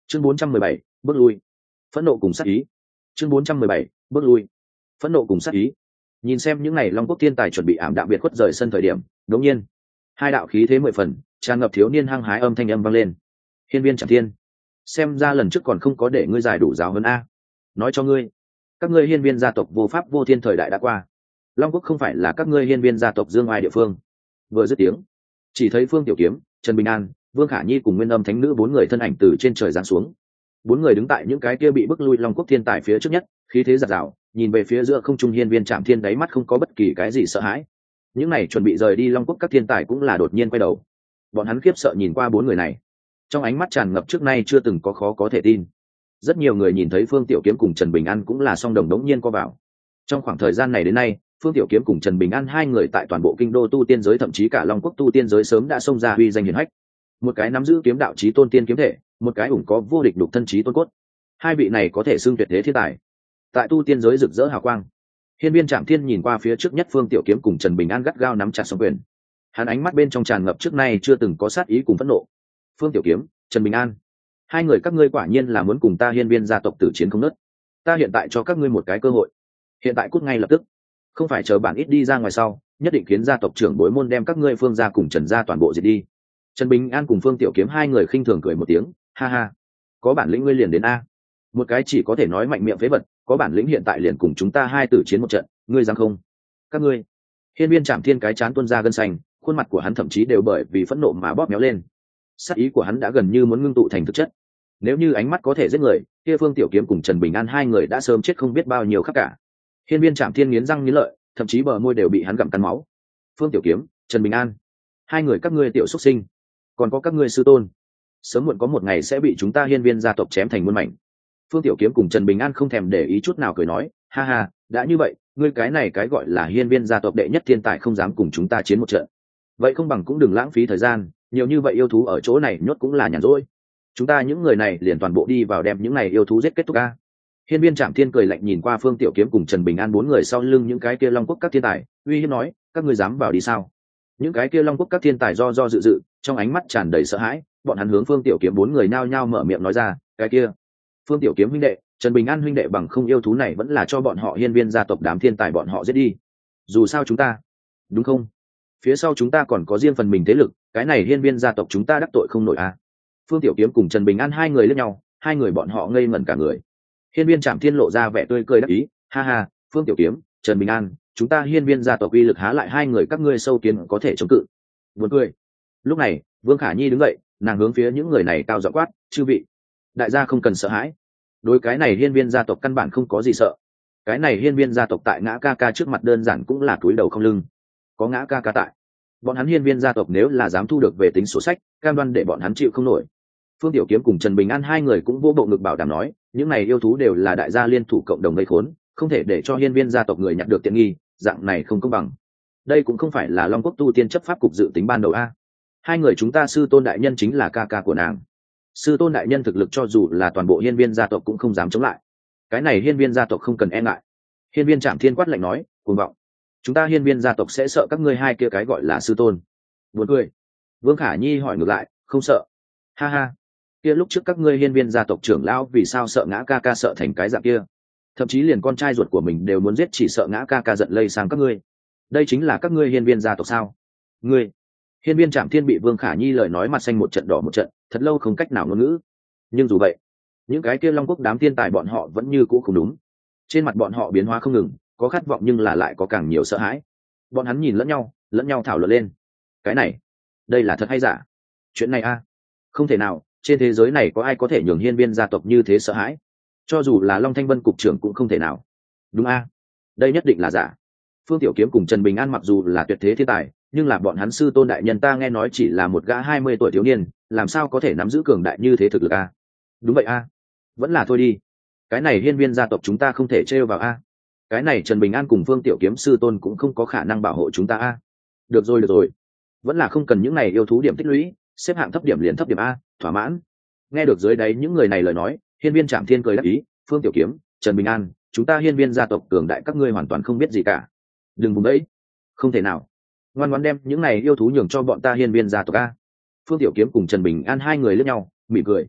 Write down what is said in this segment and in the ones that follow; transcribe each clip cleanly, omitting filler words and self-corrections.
chương 417, bước lui. Phẫn nộ cùng sát ý. chương 417, bước lui. Phẫn nộ cùng sát ý. Nhìn xem những ngày Long Quốc thiên tài chuẩn bị ảm đạm biệt khuất rời sân thời điểm, đột nhiên hai đạo khí thế 10 phần tràn ngập thiếu niên hăng hái âm thanh âm vang lên. Hiên viên Trảm Thiên, xem ra lần trước còn không có để ngươi giải đủ giáo hơn a. Nói cho ngươi, các ngươi hiên viên gia tộc vô pháp vô thiên thời đại đã qua. Long Quốc không phải là các ngươi hiên viên gia tộc dương oai địa phương. Vừa dứt tiếng, chỉ thấy Phương Tiểu Kiếm, Trần Bình An, Vương Khả Nhi cùng Nguyên Âm Thánh Nữ bốn người thân ảnh từ trên trời giáng xuống. Bốn người đứng tại những cái kia bị bức lui Long Quốc thiên tài phía trước nhất, khí thế giạt rào, nhìn về phía giữa không trung hiên viên Trảm Thiên, đáy mắt không có bất kỳ cái gì sợ hãi. Những này chuẩn bị rời đi Long Quốc các thiên tài cũng là đột nhiên quay đầu. Bọn hắn khiếp sợ nhìn qua bốn người này, trong ánh mắt tràn ngập trước nay chưa từng có khó có thể tin. Rất nhiều người nhìn thấy Phương Tiểu Kiếm cùng Trần Bình An cũng là song đồng đống nhiên co vào. Trong khoảng thời gian này đến nay, Phương Tiểu Kiếm cùng Trần Bình An hai người tại toàn bộ kinh đô tu tiên giới, thậm chí cả Long Quốc tu tiên giới sớm đã xông ra uy danh hiển hách. Một cái nắm giữ kiếm đạo chí tôn tiên kiếm thể, một cái ủng có vô địch đục thân chí tôn cốt. Hai vị này có thể xưng tuyệt thế thiên tài, tại tu tiên giới rực rỡ hào quang. Hiên viên Trảm Thiên nhìn qua phía trước nhất Phương Tiểu Kiếm cùng Trần Bình An gắt gao nắm chặt song quyền. Hắn ánh mắt bên trong tràn ngập trước nay chưa từng có sát ý cùng phẫn nộ. Phương Tiểu Kiếm, Trần Bình An, hai người các ngươi quả nhiên là muốn cùng ta hiên viên gia tộc tử chiến không nớt. Ta hiện tại cho các ngươi một cái cơ hội, hiện tại cút ngay lập tức, không phải chờ bản ít đi ra ngoài sau, nhất định khiến gia tộc trưởng bối môn đem các ngươi Phương gia cùng Trần gia toàn bộ diệt đi. Trần Bình An cùng Phương Tiểu Kiếm hai người khinh thường cười một tiếng, ha ha, có bản lĩnh ngươi liền đến a. Một cái chỉ có thể nói mạnh miệng phế vật, có bản lĩnh hiện tại liền cùng chúng ta hai tử chiến một trận, ngươi dám không? Các ngươi. Hiên viên Trảm Thiên cái chán tuôn ra gân xanh, khuôn mặt của hắn thậm chí đều bởi vì phẫn nộ mà bóp méo lên. Sát ý của hắn đã gần như muốn ngưng tụ thành thực chất. Nếu như ánh mắt có thể giết người, kia Phương Tiểu Kiếm cùng Trần Bình An hai người đã sớm chết không biết bao nhiêu khắc cả. Hiên viên Trảm Thiên nghiến răng nghiến lợi, thậm chí bờ môi đều bị hắn gặm cắn máu. Phương Tiểu Kiếm, Trần Bình An, hai người các ngươi tiểu xuất sinh, còn có các ngươi sư tôn, sớm muộn có một ngày sẽ bị chúng ta hiên viên gia tộc chém thành muôn mảnh. Phương Tiểu Kiếm cùng Trần Bình An không thèm để ý chút nào cười nói, ha ha, đã như vậy, ngươi cái này cái gọi là hiên viên gia tộc đệ nhất thiên tài không dám cùng chúng ta chiến một trận, vậy không bằng cũng đừng lãng phí thời gian, nhiều như vậy yêu thú ở chỗ này nhốt cũng là nhàn rỗi. Chúng ta những người này liền toàn bộ đi vào đem những này yêu thú giết kết thúc a. Hiên viên Trảm Thiên cười lạnh nhìn qua Phương Tiểu Kiếm cùng Trần Bình An bốn người sau lưng những cái kia Long Quốc các thiên tài, uy hiếp nói, các ngươi dám vào đi sao? Những cái kia Long Quốc các thiên tài do dự dự, trong ánh mắt tràn đầy sợ hãi, bọn hắn hướng Phương Tiểu Kiếm bốn người nhao nhao mở miệng nói ra, cái kia, Phương Tiểu Kiếm huynh đệ, Trần Bình An huynh đệ, bằng không yêu thú này vẫn là cho bọn họ hiên viên gia tộc đám thiên tài bọn họ giết đi. Dù sao chúng ta, đúng không? Phía sau chúng ta còn có riêng phần mình thế lực, cái này hiên viên gia tộc chúng ta đắc tội không nổi à? Phương Tiểu Kiếm cùng Trần Bình An hai người lẫn nhau, hai người bọn họ ngây ngẩn cả người. Hiên viên Trảm Thiên lộ ra vẻ tươi cười đắc ý, ha ha, Phương Tiểu Kiếm, Trần Bình An, chúng ta hiên viên gia tộc uy lực há lại hai người các ngươi sâu kiến có thể chống cự. Buồn cười. Lúc này, Vương Khả Nhi đứng dậy, nàng hướng phía những người này cao giọng quát, chư vị, đại gia không cần sợ hãi. Đối cái này hiên viên gia tộc căn bản không có gì sợ. Cái này hiên viên gia tộc tại Ngã ca ca trước mặt đơn giản cũng là cúi đầu không lưng. Có Ngã ca ca tại, bọn hắn hiên viên gia tộc nếu là dám thu được về tính sổ sách, cam đoan để bọn hắn chịu không nổi. Phương Tiểu Kiếm cùng Trần Bình An hai người cũng vô bộ ngực bảo đảm nói, những này yêu thú đều là đại gia liên thủ cộng đồng gây khốn, không thể để cho hiên viên gia tộc người nhặt được tiện nghi, dạng này không công bằng. Đây cũng không phải là Long Quốc tu tiên chấp pháp cục dự tính ban đầu a. Hai người chúng ta sư tôn đại nhân chính là ca ca của nàng. Sư tôn đại nhân thực lực cho dù là toàn bộ hiên viên gia tộc cũng không dám chống lại. Cái này hiên viên gia tộc không cần e ngại. Hiên viên Trảm Thiên quát lạnh nói, cuồng vọng. Chúng ta hiên viên gia tộc sẽ sợ các ngươi hai kia cái gọi là sư tôn? Buồn cười. Vương Khả Nhi hỏi ngược lại, không sợ? Ha ha. Kia lúc trước các ngươi hiên viên gia tộc trưởng lão vì sao sợ Ngã ca ca sợ thành cái dạng kia? Thậm chí liền con trai ruột của mình đều muốn giết, chỉ sợ Ngã ca ca giận lây sang các ngươi. Đây chính là các ngươi hiên viên gia tộc sao? Ngươi. Hiên viên Trảm Thiên bị Vương Khả Nhi lời nói mặt xanh một trận đỏ một trận, thật lâu không cách nào ngôn ngữ. Nhưng dù vậy, những cái kia Long Quốc đám thiên tài bọn họ vẫn như cũ không đúng. Trên mặt bọn họ biến hóa không ngừng, có khát vọng nhưng là lại có càng nhiều sợ hãi. Bọn hắn nhìn lẫn nhau thảo luận lên. Cái này, đây là thật hay giả? Chuyện này a, không thể nào, trên thế giới này có ai có thể nhường hiên viên gia tộc như thế sợ hãi? Cho dù là Long Thanh Vân cục trưởng cũng không thể nào. Đúng a, đây nhất định là giả. Phương Tiểu Kiếm cùng Trần Bình An mặc dù là tuyệt thế thiên tài, nhưng là bọn hắn sư tôn đại nhân ta nghe nói chỉ là một gã 20 tuổi thiếu niên, làm sao có thể nắm giữ cường đại như thế thực lực a? Đúng vậy a, vẫn là thôi đi. Cái này hiên viên gia tộc chúng ta không thể trêu vào a. Cái này Trần Bình An cùng Phương Tiểu Kiếm sư tôn cũng không có khả năng bảo hộ chúng ta a. Được rồi, vẫn là không cần những này yêu thú điểm tích lũy, xếp hạng thấp điểm liền thấp điểm a, thỏa mãn. Nghe được dưới đáy những người này lời nói, hiên viên Trảm Thiên cười đáp ý, Phương Tiểu Kiếm, Trần Bình An, chúng ta hiên viên gia tộc cường đại các ngươi hoàn toàn không biết gì cả. Đừng vùng đấy, không thể nào. Ngoan ngoãn đem những này yêu thú nhường cho bọn ta hiên viên gia tộc a. Phương Tiểu Kiếm cùng Trần Bình An hai người liếc nhau, mỉm cười.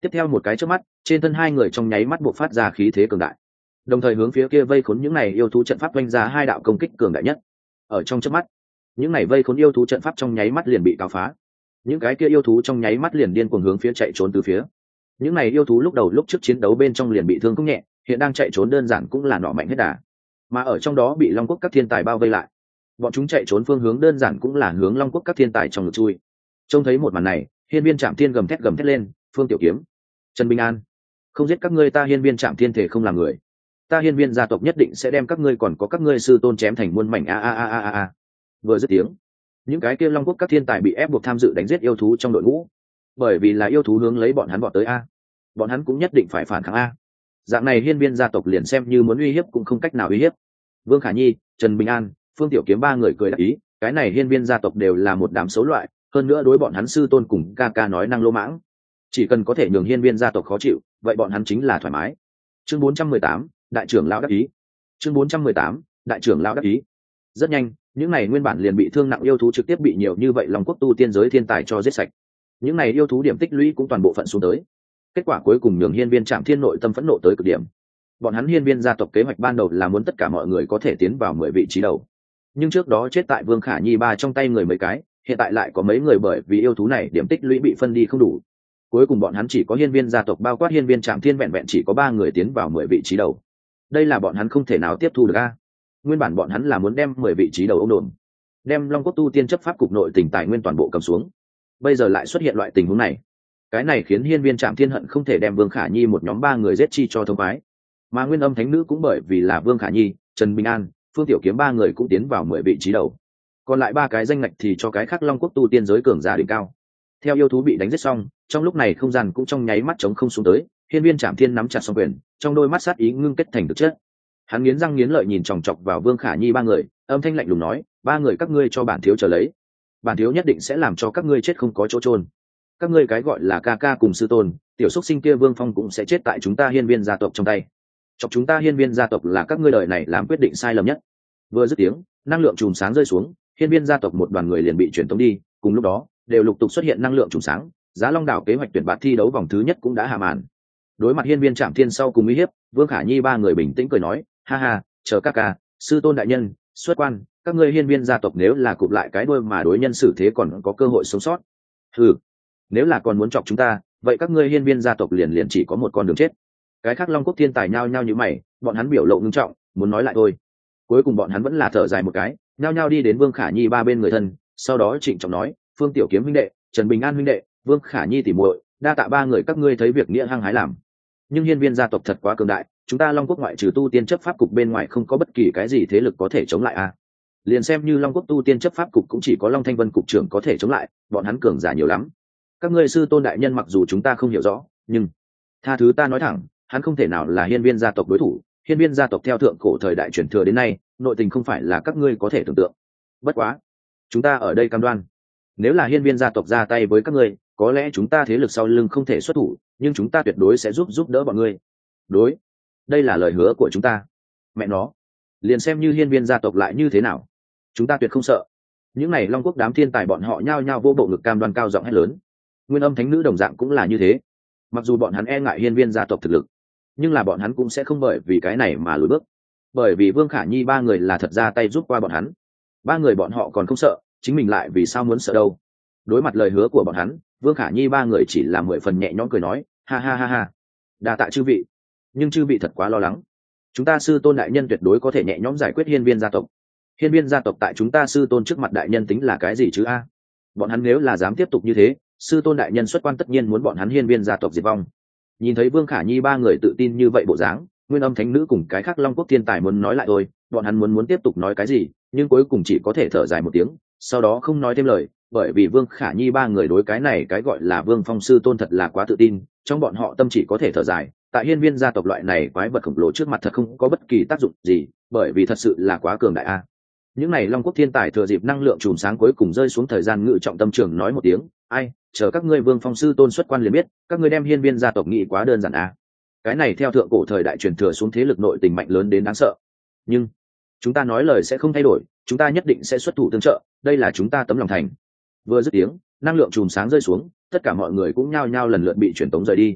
Tiếp theo một cái chớp mắt, trên thân hai người trong nháy mắt bộc phát ra khí thế cường đại, đồng thời hướng phía kia vây khốn những này yêu thú trận pháp oanh ra hai đạo công kích cường đại nhất. Ở trong chớp mắt, những này vây khốn yêu thú trận pháp trong nháy mắt liền bị cáo phá, những cái kia yêu thú trong nháy mắt liền điên cuồng hướng phía chạy trốn từ phía. Những này yêu thú lúc đầu lúc trước chiến đấu bên trong liền bị thương không nhẹ, hiện đang chạy trốn đơn giản cũng là nọ mạnh hết đà, mà ở trong đó bị Long Quốc các thiên tài bao vây lại, bọn chúng chạy trốn phương hướng đơn giản cũng là hướng Long Quốc các thiên tài trong ngực chui. Trông thấy một màn này, Hiên Viên Trạm Thiên gầm thét lên, Phương Tiểu Kiếm, Trần Bình An, không giết các ngươi ta Hiên Viên Trạm Thiên thể không làm người, ta Hiên Viên gia tộc nhất định sẽ đem các ngươi còn có các ngươi sư tôn chém thành muôn mảnh a. Vừa dứt tiếng, những cái kia Long Quốc các thiên tài bị ép buộc tham dự đánh giết yêu thú trong đội ngũ, bởi vì là yêu thú hướng lấy bọn hắn vọt tới a, bọn hắn cũng nhất định phải phản kháng a. Dạng này Hiên Viên gia tộc liền xem như muốn uy hiếp cũng không cách nào uy hiếp. Vương Khả Nhi, Trần Bình An, Phương Tiểu Kiếm ba người cười đáp ý, cái này Hiên Viên gia tộc đều là một đám xấu loại, hơn nữa đối bọn hắn sư tôn cùng ca ca nói năng lỗ mãng, chỉ cần có thể nhường Hiên Viên gia tộc khó chịu, vậy bọn hắn chính là thoải mái. Chương 418, đại trưởng lão đắc ý. Chương 418, đại trưởng lão đắc ý. Rất nhanh, những này nguyên bản liền bị thương nặng yêu thú trực tiếp bị nhiều như vậy Long Quốc tu tiên giới thiên tài cho giết sạch. Những này yêu thú điểm tích lũy cũng toàn bộ phận xuống tới. Kết quả cuối cùng nhường Hiên Viên Trạm Thiên nội tâm phẫn nộ tới cực điểm. Bọn hắn Hiên Viên gia tộc kế hoạch ban đầu là muốn tất cả mọi người có thể tiến vào 10 vị trí đầu, nhưng trước đó chết tại Vương Khả Nhi ba trong tay người mấy cái, hiện tại lại có mấy người bởi vì yêu thú này điểm tích lũy bị phân đi không đủ, cuối cùng bọn hắn chỉ có Hiên Viên gia tộc bao quát Hiên Viên Trạm Thiên vẹn vẹn chỉ có 3 người tiến vào 10 vị trí đầu. Đây là bọn hắn không thể nào tiếp thu được a. Nguyên bản bọn hắn là muốn đem 10 vị trí đầu ôm đồn, đem Long Quốc tu tiên chấp pháp cục nội tình tài nguyên toàn bộ cầm xuống, bây giờ lại xuất hiện loại tình huống này, cái này khiến Hiên Viên Trạm Thiên hận không thể đem Vương Khả Nhi một nhóm 3 người giết chi cho thông khoái. Mà Nguyên Âm Thánh Nữ cũng bởi vì là Vương Khả Nhi, Trần Bình An, Phương Tiểu Kiếm 3 người cũng tiến vào 10 vị trí đầu, còn lại 3 cái danh ngạch thì cho cái khác Long Quốc tu tiên giới cường giả đỉnh cao. Theo yêu thú bị đánh giết xong, trong lúc này không gian cũng trong nháy mắt trống không xuống tới, Hiên Viên Trạm Thiên nắm chặt song quyền, trong đôi mắt sát ý ngưng kết thành thực chất. Hắn nghiến răng nghiến lợi nhìn chòng chọc vào Vương Khả Nhi 3 người, âm thanh lạnh lùng nói, 3 người các ngươi cho bản thiếu chờ lấy, bản thiếu nhất định sẽ làm cho các ngươi chết không có chỗ chôn. Các ngươi cái gọi là ca ca cùng sư tôn, tiểu xúc sinh kia Vương Phong cũng sẽ chết tại chúng ta Hiên Viên gia tộc trong tay. Chọc chúng ta Hiên Viên gia tộc là các ngươi đời này làm quyết định sai lầm nhất. Vừa dứt tiếng, năng lượng chùm sáng rơi xuống, Hiên Viên gia tộc một đoàn người liền bị chuyển tống đi, cùng lúc đó, đều lục tục xuất hiện năng lượng chùm sáng, Giá Long đảo kế hoạch tuyển bạt thi đấu vòng thứ nhất cũng đã hạ màn. Đối mặt Hiên Viên Trạm Thiên sau cùng uy hiếp, Vương Khả Nhi 3 người bình tĩnh cười nói, ha ha, chờ các ca, sư tôn đại nhân, xuất quan, các ngươi Hiên Viên gia tộc nếu là cụp lại cái đuôi mà đối nhân xử thế còn có cơ hội sống sót. Hừ, nếu là còn muốn chọc chúng ta, vậy các ngươi Hiên Viên gia tộc liền chỉ có một con đường chết. Cái khác Long Quốc thiên tài nhao nhao như mày, bọn hắn biểu lộ ngưng trọng, muốn nói lại thôi. Cuối cùng bọn hắn vẫn là thở dài một cái, nhao nhao đi đến Vương Khả Nhi 3 bên người thân, sau đó trịnh trọng nói, Phương Tiểu Kiếm huynh đệ, Trần Bình An huynh đệ, Vương Khả Nhi tỉ muội, đa tạ 3 người các ngươi thấy việc nghĩa hăng hái làm. Nhưng Hiên Viên gia tộc thật quá cường đại, chúng ta Long Quốc ngoại trừ tu tiên chấp pháp cục bên ngoài không có bất kỳ cái gì thế lực có thể chống lại a. Liền xem như Long Quốc tu tiên chấp pháp cục cũng chỉ có Long Thanh Vân cục trưởng có thể chống lại, bọn hắn cường giả nhiều lắm. Các ngươi sư tôn đại nhân mặc dù chúng ta không hiểu rõ, nhưng tha thứ ta nói thẳng, hắn không thể nào là Hiên Viên gia tộc đối thủ. Hiên Viên gia tộc theo thượng cổ thời đại truyền thừa đến nay, nội tình không phải là các ngươi có thể tưởng tượng. Bất quá, chúng ta ở đây cam đoan, nếu là Hiên Viên gia tộc ra tay với các ngươi, có lẽ chúng ta thế lực sau lưng không thể xuất thủ, nhưng chúng ta tuyệt đối sẽ giúp đỡ bọn ngươi. Đối, đây là lời hứa của chúng ta. Mẹ nó, liền xem như Hiên Viên gia tộc lại như thế nào, chúng ta tuyệt không sợ. Những này Long Quốc đám thiên tài bọn họ nhao nhao vô bộ ngực cam đoan cao giọng hét lớn. Nguyên Âm Thánh Nữ đồng dạng cũng là như thế. Mặc dù bọn hắn e ngại Hiên Viên gia tộc thực lực, nhưng là bọn hắn cũng sẽ không bởi vì cái này mà lùi bước, bởi vì Vương Khả Nhi 3 người là thật ra tay giúp qua bọn hắn. 3 người bọn họ còn không sợ, chính mình lại vì sao muốn sợ đâu. Đối mặt lời hứa của bọn hắn, Vương Khả Nhi 3 người chỉ là 10 phần nhẹ nhõm cười nói, ha ha ha ha, đa tạ chư vị, nhưng chư vị thật quá lo lắng. Chúng ta sư tôn đại nhân tuyệt đối có thể nhẹ nhõm giải quyết Hiên Viên gia tộc. Hiên Viên gia tộc tại chúng ta sư tôn trước mặt đại nhân tính là cái gì chứ a? Bọn hắn nếu là dám tiếp tục như thế, sư tôn đại nhân xuất quan tất nhiên muốn bọn hắn Hiên Viên gia tộc diệt vong. Nhìn thấy Vương Khả Nhi 3 người tự tin như vậy bộ dáng, Nguyên Âm Thánh Nữ cùng cái khác Long Quốc thiên tài muốn nói lại thôi, bọn hắn muốn tiếp tục nói cái gì, nhưng cuối cùng chỉ có thể thở dài một tiếng, sau đó không nói thêm lời, bởi vì Vương Khả Nhi 3 người đối cái này cái gọi là Vương Phong sư tôn thật là quá tự tin, trong bọn họ tâm chỉ có thể thở dài, tại Hiên Viên gia tộc loại này quái vật khổng lồ trước mặt thật không có bất kỳ tác dụng gì, bởi vì thật sự là quá cường đại a. Những này Long Quốc thiên tài thừa dịp năng lượng chùm sáng cuối cùng rơi xuống thời gian ngự trọng tâm trường nói một tiếng, ai, chờ các ngươi Vương Phong sư tôn xuất quan liền biết, các ngươi đem Hiên Viên gia tộc nghĩ quá đơn giản a. Cái này theo thượng cổ thời đại truyền thừa xuống thế lực nội tình mạnh lớn đến đáng sợ. Nhưng chúng ta nói lời sẽ không thay đổi, chúng ta nhất định sẽ xuất thủ tương trợ, đây là chúng ta tấm lòng thành. Vừa dứt tiếng, năng lượng chùm sáng rơi xuống, tất cả mọi người cũng nhao nhao lần lượt bị truyền tống rời đi.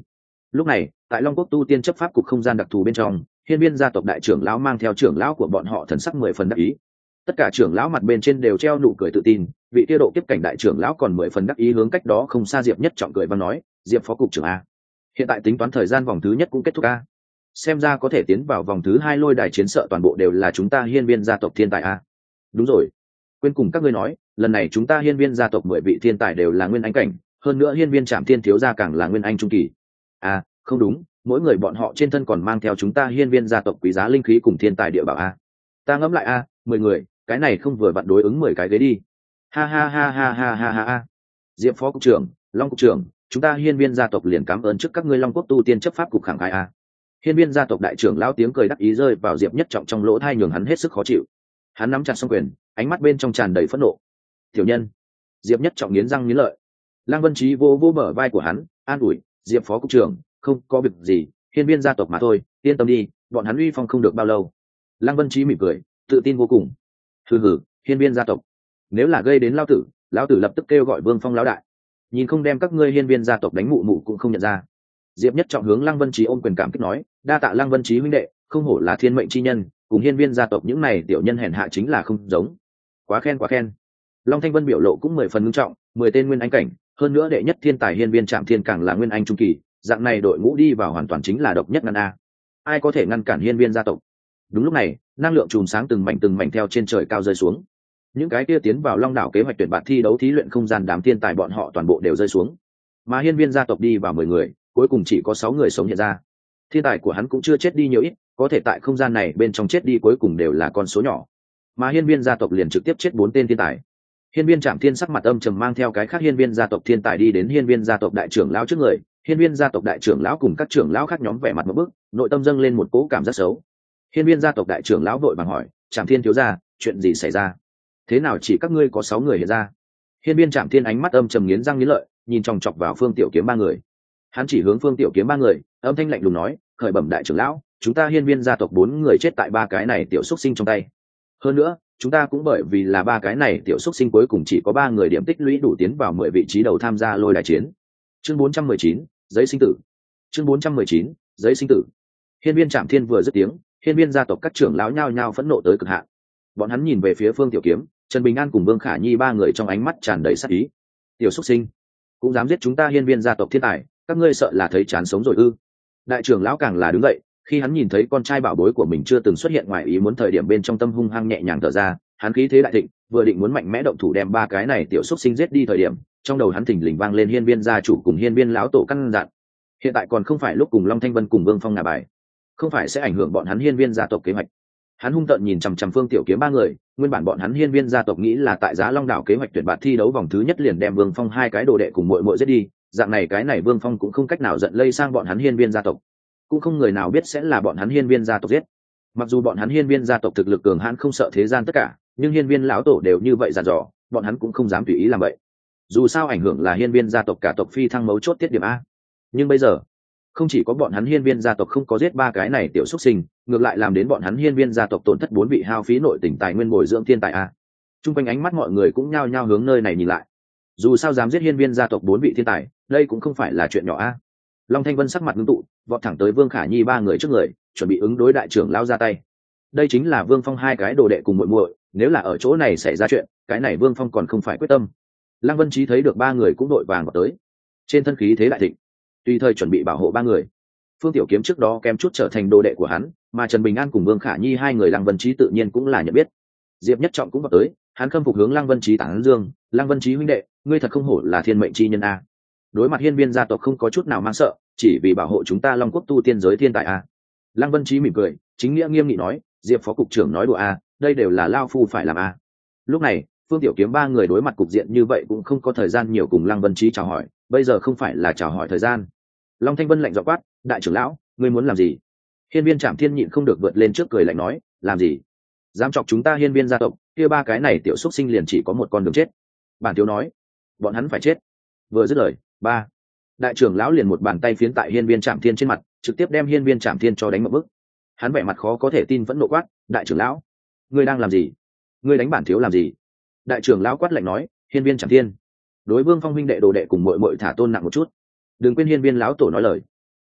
Lúc này tại Long Quốc tu tiên chấp pháp cục không gian đặc thù bên trong, hiên viên gia tộc đại trưởng lão mang theo trưởng lão của bọn họ thần sắc 10 phần đắc ý. Tất cả trưởng lão mặt bên trên đều treo nụ cười tự tin, vị tiêu độ kiếp cảnh đại trưởng lão còn 10 phần đắc ý hướng cách đó không xa Diệp Nhất Trọng cười và nói, Diệp phó cục trưởng a, hiện tại tính toán thời gian vòng thứ nhất cũng kết thúc a, xem ra có thể tiến vào vòng thứ hai lôi đài chiến sợ toàn bộ đều là chúng ta hiên viên gia tộc thiên tài a. Đúng rồi, quên cùng các ngươi nói, lần này chúng ta hiên viên gia tộc 10 vị thiên tài đều là nguyên anh cảnh, hơn nữa hiên viên trạm thiên thiếu gia càng là nguyên anh trung kỳ. À, không đúng, mỗi người bọn họ trên thân còn mang theo chúng ta hiên viên gia tộc quý giá linh khí cùng thiên tài địa bảo a. Ta ngẫm lại a, 10 người, cái này không vừa vặn đối ứng 10 cái ghế đi. Ha ha ha ha ha ha ha ha. Diệp phó cục trưởng, Long cục trưởng, chúng ta hiên viên gia tộc liền cảm ơn trước các ngươi Long Quốc tu tiên chấp pháp cục khẳng khái a. Hiên viên gia tộc đại trưởng lão tiếng cười đắc ý rơi vào Diệp Nhất Trọng trong lỗ tai nhường hắn hết sức khó chịu. Hắn nắm chặt song quyền, ánh mắt bên trong tràn đầy phẫn nộ. Tiểu nhân. Diệp Nhất Trọng nghiến răng nghiến lợi. Lăng Vân Chí vô vô bờ vai của hắn, an ủi, Diệp phó cục trưởng, không có việc gì, hiên viên gia tộc mà thôi, yên tâm đi, bọn hắn uy phong không được bao lâu. Lăng Vân Chí mỉm cười, tự tin vô cùng. Hừ hừ, hiên viên gia tộc, nếu là gây đến lão tử lập tức kêu gọi Vương Phong lão đại. Nhìn không đem các ngươi hiên viên gia tộc đánh mụ mụ cũng không nhận ra. Diệp Nhất Trọng hướng Lăng Vân Chí ôm quyền cảm kích nói, đa tạ Lăng Vân Chí huynh đệ, không hổ là thiên mệnh chi nhân, cùng hiên viên gia tộc những này tiểu nhân hèn hạ chính là không giống. Quá khen quá khen. Long Thanh Vân biểu lộ cũng 10 phần ngưng trọng, 10 tên nguyên anh cảnh, hơn nữa đệ nhất thiên tài hiên viên Trạm Thiên càng là nguyên anh trung kỳ, dạng này đội ngũ đi vào hoàn toàn chính là độc nhất ngăn a. Ai có thể ngăn cản hiên viên gia tộc? Đúng lúc này, năng lượng chùm sáng từng mảnh theo trên trời cao rơi xuống. Những cái kia tiến vào Long đảo kế hoạch tuyển bạt thi đấu thí luyện không gian đám thiên tài bọn họ toàn bộ đều rơi xuống. Mà hiên viên gia tộc đi vào 10 người, cuối cùng chỉ có 6 người sống hiện ra. Thiên tài của hắn cũng chưa chết đi nhiều ít, có thể tại không gian này bên trong chết đi cuối cùng đều là con số nhỏ. Mà hiên viên gia tộc liền trực tiếp chết 4 tên thiên tài. Hiên viên Trạm Thiên sắc mặt âm trầm mang theo cái khác hiên viên gia tộc thiên tài đi đến hiên viên gia tộc đại trưởng lão trước người. Hiên viên gia tộc đại trưởng lão cùng các trưởng lão khác nhóm vẻ mặt một bức, nội tâm dâng lên một cỗ cảm giác xấu. Hiên viên gia tộc đại trưởng lão vội vàng hỏi, Trạm Thiên thiếu gia, chuyện gì xảy ra? Thế nào chỉ các ngươi có 6 người hiện ra? Hiên viên Trạm Thiên ánh mắt âm trầm nghiến răng nghiến lợi, nhìn chòng chọc vào Phương Tiểu Kiếm 3 người. Hắn chỉ hướng Phương Tiểu Kiếm 3 người, âm thanh lạnh lùng nói, khởi bẩm đại trưởng lão, chúng ta hiên viên gia tộc 4 người chết tại 3 cái này tiểu xúc sinh trong tay. Hơn nữa, chúng ta cũng bởi vì là 3 cái này tiểu xúc sinh cuối cùng chỉ có 3 người điểm tích lũy đủ tiến vào 10 vị trí đầu tham gia lôi đài chiến. Chương 419, giấy sinh tử. Chương 419, giấy sinh tử. Hiên viên Trạm Thiên vừa dứt tiếng, hiên viên gia tộc các trưởng lão nhao nhao phẫn nộ tới cực hạn. Bọn hắn nhìn về phía Phương Tiểu Kiếm, Trần Bình An cùng Vương Khả Nhi 3 người trong ánh mắt tràn đầy sát ý. Tiểu xúc sinh, cũng dám giết chúng ta hiên viên gia tộc thiên tài, các ngươi sợ là thấy chán sống rồi ư? Đại trưởng lão càng là đứng dậy, khi hắn nhìn thấy con trai bảo bối của mình chưa từng xuất hiện ngoài ý muốn thời điểm bên trong tâm hung hăng nhẹ nhàng thở ra, hắn khí thế đại thịnh, vừa định muốn mạnh mẽ động thủ đem 3 cái này tiểu xúc sinh giết đi thời điểm, trong đầu hắn thình lình vang lên hiên viên gia chủ cùng hiên viên lão tổ căn dặn. Hiện tại còn không phải lúc cùng Long Thanh Vân cùng Vương Phong ngả bài, không phải sẽ ảnh hưởng bọn hắn hiên viên gia tộc kế hoạch. Hắn hung tợn nhìn chằm chằm Phương Tiểu Kiếm 3 người, nguyên bản bọn hắn hiên viên gia tộc nghĩ là tại Giá Long đảo kế hoạch tuyển bạt thi đấu vòng thứ nhất liền đem Vương Phong 2 cái đồ đệ cùng muội muội giết đi, dạng này cái này Vương Phong cũng không cách nào giận lây sang bọn hắn hiên viên gia tộc, cũng không người nào biết sẽ là bọn hắn hiên viên gia tộc giết. Mặc dù bọn hắn hiên viên gia tộc thực lực cường hãn không sợ thế gian tất cả, nhưng hiên viên lão tổ đều như vậy dàn dò, bọn hắn cũng không dám tùy ý làm vậy. Dù sao ảnh hưởng là hiên viên gia tộc cả tộc phi thăng mấu chốt tiết điểm a. Nhưng bây giờ, không chỉ có bọn hắn hiên viên gia tộc không có giết 3 cái này tiểu xúc sinh, ngược lại làm đến bọn hắn hiên viên gia tộc tổn thất 4 vị hao phí nội tình tài nguyên bồi dưỡng thiên tài a. Trung quanh ánh mắt mọi người cũng nhao nhao hướng nơi này nhìn lại. Dù sao dám giết hiên viên gia tộc 4 vị thiên tài, đây cũng không phải là chuyện nhỏ a. Long Thanh Vân sắc mặt ngưng tụ, vọt thẳng tới Vương Khả Nhi 3 người trước người, chuẩn bị ứng đối đại trưởng lao ra tay. Đây chính là Vương Phong 2 cái đồ đệ cùng muội muội, nếu là ở chỗ này xảy ra chuyện, cái này Vương Phong còn không phải quyết tâm. Lăng Vân Chí thấy được 3 người cũng đội vàng vào tới, trên thân khí thế đại thịnh, tùy thời chuẩn bị bảo hộ 3 người. Phương Tiểu Kiếm trước đó kém chút trở thành đồ đệ của hắn, mà Trần Bình An cùng Vương Khả Nhi 2 người Lăng Vân Chí tự nhiên cũng là nhận biết. Diệp Nhất Trọng cũng vào tới, hắn khâm phục hướng Lăng Vân Chí tán dương, Lăng Vân Chí huynh đệ, ngươi thật không hổ là thiên mệnh chi nhân a. Đối mặt hiên viên gia tộc không có chút nào mang sợ, chỉ vì bảo hộ chúng ta Long Quốc tu tiên giới thiên tài a. Lăng Vân Chí mỉm cười, chính nghĩa nghiêm nghị nói, Diệp phó cục trưởng nói đùa a, đây đều là lao phu phải làm a. Lúc này, Phương Tiểu Kiếm 3 người đối mặt cục diện như vậy cũng không có thời gian nhiều cùng Lăng Vân Chí chào hỏi, bây giờ không phải là chào hỏi thời gian. Long Thanh Vân lạnh giọng quát, đại trưởng lão, ngươi muốn làm gì? Hiên viên Trạm Thiên nhịn không được vượt lên trước cười lạnh nói, làm gì? Dám chọc chúng ta hiên viên gia tộc, kia 3 cái này tiểu xúc sinh liền chỉ có một con đường chết. Bản thiếu nói, bọn hắn phải chết. Vừa dứt lời, đại trưởng lão liền một bàn tay phiến tại hiên viên Trạm Thiên trên mặt, trực tiếp đem hiên viên Trạm Thiên cho đánh một bức. Hắn vẻ mặt khó có thể tin vẫn nộ quát, đại trưởng lão, ngươi đang làm gì? Ngươi đánh bản thiếu làm gì? Đại trưởng lão quát lạnh nói, hiên viên Trạm Thiên, đối Vương Phong huynh đệ đồ đệ cùng muội muội thả tôn nặng một chút, đừng quên hiên viên lão tổ nói lời.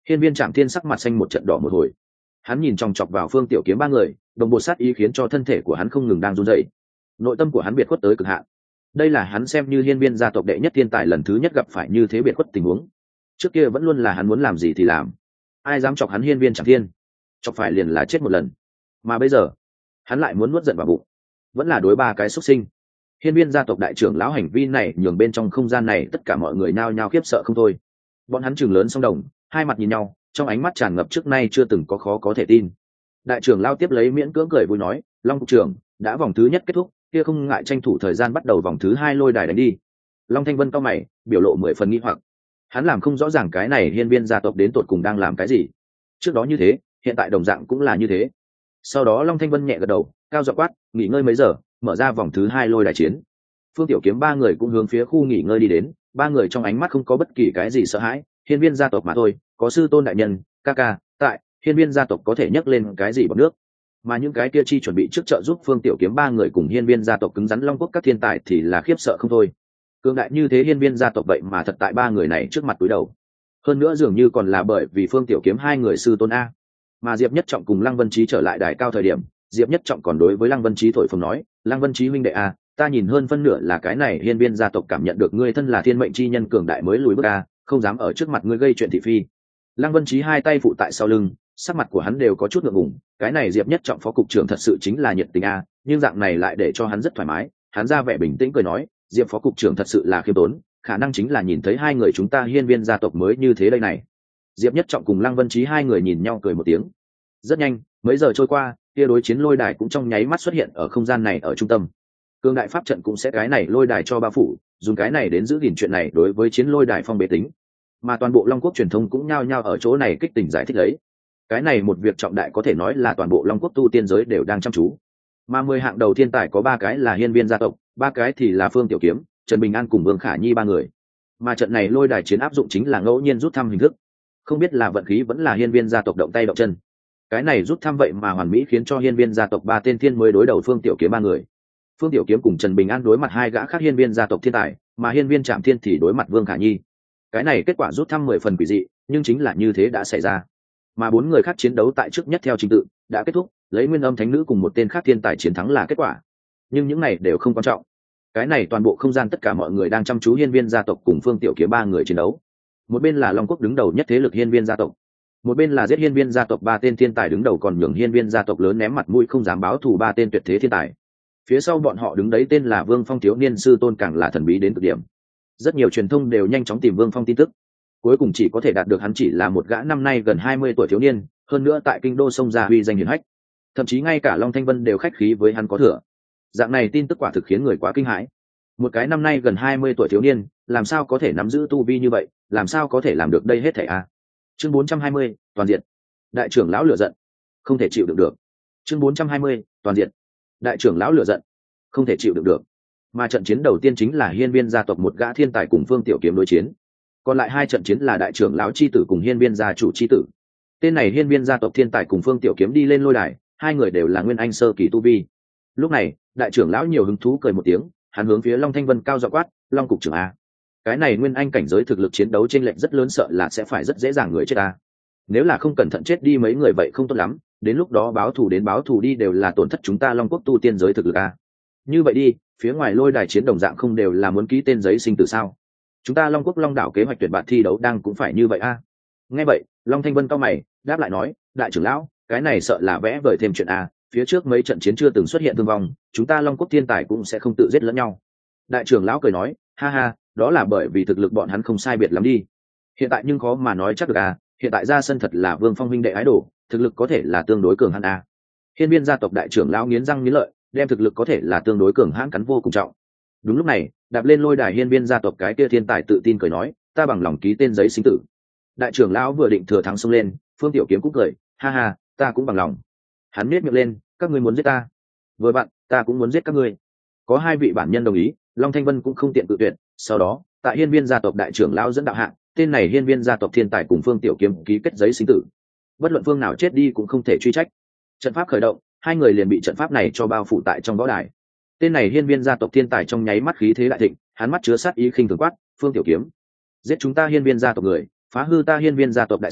Hiên Viên Trạm Thiên sắc mặt xanh một trận đỏ một hồi, hắn nhìn chòng chọc vào Phương Tiểu Kiếm ba người, đồng bộ sát ý khiến cho thân thể của hắn không ngừng đang run rẩy, nội tâm của hắn biệt khuất tới cực hạn. Đây là hắn xem như Hiên Viên gia tộc đệ nhất thiên tài lần thứ nhất gặp phải như thế biệt khuất tình huống. Trước kia vẫn luôn là hắn muốn làm gì thì làm, ai dám chọc hắn Hiên Viên Trạm Thiên, chọc phải liền là chết một lần. Mà bây giờ hắn lại muốn nuốt giận vào bụng, vẫn là đối ba cái xuất sinh. Hiên Viên gia tộc đại trưởng lão hành vi này nhường bên trong không gian này tất cả mọi người nao nhao khiếp sợ không thôi. Bọn hắn trừng lớn song đồng, hai mặt nhìn nhau, trong ánh mắt tràn ngập trước nay chưa từng có khó có thể tin. Đại trưởng lão tiếp lấy miễn cưỡng cười vui nói, Long cục trưởng, đã vòng thứ nhất kết thúc, kia không ngại tranh thủ thời gian bắt đầu vòng thứ hai lôi đài đánh đi. Long Thanh Vân cau mày, biểu lộ 10 phần nghi hoặc. Hắn làm không rõ ràng cái này Hiên Viên gia tộc đến tột cùng đang làm cái gì. Trước đó như thế, hiện tại đồng dạng cũng là như thế. Sau đó Long Thanh Vân nhẹ gật đầu, cao giọng quát, nghỉ ngơi mấy giờ, mở ra vòng thứ hai lôi đài chiến. Phương Tiểu Kiếm ba người cũng hướng phía khu nghỉ ngơi đi đến, ba người trong ánh mắt không có bất kỳ cái gì sợ hãi. Hiên Viên gia tộc mà thôi, có sư tôn đại nhân, ca ca tại, Hiên Viên gia tộc có thể nhấc lên cái gì bằng nước. Mà những cái kia chi chuẩn bị trước trợ giúp Phương Tiểu Kiếm ba người cùng Hiên Viên gia tộc cứng rắn Long Quốc các thiên tài thì là khiếp sợ không thôi. Cường đại như thế Hiên Viên gia tộc vậy mà thật tại ba người này trước mặt túi đầu. Hơn nữa dường như còn là bởi vì Phương Tiểu Kiếm hai người sư tôn a. Mà Diệp Nhất Trọng cùng Lăng Vân Chí trở lại đài cao thời điểm, Diệp Nhất Trọng còn đối với Lăng Vân Chí thổi phồng nói, Lăng Vân Chí huynh đệ a, ta nhìn hơn phân nửa là cái này Hiên Viên gia tộc cảm nhận được ngươi thân là thiên mệnh chi nhân cường đại mới lùi bước a, không dám ở trước mặt ngươi gây chuyện thị phi. Lăng Vân Chí hai tay phụ tại sau lưng, sắc mặt của hắn đều có chút ngượng ngùng, cái này Diệp Nhất Trọng phó cục trưởng thật sự chính là nhiệt tình a, nhưng dạng này lại để cho hắn rất thoải mái, hắn ra vẻ bình tĩnh cười nói, Diệp phó cục trưởng thật sự là khiêm tốn, khả năng chính là nhìn thấy hai người chúng ta Hiên Viên gia tộc mới như thế đây này. Diệp Nhất Trọng cùng Lăng Vân Chí hai người nhìn nhau cười một tiếng. Rất nhanh, mấy giờ trôi qua, kia đối chiến lôi đài cũng trong nháy mắt xuất hiện ở không gian này ở trung tâm. Cương đại pháp trận cũng sẽ cái này lôi đài cho bao phủ, dùng cái này đến giữ gìn chuyện này đối với chiến lôi đài phong bế tính. Mà toàn bộ Long Quốc truyền thông cũng nhao nhao ở chỗ này kích tình giải thích lấy. Cái này một việc trọng đại có thể nói là toàn bộ Long Quốc tu tiên giới đều đang chăm chú. Mà 10 hạng đầu thiên tài có 3 cái là Hiên Viên gia tộc, 3 cái thì là Phương Tiểu Kiếm, Trần Bình An cùng Vương Khả Nhi ba người. Mà trận này lôi đài chiến áp dụng chính là ngẫu nhiên rút thăm hình thức. Không biết là vận khí vẫn là Hiên Viên gia tộc động tay động chân. Cái này rút thăm vậy mà hoàn mỹ khiến cho Hiên Viên gia tộc 3 tên thiên mới đối đầu Phương Tiểu Kiếm ba người. Phương Tiểu Kiếm cùng Trần Bình An đối mặt 2 gã khác Hiên Viên gia tộc thiên tài, mà Hiên Viên Trạm Thiên thì đối mặt Vương Khả Nhi. Cái này kết quả rút thăm 10 phần quỷ dị, nhưng chính là như thế đã xảy ra. Mà 4 người khác chiến đấu tại trước nhất theo trình tự đã kết thúc, lấy Nguyên Âm Thánh Nữ cùng một tên khác thiên tài chiến thắng là kết quả. Nhưng những này đều không quan trọng. Cái này toàn bộ không gian tất cả mọi người đang chăm chú Hiên Viên gia tộc cùng Phương Tiểu Kiếm ba người chiến đấu. Một bên là Long Quốc đứng đầu nhất thế lực Hiên Viên gia tộc, một bên là giết Hiên Viên gia tộc 3 tên thiên tài đứng đầu còn nhường Hiên Viên gia tộc lớn ném mặt mũi không dám báo thù 3 tên tuyệt thế thiên tài. Phía sau bọn họ đứng đấy tên là Vương Phong thiếu niên sư tôn càng là thần bí đến cực điểm. Rất nhiều truyền thông đều nhanh chóng tìm Vương Phong tin tức. Cuối cùng chỉ có thể đạt được hắn chỉ là một gã năm nay gần 20 tuổi thiếu niên, hơn nữa tại kinh đô sông gia huy danh hiển hách. Thậm chí ngay cả Long Thanh Vân đều khách khí với hắn có thừa. Dạng này tin tức quả thực khiến người quá kinh hãi. Một cái năm nay gần 20 tuổi thiếu niên, làm sao có thể nắm giữ tu vi như vậy, làm sao có thể làm được đây hết thảy a. Chương 420, toàn diện. Đại trưởng lão lửa giận, không thể chịu đựng được. Chương 420, toàn diện. Đại trưởng lão lửa giận, không thể chịu đựng được. Mà trận chiến đầu tiên chính là Hiên Viên gia tộc một gã thiên tài cùng Phương Tiểu Kiếm đối chiến. Còn lại 2 trận chiến là đại trưởng lão chi tử cùng Hiên Viên gia chủ chi tử. Tên này Hiên Viên gia tộc thiên tài cùng Phương Tiểu Kiếm đi lên lôi đài, 2 người đều là nguyên anh sơ kỳ tu vi. Lúc này, đại trưởng lão nhiều hứng thú cười một tiếng, hắn hướng phía Long Thanh Vân cao giọng quát, Long cục trưởng a, cái này nguyên anh cảnh giới thực lực chiến đấu chênh lệch rất lớn, sợ là sẽ phải rất dễ dàng người chết a. Nếu là không cẩn thận chết đi mấy người vậy không tốt lắm, đến lúc đó báo thù đi đều là tổn thất chúng ta Long Quốc tu tiên giới thực lực a. Như vậy đi, phía ngoài lôi đài chiến đồng dạng không đều là muốn ký tên giấy sinh tử sao? Chúng ta Long Quốc Long đảo kế hoạch tuyển bạn thi đấu đang cũng phải như vậy a. Nghe vậy, Long Thanh Vân cau mày, đáp lại nói, đại trưởng lão, cái này sợ là vẽ vời thêm chuyện a, phía trước mấy trận chiến chưa từng xuất hiện thương vong, chúng ta Long Quốc thiên tài cũng sẽ không tự giết lẫn nhau. Đại trưởng lão cười nói, ha ha, đó là bởi vì thực lực bọn hắn không sai biệt lắm đi. Hiện tại nhưng khó mà nói chắc được a, hiện tại ra sân thật là Vương Phong huynh đệ ái đồ, thực lực có thể là tương đối cường hãn a. Hiên Viên gia tộc đại trưởng lão nghiến răng nghiến lợi, đem thực lực có thể là tương đối cường hãn cắn vô cùng trọng. Đúng lúc này, đạp lên lôi đài Hiên Viên gia tộc cái kia thiên tài tự tin cười nói, ta bằng lòng ký tên giấy sinh tử. Đại trưởng lão vừa định thừa thắng xông lên, Phương Tiểu Kiếm cũng cười, ha ha, ta cũng bằng lòng. Hắn nhếch miệng lên, các ngươi muốn giết ta, vừa bạn, ta cũng muốn giết các ngươi. Có 2 vị bản nhân đồng ý, Long Thanh Vân cũng không tiện tự tuyệt. Sau đó, tại Hiên Viên gia tộc đại trưởng lão dẫn đạo hạng, tên này Hiên Viên gia tộc thiên tài cùng Phương Tiểu Kiếm ký kết giấy sinh tử. Bất luận phương nào chết đi cũng không thể truy trách. Trận pháp khởi động, 2 người liền bị trận pháp này cho bao phủ tại trong võ đài. Tên này Hiên Viên gia tộc thiên tài trong nháy mắt khí thế đại thịnh, hắn mắt chứa sát ý khinh thường quát, Phương Tiểu Kiếm, giết chúng ta Hiên Viên gia tộc người, phá hư ta Hiên Viên gia tộc đại sự,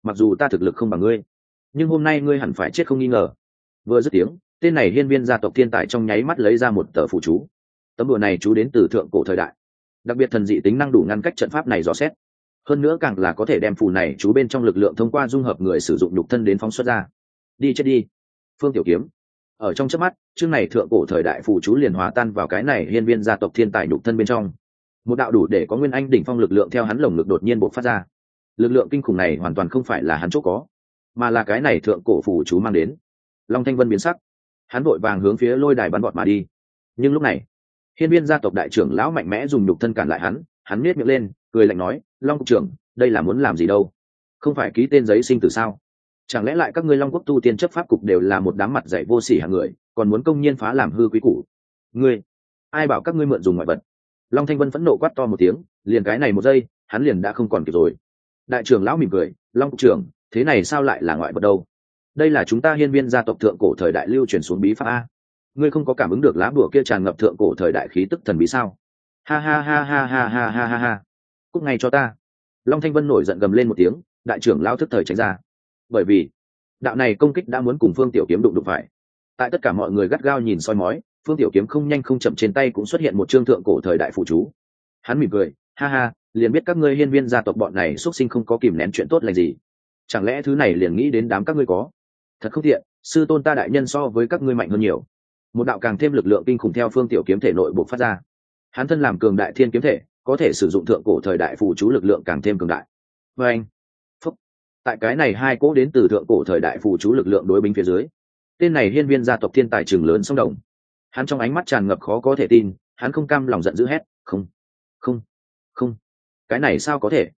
mặc dù ta thực lực không bằng ngươi, nhưng hôm nay ngươi hẳn phải chết không nghi ngờ. Vừa dứt tiếng, tên này hiên viên gia tộc thiên tài trong nháy mắt lấy ra một tờ phù chú. Tấm bùa này chú đến từ thượng cổ thời đại, đặc biệt thần dị tính năng đủ ngăn cách trận pháp này dò xét, hơn nữa càng là có thể đem phù này chú bên trong lực lượng thông qua dung hợp người sử dụng nhục thân đến phóng xuất ra. Đi chết đi, Phương Tiểu Kiếm. Ở trong chớp mắt, chương này thượng cổ thời đại phù chú liền hòa tan vào cái này hiên viên gia tộc thiên tài nhục thân bên trong. Một đạo đủ để có nguyên anh đỉnh phong lực lượng theo hắn lồng ngực đột nhiên bộc phát ra. Lực lượng kinh khủng này hoàn toàn không phải là hắn chỗ có, mà là cái này thượng cổ phù chú mang đến. Long Thanh Vân biến sắc, hắn vội vàng hướng phía lôi đài bắn vọt mà đi. Nhưng lúc này, hiên viên gia tộc đại trưởng lão mạnh mẽ dùng nhục thân cản lại hắn nhếch miệng lên, cười lạnh nói: "Long cục trưởng, đây là muốn làm gì đâu? Không phải ký tên giấy sinh tử sao? Chẳng lẽ lại các ngươi Long Quốc tu tiên chấp pháp cục đều là một đám mặt dạy vô sỉ hạng người, còn muốn công nhiên phá làm hư quý củ? Ngươi, ai bảo các ngươi mượn dùng ngoại vật?" Long Thanh Vân phẫn nộ quát to một tiếng, liền cái này một giây, hắn liền đã không còn kịp rồi. Đại trưởng lão mỉm cười: "Long cục trưởng, thế này sao lại là ngoại vật đâu? Đây là chúng ta hiên viên gia tộc thượng cổ thời đại lưu truyền xuống bí pháp a. Ngươi không có cảm ứng được lá bùa kia tràn ngập thượng cổ thời đại khí tức thần bí sao? Ha ha ha ha ha ha ha ha ha. Cút ngay cho ta." Long Thanh Vân nổi giận gầm lên một tiếng, đại trưởng lão thức thời tránh ra. Bởi vì đạo này công kích đã muốn cùng Phương Tiểu Kiếm đụng phải. Tại tất cả mọi người gắt gao nhìn soi mói, Phương Tiểu Kiếm không nhanh không chậm trên tay cũng xuất hiện một chương thượng cổ thời đại phụ chú. Hắn mỉm cười: "Ha ha, liền biết các ngươi hiên viên gia tộc bọn này xuất sinh không có kìm nén chuyện tốt lành gì. Chẳng lẽ thứ này liền nghĩ đến đám các ngươi có? Thật không tiện, sư tôn ta đại nhân so với các ngươi mạnh hơn nhiều." Một đạo càng thêm lực lượng kinh khủng theo Phương Tiểu Kiếm thể nội bộc phát ra. Hắn thân làm cường đại thiên kiếm thể, có thể sử dụng thượng cổ thời đại phụ chú lực lượng càng thêm cường đại. Và anh, phúc, tại cái này hai cỗ đến từ thượng cổ thời đại phụ chú lực lượng đối bính phía dưới, tên này hiên viên gia tộc thiên tài trường lớn song đồng. Hắn trong ánh mắt tràn ngập khó có thể tin, hắn không cam lòng giận dữ hét: "Không, không, không, cái này sao có thể?"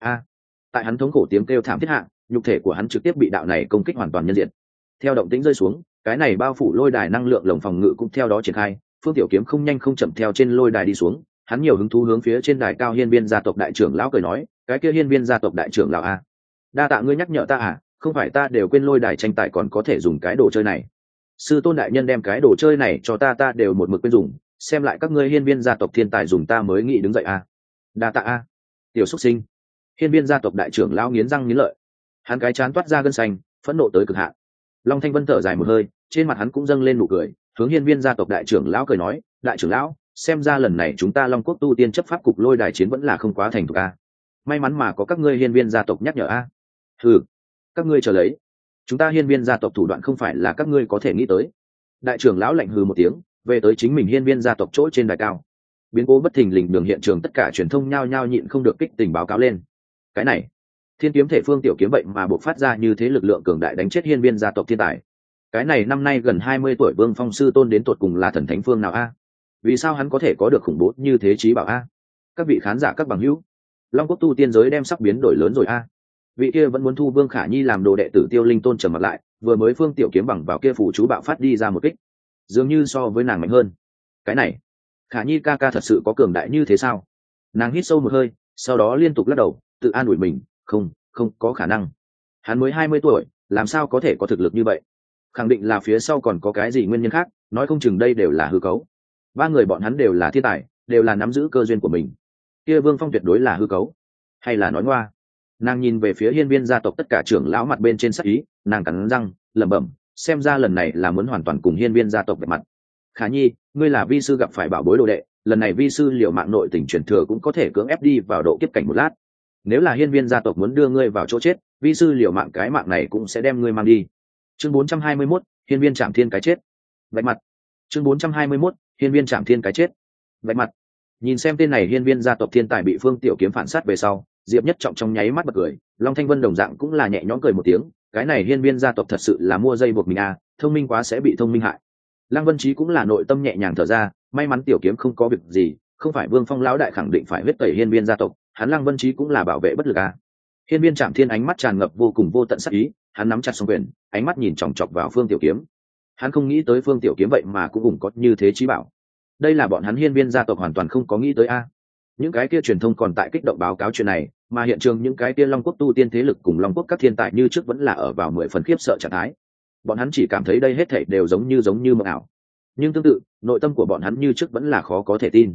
Tại hắn thống khổ tiếng kêu thảm thiết hạ, nhục thể của hắn trực tiếp bị đạo này công kích hoàn toàn nhân diệt. Theo động tĩnh rơi xuống, cái này bao phủ lôi đài năng lượng lồng phòng ngự cũng theo đó triển khai. Phương Tiểu Kiếm không nhanh không chậm theo trên lôi đài đi xuống, hắn nhiều hứng thú hướng phía trên đài cao hiên viên gia tộc đại trưởng lão cười nói: "Cái kia hiên viên gia tộc đại trưởng lão a, đa tạ ngươi nhắc nhở ta à, không phải ta đều quên lôi đài tranh tài còn có thể dùng cái đồ chơi này. Sư tôn đại nhân đem cái đồ chơi này cho ta đều một mực quên dùng, xem lại các ngươi hiên viên gia tộc thiên tài dùng ta mới nghĩ đứng dậy a. Đa tạ a." Tiểu xuất sinh. Hiên viên gia tộc đại trưởng lão nghiến răng nghiến lợi, hắn cái chán toát ra gân xanh, phẫn nộ tới cực hạn. Long Thanh Vân thở dài một hơi, trên mặt hắn cũng dâng lên nụ cười, hướng hiên viên gia tộc đại trưởng lão cười nói: "Đại trưởng lão, xem ra lần này chúng ta Long Quốc tu tiên chấp pháp cục lôi đài chiến vẫn là không quá thành thục a. May mắn mà có các ngươi hiên viên gia tộc nhắc nhở a." "Hừ, các ngươi chờ lấy, chúng ta hiên viên gia tộc thủ đoạn không phải là các ngươi có thể nghĩ tới." Đại trưởng lão lạnh hừ một tiếng, về tới chính mình hiên viên gia tộc chỗ trên đài cao. Biến cố bất thình lình đường hiện trường, tất cả truyền thông nhao nhao nhịn không được kích tình báo cáo lên. Cái này, thiên kiếm thể Phương Tiểu Kiếm vậy mà buộc phát ra như thế lực lượng cường đại đánh chết hiên viên gia tộc thiên tài. Cái này năm nay gần 20 tuổi Vương Phong sư tôn đến tột cùng là thần thánh phương nào a? Vì sao hắn có thể có được khủng bố như thế trí bảo a? Các vị khán giả các bằng hữu, Long Quốc tu tiên giới đem sắp biến đổi lớn rồi a. Vị kia vẫn muốn thu Vương Khả Nhi làm đồ đệ tử Tiêu Linh Tôn trầm mặt lại, vừa mới Phương Tiểu Kiếm bằng vào kia phù chú bạo phát đi ra một kích, dường như so với nàng mạnh hơn. Cái này, Khả Nhi ca ca thật sự có cường đại như thế sao? Nàng hít sâu một hơi, sau đó liên tục lắc đầu, tự an ủi mình: không có khả năng. Hắn mới 20 tuổi, làm sao có thể có thực lực như vậy? Khẳng định là phía sau còn có cái gì nguyên nhân khác, nói không chừng đây đều là hư cấu. Ba người bọn hắn đều là thiên tài, đều là nắm giữ cơ duyên của mình. Kia Vương Phong tuyệt đối là hư cấu, hay là nói ngoa? Nàng nhìn về phía hiên viên gia tộc tất cả trưởng lão mặt bên trên sắc ý, nàng cắn răng lẩm bẩm, xem ra lần này là muốn hoàn toàn cùng hiên viên gia tộc gặp mặt. Khả Nhi, ngươi là vi sư gặp phải bảo bối đồ đệ, lần này vi sư liệu mạng nội tình truyền thừa cũng có thể cưỡng ép đi vào độ kiếp cảnh một lát. Nếu là hiên viên gia tộc muốn đưa ngươi vào chỗ chết, vi sư liệu mạng cái mạng này cũng sẽ đem ngươi mang đi. Chương 421, hiên viên Trảm Thiên cái chết. Vạch mặt. Chương 421, hiên viên Trảm Thiên cái chết. Vạch mặt. Nhìn xem tên này hiên viên gia tộc thiên tài bị Phương Tiểu Kiếm phản sát về sau, Diệp Nhất Trọng trong nháy mắt bật cười, Long Thanh Vân đồng dạng cũng là nhẹ nhõm cười một tiếng, cái này hiên viên gia tộc thật sự là mua dây buộc mình à, thông minh quá sẽ bị thông minh hại. Lăng Vân Chí cũng là nội tâm nhẹ nhàng thở ra, may mắn Tiểu Kiếm không có việc gì, không phải Vương Phong lão đại khẳng định phải huyết tẩy hiên viên gia tộc, hắn Lăng Vân Chí cũng là bảo vệ bất lực à. Hiên viên Trảm Thiên ánh mắt tràn ngập vô cùng vô tận sát ý, hắn nắm chặt song quyền, ánh mắt nhìn chòng chọc vào Phương Tiểu Kiếm. Hắn không nghĩ tới Phương Tiểu Kiếm vậy mà cũng cùng có như thế chí bảo. Đây là bọn hắn hiên viên gia tộc hoàn toàn không có nghĩ tới a. Những cái kia truyền thông còn tại kích động báo cáo chuyện này, mà hiện trường những cái kia Long Quốc tu tiên thế lực cùng Long Quốc các thiên tài như trước vẫn là ở vào 10 phần khiếp sợ trạng thái. Bọn hắn chỉ cảm thấy đây hết thảy đều giống như mộng ảo. Nhưng tương tự, nội tâm của bọn hắn như trước vẫn là khó có thể tin.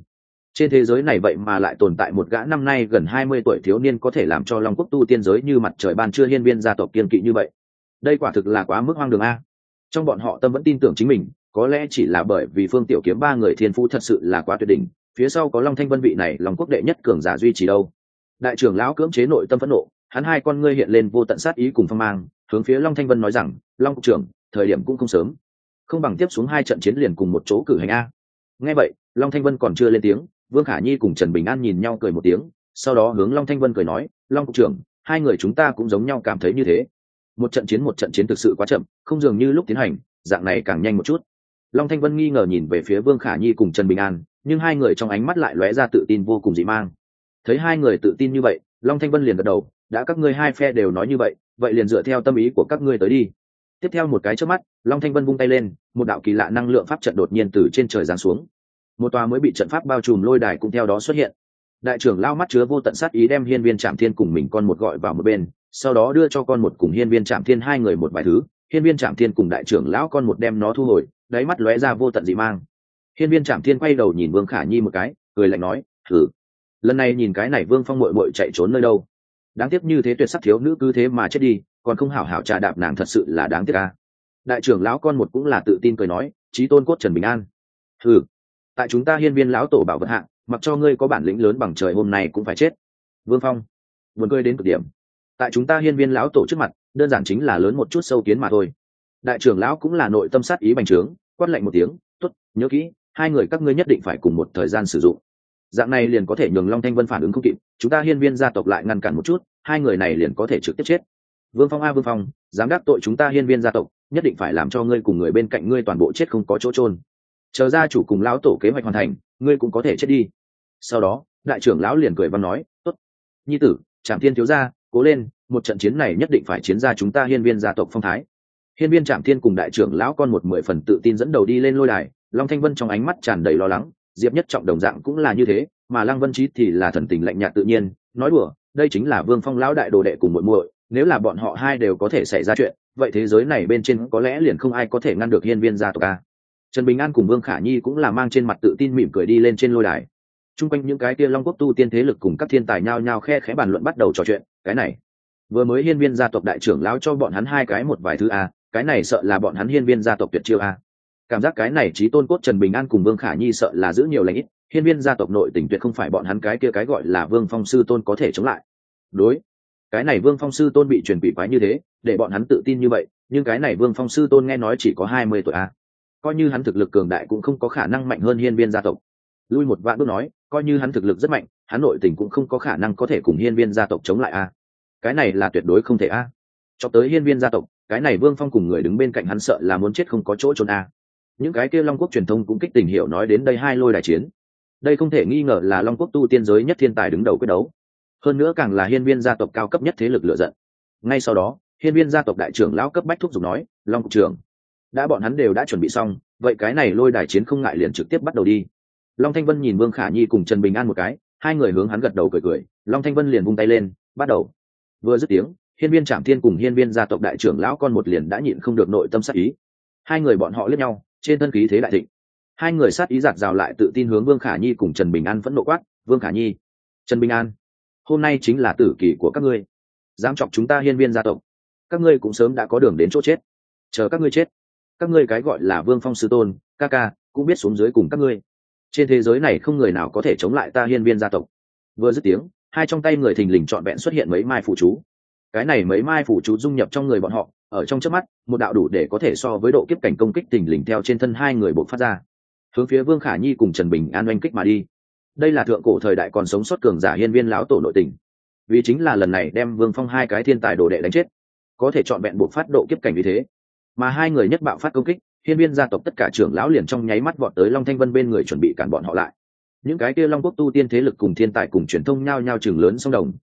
Trên thế giới này vậy mà lại tồn tại một gã năm nay gần 20 tuổi thiếu niên có thể làm cho Long Quốc tu tiên giới như mặt trời ban trưa hiên viên gia tộc kiên kỵ như vậy. Đây quả thực là quá mức hoang đường a. Trong bọn họ tâm vẫn tin tưởng chính mình, có lẽ chỉ là bởi vì Phương Tiểu Kiếm ba người thiên phú thật sự là quá tuyệt đỉnh, phía sau có Long Thanh Vân vị này Long Quốc đệ nhất cường giả duy trì đâu. Đại trưởng lão cưỡng chế nội tâm phẫn nộ, hắn hai con ngươi hiện lên vô tận sát ý cùng phong mang, hướng phía Long Thanh Vân nói rằng, Long cục trưởng, thời điểm cũng không sớm, không bằng tiếp xuống hai trận chiến liền cùng một chỗ cử hành a. Nghe vậy, Long Thanh Vân còn chưa lên tiếng, Vương Khả Nhi cùng Trần Bình An nhìn nhau cười một tiếng, sau đó hướng Long Thanh Vân cười nói, Long cục trưởng, hai người chúng ta cũng giống nhau cảm thấy như thế. Một trận chiến thực sự quá chậm, không dường như lúc tiến hành, dạng này càng nhanh một chút. Long Thanh Vân nghi ngờ nhìn về phía Vương Khả Nhi cùng Trần Bình An, nhưng hai người trong ánh mắt lại lóe ra tự tin vô cùng dị mang. Thấy hai người tự tin như vậy, Long Thanh Vân liền gật đầu, đã các ngươi hai phe đều nói như vậy, vậy liền dựa theo tâm ý của các ngươi tới đi. Tiếp theo một cái chớp mắt, Long Thanh Vân vung tay lên, một đạo kỳ lạ năng lượng pháp trận đột nhiên từ trên trời giáng xuống. Một tòa mới bị trận pháp bao trùm lôi đài cũng theo đó xuất hiện. Đại trưởng lao mắt chứa vô tận sát ý đem Hiên Viên Trảm Thiên cùng mình con một gọi vào một bên, sau đó đưa cho con một cùng Hiên Viên Trảm Thiên hai người một vài thứ. Hiên Viên Trảm Thiên cùng đại trưởng lão con một đem nó thu hồi, đáy mắt lóe ra vô tận dị mang. Hiên Viên Trảm Thiên quay đầu nhìn Vương Khả Nhi một cái, cười lạnh nói, thử, lần này nhìn cái này Vương Phong muội muội chạy trốn nơi đâu? Đáng tiếc như thế tuyệt sắc thiếu nữ cứ thế mà chết đi, còn không hảo hảo trà đạp nàng thật sự là đáng tiếc a. Đại trưởng lão con một cũng là tự tin cười nói, chí tôn cốt Trần Bình An, thử, tại chúng ta Hiên Viên lão tổ bảo vật hạng, mặc cho ngươi có bản lĩnh lớn bằng trời hôm nay cũng phải chết. Vương Phong buồn cười đến cực điểm, tại chúng ta Hiên Viên lão tổ trước mặt đơn giản chính là lớn một chút sâu kiến mà thôi. Đại trưởng lão cũng là nội tâm sát ý bành trướng, quát lạnh một tiếng, tốt, nhớ kỹ, hai người các ngươi nhất định phải cùng một thời gian sử dụng, dạng này liền có thể nhường Long Thanh Vân phản ứng không kịp, chúng ta Hiên Viên gia tộc lại ngăn cản một chút, hai người này liền có thể trực tiếp chết. Vương Phong a Vương Phong, dám đắc tội chúng ta Hiên Viên gia tộc, nhất định phải làm cho ngươi cùng người bên cạnh ngươi toàn bộ chết không có chỗ chôn. Chờ gia chủ cùng lão tổ kế hoạch hoàn thành, ngươi cũng có thể chết đi. Sau đó, đại trưởng lão liền cười văn nói, tốt, nhi tử, Trảm Thiên thiếu gia, cố lên, một trận chiến này nhất định phải chiến ra chúng ta Hiên Viên gia tộc phong thái. Hiên Viên Trảm Thiên cùng đại trưởng lão con một 10 phần tự tin dẫn đầu đi lên lôi đài. Long Thanh Vân trong ánh mắt tràn đầy lo lắng, Diệp Nhất Trọng đồng dạng cũng là như thế, mà Lăng Vân Chí thì là thần tình lạnh nhạt tự nhiên, nói đùa, đây chính là Vương Phong lão đại đồ đệ cùng muội muội, nếu là bọn họ hai đều có thể xảy ra chuyện, vậy thế giới này bên trên có lẽ liền không ai có thể ngăn được Hiên Viên gia tộc a. Trần Bình An cùng Vương Khả Nhi cũng là mang trên mặt tự tin mỉm cười đi lên trên lôi đài. Trung quanh những cái kia Long Quốc tu tiên thế lực cùng các thiên tài nhao nhao khe khẽ bàn luận bắt đầu trò chuyện, cái này vừa mới Hiên Viên gia tộc đại trưởng lão cho bọn hắn hai cái một vài thứ a, cái này sợ là bọn hắn Hiên Viên gia tộc tuyệt chiêu a. Cảm giác cái này chí tôn cốt Trần Bình An cùng Vương Khả Nhi sợ là giữ nhiều lành ít, Hiên Viên gia tộc nội tình tuyệt không phải bọn hắn cái kia cái gọi là Vương Phong sư tôn có thể chống lại. Đối, cái này Vương Phong sư tôn bị truyền bị quái như thế, để bọn hắn tự tin như vậy, nhưng cái này Vương Phong sư tôn nghe nói chỉ có 20 tuổi a. Coi như hắn thực lực cường đại cũng không có khả năng mạnh hơn Hiên Viên gia tộc. Lui một vạn bước nói, coi như hắn thực lực rất mạnh, hắn nội tình cũng không có khả năng có thể cùng Hiên Viên gia tộc chống lại a. Cái này là tuyệt đối không thể a. Cho tới Hiên Viên gia tộc, cái này Vương Phong cùng người đứng bên cạnh hắn sợ là muốn chết không có chỗ trốn a. Những cái kia Long Quốc truyền thông cũng kích tình hiểu nói đến đây hai lôi đài chiến. Đây không thể nghi ngờ là Long Quốc tu tiên giới nhất thiên tài đứng đầu quyết đấu. Hơn nữa càng là Hiên Viên gia tộc cao cấp nhất thế lực lựa giận. Ngay sau đó, Hiên Viên gia tộc đại trưởng lão cấp bách thúc giục nói, Long cục trưởng, đã bọn hắn đều đã chuẩn bị xong, vậy cái này lôi đài chiến không ngại liền trực tiếp bắt đầu đi. Long Thanh Vân nhìn Vương Khả Nhi cùng Trần Bình An một cái, hai người hướng hắn gật đầu cười cười, Long Thanh Vân liền vung tay lên, bắt đầu. Vừa dứt tiếng, Hiên Viên Trảm Thiên cùng Hiên Viên gia tộc đại trưởng lão con một liền đã nhịn không được nội tâm sát ý. Hai người bọn họ liếc nhau, trên thân khí thế đại thịnh. Hai người sát ý giạt rào lại tự tin hướng Vương Khả Nhi cùng Trần Bình An phẫn nộ quát, Vương Khả Nhi, Trần Bình An, hôm nay chính là tử kỳ của các ngươi, dám chọc chúng ta Hiên Viên gia tộc, các ngươi cũng sớm đã có đường đến chỗ chết, chờ các ngươi chết, các ngươi cái gọi là Vương Phong sư tôn, ca ca cũng biết xuống dưới cùng các ngươi. Trên thế giới này không người nào có thể chống lại ta Hiên Viên gia tộc. Vừa dứt tiếng, hai trong tay người thình lình trọn vẹn xuất hiện mấy mai phù chú. Cái này mấy mai phù chú dung nhập trong người bọn họ, ở trong chớp mắt, một đạo đủ để có thể so với độ kiếp cảnh công kích thình lình theo trên thân hai người bộc phát ra, hướng phía Vương Khả Nhi cùng Trần Bình An oanh kích mà đi. Đây là thượng cổ thời đại còn sống sót cường giả Hiên Viên lão tổ nội tình, vì chính là lần này đem Vương Phong hai cái thiên tài đồ đệ đánh chết, có thể chọn vẹn bộc phát độ kiếp cảnh như thế. Mà hai người nhất bạo phát công kích, Hiên Viên gia tộc tất cả trưởng lão liền trong nháy mắt vọt tới Long Thanh Vân bên người chuẩn bị cản bọn họ lại. Những cái kia Long Quốc tu tiên thế lực cùng thiên tài cùng truyền thông nhao nhao chừng lớn song đồng,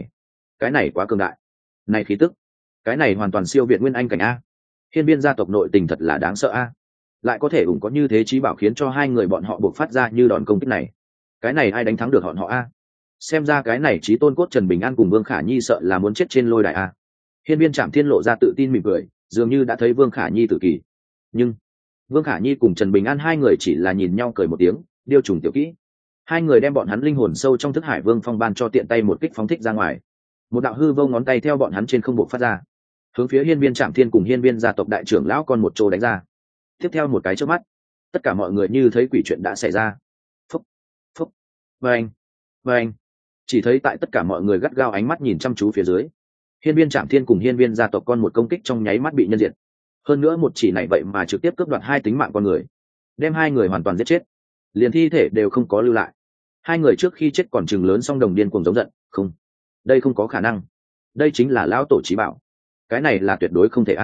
cái này quá cường đại. Này khí tức, cái này hoàn toàn siêu việt nguyên anh cảnh a. Hiên Viên gia tộc nội tình thật là đáng sợ a. Lại có thể ủng có như thế trí bảo khiến cho hai người bọn họ buộc phát ra như đòn công kích này. Cái này ai đánh thắng được họ a? Xem ra cái này chí tôn cốt Trần Bình An cùng Vương Khả Nhi sợ là muốn chết trên lôi đài a. Hiên Viên Trảm Thiên lộ ra tự tin mỉm cười, dường như đã thấy Vương Khả Nhi tử kỳ. Nhưng Vương Khả Nhi cùng Trần Bình An hai người chỉ là nhìn nhau cười một tiếng, điêu trùng tiểu kỹ. Hai người đem bọn hắn linh hồn sâu trong thức hải vương phong ban cho tiện tay một kích phóng thích ra ngoài. Một đạo hư vô ngón tay theo bọn hắn trên không bộ phát ra, hướng phía hiên viên trạm thiên cùng hiên viên gia tộc đại trưởng lão con một chỗ đánh ra. Tiếp theo một cái chớp mắt, tất cả mọi người như thấy quỷ chuyện đã xảy ra. Phúc, phúc, vâng, vâng. Chỉ thấy tại tất cả mọi người gắt gao ánh mắt nhìn chăm chú phía dưới, hiên viên trạm thiên cùng hiên viên gia tộc con một công kích trong nháy mắt bị nhân diệt. Hơn nữa một chỉ này vậy mà trực tiếp cướp đoạt hai tính mạng con người, đem hai người hoàn toàn giết chết, liền thi thể đều không có lưu lại. Hai người trước khi chết còn chừng lớn song đồng điên cuồng giống giận, không, đây không có khả năng, đây chính là lão tổ chí bảo, cái này là tuyệt đối không thể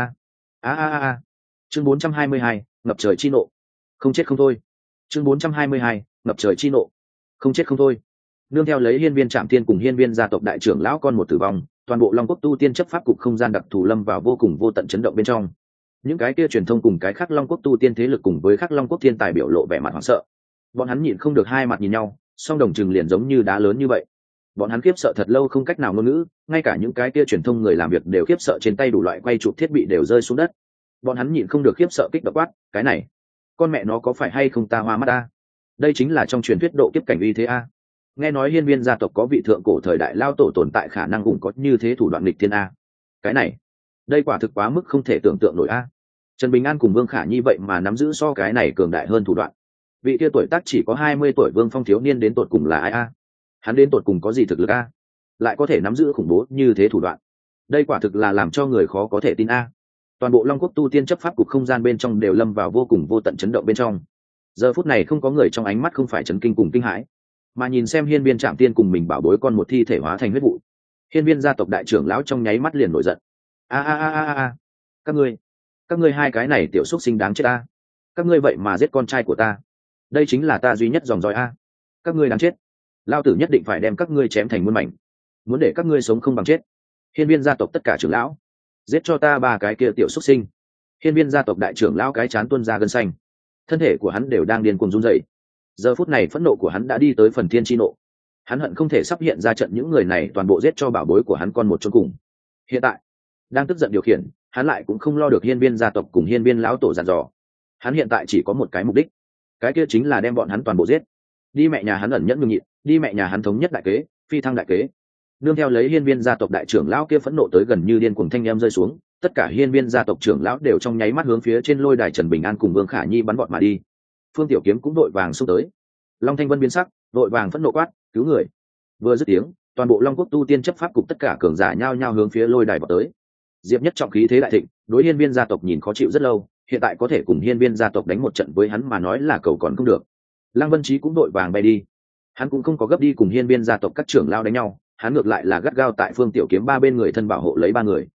a. Chương 422, ngập trời chi nộ, không chết không thôi. Chương 422, ngập trời chi nộ, không chết không thôi. Nương theo lấy hiên viên trạm thiên cùng hiên viên gia tộc đại trưởng lão con một tử vong, toàn bộ long quốc tu tiên chấp pháp cục không gian đặc thù lâm vào vô cùng vô tận chấn động bên trong. Những cái kia truyền thông cùng cái khác long quốc tu tiên thế lực cùng với khác long quốc thiên tài biểu lộ vẻ mặt hoảng sợ. Bọn hắn nhịn không được hai mặt nhìn nhau, song đồng chừng liền giống như đá lớn như vậy. Bọn hắn khiếp sợ thật lâu không cách nào ngôn ngữ, ngay cả những cái kia truyền thông người làm việc đều khiếp sợ, trên tay đủ loại quay chụp thiết bị đều rơi xuống đất. Bọn hắn nhịn không được khiếp sợ kích động quát, cái này, con mẹ nó có phải hay không ta hoa mắt ta? Đây chính là trong truyền thuyết độ kiếp cảnh uy thế a. Nghe nói hiên viên gia tộc có vị thượng cổ thời đại lao tổ tồn tại, khả năng cũng có như thế thủ đoạn nghịch thiên a. Cái này, đây quả thực quá mức không thể tưởng tượng nổi a. Trần Bình An cùng Vương Khả Nhi vậy mà nắm giữ so cái này cường đại hơn thủ đoạn. Vị kia tuổi tác chỉ có 20 tuổi Vương Phong thiếu niên đến tột cùng là ai a? Hắn đến tột cùng có gì thực lực a? Lại có thể nắm giữ khủng bố như thế thủ đoạn. Đây quả thực là làm cho người khó có thể tin a. Toàn bộ long quốc tu tiên chấp pháp cục không gian bên trong đều lâm vào vô cùng vô tận chấn động bên trong. Giờ phút này không có người trong ánh mắt không phải chấn kinh cùng kinh hãi, mà nhìn xem hiên viên trạm tiên cùng mình bảo bối con một thi thể hóa thành huyết vụ. Hiên viên gia tộc đại trưởng lão trong nháy mắt liền nổi giận. A, các ngươi hai cái này tiểu xúc sinh đáng chết a. Các ngươi vậy mà giết con trai của ta, đây chính là ta duy nhất dòng dõi a. Các ngươi đáng chết, lao tử nhất định phải đem các ngươi chém thành muôn mảnh, muốn để các ngươi sống không bằng chết. Hiên viên gia tộc tất cả trưởng lão, giết cho ta ba cái kia tiểu xúc sinh. Hiên viên gia tộc đại trưởng lão cái chán tuôn ra gân xanh, thân thể của hắn đều đang điên cuồng run rẩy. Giờ phút này phẫn nộ của hắn đã đi tới phần thiên chi nộ, hắn hận không thể sắp hiện ra trận những người này toàn bộ giết cho bảo bối của hắn con một chôn cùng. Hiện tại đang tức giận điều khiển, hắn lại cũng không lo được hiên viên gia tộc cùng hiên viên lão tổ dặn dò. Hắn hiện tại chỉ có một cái mục đích, cái kia chính là đem bọn hắn toàn bộ giết. Đi mẹ nhà hắn ẩn nhẫn nhường nhịn, đi mẹ nhà hắn thống nhất đại kế, phi thăng đại kế. Nương theo lấy hiên viên gia tộc đại trưởng lão kia phẫn nộ tới gần như điên cuồng thanh em rơi xuống, tất cả hiên viên gia tộc trưởng lão đều trong nháy mắt hướng phía trên lôi đài Trần Bình An cùng Vương Khả Nhi bắn vọt mà đi. Phương Tiểu Kiếm cũng đội vàng xông tới. Long Thanh Vân biến sắc, đội vàng phẫn nộ quát, cứu người. Vừa dứt tiếng, toàn bộ long quốc tu tiên chấp pháp cục tất cả cường giả nhao nhao hướng phía lôi đài vào tới. Diệp Nhất trọng khí thế đại thịnh, đối hiên viên gia tộc nhìn khó chịu rất lâu, hiện tại có thể cùng hiên viên gia tộc đánh một trận với hắn mà nói là cầu còn không được. Lăng Vân Chí cũng đội vàng bay đi, hắn cũng không có gấp đi cùng hiên viên gia tộc các trưởng lao đánh nhau, hắn ngược lại là gắt gao tại Phương Tiểu Kiếm ba bên người thân bảo hộ lấy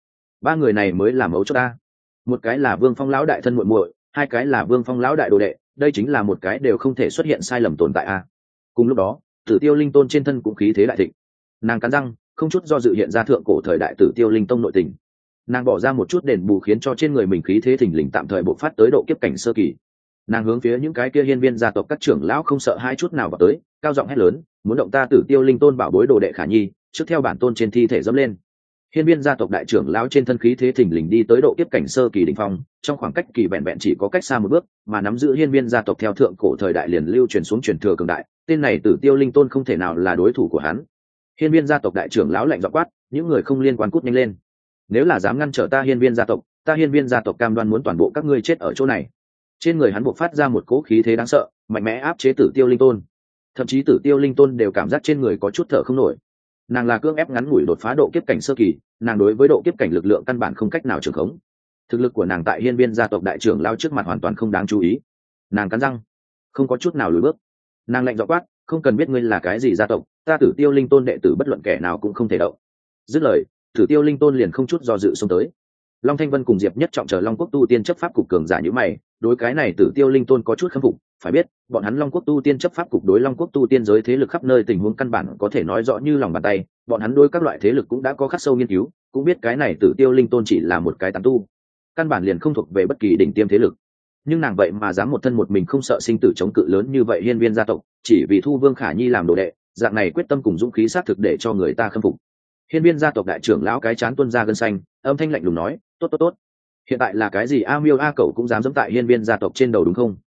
ba người này mới là mấu chốt ta. Một cái là Vương Phong lão đại thân muội muội, hai cái là Vương Phong lão đại đồ đệ, đây chính là một cái đều không thể xuất hiện sai lầm tồn tại a. Cùng lúc đó, Tử Tiêu Linh Tôn trên thân cũng khí thế đại thịnh, nàng cắn răng không chút do dự hiện ra thượng cổ thời đại Tử Tiêu Linh Tông nội tình. Nàng bỏ ra một chút đền bù khiến cho trên người mình khí thế thình lình tạm thời bộc phát tới độ kiếp cảnh sơ kỳ. Nàng hướng phía những cái kia hiên viên gia tộc các trưởng lão không sợ hai chút nào vào tới, cao giọng hét lớn, muốn động ta Tử Tiêu Linh Tôn bảo bối đồ đệ Khả Nhi, trước theo bản tôn trên thi thể dẫm lên. Hiên viên gia tộc đại trưởng lão trên thân khí thế thình lình đi tới độ kiếp cảnh sơ kỳ đỉnh phong, trong khoảng cách kỳ vẹn vẹn chỉ có cách xa một bước, mà nắm giữ hiên viên gia tộc theo thượng cổ thời đại liền lưu truyền xuống truyền thừa cường đại, tên này Tử Tiêu Linh Tôn không thể nào là đối thủ của hắn. Hiên viên gia tộc đại trưởng lão lạnh giọng quát, những người không liên quan cút nhanh lên. Nếu là dám ngăn trở ta hiên viên gia tộc, ta hiên viên gia tộc cam đoan muốn toàn bộ các ngươi chết ở chỗ này. Trên người hắn bộc phát ra một cỗ khí thế đáng sợ, mạnh mẽ áp chế Tử Tiêu Linh Tôn. Thậm chí Tử Tiêu Linh Tôn đều cảm giác trên người có chút thở không nổi. Nàng là cưỡng ép ngắn ngủi đột phá độ kiếp cảnh sơ kỳ, nàng đối với độ kiếp cảnh lực lượng căn bản không cách nào trưởng khống. Thực lực của nàng tại hiên viên gia tộc đại trưởng lao trước mặt hoàn toàn không đáng chú ý. Nàng cắn răng, không có chút nào lùi bước. Nàng lạnh giọng quát, không cần biết ngươi là cái gì gia tộc, ta Tử Tiêu Linh Tôn đệ tử bất luận kẻ nào cũng không thể động. Dứt lời, Tử Tiêu Linh Tôn liền không chút do dự xông tới. Long Thanh Vân cùng Diệp Nhất trọng chờ Long Quốc tu tiên chấp pháp cục cường giả như mày, đối cái này Tử Tiêu Linh Tôn có chút khâm phục, phải biết, bọn hắn Long Quốc tu tiên chấp pháp cục đối Long Quốc tu tiên giới thế lực khắp nơi tình huống căn bản có thể nói rõ như lòng bàn tay, bọn hắn đối các loại thế lực cũng đã có khắc sâu nghiên cứu, cũng biết cái này Tử Tiêu Linh Tôn chỉ là một cái tán tu, căn bản liền không thuộc về bất kỳ đỉnh tiêm thế lực. Nhưng nàng vậy mà dám một thân một mình không sợ sinh tử chống cự lớn như vậy hiên viên gia tộc, chỉ vì thu Vương Khả Nhi làm đồ đệ, dạng này quyết tâm cùng dũng khí xác thực để cho người ta khâm phục. Hiên viên gia tộc đại trưởng lão cái chán tuôn ra gân xanh, âm thanh lạnh lùng nói, tốt. Hiện tại là cái gì a miêu a cẩu cũng dám dẫm tại hiên viên gia tộc trên đầu đúng không?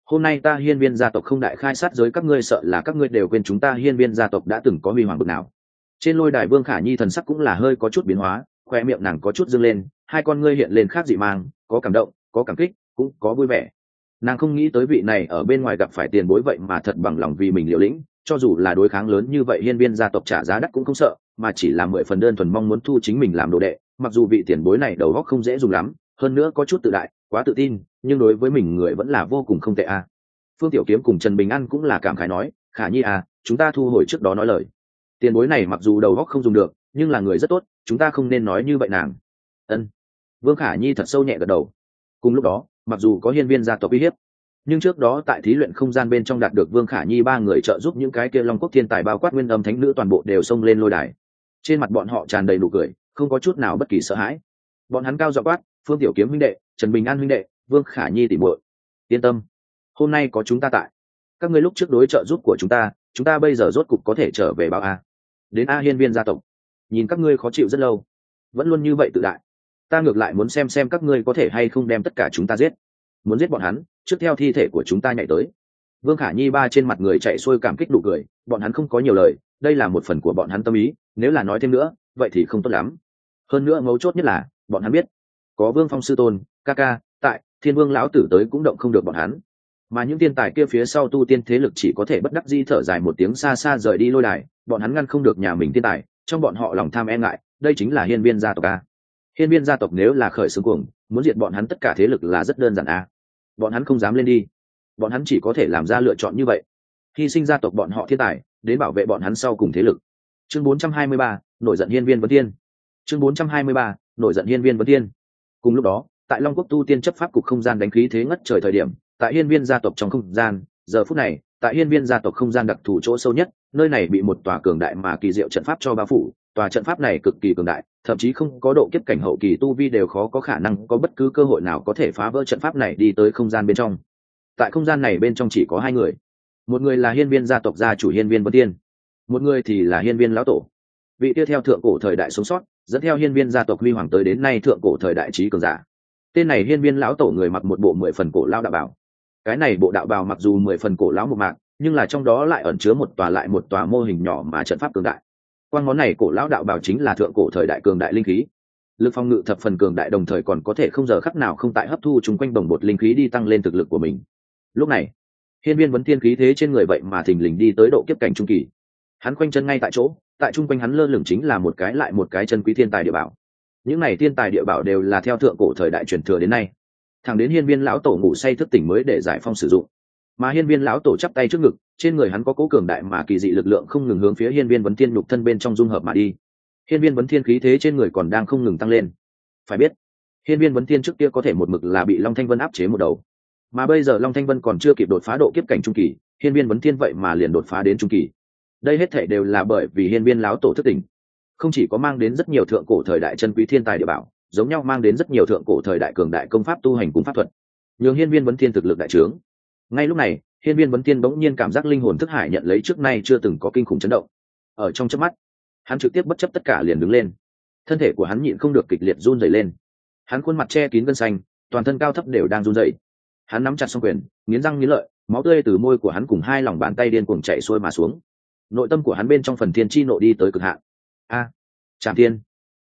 hôm nay ta hiên viên gia tộc không đại khai sát giới các ngươi, sợ là các ngươi đều quên chúng ta hiên viên gia tộc đã từng có huy hoàng bực nào. Trên lôi đài Vương Khả Nhi thần sắc cũng là hơi có chút biến hóa, khoe miệng nàng có chút dâng lên, hai con ngươi hiện lên khác dị mang, có cảm động, có cảm kích, cũng có vui vẻ. Nàng không nghĩ tới vị này ở bên ngoài gặp phải tiền bối vậy mà thật bằng lòng vì mình liều lĩnh, cho dù là đối kháng lớn như vậy hiên viên gia tộc trả giá đắt cũng không sợ, mà chỉ là 10 phần đơn thuần mong muốn thu chính mình làm đồ đệ. Mặc dù vị tiền bối này đầu óc không dễ dùng lắm, hơn nữa có chút tự đại, quá tự tin, nhưng đối với mình người vẫn là vô cùng không tệ a. Phương Tiểu Kiếm cùng Trần Bình An cũng là cảm khái nói, Khả Nhi à, chúng ta thu hồi trước đó nói lời. Tiền bối này mặc dù đầu óc không dùng được, nhưng là người rất tốt, chúng ta không nên nói như vậy nàng. Ân. Vương Khả Nhi thật sâu nhẹ gật đầu. Cùng lúc đó, mặc dù có hiên viên gia tộc uy hiếp, nhưng trước đó tại thí luyện không gian bên trong đạt được Vương Khả Nhi ba người trợ giúp, những cái kia Long Quốc thiên tài bao quát Nguyên Âm Thánh Nữ toàn bộ đều xông lên lôi đài. Trên mặt bọn họ tràn đầy nụ cười, không có chút nào bất kỳ sợ hãi. Bọn hắn cao giọng quát, Phương Tiểu Kiếm huynh đệ, Trần Bình An huynh đệ, Vương Khả Nhi tỉ muội, yên tâm, hôm nay có chúng ta tại, các ngươi lúc trước đối trợ giúp của chúng ta bây giờ rốt cục có thể trở về báo a. Đến a hiên viên gia tộc, nhìn các ngươi khó chịu rất lâu, vẫn luôn như vậy tự đại, ta ngược lại muốn xem các ngươi có thể hay không đem tất cả chúng ta giết. Muốn giết bọn hắn, trước theo thi thể của chúng ta nhảy tới. Vương Khả Nhi ba trên mặt người chạy xuôi cảm kích nụ cười, bọn hắn không có nhiều lời, đây là một phần của bọn hắn tâm ý, nếu là nói thêm nữa, vậy thì không tốt lắm. Hơn nữa mấu chốt nhất là, bọn hắn biết, có Vương Phong sư tôn, ca ca tại, Thiên Vương lão tử tới cũng động không được bọn hắn. Mà những thiên tài kia phía sau tu tiên thế lực chỉ có thể bất đắc dĩ thở dài một tiếng, xa xa rời đi lôi đài, bọn hắn ngăn không được nhà mình thiên tài, trong bọn họ lòng tham e ngại, đây chính là hiên viên gia tộc a. Hiên viên gia tộc nếu là khởi xướng cuồng, muốn diệt bọn hắn tất cả thế lực là rất đơn giản a. Bọn hắn không dám lên đi, bọn hắn chỉ có thể làm ra lựa chọn như vậy, hy sinh gia tộc bọn họ thiên tài đến bảo vệ bọn hắn sau cùng thế lực. Chương 423, nổi giận hiên viên vấn tiên. Chương 423, nổi giận hiên viên vấn tiên. Cùng lúc đó, tại Long Quốc tu tiên chấp pháp cục không gian đánh khí thế ngất trời thời điểm, tại hiên viên gia tộc trong không gian, giờ phút này, tại hiên viên gia tộc không gian đặc thù chỗ sâu nhất, nơi này bị một tòa cường đại mà kỳ diệu trận pháp cho bao phủ. Tòa trận pháp này cực kỳ cường đại, thậm chí không có độ kiếp cảnh hậu kỳ tu vi đều khó có khả năng có bất cứ cơ hội nào có thể phá vỡ trận pháp này đi tới không gian bên trong. Tại không gian này bên trong chỉ có hai người, một người là hiên viên gia tộc gia chủ hiên viên vân tiên, một người thì là hiên viên lão tổ, vị tiếp theo thượng cổ thời đại sống sót, dẫn theo hiên viên gia tộc huy hoàng tới đến nay thượng cổ thời đại trí cường giả. Tên này hiên viên lão tổ người mặc một bộ 10 phần cổ lão đạo bào. Cái này bộ đạo bào mặc dù 10 phần cổ lão một mạc, nhưng là trong đó lại ẩn chứa một tòa mô hình nhỏ mà trận pháp cường đại. Quan món này cổ lão đạo bào chính là thượng cổ thời đại cường đại linh khí, lực phòng ngự thập phần cường đại, đồng thời còn có thể không giờ khắc nào không tại hấp thu chúng quanh đồng bột linh khí đi tăng lên thực lực của mình. Lúc này, hiên viên vấn thiên khí thế trên người vậy mà thình lình đi tới độ kiếp cảnh trung kỳ. Hắn khoanh chân ngay tại chỗ, tại trung quanh hắn lơ lửng chính là một cái lại một cái chân quý thiên tài địa bảo. Những này thiên tài địa bảo đều là theo thượng cổ thời đại truyền thừa đến nay, thẳng đến hiên viên lão tổ ngủ say thức tỉnh mới để giải phong sử dụng. Mà hiên viên lão tổ chắp tay trước ngực, trên người hắn có cố cường đại mà kỳ dị lực lượng không ngừng hướng phía hiên viên vấn thiên nhục thân bên trong dung hợp mà đi. Hiên viên vấn thiên khí thế trên người còn đang không ngừng tăng lên. Phải biết, hiên viên vấn thiên trước kia có thể một mực là bị Long Thanh Vân áp chế một đầu, mà bây giờ Long Thanh Vân còn chưa kịp đột phá độ kiếp cảnh trung kỳ, hiên viên vấn thiên vậy mà liền đột phá đến trung kỳ. Đây hết thảy đều là bởi vì hiên viên lão tổ thức tỉnh, không chỉ có mang đến rất nhiều thượng cổ thời đại chân quý thiên tài địa bảo, giống nhau mang đến rất nhiều thượng cổ thời đại cường đại công pháp tu hành cùng pháp thuật, nhường hiên viên vấn thiên thực lực đại trướng. Ngay lúc này, hiên viên vấn thiên bỗng nhiên cảm giác linh hồn thức hải nhận lấy trước nay chưa từng có kinh khủng chấn động. Ở trong chớp mắt, hắn trực tiếp bất chấp tất cả liền đứng lên, thân thể của hắn nhịn không được kịch liệt run rẩy lên. Hắn khuôn mặt che kín gân xanh, toàn thân cao thấp đều đang run rẩy. Hắn nắm chặt song quyền, nghiến răng nghiến lợi, máu tươi từ môi của hắn cùng hai lòng bàn tay điên cuồng chảy xuôi mà xuống. Nội tâm của hắn bên trong phần thiên chi nộ đi tới cực hạn. A, Trảm Thiên,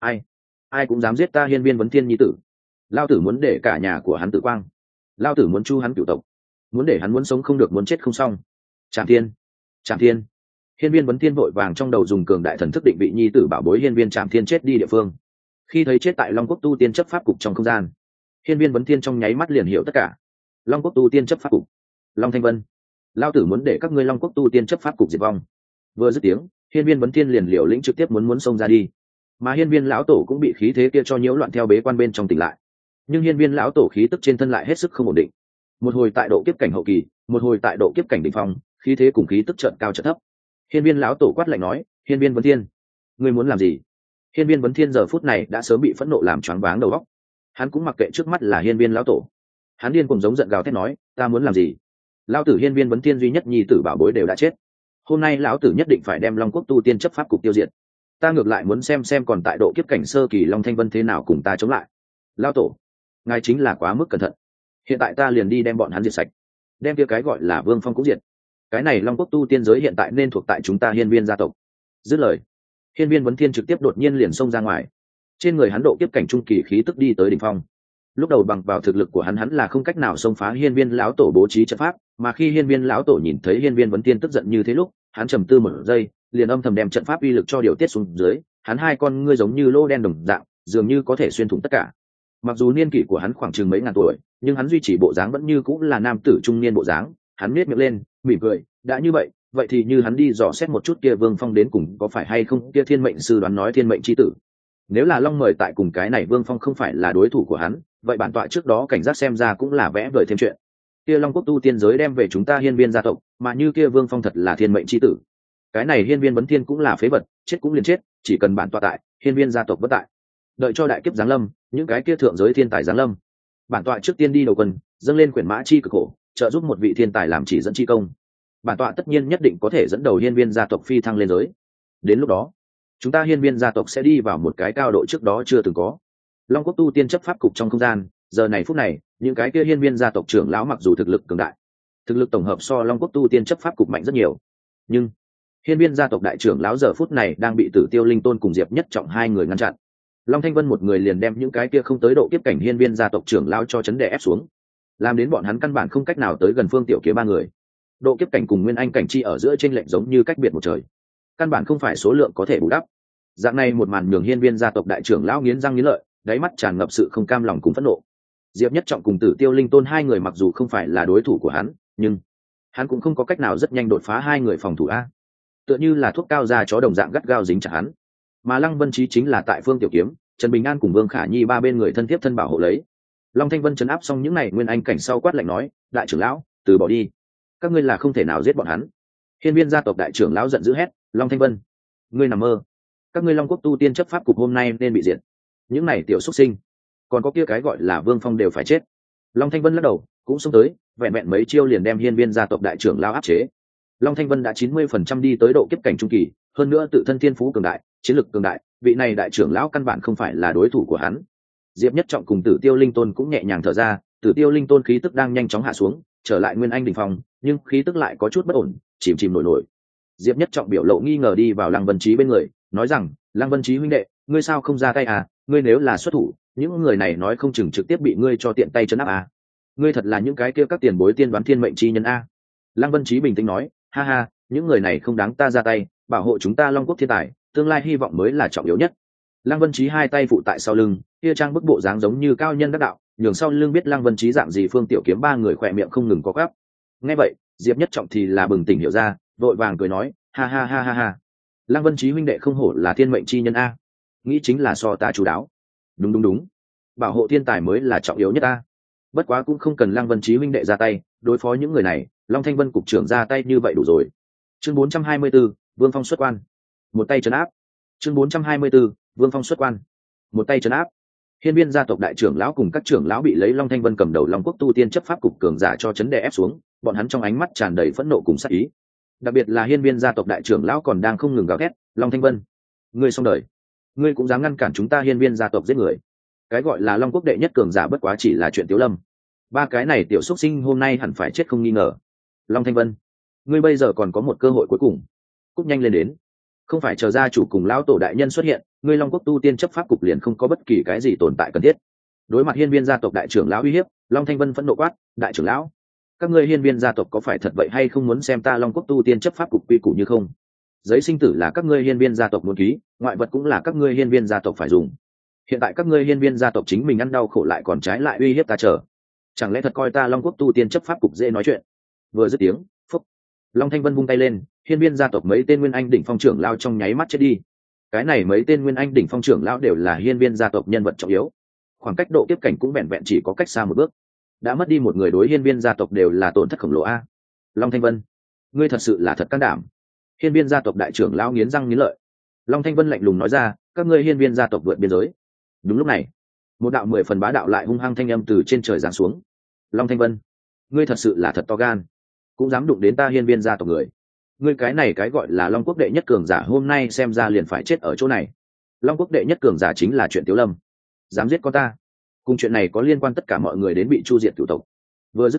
ai cũng dám giết ta hiên viên vấn thiên nhi tử. Lao tử muốn để cả nhà của hắn tử quang. Lao tử muốn chu hắn cửu tộc, muốn để hắn muốn sống không được, muốn chết không xong. Trảm Thiên. Hiên viên vấn thiên vội vàng trong đầu dùng cường đại thần thức định vị nhi tử bảo bối hiên viên Trảm Thiên chết đi địa phương. Khi thấy chết tại Long Quốc tu tiên chấp pháp cục trong không gian, hiên viên vấn thiên trong nháy mắt liền hiểu tất cả. Long Quốc tu tiên chấp pháp cục, Long Thanh Vân, lao tử muốn để các ngươi Long Quốc tu tiên chấp pháp cục diệt vong. Vừa dứt tiếng, hiên viên vấn thiên liền liều lĩnh trực tiếp muốn xông ra đi. Mà hiên viên lão tổ cũng bị khí thế kia cho nhiễu loạn, theo bế quan bên trong tỉnh lại. Nhưng hiên viên lão tổ khí tức trên thân lại hết sức không ổn định, một hồi tại độ kiếp cảnh hậu kỳ, một hồi tại độ kiếp cảnh đỉnh phong, khí thế cùng khí tức chợt cao chợt thấp. Hiên viên lão tổ quát lạnh nói, hiên viên vấn thiên, ngươi muốn làm gì? Hiên viên vấn thiên giờ phút này đã sớm bị phẫn nộ làm choáng váng đầu óc. Hắn cũng mặc kệ trước mắt là hiên viên lão tổ, hắn điên cuồng giống giận gào thét nói, ta muốn làm gì? Lão tử hiên viên vấn thiên duy nhất nhi tử bảo bối đều đã chết, hôm nay lão tử nhất định phải đem Long Quốc tu tiên chấp pháp cục tiêu diệt. Ta ngược lại muốn xem còn tại độ kiếp cảnh sơ kỳ Long Thanh Vân thế nào cùng ta chống lại. Lão tổ, ngài chính là quá mức cẩn thận, hiện tại ta liền đi đem bọn hắn diệt sạch. đem kia cái gọi là vương phong cũng diệt. Cái này long quốc tu tiên giới hiện tại nên thuộc tại chúng ta hiên viên gia tộc. Dứt lời, hiên viên vấn thiên trực tiếp đột nhiên liền xông ra ngoài. Trên người hắn độ kiếp cảnh trung kỳ khí tức đi tới đỉnh phong. Lúc đầu bằng vào thực lực của hắn là không cách nào xông phá hiên viên lão tổ bố trí trận pháp, mà khi hiên viên lão tổ nhìn thấy hiên viên vấn thiên tức giận như thế lúc, hắn trầm tư một giây, liền âm thầm đem trận pháp uy lực cho điều tiết xuống dưới. Hắn hai con ngươi giống như lô đen đồng dạng, dường như có thể xuyên thủng tất cả. Mặc dù niên kỷ của hắn khoảng chừng mấy ngàn tuổi, nhưng hắn duy trì bộ dáng vẫn như cũng là nam tử trung niên bộ dáng. Hắn nhếch miệng lên, mỉm cười, đã như vậy, vậy thì như hắn đi dò xét một chút kia Vương Phong đến cùng có phải hay không kia thiên mệnh sư đoán nói thiên mệnh chi tử. Nếu là Long mời tại cùng cái này Vương Phong không phải là đối thủ của hắn, vậy bản tọa trước đó cảnh giác xem ra cũng là vẽ vời thêm chuyện. Kia Long quốc tu tiên giới đem về chúng ta hiên viên gia tộc, mà như kia Vương Phong thật là thiên mệnh chi tử. Cái này hiên viên vấn thiên cũng là phế vật, chết cũng liền chết, chỉ cần bản tọa tại, hiên viên gia tộc bất tại. Đợi cho đại kiếp giáng lâm, những cái kia thượng giới thiên tài giáng lâm, bản tọa trước tiên đi đầu quân, dâng lên quyển mã chi cực khổ, trợ giúp một vị thiên tài làm chỉ dẫn chi công. Bản tọa tất nhiên nhất định có thể dẫn đầu hiên viên gia tộc phi thăng lên giới. Đến lúc đó, chúng ta hiên viên gia tộc sẽ đi vào một cái cao độ trước đó chưa từng có. Long quốc tu tiên chấp pháp cục trong không gian, giờ này phút này, những cái kia hiên viên gia tộc trưởng lão mặc dù thực lực cường đại, thực lực tổng hợp so Long quốc tu tiên chấp pháp cục mạnh rất nhiều, nhưng hiên viên gia tộc đại trưởng lão giờ phút này đang bị Tử Tiêu Linh Tôn cùng Diệp Nhất Trọng hai người ngăn chặn. Long Thanh Vân một người liền đem những cái kia không tới độ kiếp cảnh hiên viên gia tộc trưởng lão cho chấn đè ép xuống, làm đến bọn hắn căn bản không cách nào tới gần Phương Tiểu Kiếm ba người. Độ kiếp cảnh cùng nguyên anh cảnh chi ở giữa chênh lệch giống như cách biệt một trời, căn bản không phải số lượng có thể bù đắp. Dạng này một màn nhường hiên viên gia tộc đại trưởng lão nghiến răng nghiến lợi, đáy mắt tràn ngập sự không cam lòng cùng phẫn nộ. Diệp Nhất Trọng cùng Tử Tiêu Linh Tôn hai người mặc dù không phải là đối thủ của hắn, nhưng hắn cũng không có cách nào rất nhanh đột phá hai người phòng thủ a. Tựa như là thuốc cao da chó đồng dạng gắt gao dính chặt hắn. Mà Lăng Vân Chí chính là tại Phương Tiểu Kiếm, Trần Bình An cùng Vương Khả Nhi ba bên người thân thiết thân bảo hộ lấy. Long Thanh Vân trấn áp xong những này nguyên anh cảnh sau quát lạnh nói, đại trưởng lão, từ bỏ đi, các ngươi là không thể nào giết bọn hắn. Hiên viên gia tộc đại trưởng lão giận dữ hét, Long Thanh Vân, ngươi nằm mơ, các ngươi Long quốc tu tiên chấp pháp cục hôm nay nên bị diệt. Những này tiểu xuất sinh, còn có kia cái gọi là Vương Phong đều phải chết. Long Thanh Vân lắc đầu, cũng xông tới, vẹn vẹn mấy chiêu liền đem hiên viên gia tộc đại trưởng lão áp chế. Long Thanh Vân đã 90% đi tới độ kiếp cảnh trung kỳ, hơn nữa tự thân thiên phú cường đại, chiến lực cường đại, vị này đại trưởng lão căn bản không phải là đối thủ của hắn. Diệp Nhất Trọng cùng Tử Tiêu Linh Tôn cũng nhẹ nhàng thở ra, Tử Tiêu Linh Tôn khí tức đang nhanh chóng hạ xuống, trở lại nguyên anh đỉnh phong, nhưng khí tức lại có chút bất ổn, chìm chìm nổi nổi. Diệp Nhất Trọng biểu lộ nghi ngờ đi vào Lăng Vân Chí bên người, nói rằng, Lăng Vân Chí huynh đệ, ngươi sao không ra tay à? Ngươi nếu là xuất thủ, những người này nói không chừng trực tiếp bị ngươi cho tiện tay trấn áp à? Ngươi thật là những cái kia các tiền bối tiên đoán thiên mệnh chi nhân a. Lăng Vân Chí bình tĩnh nói, ha ha, những người này không đáng ta ra tay, bảo hộ chúng ta Long quốc thiên tài, tương lai hy vọng mới là trọng yếu nhất. Lăng Vân Chí hai tay phụ tại sau lưng, kia trang bức bộ dáng giống như cao nhân đắc đạo, nhường sau lưng biết Lăng Vân Chí dạng gì Phương Tiểu Kiếm ba người khỏe miệng không ngừng có gắp. Nghe vậy, Diệp Nhất Trọng thì là bừng tỉnh hiểu ra, vội vàng cười nói, ha ha ha ha ha. Lăng Vân Chí huynh đệ không hổ là thiên mệnh chi nhân a, nghĩ chính là so ta chú đáo. Đúng đúng đúng, bảo hộ thiên tài mới là trọng yếu nhất a. Bất quá cũng không cần Lăng Vân Chí huynh đệ ra tay, đối phó những người này, Long Thanh Vân cục trưởng ra tay như vậy đủ rồi. Chương 424, Vương Phong xuất quan. Một tay trấn áp. Chương 424, Vương Phong xuất quan. Một tay trấn áp. Hiên viên gia tộc đại trưởng lão cùng các trưởng lão bị lấy Long Thanh Vân cầm đầu Long quốc tu tiên chấp pháp cục cường giả cho chấn đè ép xuống, bọn hắn trong ánh mắt tràn đầy phẫn nộ cùng sát ý. Đặc biệt là hiên viên gia tộc đại trưởng lão còn đang không ngừng gào thét, Long Thanh Vân, ngươi xong đời, ngươi cũng dám ngăn cản chúng ta hiên viên gia tộc giết người. Cái gọi là Long quốc đệ nhất cường giả bất quá chỉ là chuyện tiểu lâm. Ba cái này tiểu xuất sinh hôm nay hẳn phải chết không nghi ngờ. Long Thanh Vân, ngươi bây giờ còn có một cơ hội cuối cùng, cúp nhanh lên đến, không phải chờ gia chủ cùng lão tổ đại nhân xuất hiện, ngươi Long quốc tu tiên chấp pháp cục liền không có bất kỳ cái gì tồn tại cần thiết. Đối mặt hiên viên gia tộc đại trưởng lão uy hiếp, Long Thanh Vân phẫn nộ quát, đại trưởng lão, các ngươi hiên viên gia tộc có phải thật vậy hay không muốn xem ta Long quốc tu tiên chấp pháp cục quy củ như không? Giấy sinh tử là các ngươi hiên viên gia tộc muốn ký, ngoại vật cũng là các ngươi hiên viên gia tộc phải dùng. Hiện tại các ngươi hiên viên gia tộc chính mình ăn đau khổ lại còn trái lại uy hiếp ta chờ, chẳng lẽ thật coi ta Long quốc tu tiên chấp pháp cục dễ nói chuyện? Vừa dứt tiếng, phúc, Long Thanh Vân vung tay lên, hiên viên gia tộc mấy tên nguyên anh đỉnh phong trưởng lao trong nháy mắt chết đi. Cái này mấy tên nguyên anh đỉnh phong trưởng lão đều là hiên viên gia tộc nhân vật trọng yếu, khoảng cách độ tiếp cảnh cũng vẹn vẹn chỉ có cách xa một bước, đã mất đi một người đối hiên viên gia tộc đều là tổn thất khổng lồ a. Long Thanh Vân, ngươi thật sự là thật can đảm. Hiên viên gia tộc đại trưởng lão nghiến răng nghiến lợi. Long Thanh Vân lạnh lùng nói ra, các ngươi hiên viên gia tộc vượt biên giới. Đúng lúc này, một đạo 10 phần bá đạo lại hung hăng thanh âm từ trên trời giáng xuống. Long Thanh Vân, ngươi thật sự là thật to gan, cũng dám đụng đến ta hiên viên gia tộc người. Ngươi cái này cái gọi là Long quốc đệ nhất cường giả hôm nay xem ra liền phải chết ở chỗ này. Long quốc đệ nhất cường giả chính là chuyện Tiếu Lâm, dám giết con ta, cùng chuyện này có liên quan tất cả mọi người đến bị chu diệt cửu tộc. Vừa dứt tiếng,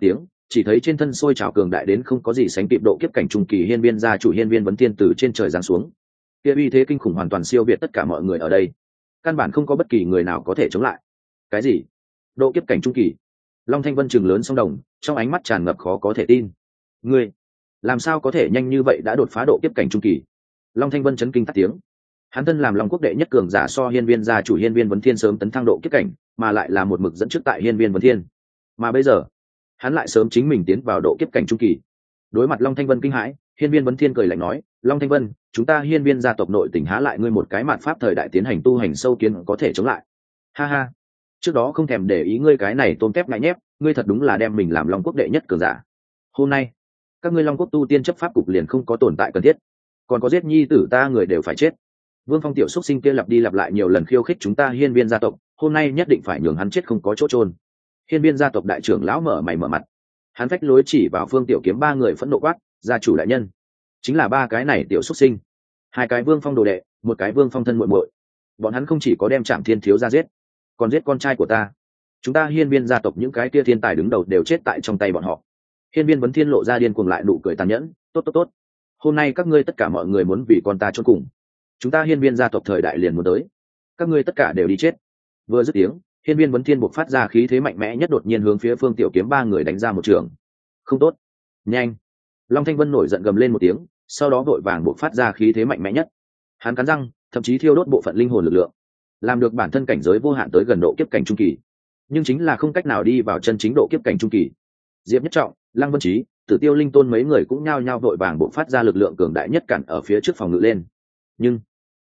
chỉ thấy trên thân sôi trào cường đại đến không có gì sánh kịp độ kiếp cảnh trung kỳ hiên viên gia chủ hiên viên vấn thiên từ trên trời giáng xuống. Kia uy thế kinh khủng hoàn toàn siêu việt tất cả mọi người ở đây, căn bản không có bất kỳ người nào có thể chống lại. Cái gì? Độ kiếp cảnh trung kỳ? Long Thanh Vân trừng lớn song đồng, trong ánh mắt tràn ngập khó có thể tin. Ngươi làm sao có thể nhanh như vậy đã đột phá độ kiếp cảnh trung kỳ? Long Thanh Vân chấn kinh tắt tiếng. Hắn thân làm Long Quốc đệ nhất cường giả so hiên viên gia chủ hiên viên vấn thiên sớm tấn thăng độ kiếp cảnh, mà lại là một mực dẫn trước tại hiên viên vấn thiên, mà bây giờ hắn lại sớm chính mình tiến vào độ kiếp cảnh trung kỳ. Đối mặt Long Thanh Vân kinh hãi, hiên viên vấn thiên cười lạnh nói: Long Thanh Vân, chúng ta hiên viên gia tộc nội tình há lại ngươi một cái mạt pháp thời đại tiến hành tu hành sâu kiến có thể chống lại? Ha ha, trước đó không thèm để ý ngươi cái này tôm tép ngại nhép, ngươi thật đúng là đem mình làm Long Quốc đệ nhất cường giả. Hôm nay các ngươi Long Quốc tu tiên chấp pháp cục liền không có tồn tại cần thiết, còn có giết nhi tử ta người đều phải chết. Vương Phong tiểu xúc sinh kia lặp đi lặp lại nhiều lần khiêu khích chúng ta hiên viên gia tộc, hôm nay nhất định phải nhường hắn chết không có chỗ chôn. Hiên viên gia tộc đại trưởng lão mở mày mở mặt, hắn phách lối chỉ vào Phương Tiểu Kiếm ba người phẫn nộ quát: gia chủ đại nhân, chính là ba cái này tiểu xúc sinh, hai cái Vương Phong đồ đệ, một cái Vương Phong thân muội muội, bọn hắn không chỉ có đem Trảm Thiên thiếu gia giết, còn giết con trai của ta. Chúng ta hiên viên gia tộc những cái kia thiên tài đứng đầu đều chết tại trong tay bọn họ. Hiên viên vấn thiên lộ ra điên cuồng lại nụ cười tàn nhẫn: tốt tốt tốt, hôm nay các ngươi tất cả mọi người muốn vì con ta chôn cùng, chúng ta hiên viên gia tộc thời đại liền muốn tới, các ngươi tất cả đều đi chết. Vừa dứt tiếng, hiên viên vấn thiên buộc phát ra khí thế mạnh mẽ nhất, đột nhiên hướng phía Phương Tiểu Kiếm ba người đánh ra một trường. Không tốt, nhanh! Long Thanh Vân nổi giận gầm lên một tiếng, sau đó vội vàng buộc phát ra khí thế mạnh mẽ nhất. Hắn cắn răng, thậm chí thiêu đốt bộ phận linh hồn lực lượng, làm được bản thân cảnh giới vô hạn tới gần độ kiếp cảnh trung kỳ, nhưng chính là không cách nào đi vào chân chính độ kiếp cảnh trung kỳ. Diệp Nhất Trọng, Lăng Vân Trí, Tử Tiêu Linh Tôn mấy người cũng nhao nhao vội vàng buộc phát ra lực lượng cường đại nhất cản ở phía trước phòng ngự lên. Nhưng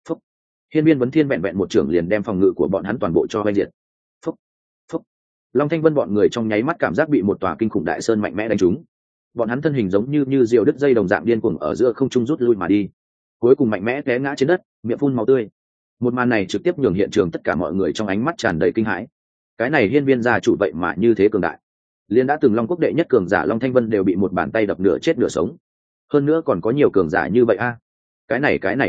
hiên viên vấn thiên vẹn vẹn một trưởng liền đem phòng ngự của bọn hắn toàn bộ cho hoanh diệt. Phúc, phúc. Long Thanh Vân bọn người trong nháy mắt cảm giác bị một tòa kinh khủng đại sơn mạnh mẽ đánh trúng, bọn hắn thân hình giống như diều đứt dây đồng dạng điên cuồng ở giữa không trung rút lui mà đi, cuối cùng mạnh mẽ té ngã trên đất, miệng phun máu tươi. Một màn này trực tiếp nhường hiện trường tất cả mọi người trong ánh mắt tràn đầy kinh hãi. Cái này hiên viên gia chủ vậy mà như thế cường đại, liên đã từng Long Quốc đệ nhất cường giả Long Thanh Vân đều bị một bàn tay đập nửa chết nửa sống, hơn nữa còn có nhiều cường giả như vậy a. Cái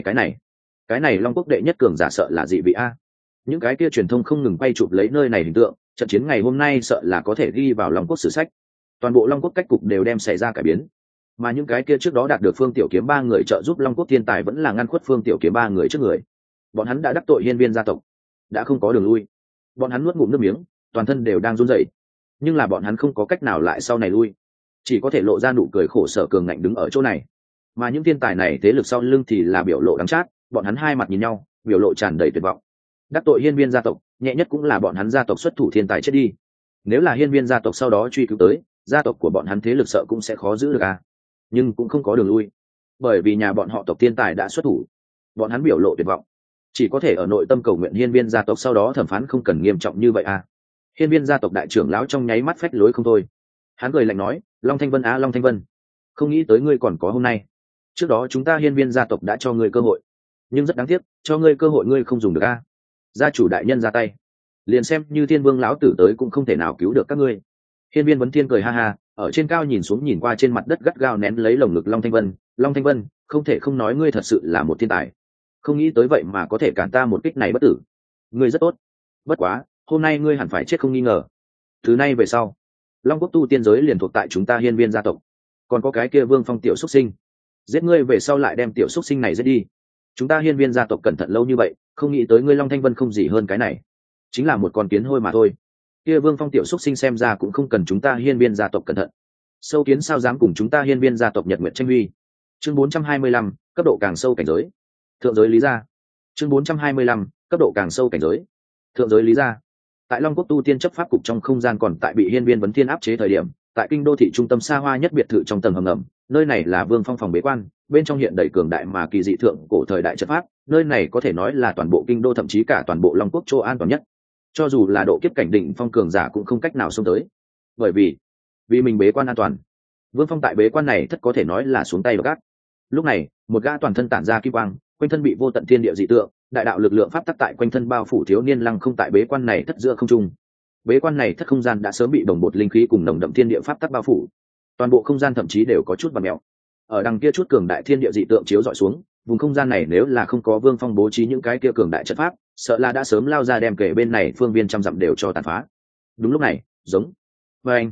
này Long Quốc đệ nhất cường giả sợ là dị vị a. Những cái kia truyền thông không ngừng quay chụp lấy nơi này hình tượng, trận chiến ngày hôm nay sợ là có thể ghi vào Long Quốc sử sách. Toàn bộ Long Quốc cách cục đều đem xảy ra cải biến, mà những cái kia trước đó đạt được Phương Tiểu Kiếm ba người trợ giúp Long Quốc thiên tài vẫn là ngăn khuất Phương Tiểu Kiếm ba người trước người. Bọn hắn đã đắc tội hiên viên gia tộc, đã không có đường lui. Bọn hắn nuốt ngụm nước miếng, toàn thân đều đang run rẩy, nhưng là bọn hắn không có cách nào lại sau này lui, chỉ có thể lộ ra nụ cười khổ sở cường ngạnh đứng ở chỗ này. Mà những thiên tài này thế lực sau lưng thì là biểu lộ đắng chát, bọn hắn hai mặt nhìn nhau, biểu lộ tràn đầy tuyệt vọng. Đắc tội hiên viên gia tộc, nhẹ nhất cũng là bọn hắn gia tộc xuất thủ thiên tài chết đi. Nếu là hiên viên gia tộc sau đó truy cứu tới, gia tộc của bọn hắn thế lực sợ cũng sẽ khó giữ được à. Nhưng cũng không có đường lui, bởi vì nhà bọn họ tộc thiên tài đã xuất thủ. Bọn hắn biểu lộ tuyệt vọng, chỉ có thể ở nội tâm cầu nguyện hiên viên gia tộc sau đó thẩm phán không cần nghiêm trọng như vậy à. Hiên viên gia tộc đại trưởng lão trong nháy mắt phách lối không thôi. Hắn cười lạnh nói: Long Thanh Vân á, Long Thanh Vân, không nghĩ tới ngươi còn có hôm nay. Trước đó chúng ta hiên viên gia tộc đã cho ngươi cơ hội, nhưng rất đáng tiếc, cho ngươi cơ hội ngươi không dùng được a. Gia chủ đại nhân ra tay, liền xem như thiên vương lão tử tới cũng không thể nào cứu được các ngươi. Hiên viên vấn thiên cười ha ha, ở trên cao nhìn xuống nhìn qua trên mặt đất gắt gao nén lấy lồng ngực Long Thanh Vân. Long Thanh Vân, không thể không nói ngươi thật sự là một thiên tài, không nghĩ tới vậy mà có thể cản ta một kích này bất tử. Ngươi rất tốt, bất quá hôm nay ngươi hẳn phải chết không nghi ngờ. Từ nay về sau, Long Quốc tu tiên giới liền thuộc tại chúng ta hiên viên gia tộc. Còn có cái kia Vương Phong tiểu xuất sinh, giết ngươi về sau lại đem tiểu xuất sinh này giết đi. Chúng ta hiên viên gia tộc cẩn thận lâu như vậy, không nghĩ tới ngươi Long Thanh Vân không gì hơn cái này, chính là một con kiến hôi mà thôi. Kia Vương Phong tiểu xuất sinh xem ra cũng không cần chúng ta hiên viên gia tộc cẩn thận. Sâu kiến sao dám cùng chúng ta hiên viên gia tộc nhật nguyệt tranh huy. Chương 425, cấp độ càng sâu cảnh giới. Thượng giới lý gia. Chương 425, cấp độ càng sâu cảnh giới. Thượng giới lý gia. Tại Long Quốc tu tiên chấp pháp cục trong không gian còn tại bị hiên viên vấn thiên áp chế thời điểm, tại kinh đô thị trung tâm xa hoa nhất biệt thự trong tầng hầm ngầm, nơi này là Vương Phong phòng bế quan, bên trong hiện đầy cường đại mà kỳ dị thượng cổ thời đại chất pháp, nơi này có thể nói là toàn bộ kinh đô thậm chí cả toàn bộ Long Quốc chỗ an toàn nhất. Cho dù là độ kiếp cảnh đỉnh phong cường giả cũng không cách nào xông tới, bởi vì mình bế quan an toàn. Vương Phong tại bế quan này thất có thể nói là xuống tay gác. Lúc này, một gã toàn thân tản ra kim quang, quanh thân bị vô tận thiên địa dị tượng, đại đạo lực lượng pháp tắc tại quanh thân bao phủ thiếu niên lăng không tại bế quan này thất giữa không trung. Bế quan này thất không gian đã sớm bị đồng bột linh khí cùng nồng đậm thiên địa pháp tắc bao phủ, toàn bộ không gian thậm chí đều có chút vặn mèo. Ở đằng kia chút cường đại thiên địa dị tượng chiếu dọi xuống, vùng không gian này nếu là không có Vương Phong bố trí những cái kia cường đại trận pháp, sợ là đã sớm lao ra đem kể bên này phương viên trăm dặm đều cho tàn phá. Đúng lúc này, giống và anh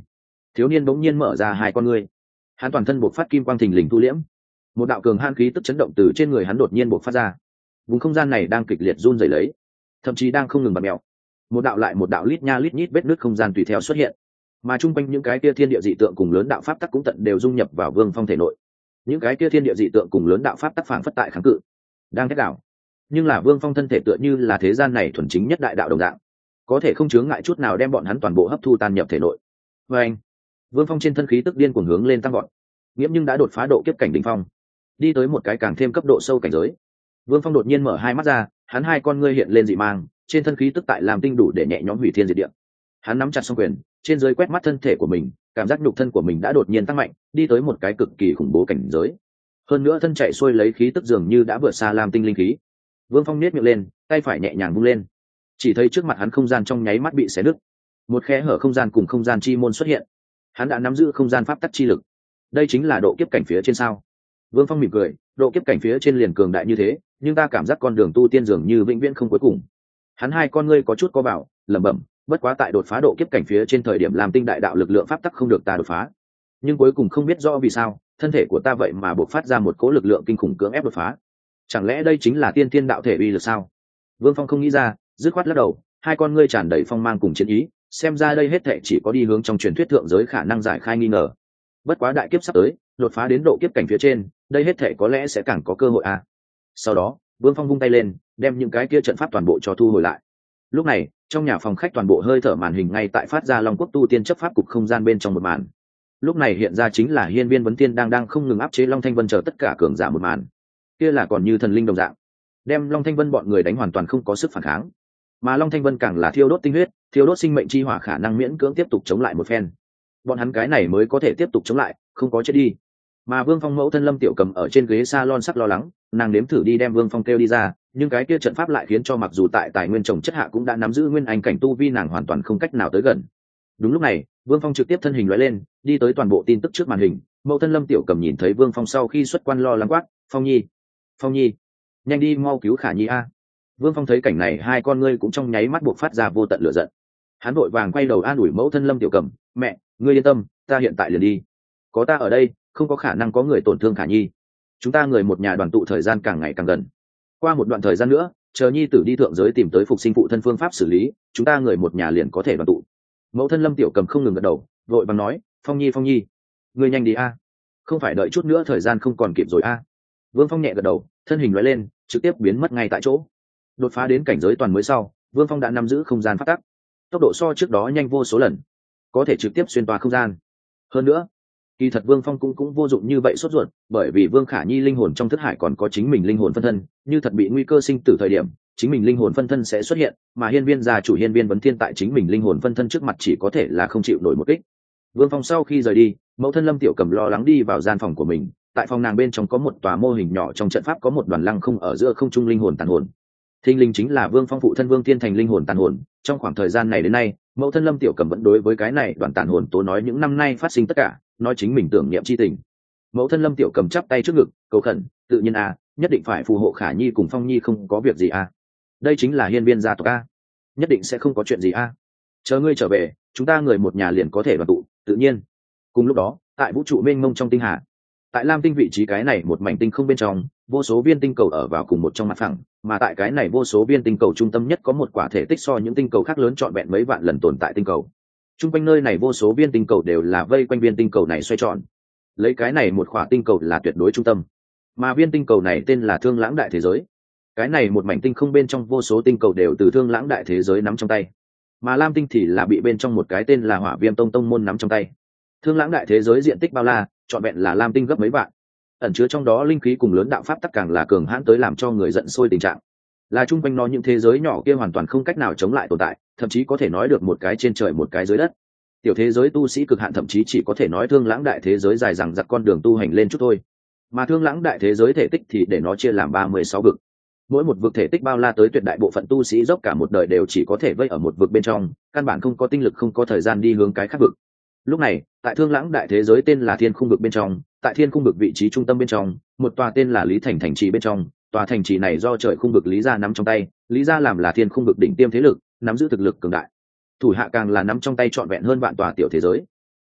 Thiếu niên bỗng nhiên mở ra hai con ngươi, hắn toàn thân buộc phát kim quang thình lình thu liễm, một đạo cường han khí tức chấn động từ trên người hắn đột nhiên buộc phát ra. Vùng không gian này đang kịch liệt run rẩy lấy, thậm chí đang không ngừng bật mèo. Một đạo lại một đạo lít nha lít nhít vết nứt không gian tùy theo xuất hiện, mà chung quanh những cái kia thiên địa dị tượng cùng lớn đạo pháp tắc cũng tận đều dung nhập vào Vương Phong thể nội. Những cái kia thiên địa dị tượng cùng lớn đạo pháp tắc phản phất tại kháng cự, đang thét đảo. Nhưng là Vương Phong thân thể tựa như là thế gian này thuần chính nhất đại đạo đồng dạng, có thể không chướng ngại chút nào đem bọn hắn toàn bộ hấp thu tan nhập thể nội. Và anh, Vương Phong trên thân khí tức điên cuồng hướng lên tăng gọn, nghiễm nhưng đã đột phá độ kiếp cảnh đỉnh phong, đi tới một cái càng thêm cấp độ sâu cảnh giới. Vương Phong đột nhiên mở hai mắt ra, hắn hai con ngươi hiện lên dị mang, trên thân khí tức tại làm tinh đủ để nhẹ nhõm hủy thiên diệt địa. Hắn nắm chặt song quyền, trên dưới quét mắt thân thể của mình, cảm giác nhục thân của mình đã đột nhiên tăng mạnh, đi tới một cái cực kỳ khủng bố cảnh giới. Hơn nữa thân chạy xuôi lấy khí tức dường như đã vượt xa làm tinh linh khí. Vương Phong nhếch miệng lên, tay phải nhẹ nhàng vung lên, chỉ thấy trước mặt hắn không gian trong nháy mắt bị xé nứt, một khe hở không gian cùng không gian chi môn xuất hiện. Hắn đã nắm giữ không gian pháp tắc chi lực. Đây chính là độ kiếp cảnh phía trên sao? Vương Phong mỉm cười, độ kiếp cảnh phía trên liền cường đại như thế, nhưng ta cảm giác con đường tu tiên dường như vĩnh viễn không cuối cùng. Hắn hai con ngươi có chút co vào, lẩm bẩm, bất quá tại đột phá độ kiếp cảnh phía trên thời điểm làm tinh đại đạo lực lượng pháp tắc không được ta đột phá. Nhưng cuối cùng không biết rõ vì sao, thân thể của ta vậy mà bộc phát ra một cỗ lực lượng kinh khủng cưỡng ép đột phá. Chẳng lẽ đây chính là tiên thiên đạo thể uy lực sao? Vương Phong không nghĩ ra, dứt khoát lắc đầu, hai con ngươi tràn đầy phong mang cùng chiến ý, xem ra đây hết thệ chỉ có đi hướng trong truyền thuyết thượng giới khả năng giải khai nghi ngờ. Bất quá đại kiếp sắp tới, đột phá đến độ kiếp cảnh phía trên, đây hết thệ có lẽ sẽ càng có cơ hội à. Sau đó, Vương Phong vung tay lên, đem những cái kia trận pháp toàn bộ cho thu hồi lại. Lúc này, trong nhà phòng khách toàn bộ hơi thở màn hình ngay tại phát ra Long Quốc tu tiên chấp pháp cục không gian bên trong một màn. Lúc này hiện ra chính là Hiên Viên Vấn Tiên đang không ngừng áp chế Long Thanh Vân chờ tất cả cường giả một màn. Kia là còn như thần linh đồng dạng, đem Long Thanh Vân bọn người đánh hoàn toàn không có sức phản kháng. Mà Long Thanh Vân càng là thiêu đốt tinh huyết, thiêu đốt sinh mệnh chi hỏa khả năng miễn cưỡng tiếp tục chống lại một phen. Bọn hắn cái này mới có thể tiếp tục chống lại, không có chết đi. Mà Vương Phong mẫu thân Lâm Tiểu Cầm ở trên ghế salon sắc lo lắng, nàng nếm thử đi đem Vương Phong kêu đi ra, nhưng cái kia trận pháp lại khiến cho mặc dù tại tài nguyên trồng chất hạ cũng đã nắm giữ nguyên anh cảnh tu vi, nàng hoàn toàn không cách nào tới gần. Đúng lúc này, Vương Phong trực tiếp thân hình lóe lên, đi tới toàn bộ tin tức trước màn hình. Mẫu thân Lâm Tiểu Cầm nhìn thấy Vương Phong sau khi xuất quan lo lắng quát, "Phong Nhi, Phong Nhi, nhanh đi mau cứu Khả Nhi a!" Vương Phong thấy cảnh này, hai con ngươi cũng trong nháy mắt buộc phát ra vô tận lửa giận. Hắn vội vàng quay đầu an ủi mẫu thân Lâm Tiểu Cầm, "Mẹ, ngươi yên tâm, ta hiện tại liền đi. Có ta ở đây, không có khả năng có người tổn thương Khả Nhi. Chúng ta người một nhà đoàn tụ thời gian càng ngày càng gần. Qua một đoạn thời gian nữa, chờ Nhi tử đi thượng giới tìm tới phục sinh phụ thân phương pháp xử lý, chúng ta người một nhà liền có thể đoàn tụ." Mẫu thân Lâm Tiểu Cầm không ngừng gật đầu, vội vàng nói, "Phong Nhi, Phong Nhi, ngươi nhanh đi a, không phải đợi chút nữa thời gian không còn kịp rồi a." Vương Phong nhẹ gật đầu, thân hình lóe lên, trực tiếp biến mất ngay tại chỗ. Đột phá đến cảnh giới toàn mới sau, Vương Phong đã nắm giữ không gian phát tắc, tốc độ so trước đó nhanh vô số lần, có thể trực tiếp xuyên toa không gian. Hơn nữa, kỳ thật Vương Phong cũng vô dụng như vậy sốt ruột, bởi vì Vương Khả Nhi linh hồn trong thức hải còn có chính mình linh hồn phân thân, như thật bị nguy cơ sinh tử thời điểm, chính mình linh hồn phân thân sẽ xuất hiện, mà Hiên Viên gia chủ Hiên Viên Vấn Thiên tại chính mình linh hồn phân thân trước mặt chỉ có thể là không chịu nổi một kích. Vương Phong sau khi rời đi, mẫu thân Lâm Tiểu Cầm lo lắng đi vào gian phòng của mình, tại phòng nàng bên trong có một tòa mô hình nhỏ trong trận pháp có một đoàn lăng không ở giữa không trung linh hồn tàn hồn. Thinh linh chính là Vương Phong phụ thân Vương Thiên thành linh hồn tàn hồn. Trong khoảng thời gian này đến nay, mẫu thân Lâm Tiểu Cầm vẫn đối với cái này đoàn tàn hồn tố nói những năm nay phát sinh tất cả, nói chính mình tưởng niệm chi tình. Mẫu thân Lâm Tiểu Cầm chắp tay trước ngực, cầu khẩn, "Tự nhiên a, nhất định phải phù hộ Khả Nhi cùng Phong Nhi không có việc gì a. Đây chính là Hiên Viên gia tộc a, nhất định sẽ không có chuyện gì a. Chờ ngươi trở về, chúng ta người một nhà liền có thể đoàn tụ, tự nhiên." Cùng lúc đó, tại vũ trụ mênh mông trong tinh hà, tại Lam Tinh vị trí cái này một mảnh tinh không bên trong, vô số viên tinh cầu ở vào cùng một trong mặt phẳng, mà tại cái này vô số viên tinh cầu trung tâm nhất có một quả thể tích so những tinh cầu khác lớn trọn vẹn mấy vạn lần tồn tại tinh cầu. Trung quanh nơi này vô số viên tinh cầu đều là vây quanh viên tinh cầu này xoay tròn, lấy cái này một quả tinh cầu là tuyệt đối trung tâm, mà viên tinh cầu này tên là Thương Lãng Đại Thế Giới. Cái này một mảnh tinh không bên trong vô số tinh cầu đều từ Thương Lãng Đại Thế Giới nắm trong tay, mà Lam Tinh thì là bị bên trong một cái tên là Hỏa Viêm Tông môn nắm trong tay. Thương Lãng Đại Thế Giới diện tích bao la, trọn vẹn là Lam Tinh gấp mấy vạn, ẩn chứa trong đó linh khí cùng lớn đạo pháp tắc càng là cường hãn tới làm cho người giận sôi tình trạng. Là chung quanh nó những thế giới nhỏ kia hoàn toàn không cách nào chống lại tồn tại, thậm chí có thể nói được một cái trên trời một cái dưới đất. Tiểu thế giới tu sĩ cực hạn thậm chí chỉ có thể nói Thương Lãng Đại Thế Giới dài dằng dặc con đường tu hành lên chút thôi. Mà Thương Lãng Đại Thế Giới thể tích thì để nó chia làm 36 vực. Mỗi một vực thể tích bao la tới tuyệt đại bộ phận tu sĩ dốc cả một đời đều chỉ có thể vây ở một vực bên trong, căn bản không có tinh lực không có thời gian đi hướng cái khác vực. Lúc này, tại Thương Lãng Đại Thế Giới tên là Thiên Khung vực bên trong, tại Thiên Khung vực vị trí trung tâm bên trong, một tòa tên là Lý Thành thành trì bên trong, tòa thành trì này do trời khung vực Lý gia nắm trong tay, Lý gia làm là Thiên Khung vực đỉnh tiêm thế lực, nắm giữ thực lực cường đại. Thủ hạ càng là nắm trong tay trọn vẹn hơn vạn tòa tiểu thế giới.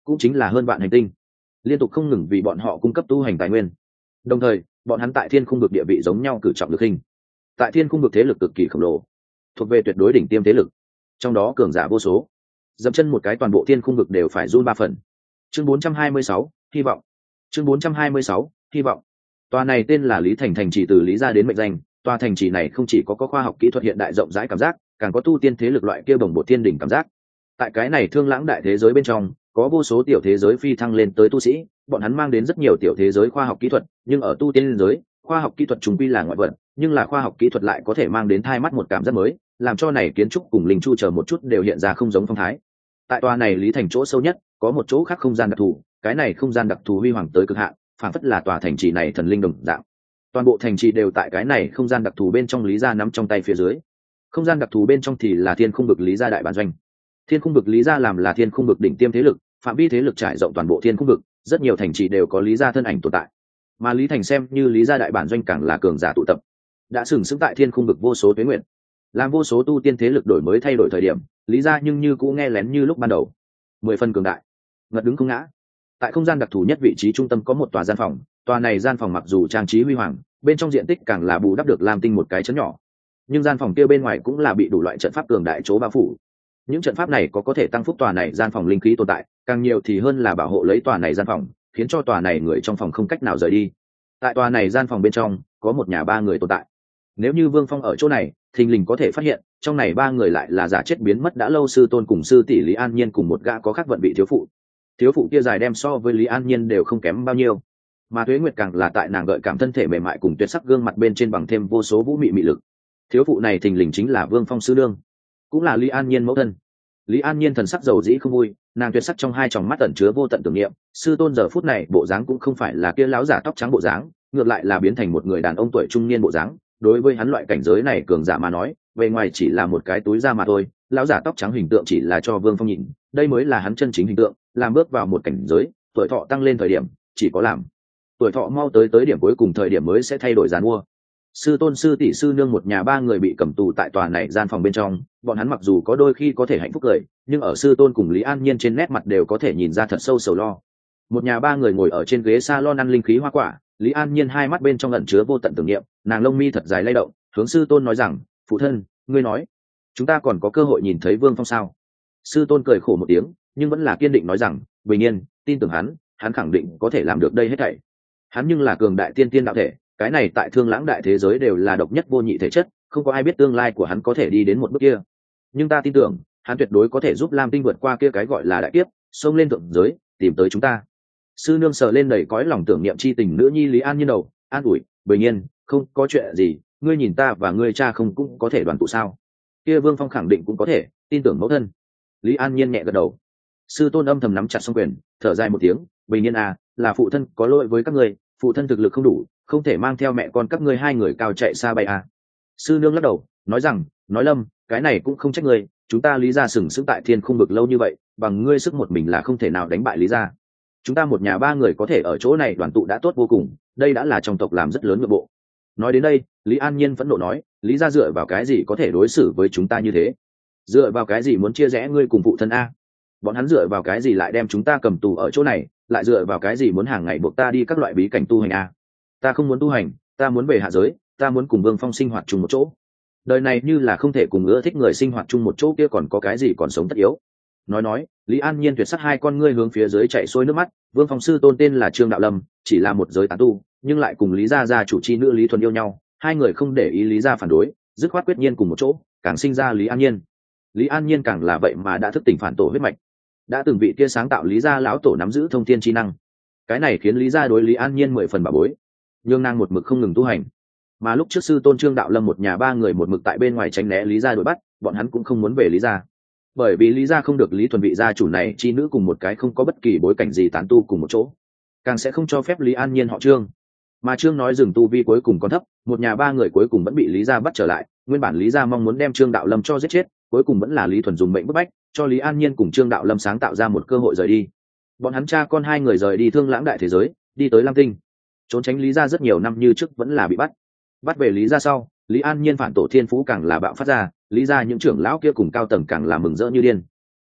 cũng chính là hơn vạn hành tinh, liên tục không ngừng vì bọn họ cung cấp tu hành tài nguyên. Đồng thời bọn hắn tại thiên khung vực địa vị giống nhau cử trọng lực hình, tại thiên khung vực thế lực cực kỳ khổng lồ, thuộc về tuyệt đối đỉnh tiêm thế lực, trong đó cường giả vô số, dậm chân một cái toàn bộ thiên khung vực đều phải run 3 phần. Chương 426, hy vọng. Chương 426, hy vọng. Tòa này tên là Lý Thành thành trì từ Lý gia đến mệnh danh. Tòa thành trì này không chỉ có khoa học kỹ thuật hiện đại rộng rãi cảm giác, càng có tu tiên thế lực loại kia bồng bột thiên đỉnh cảm giác. Tại cái này thương lãng đại thế giới bên trong, có vô số tiểu thế giới phi thăng lên tới tu sĩ, bọn hắn mang đến rất nhiều tiểu thế giới khoa học kỹ thuật, nhưng ở tu tiên giới, khoa học kỹ thuật chúng quy là ngoại vật, nhưng là khoa học kỹ thuật lại có thể mang đến thai mắt một cảm giác mới, làm cho này kiến trúc cùng linh chu chờ một chút đều hiện ra không giống phong thái. Tại tòa này Lý Thành chỗ sâu nhất, có một chỗ khác không gian đặc thù, cái này không gian đặc thù huy hoàng tới cực hạn, phản phất là tòa thành trì này thần linh đồng dạng. Toàn bộ thành trì đều tại cái này không gian đặc thù bên trong Lý gia nắm trong tay phía dưới. Không gian đặc thù bên trong thì là thiên khung vực Lý gia đại bản doanh. Thiên khung vực Lý gia làm là thiên khung vực đỉnh tiêm thế lực, phạm vi thế lực trải rộng toàn bộ thiên khung vực, rất nhiều thành trì đều có Lý gia thân ảnh tồn tại. Mà Lý Thành xem như Lý gia đại bản doanh càng là cường giả tụ tập, đã sừng sững tại thiên khung vực vô số tuế nguyện, làm vô số tu tiên thế lực đổi mới thay đổi thời điểm, Lý gia nhưng như cũ nghe lén như lúc ban đầu, 10 phần cường đại, ngật đứng không ngã. Tại không gian đặc thù nhất vị trí trung tâm có một tòa gian phòng, tòa này gian phòng mặc dù trang trí huy hoàng, bên trong diện tích càng là bù đắp được lam tinh một cái chấn nhỏ, nhưng gian phòng kia bên ngoài cũng là bị đủ loại trận pháp cường đại chỗ bao phủ. Những trận pháp này có thể tăng phúc tòa này gian phòng linh khí tồn tại, càng nhiều thì hơn là bảo hộ lấy tòa này gian phòng, khiến cho tòa này người trong phòng không cách nào rời đi. Tại tòa này gian phòng bên trong có một nhà 3 người tồn tại. Nếu như Vương Phong ở chỗ này, thình lình có thể phát hiện trong này 3 người lại là giả chết biến mất đã lâu sư tôn cùng sư tỷ Lý An Nhiên cùng một gã có khác vận vị thiếu phụ. Thiếu phụ kia dài đem so với Lý An Nhiên đều không kém bao nhiêu, mà Tuế Nguyệt càng là tại nàng gợi cảm thân thể mềm mại cùng tuyệt sắc gương mặt bên trên bằng thêm vô số vũ mị mị lực. Thiếu phụ này thình lình chính là Vương Phong sư nương, cũng là Lý An Nhiên mẫu thân. Lý An Nhiên thần sắc dầu dĩ không vui, nàng tuyệt sắc trong hai tròng mắt ẩn chứa vô tận tưởng niệm. Sư tôn giờ phút này bộ dáng cũng không phải là kia láo giả tóc trắng bộ dáng, ngược lại là biến thành một người đàn ông tuổi trung niên bộ dáng. Đối với hắn loại cảnh giới này cường giả mà nói, bề ngoài chỉ là một cái túi da mà thôi, lão giả tóc trắng hình tượng chỉ là cho Vương Phong nhìn, đây mới là hắn chân chính hình tượng. Làm bước vào một cảnh giới, tuổi thọ tăng lên thời điểm, chỉ có làm tuổi thọ mau tới điểm cuối cùng thời điểm mới sẽ thay đổi dàn mua. Sư tôn sư tỷ sư nương một nhà 3 người bị cầm tù tại tòa này gian phòng bên trong, bọn hắn mặc dù có đôi khi có thể hạnh phúc cười, nhưng ở sư tôn cùng Lý An Nhiên trên nét mặt đều có thể nhìn ra thật sâu sầu lo. Một nhà 3 người ngồi ở trên ghế salon ăn linh khí hoa quả, Lý An Nhiên hai mắt bên trong ẩn chứa vô tận tưởng niệm, nàng lông mi thật dài lay động, hướng sư tôn nói rằng, phụ thân, ngươi nói chúng ta còn có cơ hội nhìn thấy Vương Phong sao? Sư tôn cười khổ một tiếng, nhưng vẫn là kiên định nói rằng, bình yên, tin tưởng hắn khẳng định có thể làm được đây hết thảy. Hắn nhưng là cường đại tiên đạo thể, cái này tại thương lãng đại thế giới đều là độc nhất vô nhị thể chất, không có ai biết tương lai của hắn có thể đi đến một bước kia. Nhưng ta tin tưởng, hắn tuyệt đối có thể giúp Lam Tinh vượt qua kia cái gọi là đại kiếp, xông lên thượng giới, tìm tới chúng ta. Sư nương sờ lên đầy cõi lòng tưởng niệm chi tình nữ nhi Lý An Nhiên đầu, an ủi, bình yên, không có chuyện gì, ngươi nhìn ta và ngươi cha không cũng có thể đoàn tụ sao? Kia Vương Phong khẳng định cũng có thể, tin tưởng mẫu thân. Lý An Nhiên nhẹ gật đầu. Sư tôn âm thầm nắm chặt song quyền, thở dài một tiếng, bình yên à, là phụ thân có lỗi với các ngươi, phụ thân thực lực không đủ, không thể mang theo mẹ con các ngươi 2 người cao chạy xa bay à. Sư nương lắc đầu, nói rằng, nói Lâm, cái này cũng không trách ngươi, chúng ta Lý gia sừng sững tại thiên khung vực lâu như vậy, bằng ngươi sức một mình là không thể nào đánh bại Lý gia. Chúng ta một nhà 3 người có thể ở chỗ này đoàn tụ đã tốt vô cùng, đây đã là trong tộc làm rất lớn nội bộ. Nói đến đây, Lý An Nhiên phẫn nộ nói, Lý gia dựa vào cái gì có thể đối xử với chúng ta như thế? Dựa vào cái gì muốn chia rẽ ngươi cùng phụ thân a? Bọn hắn dựa vào cái gì lại đem chúng ta cầm tù ở chỗ này, lại dựa vào cái gì muốn hàng ngày buộc ta đi các loại bí cảnh tu hành a? Ta không muốn tu hành, ta muốn về hạ giới, ta muốn cùng Vương Phong sinh hoạt chung một chỗ. Đời này như là không thể cùng ưa thích người sinh hoạt chung một chỗ kia còn có cái gì còn sống tất yếu. Nói, Lý An Nhiên tuyệt sắc hai con ngươi hướng phía dưới chạy xuôi nước mắt. Vương Phong sư tôn tên là Trương Đạo Lâm, chỉ là một giới tán tu, nhưng lại cùng Lý gia gia chủ chi nữ Lý Thuần yêu nhau, 2 người không để ý Lý gia phản đối, dứt khoát quyết nhiên cùng một chỗ, càng sinh ra Lý An Nhiên. Lý An Nhiên càng là vậy mà đã thức tỉnh phản tổ huyết mạch, đã từng vị kia sáng tạo Lý gia lão tổ nắm giữ thông thiên chi năng, cái này khiến Lý gia đối Lý An Nhiên 10 phần bảo bối, nhưng nàng một mực không ngừng tu hành. Mà lúc trước sư tôn Trương Đạo Lâm một nhà 3 người một mực tại bên ngoài tránh né Lý gia đuổi bắt, bọn hắn cũng không muốn về Lý gia, bởi vì Lý gia không được Lý Thuần vị gia chủ này chi nữ cùng một cái không có bất kỳ bối cảnh gì tán tu cùng một chỗ, càng sẽ không cho phép Lý An Nhiên họ Trương. Mà Trương nói dừng tu vi cuối cùng còn thấp, một nhà 3 người cuối cùng vẫn bị Lý gia bắt trở lại. Nguyên bản Lý gia mong muốn đem Trương Đạo Lâm cho giết chết, cuối cùng vẫn là Lý Thuần dùng mệnh bức bách, cho Lý An Nhiên cùng Trương Đạo Lâm sáng tạo ra một cơ hội rời đi. Bọn hắn cha con 2 người rời đi thương lãng đại thế giới, đi tới Lam Tinh, trốn tránh Lý gia rất nhiều năm như trước vẫn là bị bắt về Lý gia sau, Lý An Nhiên phản tổ thiên phú càng là bạo phát ra, Lý gia những trưởng lão kia cùng cao tầng càng là mừng rỡ như điên.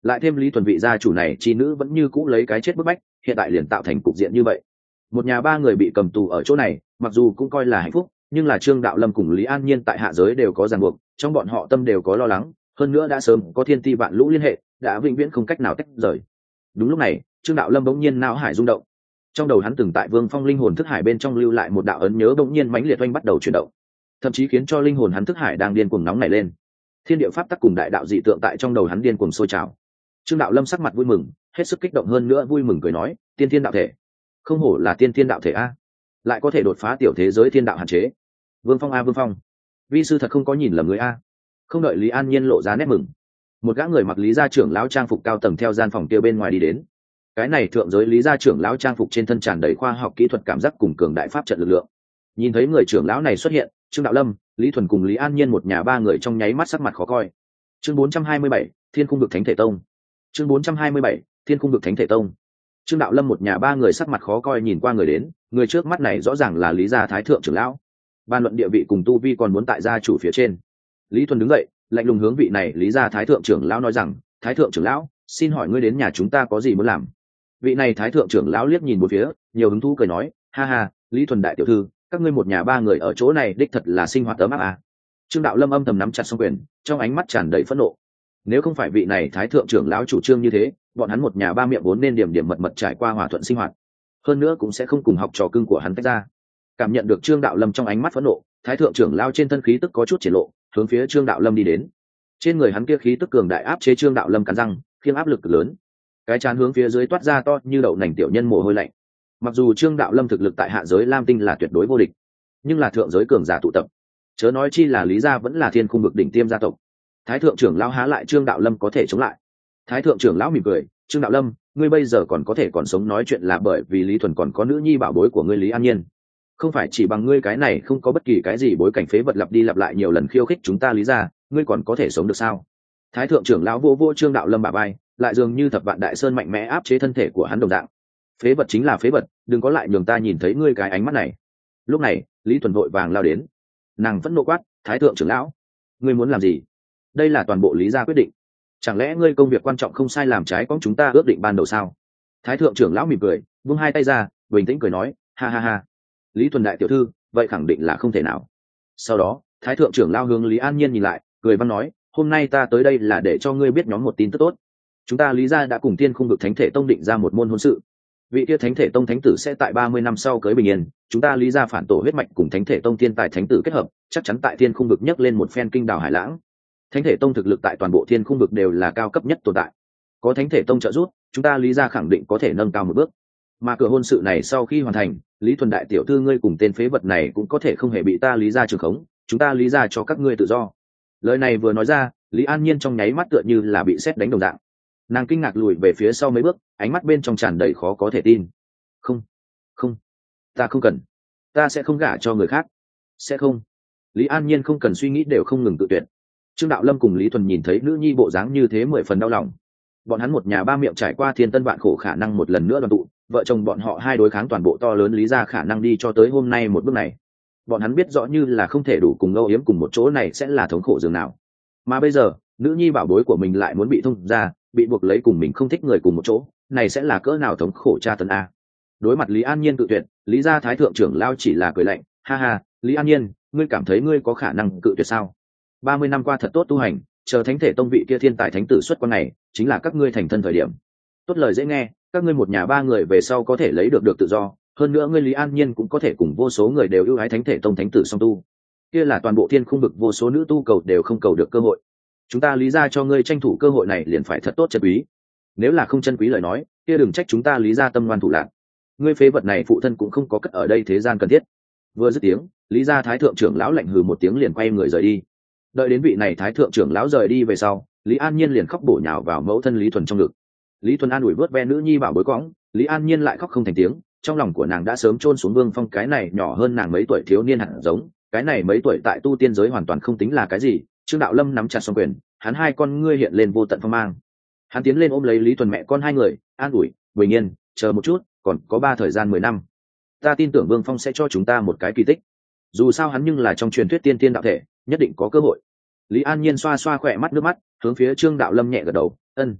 lại thêm Lý Thuần vị gia chủ này chi nữ vẫn như cũ lấy cái chết bức bách, hiện tại liền tạo thành cục diện như vậy. Một nhà ba người bị cầm tù ở chỗ này, mặc dù cũng coi là hạnh phúc, nhưng là Trương Đạo Lâm cùng Lý An Nhiên tại hạ giới đều có ràng buộc, trong bọn họ tâm đều có lo lắng, hơn nữa đã sớm có thiên ti vạn lũ liên hệ, đã vĩnh viễn không cách nào tách rời. Đúng lúc này, Trương Đạo Lâm bỗng nhiên não hải rung động. Trong đầu hắn từng tại Vương Phong linh hồn thức hải bên trong lưu lại một đạo ấn nhớ bỗng nhiên mãnh liệt oanh bắt đầu chuyển động, thậm chí khiến cho linh hồn hắn thức hải đang điên cuồng nóng nảy lên. Thiên địa pháp tắc cùng đại đạo dị tượng tại trong đầu hắn điên cuồng sôi trào. Trương Đạo Lâm sắc mặt vui mừng, hết sức kích động hơn nữa vui mừng cười nói, tiên thiên đạo thể, không hổ là tiên thiên đạo thể a, lại có thể đột phá tiểu thế giới thiên đạo hạn chế. Vương Phong a, Vương Phong, vi sư thật không có nhìn lầm người a. Không đợi Lý An Nhiên lộ ra nét mừng, một gã người mặc Lý gia trưởng lão trang phục cao tầng theo gian phòng kia bên ngoài đi đến. Cái này thượng giới Lý gia trưởng lão trang phục trên thân tràn đầy khoa học kỹ thuật cảm giác cùng cường đại pháp trận lực lượng. Nhìn thấy người trưởng lão này xuất hiện, Trương Đạo Lâm, Lý Thuần cùng Lý An Nhiên một nhà ba người trong nháy mắt sắc mặt khó coi. Chương 427, Thiên Cung Vực Thánh Thể Tông. Chương 427, Thiên Cung Vực Thánh Thể Tông. Trương Đạo Lâm một nhà ba người sắc mặt khó coi nhìn qua người đến, người trước mắt này rõ ràng là Lý gia thái thượng trưởng lão. Ban luận địa vị cùng tu vi còn muốn tại gia chủ phía trên. Lý Thuần đứng dậy, lạnh lùng hướng vị này Lý gia thái thượng trưởng lão nói rằng, thái thượng trưởng lão, xin hỏi ngươi đến nhà chúng ta có gì muốn làm? Vị này thái thượng trưởng lão liếc nhìn một phía, nhiều hứng thú cười nói, ha ha, Lý Thuần đại tiểu thư, các ngươi một nhà ba người ở chỗ này đích thật là sinh hoạt ấm áp à. Trương Đạo Lâm âm thầm nắm chặt song quyền, trong ánh mắt tràn đầy phẫn nộ. Nếu không phải vị này thái thượng trưởng lão chủ trương như thế, bọn hắn một nhà ba miệng vốn nên điểm điểm mật mật trải qua hòa thuận sinh hoạt, hơn nữa cũng sẽ không cùng học trò cưng của hắn tách ra. Cảm nhận được Trương Đạo Lâm trong ánh mắt phẫn nộ, thái thượng trưởng lão trên thân khí tức có chút triển lộ, hướng phía Trương Đạo Lâm đi đến. Trên người hắn kia khí tức cường đại áp chế Trương Đạo Lâm cắn răng, khiêng áp lực cực lớn. Cái trán hướng phía dưới toát ra to như đậu nành tiểu nhân mồ hôi lạnh. Mặc dù Trương Đạo Lâm thực lực tại hạ giới Lam Tinh là tuyệt đối vô địch, nhưng là thượng giới cường giả tụ tập, chớ nói chi là Lý gia vẫn là thiên khung vực đỉnh tiêm gia tộc. Thái thượng trưởng lão há lại Trương Đạo Lâm có thể chống lại. Thái thượng trưởng lão mỉm cười, Trương Đạo Lâm, ngươi bây giờ còn có thể còn sống nói chuyện là bởi vì Lý Thuần còn có nữ nhi bảo bối của ngươi Lý An Nhiên, không phải chỉ bằng ngươi cái này không có bất kỳ cái gì bối cảnh phế vật lặp đi lặp lại nhiều lần khiêu khích chúng ta Lý gia, ngươi còn có thể sống được sao? Thái thượng trưởng lão vô vô Trương Đạo Lâm bả vai, lại dường như thập vạn đại sơn mạnh mẽ áp chế thân thể của hắn đồng dạng. Phế vật chính là phế vật, đừng có lại nhường ta nhìn thấy ngươi cái ánh mắt này. Lúc này, Lý Thuần vội vàng lao đến, nàng vẫn nộ quát, thái thượng trưởng lão, ngươi muốn làm gì? Đây là toàn bộ Lý gia quyết định, chẳng lẽ ngươi công việc quan trọng không sai làm trái con chúng ta ước định ban đầu sao? Thái thượng trưởng lão mỉm cười, vung hai tay ra, bình tĩnh cười nói, ha ha ha, Lý Thuần đại tiểu thư, vậy khẳng định là không thể nào. Sau đó, thái thượng trưởng lão hướng Lý An Nhiên nhìn lại, cười văn nói, hôm nay ta tới đây là để cho ngươi biết nhóm một tin tức tốt. Chúng ta Lý gia đã cùng Thiên Khung Vực Thánh Thể Tông định ra một môn hôn sự. Vị kia Thánh Thể Tông thánh tử sẽ tại 30 năm sau cưới bình yên, chúng ta Lý gia phản tổ huyết mạch cùng Thánh Thể Tông thiên tài thánh tử kết hợp, chắc chắn tại Thiên Khung Vực nhấc lên một phen kinh đào hải lãng. Thánh Thể Tông thực lực tại toàn bộ Thiên Khung Vực đều là cao cấp nhất tồn tại. Có Thánh Thể Tông trợ giúp, chúng ta Lý gia khẳng định có thể nâng cao một bước. Mà cửa hôn sự này sau khi hoàn thành, Lý Thuần đại tiểu thư ngươi cùng tên phế vật này cũng có thể không hề bị ta Lý gia trừng khống, chúng ta Lý gia cho các ngươi tự do. Lời này vừa nói ra, Lý An Nhiên trong nháy mắt tựa như là bị sét đánh đồng dạng. Nàng kinh ngạc lùi về phía sau mấy bước, ánh mắt bên trong tràn đầy khó có thể tin. Không, không, ta không cần, ta sẽ không gả cho người khác, sẽ không. Lý An Nhiên không cần suy nghĩ đều không ngừng tự tuyệt. Trương Đạo Lâm cùng Lý Thuần nhìn thấy nữ nhi bộ dáng như thế 10 phần đau lòng. Bọn hắn một nhà ba miệng trải qua thiên tân vạn khổ khả năng một lần nữa đoàn tụ, vợ chồng bọn họ hai đối kháng toàn bộ to lớn Lý gia khả năng đi cho tới hôm nay một bước này. Bọn hắn biết rõ như là không thể đủ cùng âu yếm cùng một chỗ này sẽ là thống khổ dường nào. Mà bây giờ, nữ nhi bảo bối của mình lại muốn bị thông ra, bị buộc lấy cùng mình không thích người cùng một chỗ, này sẽ là cỡ nào thống khổ tra tấn a. Đối mặt Lý An Nhiên cự tuyệt, Lý gia thái thượng trưởng lao chỉ là cười lạnh, ha ha, Lý An Nhiên, ngươi cảm thấy ngươi có khả năng cự tuyệt sao? 30 năm qua thật tốt tu hành, chờ Thánh Thể Tông vị kia thiên tài thánh tử xuất quan này, chính là các ngươi thành thân thời điểm. Tốt lời dễ nghe, các ngươi một nhà ba người về sau có thể lấy được tự do, hơn nữa ngươi Lý An Nhiên cũng có thể cùng vô số người đều ưu ái Thánh Thể Tông thánh tử song tu. Kia là toàn bộ thiên khung vực vô số nữ tu cầu đều không cầu được cơ hội. Chúng ta Lý gia cho ngươi tranh thủ cơ hội này liền phải thật tốt chân quý. Nếu là không chân quý lời nói, kia đừng trách chúng ta Lý gia tâm ngoan thủ lạn. Ngươi phế vật này phụ thân cũng không có cất ở đây thế gian cần thiết. Vừa dứt tiếng, Lý gia thái thượng trưởng lão lạnh hừ một tiếng liền quay người rời đi. Đợi đến vị này thái thượng trưởng lão rời đi về sau, Lý An Nhiên liền khóc bổ nhào vào mẫu thân Lý Thuần trong ngực. Lý Thuần an ủi vớt ve nữ nhi bảo bối cõng, Lý An Nhiên lại khóc không thành tiếng, trong lòng của nàng đã sớm chôn xuống Vương Phong cái này nhỏ hơn nàng mấy tuổi thiếu niên hạt giống, cái này mấy tuổi tại tu tiên giới hoàn toàn không tính là cái gì. Trương Đạo Lâm nắm chặt song quyền, hắn hai con ngươi hiện lên vô tận phong mang. Hắn tiến lên ôm lấy Lý Thuần mẹ con hai người, an ủi, bình yên, chờ một chút, còn có 3 thời gian 10 năm. Ta tin tưởng Vương Phong sẽ cho chúng ta một cái kỳ tích. Dù sao hắn nhưng là trong truyền thuyết tiên tiên đạo thể, nhất định có cơ hội. Lý An Nhiên xoa xoa khỏe mắt nước mắt, hướng phía Trương Đạo Lâm nhẹ gật đầu, ân.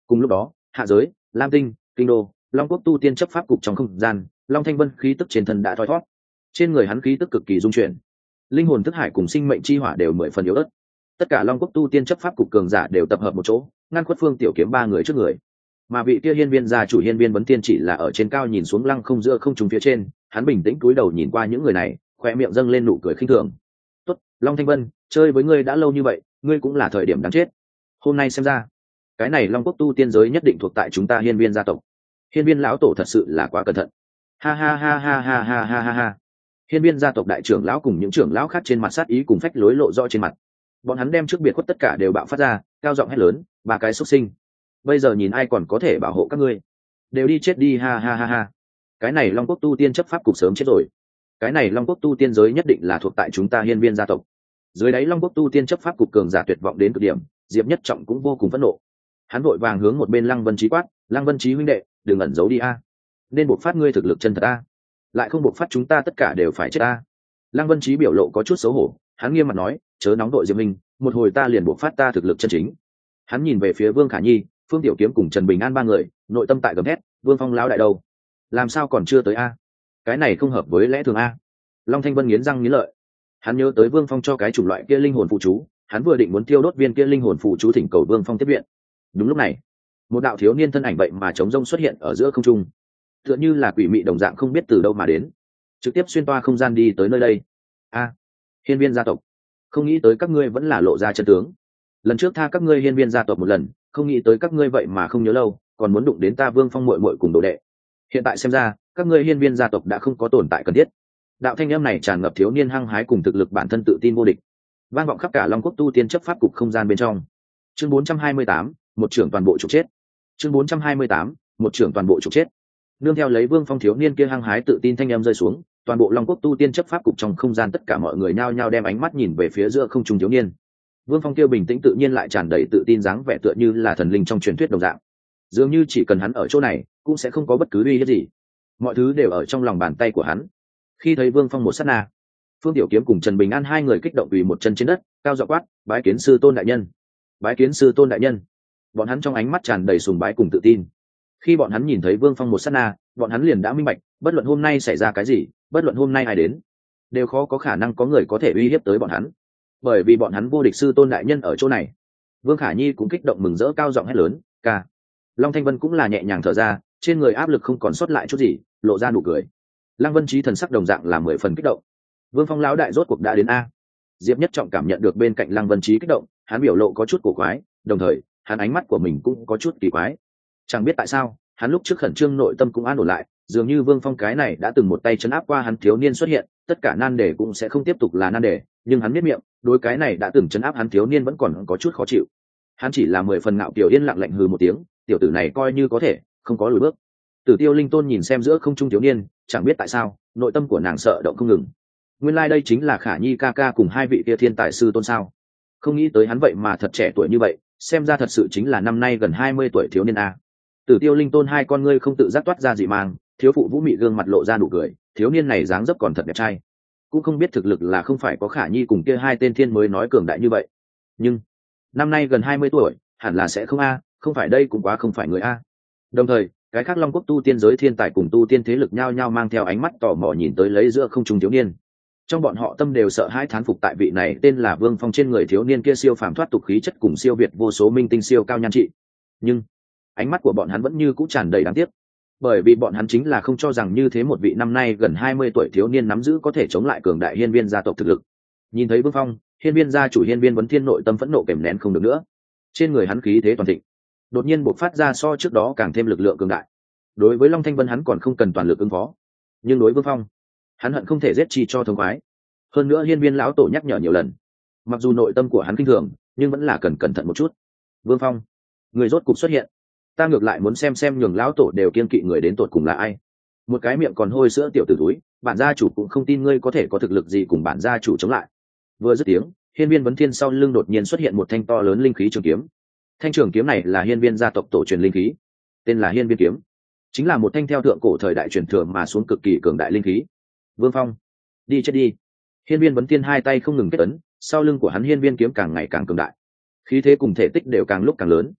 Cùng lúc đó hạ giới, lam tinh, kinh đô, long quốc tu tiên chấp pháp cục trong không gian, long thanh vân khí tức trên thân đã thoi thoát, trên người hắn khí tức cực kỳ dung chuyển, linh hồn thức hải cùng sinh mệnh chi hỏa đều 10 phần yếu ớt. Tất cả long quốc tu tiên chấp pháp cục cường giả đều tập hợp một chỗ, ngăn khuất Phương Tiểu Kiếm ba người trước người. Mà vị kia hiên viên gia chủ hiên viên vấn tiên chỉ là ở trên cao nhìn xuống lăng không giữa không trung phía trên, hắn bình tĩnh cúi đầu nhìn qua những người này, khoe miệng dâng lên nụ cười khinh thường. Tốt, Long Thanh Vân, chơi với ngươi đã lâu như vậy, ngươi cũng là thời điểm đáng chết. Hôm nay xem ra, cái này long quốc tu tiên giới nhất định thuộc tại chúng ta hiên viên gia tộc. Hiên viên lão tổ thật sự là quá cẩn thận. Ha ha ha ha ha ha ha ha ha. Hiên viên gia tộc đại trưởng lão cùng những trưởng lão khác trên mặt sát ý cùng phách lối lộ rõ trên mặt. Bọn hắn đem trước biệt khuất tất cả đều bạo phát ra, cao giọng hét lớn, ba cái xuất sinh. Bây giờ nhìn ai còn có thể bảo hộ các ngươi, đều đi chết đi, ha ha ha ha. Cái này long quốc tu tiên chấp pháp cục sớm chết rồi. Cái này long quốc tu tiên giới nhất định là thuộc tại chúng ta hiên viên gia tộc. Dưới đáy long quốc tu tiên chấp pháp cục cường giả tuyệt vọng đến cực điểm, Diệp Nhất Trọng cũng vô cùng phẫn nộ. Hắn vội vàng hướng một bên Lăng Vân Chí quát, Lăng Vân Chí huynh đệ, đừng ẩn giấu đi a, nên buộc phát ngươi thực lực chân thật a, lại không buộc phát chúng ta tất cả đều phải chết a. Lăng Vân Chí biểu lộ có chút xấu hổ, hắn nghiêm mặt nói, chớ nóng đội Diệp Minh, một hồi ta liền buộc phát ta thực lực chân chính. Hắn nhìn về phía Vương Khả Nhi, Phương Tiểu Kiếm cùng Trần Bình An ba người, nội tâm tại gầm hét, Vương Phong lão đại đâu, làm sao còn chưa tới a? Cái này không hợp với lẽ thường a. Long Thanh Vân nghiến răng nghiến lợi, hắn nhớ tới Vương Phong cho cái chủng loại kia linh hồn phụ chú, hắn vừa định muốn tiêu đốt viên kia linh hồn phụ chú thỉnh cầu Vương Phong tiếp viện. Đúng lúc này, một đạo thiếu niên thân ảnh vậy mà chống rông xuất hiện ở giữa không trung, tựa như là quỷ mị đồng dạng không biết từ đâu mà đến, trực tiếp xuyên toa không gian đi tới nơi đây. A, hiên viên gia tộc, không nghĩ tới các ngươi vẫn là lộ ra chân tướng. Lần trước tha các ngươi hiên viên gia tộc một lần, không nghĩ tới các ngươi vậy mà không nhớ lâu, còn muốn đụng đến ta Vương Phong muội muội cùng đồ đệ. Hiện tại xem ra, các ngươi hiên viên gia tộc đã không có tồn tại cần thiết. Đạo thanh âm này tràn ngập thiếu niên hăng hái cùng thực lực bản thân tự tin vô địch, vang vọng khắp cả long quốc tu tiên chấp pháp cục không gian bên trong. Chương 428, một trưởng toàn bộ trục chết. Chương 428, một trưởng toàn bộ trục chết. Nương theo lấy Vương Phong thiếu niên kia hăng hái tự tin thanh âm rơi xuống, toàn bộ long quốc tu tiên chấp pháp cục trong không gian tất cả mọi người nhao nhao đem ánh mắt nhìn về phía giữa không trung thiếu niên. Vương Phong kia bình tĩnh tự nhiên lại tràn đầy tự tin dáng vẻ tựa như là thần linh trong truyền thuyết đồng dạng, dường như chỉ cần hắn ở chỗ này cũng sẽ không có bất cứ uy hiếp gì, mọi thứ đều ở trong lòng bàn tay của hắn. Khi thấy Vương Phong một sát na, Phương Tiểu Kiếm cùng Trần Bình An hai người kích động quỳ một chân trên đất, cao giọng quát, bái kiến sư tôn đại nhân, bái kiến sư tôn đại nhân. Bọn hắn trong ánh mắt tràn đầy sùng bái cùng tự tin. Khi bọn hắn nhìn thấy Vương Phong một sát na, bọn hắn liền đã minh bạch, bất luận hôm nay xảy ra cái gì, bất luận hôm nay ai đến, đều khó có khả năng có người có thể uy hiếp tới bọn hắn, bởi vì bọn hắn vô địch sư tôn đại nhân ở chỗ này. Vương Khả Nhi cũng kích động mừng rỡ cao giọng hét lớn, ca. Long Thanh Vân cũng là nhẹ nhàng thở ra, trên người áp lực không còn sót lại chút gì, lộ ra nụ cười. Lăng Vân Chí thần sắc đồng dạng là 10 phần kích động. Vương Phong lão đại rốt cuộc đã đến a. Diệp Nhất Trọng cảm nhận được bên cạnh Lăng Vân Chí kích động, hắn biểu lộ có chút cổ quái, đồng thời, hắn ánh mắt của mình cũng có chút kỳ quái. Chẳng biết tại sao, hắn lúc trước khẩn trương nội tâm cũng an ổn lại, dường như Vương Phong cái này đã từng một tay trấn áp qua hắn thiếu niên xuất hiện, tất cả nan đề cũng sẽ không tiếp tục là nan đề, nhưng hắn biết miệng, đối cái này đã từng trấn áp hắn thiếu niên vẫn còn có chút khó chịu. Hắn chỉ là 10 phần ngạo kiều yên lặng lạnh hừ một tiếng, tiểu tử này coi như có thể, không có lùi bước. Tử Tiêu Linh Tôn nhìn xem giữa không trung thiếu niên, chẳng biết tại sao, nội tâm của nàng sợ động không ngừng. Nguyên lai đây chính là Khả Nhi ca ca cùng hai vị kia thiên tài sư tôn sao? Không nghĩ tới hắn vậy mà thật trẻ tuổi như vậy, xem ra thật sự chính là năm nay gần 20 tuổi thiếu niên a. Tử Tiêu Linh Tôn hai con ngươi không tự giác toát ra dị mang, thiếu phụ Vũ Mị gương mặt lộ ra nụ cười, thiếu niên này dáng dấp còn thật đẹp trai. Cũng không biết thực lực là không phải có Khả Nhi cùng kia hai tên thiên mới nói cường đại như vậy. Nhưng năm nay gần 20 tuổi, hẳn là sẽ không a, không phải đây cũng quá không phải người a. Đồng thời, cái khác long quốc tu tiên giới thiên tài cùng tu tiên thế lực nhao nhao mang theo ánh mắt tò mò nhìn tới lấy giữa không trung thiếu niên. Trong bọn họ tâm đều sợ hãi thán phục tại vị này tên là Vương Phong trên người thiếu niên kia siêu phàm thoát tục khí chất cùng siêu việt vô số minh tinh siêu cao nhan trị. Nhưng ánh mắt của bọn hắn vẫn như cũ tràn đầy đáng tiếc, bởi vì bọn hắn chính là không cho rằng như thế một vị năm nay gần 20 tuổi thiếu niên nắm giữ có thể chống lại cường đại hiên viên gia tộc thực lực. Nhìn thấy Vương Phong, hiên viên gia chủ hiên viên vấn thiên nội tâm phẫn nộ kềm nén không được nữa, trên người hắn khí thế toàn thịnh, đột nhiên bộc phát ra so trước đó càng thêm lực lượng cường đại. Đối với Long Thanh Vân hắn còn không cần toàn lực ứng phó, nhưng đối với Vương Phong, hắn hận không thể giết chi cho thông khoái. Hơn nữa hiên viên lão tổ nhắc nhở nhiều lần, mặc dù nội tâm của hắn kinh thường, nhưng vẫn là cần cẩn thận một chút. Vương Phong, người rốt cục xuất hiện, ta ngược lại muốn xem nhường lão tổ đều kiên kỵ người đến tột cùng là ai. Một cái miệng còn hôi sữa tiểu tử túi, bản gia chủ cũng không tin ngươi có thể có thực lực gì cùng bản gia chủ chống lại. Vừa dứt tiếng, hiên viên vấn thiên sau lưng đột nhiên xuất hiện một thanh to lớn linh khí trường kiếm. Thanh trường kiếm này là hiên viên gia tộc tổ truyền linh khí, tên là hiên viên kiếm, chính là một thanh theo thượng cổ thời đại truyền thừa mà xuống cực kỳ cường đại linh khí. Vương Phong, đi chết đi. Hiên viên vấn thiên hai tay không ngừng kết ấn, sau lưng của hắn hiên viên kiếm càng ngày càng cường đại, khí thế cùng thể tích đều càng lúc càng lớn.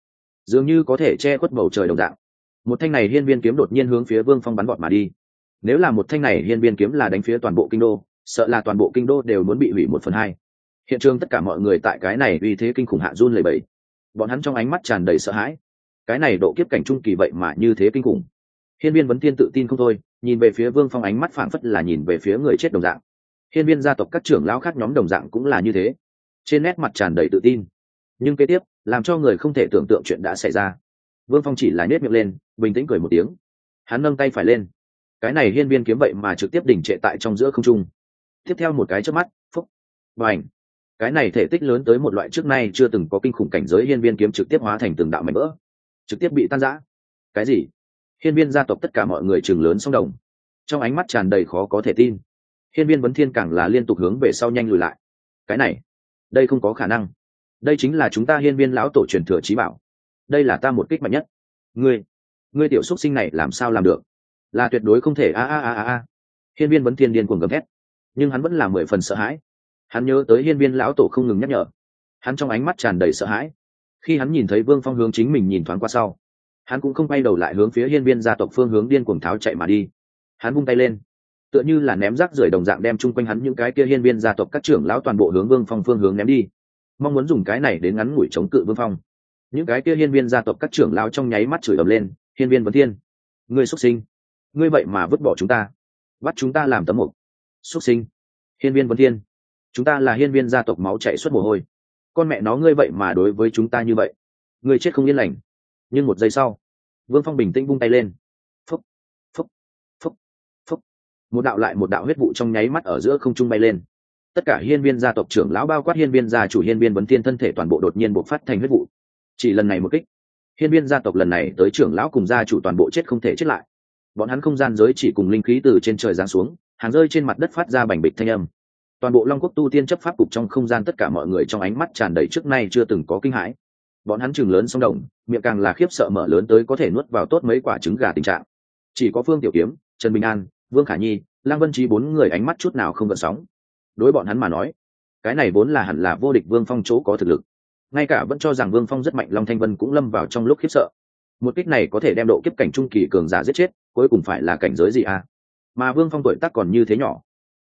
dường như có thể che khuất bầu trời đồng dạng. Một thanh này hiên viên kiếm đột nhiên hướng phía Vương Phong bắn vọt mà đi. Nếu là một thanh này hiên viên kiếm là đánh phía toàn bộ kinh đô, sợ là toàn bộ kinh đô đều muốn bị hủy 1/2. Hiện trường tất cả mọi người tại cái này uy thế kinh khủng hạ run lẩy bẩy. Bọn hắn trong ánh mắt tràn đầy sợ hãi. Cái này độ kiếp cảnh trung kỳ vậy mà như thế kinh khủng. Hiên viên Vấn Thiên tự tin không thôi, nhìn về phía Vương Phong ánh mắt phảng phất là nhìn về phía người chết đồng dạng. Hiên viên gia tộc các trưởng lão khác nhóm đồng dạng cũng là như thế, trên nét mặt tràn đầy tự tin. Nhưng kế tiếp, làm cho người không thể tưởng tượng chuyện đã xảy ra. Vương Phong chỉ là nhếch miệng lên, bình tĩnh cười một tiếng. Hắn nâng tay phải lên, cái này hiên viên kiếm vậy mà trực tiếp đỉnh trệ tại trong giữa không trung. Tiếp theo một cái chớp mắt, phúc, bành, cái này thể tích lớn tới một loại trước nay chưa từng có kinh khủng cảnh giới hiên viên kiếm trực tiếp hóa thành từng đạo mảnh vỡ, trực tiếp bị tan rã. Cái gì? Hiên viên gia tộc tất cả mọi người trừng lớn song đồng, trong ánh mắt tràn đầy khó có thể tin. Hiên viên Vấn Thiên càng là liên tục hướng về sau nhanh lùi lại. Cái này, đây không có khả năng. Đây chính là chúng ta hiên viên lão tổ truyền thừa chí bảo. Đây là ta một kích mạnh nhất. Ngươi tiểu xuất sinh này làm sao làm được? Là tuyệt đối không thể a. Hiên viên Vấn Thiên điên cuồng gầm thét, nhưng hắn vẫn là 10 phần sợ hãi. Hắn nhớ tới hiên viên lão tổ không ngừng nhắc nhở, hắn trong ánh mắt tràn đầy sợ hãi. Khi hắn nhìn thấy Vương Phong hướng chính mình nhìn thoáng qua sau, hắn cũng không quay đầu lại hướng phía hiên viên gia tộc phương hướng điên cuồng tháo chạy mà đi. Hắn vung tay lên, tựa như là ném rác rưởi đồng dạng đem chung quanh hắn những cái kia hiên viên gia tộc các trưởng lão toàn bộ hướng Vương Phong phương hướng ném đi, mong muốn dùng cái này đến ngắn ngủi chống cự Vương Phong. Những cái kia hiên viên gia tộc các trưởng lão trong nháy mắt chửi ầm lên, hiên viên Vấn Thiên, ngươi xuất sinh, ngươi vậy mà vứt bỏ chúng ta, bắt chúng ta làm tấm mục. Xuất sinh. Hiên viên Vấn Thiên, chúng ta là hiên viên gia tộc máu chảy suốt mồ hôi, con mẹ nó ngươi vậy mà đối với chúng ta như vậy, ngươi chết không yên lành. Nhưng một giây sau, Vương Phong bình tĩnh vung tay lên, phúc phúc phúc phúc, một đạo lại một đạo huyết vụ trong nháy mắt ở giữa không trung bay lên. Tất cả hiên viên gia tộc trưởng lão bao quát hiên viên gia chủ hiên viên Vấn Thiên thân thể toàn bộ đột nhiên bộc phát thành huyết vụ. Chỉ lần này một kích, hiên viên gia tộc lần này tới trưởng lão cùng gia chủ toàn bộ chết không thể chết lại. Bọn hắn không gian giới chỉ cùng linh khí từ trên trời giáng xuống, hàng rơi trên mặt đất phát ra bành bịch thanh âm. Toàn bộ Long Quốc tu tiên chấp pháp cục trong không gian tất cả mọi người trong ánh mắt tràn đầy trước nay chưa từng có kinh hãi. Bọn hắn chừng lớn song đồng, miệng càng là khiếp sợ mở lớn tới có thể nuốt vào tốt mấy quả trứng gà tình trạng. Chỉ có Phương Tiểu Kiếm, Trần Bình An, Vương Khả Nhi, Lăng Vân Trí 4 người ánh mắt chút nào không gợn sóng. Đối bọn hắn mà nói, cái này vốn là hẳn là vô địch Vương Phong chỗ có thực lực. Ngay cả vẫn cho rằng Vương Phong rất mạnh Long Thanh Vân cũng lâm vào trong lúc khiếp sợ. Một kích này có thể đem độ kiếp cảnh trung kỳ cường giả giết chết, cuối cùng phải là cảnh giới gì a? Mà Vương Phong tuổi tác còn như thế nhỏ.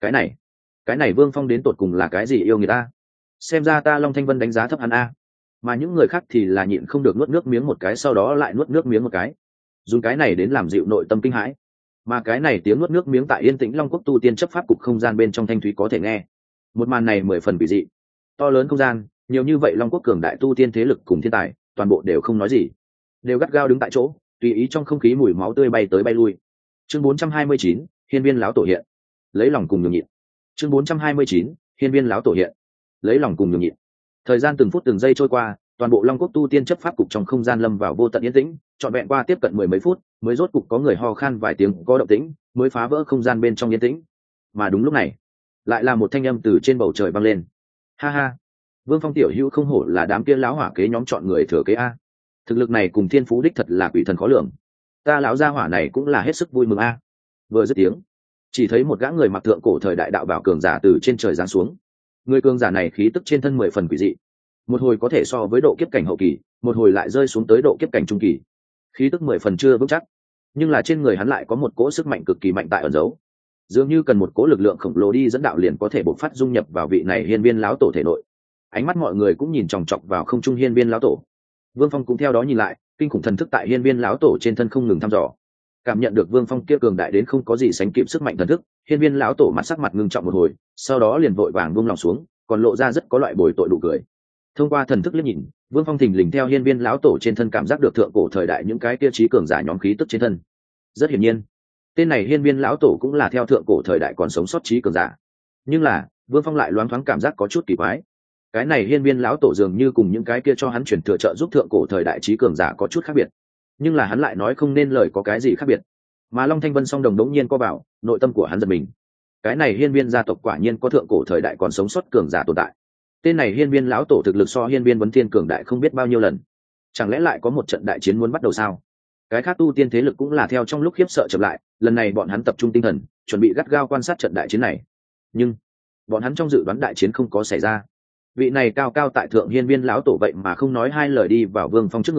Cái này Vương Phong đến tột cùng là cái gì yêu người ta? Xem ra ta Long Thanh Vân đánh giá thấp hắn a. Mà những người khác thì là nhịn không được nuốt nước miếng một cái, sau đó lại nuốt nước miếng một cái, dùng cái này đến làm dịu nội tâm kinh hãi. Mà cái này tiếng nuốt nước miếng tại yên tĩnh Long Quốc tu tiên chấp pháp cục không gian bên trong thanh thúy có thể nghe. Một màn này 10 phần kỳ dị. To lớn không gian, nhiều như vậy Long Quốc cường đại tu tiên thế lực cùng thiên tài, toàn bộ đều không nói gì, đều gắt gao đứng tại chỗ, tùy ý trong không khí mùi máu tươi bay tới bay lui. Chương 429, hiên viên lão tổ hiện, lấy lòng cùng nhường nhịn. Chương 429, hiên viên lão tổ hiện, lấy lòng cùng nhường nhịn. Thời gian từng phút từng giây trôi qua, toàn bộ Long Quốc tu tiên chấp pháp cục trong không gian lâm vào vô tận yên tĩnh, trọn vẹn qua tiếp cận 10 mấy phút, mới rốt cục có người ho khan vài tiếng có động tĩnh, mới phá vỡ không gian bên trong yên tĩnh. Mà đúng lúc này, lại là một thanh âm từ trên bầu trời vang lên. Ha ha, Vương Phong tiểu hữu không hổ là đám kia lão hỏa kế nhóm chọn người thừa kế a. Thực lực này cùng thiên phú đích thật là quỷ thần khó lường. Ta lão gia hỏa này cũng là hết sức vui mừng a. Vừa dứt tiếng, chỉ thấy một gã người mặc thượng cổ thời đại đạo bảo cường giả từ trên trời giáng xuống. Người cường giả này khí tức trên thân 10 phần quỷ dị, một hồi có thể so với độ kiếp cảnh hậu kỳ, một hồi lại rơi xuống tới độ kiếp cảnh trung kỳ. Khí tức 10 phần chưa vững chắc, nhưng là trên người hắn lại có một cỗ sức mạnh cực kỳ mạnh tại ẩn giấu, dường như cần một cỗ lực lượng khổng lồ đi dẫn đạo liền có thể bộc phát dung nhập vào vị này hiên viên lão tổ thể nội. Ánh mắt mọi người cũng nhìn chòng chọc vào không trung hiên viên lão tổ. Vương Phong cũng theo đó nhìn lại, kinh khủng thần thức tại hiên viên lão tổ trên thân không ngừng thăm dò. Cảm nhận được Vương Phong kia cường đại đến không có gì sánh kịp sức mạnh thần thức, hiên viên lão tổ mặt sắc mặt ngưng trọng một hồi, sau đó liền vội vàng buông lòng xuống, còn lộ ra rất có loại bồi tội đủ cười. Thông qua thần thức liếc nhìn, Vương Phong thình lình theo hiên viên lão tổ trên thân cảm giác được thượng cổ thời đại những cái kia trí cường giả nhóm khí tức trên thân. Rất hiển nhiên, tên này hiên viên lão tổ cũng là theo thượng cổ thời đại còn sống sót trí cường giả. Nhưng là, Vương Phong lại loáng thoáng cảm giác có chút kỳ quái. Cái này hiên viên lão tổ dường như cùng những cái kia cho hắn chuyển thừa trợ giúp thượng cổ thời đại trí cường giả có chút khác biệt, nhưng là hắn lại nói không nên lời có cái gì khác biệt. Mà Long Thanh Vân song đồng đống nhiên co vào, nội tâm của hắn giật mình. Cái này hiên viên gia tộc quả nhiên có thượng cổ thời đại còn sống sót cường giả tồn tại. Tên này hiên viên lão tổ thực lực so hiên viên Vấn Thiên cường đại không biết bao nhiêu lần. Chẳng lẽ lại có một trận đại chiến muốn bắt đầu sao? Cái khác tu tiên thế lực cũng là theo trong lúc khiếp sợ chậm lại, lần này bọn hắn tập trung tinh thần, chuẩn bị gắt gao quan sát trận đại chiến này. Nhưng bọn hắn trong dự đoán đại chiến không có xảy ra. Vị này cao cao tại thượng hiên viên lão tổ vậy mà không nói hai lời đi vào Vương Phong trước người,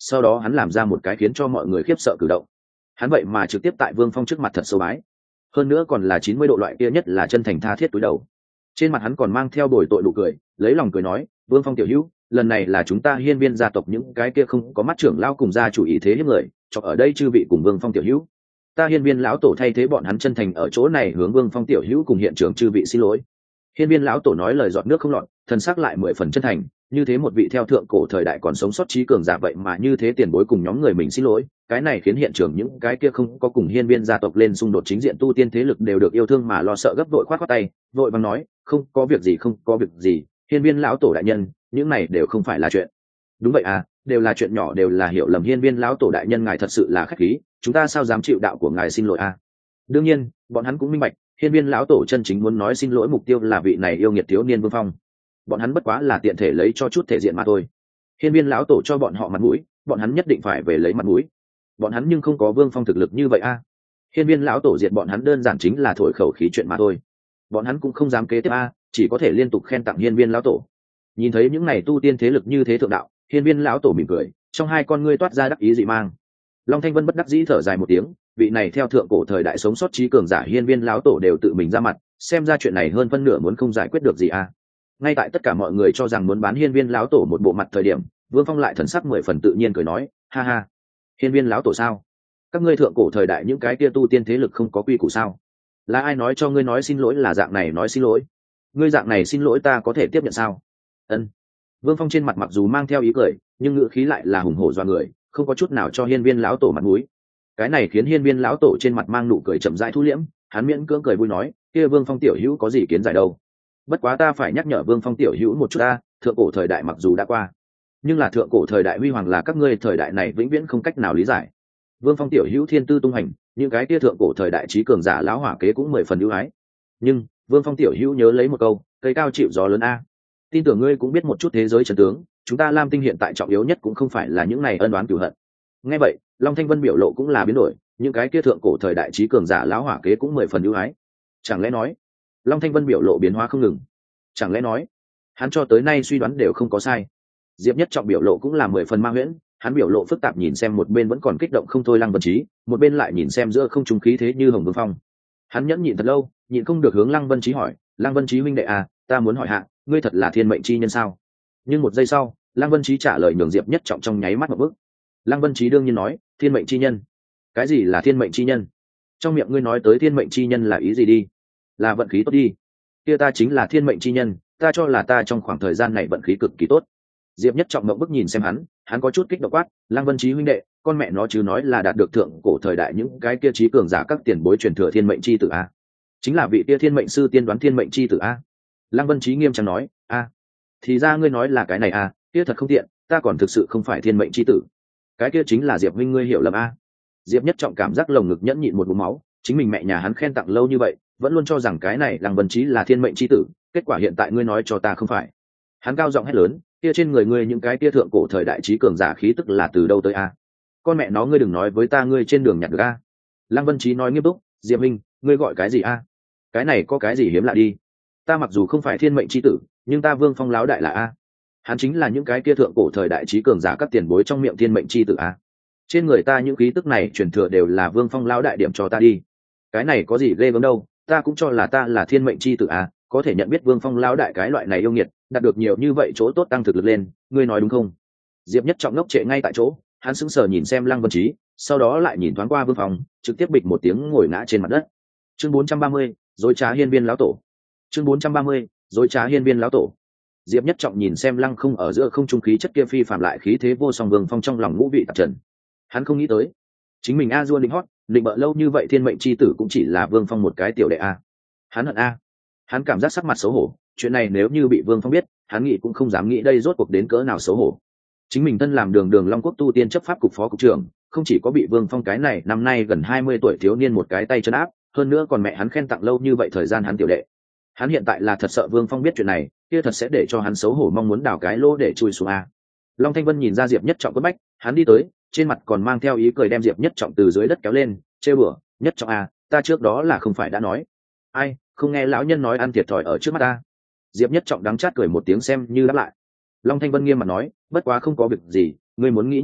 sau đó hắn làm ra một cái khiến cho mọi người khiếp sợ cử động. Hắn vậy mà trực tiếp tại Vương Phong trước mặt thật sâu bái, hơn nữa còn là 90 độ loại kia, nhất là chân thành tha thiết cúi đầu. Trên mặt hắn còn mang theo bồi tội nụ cười, lấy lòng cười nói, Vương Phong tiểu hữu, lần này là chúng ta Hiên Viên gia tộc những cái kia không có mắt trưởng lão cùng gia chủ ý thế hiếp người, chọc ở đây chư vị cùng Vương Phong tiểu hữu, ta Hiên Viên lão tổ thay thế bọn hắn chân thành ở chỗ này hướng Vương Phong tiểu hữu cùng hiện trường chư vị xin lỗi. Hiên Viên lão tổ nói lời giọt nước không lọt, thần sắc lại 10 phần chân thành, như thế một vị theo thượng cổ thời đại còn sống sót trí cường giả vậy mà như thế tiền bối cùng nhóm người mình xin lỗi, cái này khiến hiện trường những cái kia không có cùng Hiên Viên gia tộc lên xung đột chính diện tu tiên thế lực đều được yêu thương mà lo sợ gấp vội khoát khoát tay, vội vàng nói, không có việc gì, không có việc gì, Hiên Viên lão tổ đại nhân, những này đều không phải là chuyện. Đúng vậy à, đều là chuyện nhỏ, đều là hiểu lầm, Hiên Viên lão tổ đại nhân ngài thật sự là khách khí, chúng ta sao dám chịu đạo của ngài xin lỗi à. Đương nhiên, bọn hắn cũng minh bạch, Hiên Viên lão tổ chân chính muốn nói xin lỗi mục tiêu là vị này yêu nghiệt thiếu niên Vương Phong. Bọn hắn bất quá là tiện thể lấy cho chút thể diện mà thôi. Hiên Viên lão tổ cho bọn họ mặt mũi, bọn hắn nhất định phải về lấy mặt mũi. Bọn hắn nhưng không có Vương Phong thực lực như vậy a. Hiên Viên lão tổ diệt bọn hắn đơn giản chính là thổi khẩu khí chuyện mà thôi. Bọn hắn cũng không dám kế tiếp a, chỉ có thể liên tục khen tặng Hiên Viên lão tổ. Nhìn thấy những này tu tiên thế lực như thế thượng đạo, Hiên Viên lão tổ mỉm cười, trong hai con ngươi toát ra đắc ý dị mang. Long Thanh Vân bất đắc dĩ thở dài một tiếng, vị này theo thượng cổ thời đại sống sót trí cường giả Hiên Viên lão tổ đều tự mình ra mặt, xem ra chuyện này hơn phân nửa muốn không giải quyết được gì a. Ngay tại tất cả mọi người cho rằng muốn bán Hiên Viên lão tổ một bộ mặt thời điểm, Vương Phong lại thần sắc 10 phần tự nhiên cười nói, ha ha, Hiên Viên lão tổ sao? Các ngươi thượng cổ thời đại những cái kia tu tiên thế lực không có quy củ sao? Là ai nói cho ngươi nói xin lỗi là dạng này nói xin lỗi? Ngươi dạng này xin lỗi ta có thể tiếp nhận sao? Ân. Vương Phong trên mặt mặc dù mang theo ý cười, nhưng ngữ khí lại là hùng hổ doa người, không có chút nào cho Hiên Viên lão tổ mặt mũi. Cái này khiến Hiên Viên lão tổ trên mặt mang nụ cười chậm rãi thu liễm, hắn miễn cưỡng cười vui nói, kia Vương Phong tiểu hữu có gì kiến giải đâu? Bất quá ta phải nhắc nhở Vương Phong tiểu hữu một chút ta, thượng cổ thời đại mặc dù đã qua, nhưng là thượng cổ thời đại huy hoàng là các ngươi thời đại này vĩnh viễn không cách nào lý giải. Vương Phong tiểu hữu thiên tư tung hành, những cái kia thượng cổ thời đại trí cường giả lão hỏa kế cũng 10 phần ưu ái. Nhưng Vương Phong tiểu hữu nhớ lấy một câu, cây cao chịu gió lớn a. Tin tưởng ngươi cũng biết một chút thế giới chân tướng, chúng ta Lam Tinh hiện tại trọng yếu nhất cũng không phải là những này ân oán cửu hận. Nghe vậy, Long Thanh Vân biểu lộ cũng là biến đổi, những cái kia thượng cổ thời đại trí cường giả lão hỏa kế cũng 10 phần ưu ái. Chẳng lẽ nói, Long Thanh Vân biểu lộ biến hóa không ngừng. Chẳng lẽ nói, hắn cho tới nay suy đoán đều không có sai. Diệp Nhất Trọng biểu lộ cũng là 10 phần ma huyễn, hắn biểu lộ phức tạp nhìn xem một bên vẫn còn kích động không thôi Lăng Vân Chí, một bên lại nhìn xem giữa không trung khí thế như hồng vương phong. Hắn nhẫn nhịn thật lâu, nhịn không được hướng Lăng Vân Chí hỏi, Lăng Vân Chí huynh đệ à, ta muốn hỏi hạ, ngươi thật là thiên mệnh chi nhân sao? Nhưng một giây sau, Lăng Vân Chí trả lời nhường Diệp Nhất Trọng trong nháy mắt một bước. Lăng Vân Chí đương nhiên nói, thiên mệnh chi nhân. Cái gì là thiên mệnh chi nhân? Trong miệng ngươi nói tới thiên mệnh chi nhân là ý gì đi? Là vận khí tốt đi. Kia ta chính là thiên mệnh chi nhân, ta cho là ta trong khoảng thời gian này vận khí cực kỳ tốt. Diệp Nhất Trọng mộng bức nhìn xem hắn có chút kích động quát, Lăng Vân Chí huynh đệ, con mẹ nó chứ nói là đạt được thượng cổ thời đại những cái kia trí cường giả các tiền bối truyền thừa thiên mệnh chi tử a. Chính là vị kia thiên mệnh sư tiên đoán thiên mệnh chi tử a. Lăng Vân Chí nghiêm trang nói, a, thì ra ngươi nói là cái này a, kia thật không tiện, ta còn thực sự không phải thiên mệnh chi tử. Cái kia chính là Diệp huynh ngươi hiểu lầm a. Diệp Nhất Trọng cảm giác lồng ngực nhẫn nhịn một búng máu, chính mình mẹ nhà hắn khen tặng lâu như vậy, vẫn luôn cho rằng cái này Lăng Vân Chí là thiên mệnh chi tử, kết quả hiện tại ngươi nói cho ta không phải. Hắn cao giọng hét lớn, kia trên người ngươi những cái kia thượng cổ thời đại trí cường giả khí tức là từ đâu tới a? Con mẹ nó ngươi đừng nói với ta ngươi trên đường nhặt được a. Lăng Vân Chí nói nghiêm túc, Diệp Minh, ngươi gọi cái gì a? Cái này có cái gì hiếm lạ đi? Ta mặc dù không phải thiên mệnh chi tử, nhưng ta Vương Phong láo đại là a. Hắn chính là những cái kia thượng cổ thời đại trí cường giả các tiền bối trong miệng thiên mệnh chi tử a. Trên người ta những khí tức này truyền thừa đều là Vương Phong láo đại điểm cho ta đi. Cái này có gì ghê gớm đâu, ta cũng cho là ta là thiên mệnh chi tử a, có thể nhận biết Vương Phong láo đại cái loại này yêu nghiệt, đạt được nhiều như vậy chỗ tốt tăng thực lực lên, ngươi nói đúng không? Diệp Nhất Trọng ngốc trệ ngay tại chỗ, hắn sững sờ nhìn xem Lăng Vân Chí, sau đó lại nhìn thoáng qua Vương Phong, trực tiếp bịch một tiếng ngồi ngã trên mặt đất. Chương 430, dối trá hiên viên lão tổ. Chương 430, dối trá hiên viên lão tổ. Diệp Nhất Trọng nhìn xem Lăng không ở giữa không trung khí chất kia phi phàm lại khí thế vô song Vương Phong trong lòng ngũ vị tạp trần. Hắn không nghĩ tới, chính mình a dua định hót, định bợ lâu như vậy thiên mệnh chi tử cũng chỉ là Vương Phong một cái tiểu đệ a. Hắn hận a. Hắn cảm giác sắc mặt xấu hổ, chuyện này nếu như bị Vương Phong biết, hắn nghĩ cũng không dám nghĩ đây rốt cuộc đến cỡ nào xấu hổ. Chính mình thân làm đường Long Quốc tu tiên chấp pháp cục phó cục trưởng, không chỉ có bị Vương Phong cái này năm nay gần 20 tuổi thiếu niên một cái tay trấn áp, hơn nữa còn mẹ hắn khen tặng lâu như vậy thời gian hắn tiểu đệ. Hắn hiện tại là thật sợ Vương Phong biết chuyện này, kia thật sẽ để cho hắn xấu hổ mong muốn đào cái lỗ để chui xuống a. Long Thanh Vân nhìn ra Diệp Nhất Trọng quất bách, hắn đi tới, trên mặt còn mang theo ý cười đem Diệp Nhất Trọng từ dưới đất kéo lên, trêu bừa, Nhất Trọng a, ta trước đó là không phải đã nói. Ai, không nghe lão nhân nói ăn thiệt thòi ở trước mắt ta. Diệp Nhất Trọng đắng chát cười một tiếng xem như đáp lại. Long Thanh Vân nghiêm mặt nói, bất quá không có việc gì, ngươi muốn nghĩ như vậy,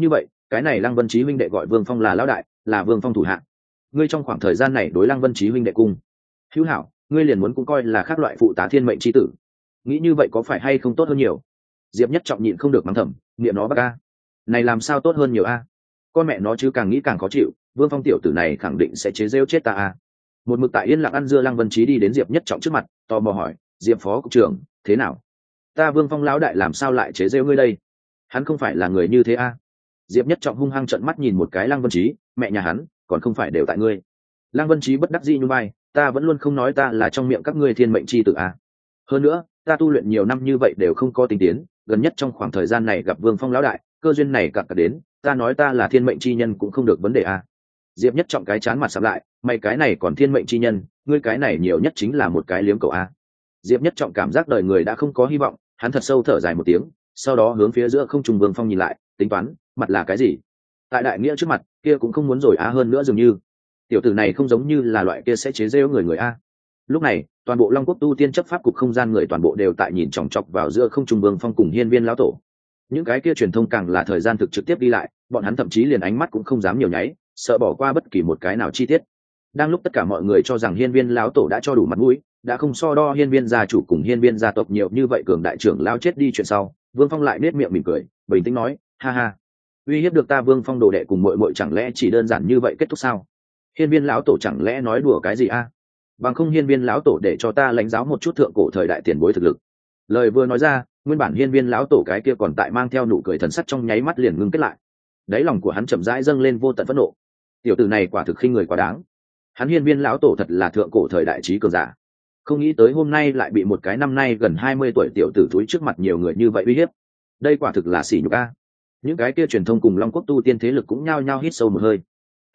cái này Lăng Vân Chí huynh đệ gọi Vương Phong là lão đại, là Vương Phong thủ hạ. Ngươi trong khoảng thời gian này đối Lăng Vân Chí huynh đệ cung hữu hảo, ngươi liền muốn cũng coi là khác loại phụ tá thiên mệnh chi tử, nghĩ như vậy có phải hay không tốt hơn nhiều? Diệp Nhất Trọng nhịn không được mắng thầm, niệm nó bác a, này làm sao tốt hơn nhiều a? Con mẹ nó chứ càng nghĩ càng khó chịu, Vương Phong tiểu tử này khẳng định sẽ chế rêu chết ta a. Một mực tại yên lặng ăn dưa Lăng Vân Chí đi đến Diệp Nhất Trọng trước mặt, tò mò hỏi, Diệp phó cục trưởng, thế nào? Ta Vương Phong lão đại làm sao lại chế rêu ngươi đây? Hắn không phải là người như thế a? Diệp Nhất Trọng hung hăng trợn mắt nhìn một cái Lăng Vân Chí, mẹ nhà hắn, còn không phải đều tại ngươi. Lăng Vân Chí bất đắc dĩ nhún vai, ta vẫn luôn không nói ta là trong miệng các ngươi thiên mệnh chi tử a. Hơn nữa, ta tu luyện nhiều năm như vậy đều không có tinh tiến, gần nhất trong khoảng thời gian này gặp Vương Phong lão đại, cơ duyên này cặp đến, ta nói ta là thiên mệnh chi nhân cũng không được vấn đề a. Diệp Nhất Trọng cái chán mặt sạm lại, mày cái này còn thiên mệnh chi nhân, ngươi cái này nhiều nhất chính là một cái liếm cầu a. Diệp Nhất Trọng cảm giác đời người đã không có hy vọng, hắn thật sâu thở dài một tiếng, sau đó hướng phía giữa không trung Vương Phong nhìn lại, tính toán, mặt là cái gì? Tại đại nghĩa trước mặt, kia cũng không muốn rồi á hơn nữa dường như. Tiểu tử này không giống như là loại kia sẽ chế giễu người a. Lúc này, toàn bộ Long Quốc tu tiên chấp pháp cục không gian người toàn bộ đều tại nhìn chòng chọc vào giữa không trung Vương Phong cùng Hiên Viên lão tổ. Những cái kia truyền thông càng là thời gian thực trực tiếp đi lại, bọn hắn thậm chí liền ánh mắt cũng không dám nhiều nháy, sợ bỏ qua bất kỳ một cái nào chi tiết. Đang lúc tất cả mọi người cho rằng Hiên Viên lão tổ đã cho đủ mặt mũi, đã không so đo Hiên Viên gia chủ cùng Hiên Viên gia tộc nhiều như vậy cường đại trưởng lao chết đi chuyện sau, Vương Phong lại nết miệng mỉm cười, bình tĩnh nói, ha ha, uy hiếp được ta Vương Phong đồ đệ cùng muội muội chẳng lẽ chỉ đơn giản như vậy kết thúc sao? Hiên Viên lão tổ chẳng lẽ nói đùa cái gì a? Bằng không Hiên Viên lão tổ để cho ta lãnh giáo một chút thượng cổ thời đại tiền bối thực lực. Lời vừa nói ra, nguyên bản Hiên Viên lão tổ cái kia còn tại mang theo nụ cười thần sắc trong nháy mắt liền ngưng kết lại. Đáy lòng của hắn chậm rãi dâng lên vô tận phẫn nộ. Tiểu tử này quả thực khinh người quá đáng. Hắn Hiên Viên lão tổ thật là thượng cổ thời đại trí cường giả. Không nghĩ tới hôm nay lại bị một cái năm nay gần 20 tuổi tiểu tử thúi trước mặt nhiều người như vậy uy hiếp. Đây quả thực là sỉ nhục a. Những cái kia truyền thông cùng Long Quốc tu tiên thế lực cũng nhao nhao hít sâu một hơi.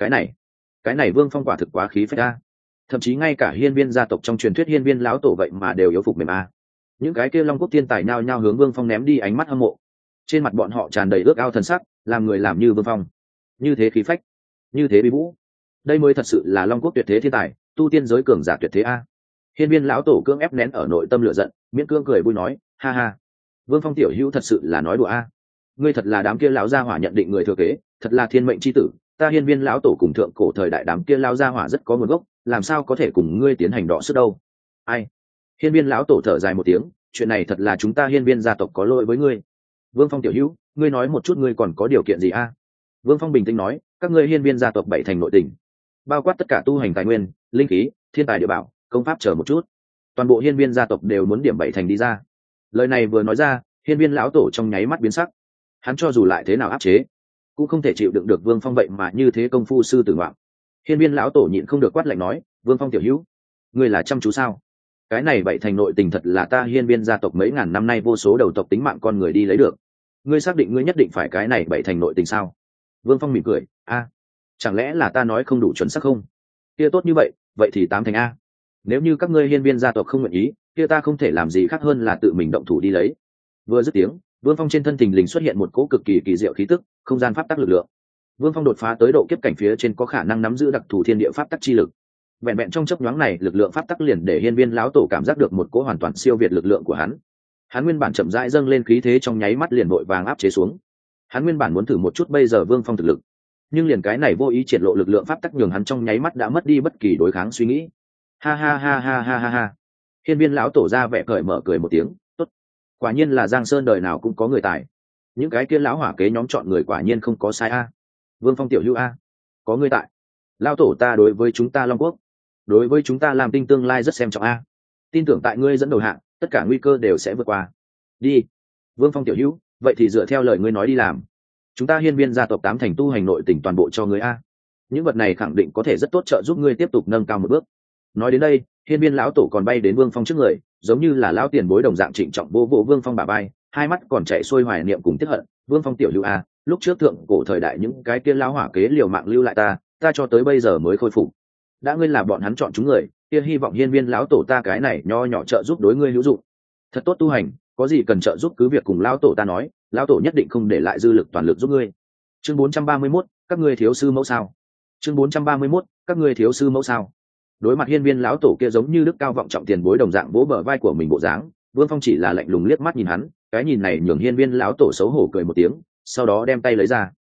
Cái này Vương Phong quả thực quá khí phách a. Thậm chí ngay cả Hiên Viên gia tộc trong truyền thuyết Hiên Viên lão tổ vậy mà đều yếu phục mềm a. Những cái kia Long Quốc tiên tài nhao nhao hướng Vương Phong ném đi ánh mắt hâm mộ. Trên mặt bọn họ tràn đầy ước ao thần sắc, làm người làm như Vương Phong, như thế khí phách, như thế bí vũ. Đây mới thật sự là Long Quốc tuyệt thế thiên tài, tu tiên giới cường giả tuyệt thế a. Hiên Viên lão tổ cưỡng ép nén ở nội tâm lửa giận, miễn cưỡng cười vui nói, ha ha, Vương Phong tiểu hữu thật sự là nói đùa a. Ngươi thật là đám kia lão gia hỏa nhận định người thừa kế, thật là thiên mệnh chi tử, ta Hiên Viên lão tổ cùng thượng cổ thời đại đám kia lão gia hỏa rất có nguồn gốc, làm sao có thể cùng ngươi tiến hành đọ sức đâu. Ai? Hiên Viên lão tổ thở dài một tiếng, chuyện này thật là chúng ta Hiên Viên gia tộc có lỗi với ngươi. Vương Phong tiểu hữu, ngươi nói một chút ngươi còn có điều kiện gì a? Vương Phong bình tĩnh nói, các ngươi Hiên Viên gia tộc bảy thành nội tình, bao quát tất cả tu hành tài nguyên, linh khí, thiên tài địa bảo, công pháp chờ một chút, toàn bộ Hiên Viên gia tộc đều muốn điểm bảy thành đi ra. Lời này vừa nói ra, Hiên Viên lão tổ trong nháy mắt biến sắc. Hắn cho dù lại thế nào áp chế, cũng không thể chịu đựng được Vương Phong vậy mà như thế công phu sư tử ngoạm. Hiên Viên lão tổ nhịn không được quát lạnh nói, Vương Phong tiểu hữu, ngươi là chăm chú sao? Cái này bảy thành nội tình thật là ta Hiên Viên gia tộc mấy ngàn năm nay vô số đầu tộc tính mạng con người đi lấy được. Ngươi xác định ngươi nhất định phải cái này bảy thành nội tình sao? Vương Phong mỉm cười, a, chẳng lẽ là ta nói không đủ chuẩn xác không? Kia tốt như vậy, vậy thì tám thành a. Nếu như các ngươi Hiên Viên gia tộc không nguyện ý, kia ta không thể làm gì khác hơn là tự mình động thủ đi lấy. Vừa dứt tiếng, Vương Phong trên thân thình lình xuất hiện một cỗ cực kỳ kỳ diệu khí tức, không gian pháp tắc lực lượng. Vương Phong đột phá tới độ kiếp cảnh phía trên có khả năng nắm giữ đặc thù thiên địa pháp tắc chi lực. Vẹn vẹn trong chớp nhoáng này, lực lượng pháp tắc liền để Hiên Viên lão tổ cảm giác được một cỗ hoàn toàn siêu việt lực lượng của hắn. Hắn nguyên bản chậm rãi dâng lên khí thế trong nháy mắt liền vội vàng áp chế xuống. Hắn nguyên bản muốn thử một chút bây giờ Vương Phong thực lực, nhưng liền cái này vô ý triển lộ lực lượng pháp tắc nhường hắn trong nháy mắt đã mất đi bất kỳ đối kháng suy nghĩ. Ha ha ha ha ha ha ha. Hiên Viên lão tổ ra vẻ cởi mở cười một tiếng, tốt, quả nhiên là Giang Sơn đời nào cũng có người tài. Những cái kia lão hỏa kế nhóm chọn người quả nhiên không có sai a. Vương Phong tiểu hữu a, có người tại. Lão tổ ta đối với chúng ta Long Quốc, đối với chúng ta làm tinh tương lai rất xem trọng a. Tin tưởng tại ngươi dẫn đầu hạng, tất cả nguy cơ đều sẽ vượt qua. Đi, Vương Phong tiểu hữu, vậy thì dựa theo lời ngươi nói đi làm. Chúng ta Hiên Viên gia tộc tám thành tu hành nội tình toàn bộ cho ngươi a. Những vật này khẳng định có thể rất tốt trợ giúp ngươi tiếp tục nâng cao một bước. Nói đến đây, Hiên Viên lão tổ còn bay đến Vương Phong trước người, giống như là lão tiền bối đồng dạng trịnh trọng vô Vương Phong bả vai, hai mắt còn chạy xuôi hoài niệm cùng tiếc hận. Vương Phong tiểu hữu a, lúc trước thượng cổ thời đại những cái kia lão hỏa kế liều mạng lưu lại ta cho tới bây giờ mới khôi phục. Đã ngươi là bọn hắn chọn chúng người, kia hy vọng Hiên Viên lão tổ ta cái này nho nhỏ trợ giúp đối ngươi hữu dụng. Thật tốt tu hành, có gì cần trợ giúp cứ việc cùng lão tổ ta nói, lão tổ nhất định không để lại dư lực toàn lực giúp ngươi. Chương 431, các ngươi thiếu sư mẫu sao? Chương 431, các ngươi thiếu sư mẫu sao? Đối mặt Hiên Viên lão tổ kia giống như đức cao vọng trọng tiền bối đồng dạng vỗ bờ vai của mình bộ dáng, Vương Phong chỉ là lạnh lùng liếc mắt nhìn hắn, cái nhìn này nhường Hiên Viên lão tổ xấu hổ cười một tiếng, sau đó đem tay lấy ra.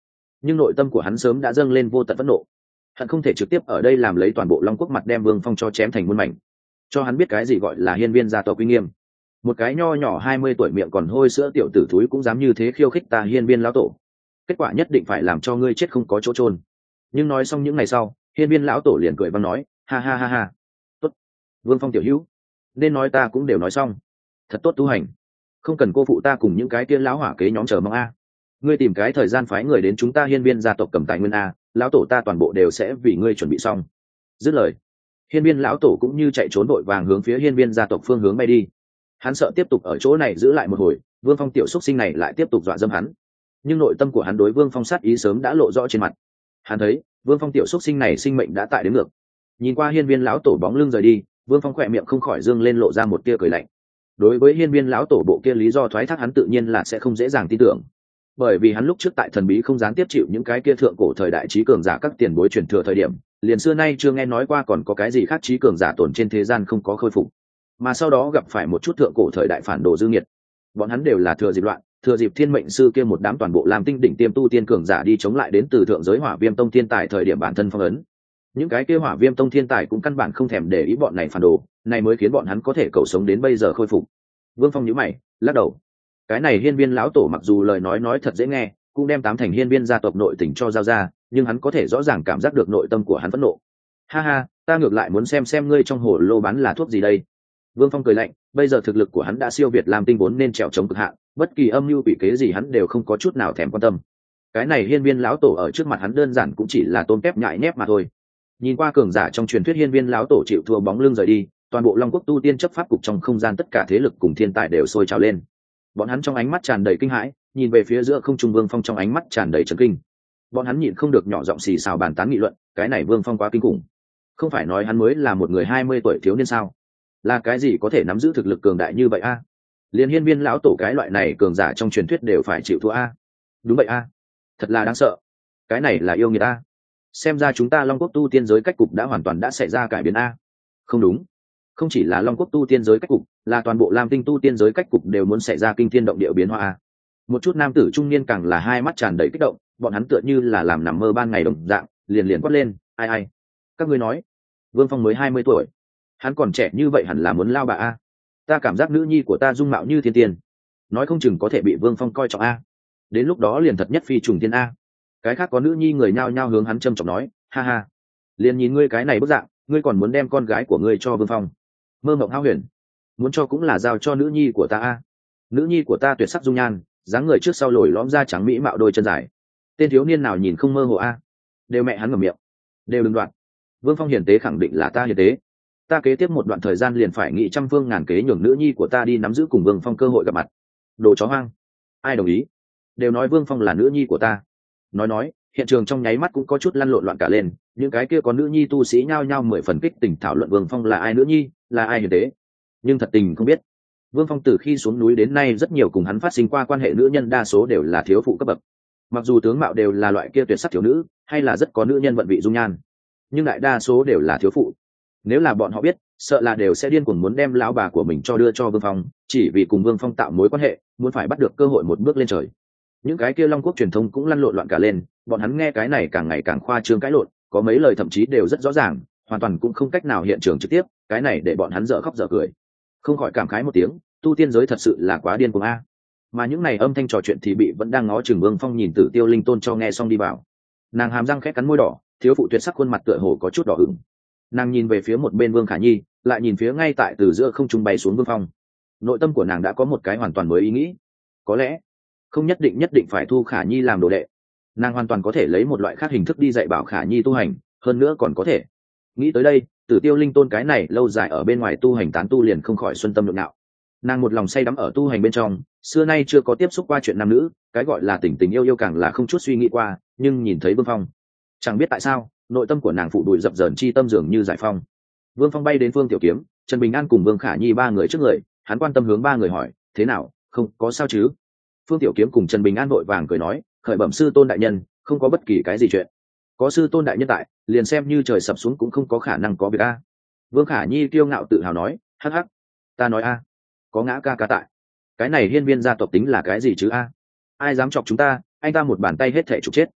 nhưng nội tâm của hắn sớm đã dâng lên vô tận phẫn nộ, hắn không thể trực tiếp ở đây làm lấy toàn bộ Long Quốc mặt đem Vương Phong cho chém thành muôn mảnh, cho hắn biết cái gì gọi là hiên viên gia tộc uy nghiêm. Một cái nho nhỏ 20 tuổi miệng còn hôi sữa tiểu tử thúi cũng dám như thế khiêu khích ta hiên viên lão tổ, kết quả nhất định phải làm cho ngươi chết không có chỗ chôn. Nhưng nói xong những ngày sau, hiên viên lão tổ liền cười vang nói, ha ha ha ha, tốt, Vương Phong tiểu hữu, nên nói ta cũng đều nói xong, thật tốt tu hành, không cần cô phụ ta cùng những cái kia lão hỏa kế nhóm chờ mong a. Ngươi tìm cái thời gian phái người đến chúng ta hiên viên gia tộc cầm tài nguyên a, lão tổ ta toàn bộ đều sẽ vì ngươi chuẩn bị xong. Dứt lời, hiên viên lão tổ cũng như chạy trốn đội vàng hướng phía hiên viên gia tộc phương hướng bay đi. Hắn sợ tiếp tục ở chỗ này giữ lại một hồi, Vương Phong tiểu xuất sinh này lại tiếp tục dọa dâm hắn. Nhưng nội tâm của hắn đối Vương Phong sát ý sớm đã lộ rõ trên mặt. Hắn thấy Vương Phong tiểu xuất sinh này sinh mệnh đã tại đến ngược. Nhìn qua hiên viên lão tổ bóng lưng rời đi, Vương Phong khỏe miệng không khỏi dương lên lộ ra một tia cười lạnh. Đối với hiên viên lão tổ bộ kia lý do thoái thác hắn tự nhiên là sẽ không dễ dàng tin tưởng, bởi vì hắn lúc trước tại thần bí không gián tiếp chịu những cái kia thượng cổ thời đại trí cường giả các tiền bối truyền thừa thời điểm, liền xưa nay chưa nghe nói qua còn có cái gì khác trí cường giả tồn trên thế gian không có khôi phục, mà sau đó gặp phải một chút thượng cổ thời đại phản đồ dư nghiệt. Bọn hắn đều là thừa dịp loạn, thừa dịp thiên mệnh sư kia một đám toàn bộ làm tinh đỉnh tiêm tu tiên cường giả đi chống lại đến từ thượng giới hỏa viêm tông thiên tài thời điểm bản thân phong ấn. Những cái kia hỏa viêm tông thiên tài cũng căn bản không thèm để ý bọn này phản đồ, này mới khiến bọn hắn có thể cầu sống đến bây giờ khôi phục. Vương Phong nhíu mày, lắc đầu. Cái này hiên viên lão tổ mặc dù lời nói thật dễ nghe, cũng đem tám thành hiên viên gia tộc nội tình cho giao ra, nhưng hắn có thể rõ ràng cảm giác được nội tâm của hắn phẫn nộ. Ha ha, ta ngược lại muốn xem ngươi trong hồ lô bán là thuốc gì đây. Vương Phong cười lạnh, bây giờ thực lực của hắn đã siêu việt Lam Tinh vốn nên trèo chống cực hạn, bất kỳ âm mưu bị kế gì hắn đều không có chút nào thèm quan tâm. Cái này hiên viên lão tổ ở trước mặt hắn đơn giản cũng chỉ là tôm tép nhại nhép mà thôi. Nhìn qua cường giả trong truyền thuyết hiên viên lão tổ chịu thua bóng lưng rời đi, toàn bộ Long Quốc tu tiên chấp pháp cục trong không gian tất cả thế lực cùng thiên tài đều sôi trào lên. Bọn hắn trong ánh mắt tràn đầy kinh hãi, nhìn về phía giữa không trung Vương Phong trong ánh mắt tràn đầy chấn kinh. Bọn hắn nhịn không được nhỏ giọng xì xào bàn tán nghị luận, cái này Vương Phong quá kinh khủng. Không phải nói hắn mới là một người 20 tuổi thiếu niên sao? Là cái gì có thể nắm giữ thực lực cường đại như vậy a? Liên hiên viên lão tổ cái loại này cường giả trong truyền thuyết đều phải chịu thua a. Đúng vậy a. Thật là đáng sợ. Cái này là yêu nghiệt a. Xem ra chúng ta Long Quốc tu tiên giới cách cục đã hoàn toàn đã xảy ra cải biến a. Không đúng, không chỉ là Long Quốc tu tiên giới cách cục, là toàn bộ Lam Tinh tu tiên giới cách cục đều muốn xảy ra kinh thiên động địa biến hóa a. Một chút nam tử trung niên càng là hai mắt tràn đầy kích động, bọn hắn tựa như là làm nằm mơ ban ngày đồng dạng, liền quát lên, ai các ngươi nói Vương Phong mới 20 tuổi, hắn còn trẻ như vậy hẳn là muốn lao bà a. Ta cảm giác nữ nhi của ta dung mạo như thiên tiên, nói không chừng có thể bị Vương Phong coi trọng a. Đến lúc đó liền thật nhất phi trùng tiên a. Cái khác có nữ nhi người nhao nhao hướng hắn châm trọng nói, ha ha, liền nhìn ngươi cái này bức dạng, ngươi còn muốn đem con gái của ngươi cho Vương Phong? Mơ mộng hao huyền, muốn cho cũng là giao cho nữ nhi của ta a. Nữ nhi của ta tuyệt sắc dung nhan, dáng người trước sau lồi lõm da trắng mỹ mạo đôi chân dài, tên thiếu niên nào nhìn không mơ hồ a. Đều mẹ hắn ngậm miệng, đều đừng đoạn. Vương Phong hiền tế khẳng định là ta hiền tế, ta kế tiếp một đoạn thời gian liền phải nghị trăm phương ngàn kế nhường nữ nhi của ta đi nắm giữ cùng Vương Phong cơ hội gặp mặt. Đồ chó hoang, ai đồng ý? Đều nói Vương Phong là nữ nhi của ta. Nói hiện trường trong nháy mắt cũng có chút lăn lộn loạn cả lên, những cái kia có nữ nhi tu sĩ nhao nhao 10 phần kích tình thảo luận Vương Phong là ai nữ nhi, là ai hiền tế. Nhưng thật tình không biết, Vương Phong từ khi xuống núi đến nay rất nhiều cùng hắn phát sinh qua quan hệ nữ nhân đa số đều là thiếu phụ cấp bậc. Mặc dù tướng mạo đều là loại kia tuyệt sắc thiếu nữ, hay là rất có nữ nhân vận vị dung nhan, nhưng đại đa số đều là thiếu phụ. Nếu là bọn họ biết, sợ là đều sẽ điên cuồng muốn đem lão bà của mình cho đưa cho Vương Phong, chỉ vì cùng Vương Phong tạo mối quan hệ, muốn phải bắt được cơ hội một bước lên trời. Những cái kia Long Quốc truyền thông cũng lăn lộn loạn cả lên, bọn hắn nghe cái này càng ngày càng khoa trương cãi lộn, có mấy lời thậm chí đều rất rõ ràng, hoàn toàn cũng không cách nào hiện trường trực tiếp, cái này để bọn hắn dở khóc dở cười. Không khỏi cảm khái một tiếng, tu tiên giới thật sự là quá điên cuồng a. Mà những này âm thanh trò chuyện thì bị vẫn đang ngó chừng Vương Phong nhìn Tử Tiêu Linh Tôn cho nghe xong đi vào. Nàng hàm răng khẽ cắn môi đỏ, thiếu phụ tuyệt sắc khuôn mặt tựa hồ có chút đỏ ửng. Nàng nhìn về phía một bên Vương Khả Nhi, lại nhìn phía ngay tại từ giữa không trung bay xuống Vương Phong. Nội tâm của nàng đã có một cái hoàn toàn mới ý nghĩ, có lẽ không nhất định phải thu Khả Nhi làm đồ đệ, nàng hoàn toàn có thể lấy một loại khác hình thức đi dạy bảo Khả Nhi tu hành, hơn nữa còn có thể. Nghĩ tới đây, Tử Tiêu Linh Tôn cái này lâu dài ở bên ngoài tu hành tán tu liền không khỏi xuân tâm nhộn nhạo. Nàng một lòng say đắm ở tu hành bên trong, xưa nay chưa có tiếp xúc qua chuyện nam nữ, cái gọi là tình tình yêu càng là không chút suy nghĩ qua, nhưng nhìn thấy Vương Phong, chẳng biết tại sao nội tâm của nàng phụ đùi dập dờn chi tâm dường như giải phong. Vương Phong bay đến Phương Tiểu Kiếm, Trần Bình An cùng Vương Khả Nhi ba người trước người, hắn quan tâm hướng ba người hỏi, thế nào, không có sao chứ? Phương Tiểu Kiếm cùng Trần Bình An vội vàng cười nói, khởi bẩm sư tôn đại nhân, không có bất kỳ cái gì chuyện. Có sư tôn đại nhân tại, liền xem như trời sập xuống cũng không có khả năng có việc a. Vương Khả Nhi kiêu ngạo tự hào nói, hắc hắc, ta nói a, có ngã ca tại, cái này hiên viên gia tộc tính là cái gì chứ a? Ai dám chọc chúng ta, anh ta một bàn tay hết thể trục chết.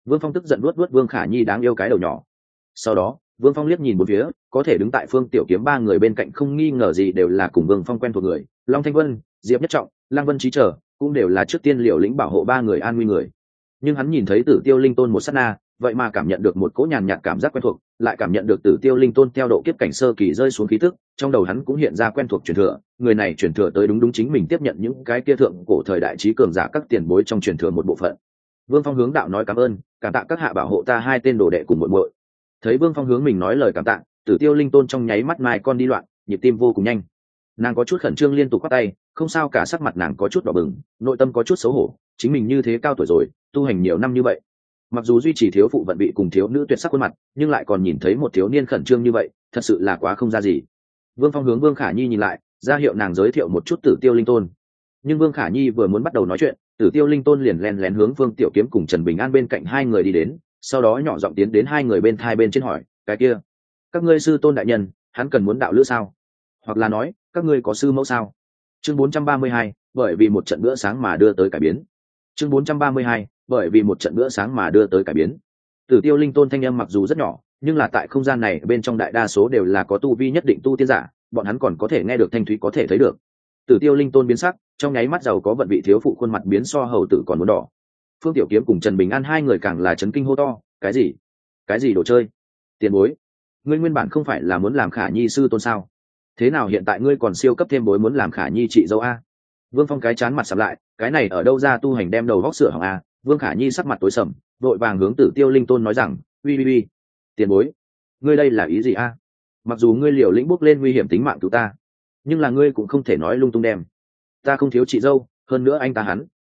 Vương Phong tức giận luốt luốt Vương Khả Nhi đáng yêu cái đầu nhỏ. Sau đó Vương Phong liếc nhìn một phía, có thể đứng tại Phương Tiểu Kiếm ba người bên cạnh không nghi ngờ gì đều là cùng Vương Phong quen thuộc người, Long Thanh Vân, Diệp Nhất Trọng, Lăng Vân Trí trở cũng đều là trước tiên liều lĩnh bảo hộ ba người an nguy người. Nhưng hắn nhìn thấy Tử Tiêu Linh Tôn một sát na, vậy mà cảm nhận được một cỗ nhàn nhạt cảm giác quen thuộc, lại cảm nhận được Tử Tiêu Linh Tôn theo độ kiếp cảnh sơ kỳ rơi xuống khí tức, trong đầu hắn cũng hiện ra quen thuộc truyền thừa, người này truyền thừa tới đúng chính mình tiếp nhận những cái kia thượng cổ thời đại trí cường giả các tiền bối trong truyền thừa một bộ phận. Vương Phong hướng đạo nói cảm ơn, cảm tạ các hạ bảo hộ ta hai tên đồ đệ cùng muội muội. Thấy Vương Phong hướng mình nói lời cảm tạ, Tử Tiêu Linh Tôn trong nháy mắt mai con đi loạn, nhịp tim vô cùng nhanh. Nàng có chút khẩn trương liên tục quát tay, không sao cả, sắc mặt nàng có chút đỏ bừng, nội tâm có chút xấu hổ, chính mình như thế cao tuổi rồi, tu hành nhiều năm như vậy, mặc dù duy trì thiếu phụ vận vị cùng thiếu nữ tuyệt sắc khuôn mặt, nhưng lại còn nhìn thấy một thiếu niên khẩn trương như vậy, thật sự là quá không ra gì. Vương Phong hướng Vương Khả Nhi nhìn lại, ra hiệu nàng giới thiệu một chút Tử Tiêu Linh Tôn. Nhưng Vương Khả Nhi vừa muốn bắt đầu nói chuyện, Tử Tiêu Linh Tôn liền lén lén hướng Vương Tiểu Kiếm cùng Trần Bình An bên cạnh hai người đi đến, sau đó nhỏ giọng tiến đến hai người bên thai bên trên hỏi, cái kia, các ngươi sư tôn đại nhân, hắn cần muốn đạo lữ sao? Hoặc là nói, các ngươi có sư mẫu sao? Chương 432, bởi vì một trận bữa sáng mà đưa tới cải biến. Chương 432, bởi vì một trận bữa sáng mà đưa tới cải biến. Tử Tiêu Linh Tôn thanh âm mặc dù rất nhỏ, nhưng là tại không gian này bên trong đại đa số đều là có tu vi nhất định tu tiên giả, bọn hắn còn có thể nghe được thanh thúy có thể thấy được. Tử Tiêu Linh Tôn biến sắc, trong nháy mắt giàu có vận vị thiếu phụ khuôn mặt biến so hầu tử còn muốn đỏ. Phương Tiểu Kiếm cùng Trần Bình An hai người càng là chấn kinh hô to, cái gì? Cái gì đồ chơi? Tiền bối, ngươi nguyên bản không phải là muốn làm Khả Nhi sư tôn sao? Thế nào hiện tại ngươi còn siêu cấp thêm bối muốn làm Khả Nhi chị dâu a? Vương Phong cái chán mặt sầm lại, cái này ở đâu ra tu hành đem đầu vóc sửa hỏng a? Vương Khả Nhi sắc mặt tối sầm, vội vàng hướng Tử Tiêu Linh Tôn nói rằng, uy, tiền bối, ngươi đây là ý gì a? Mặc dù ngươi liều lĩnh bước lên nguy hiểm tính mạng cứu ta, nhưng là ngươi cũng không thể nói lung tung đem. Ta không thiếu chị dâu, hơn nữa anh ta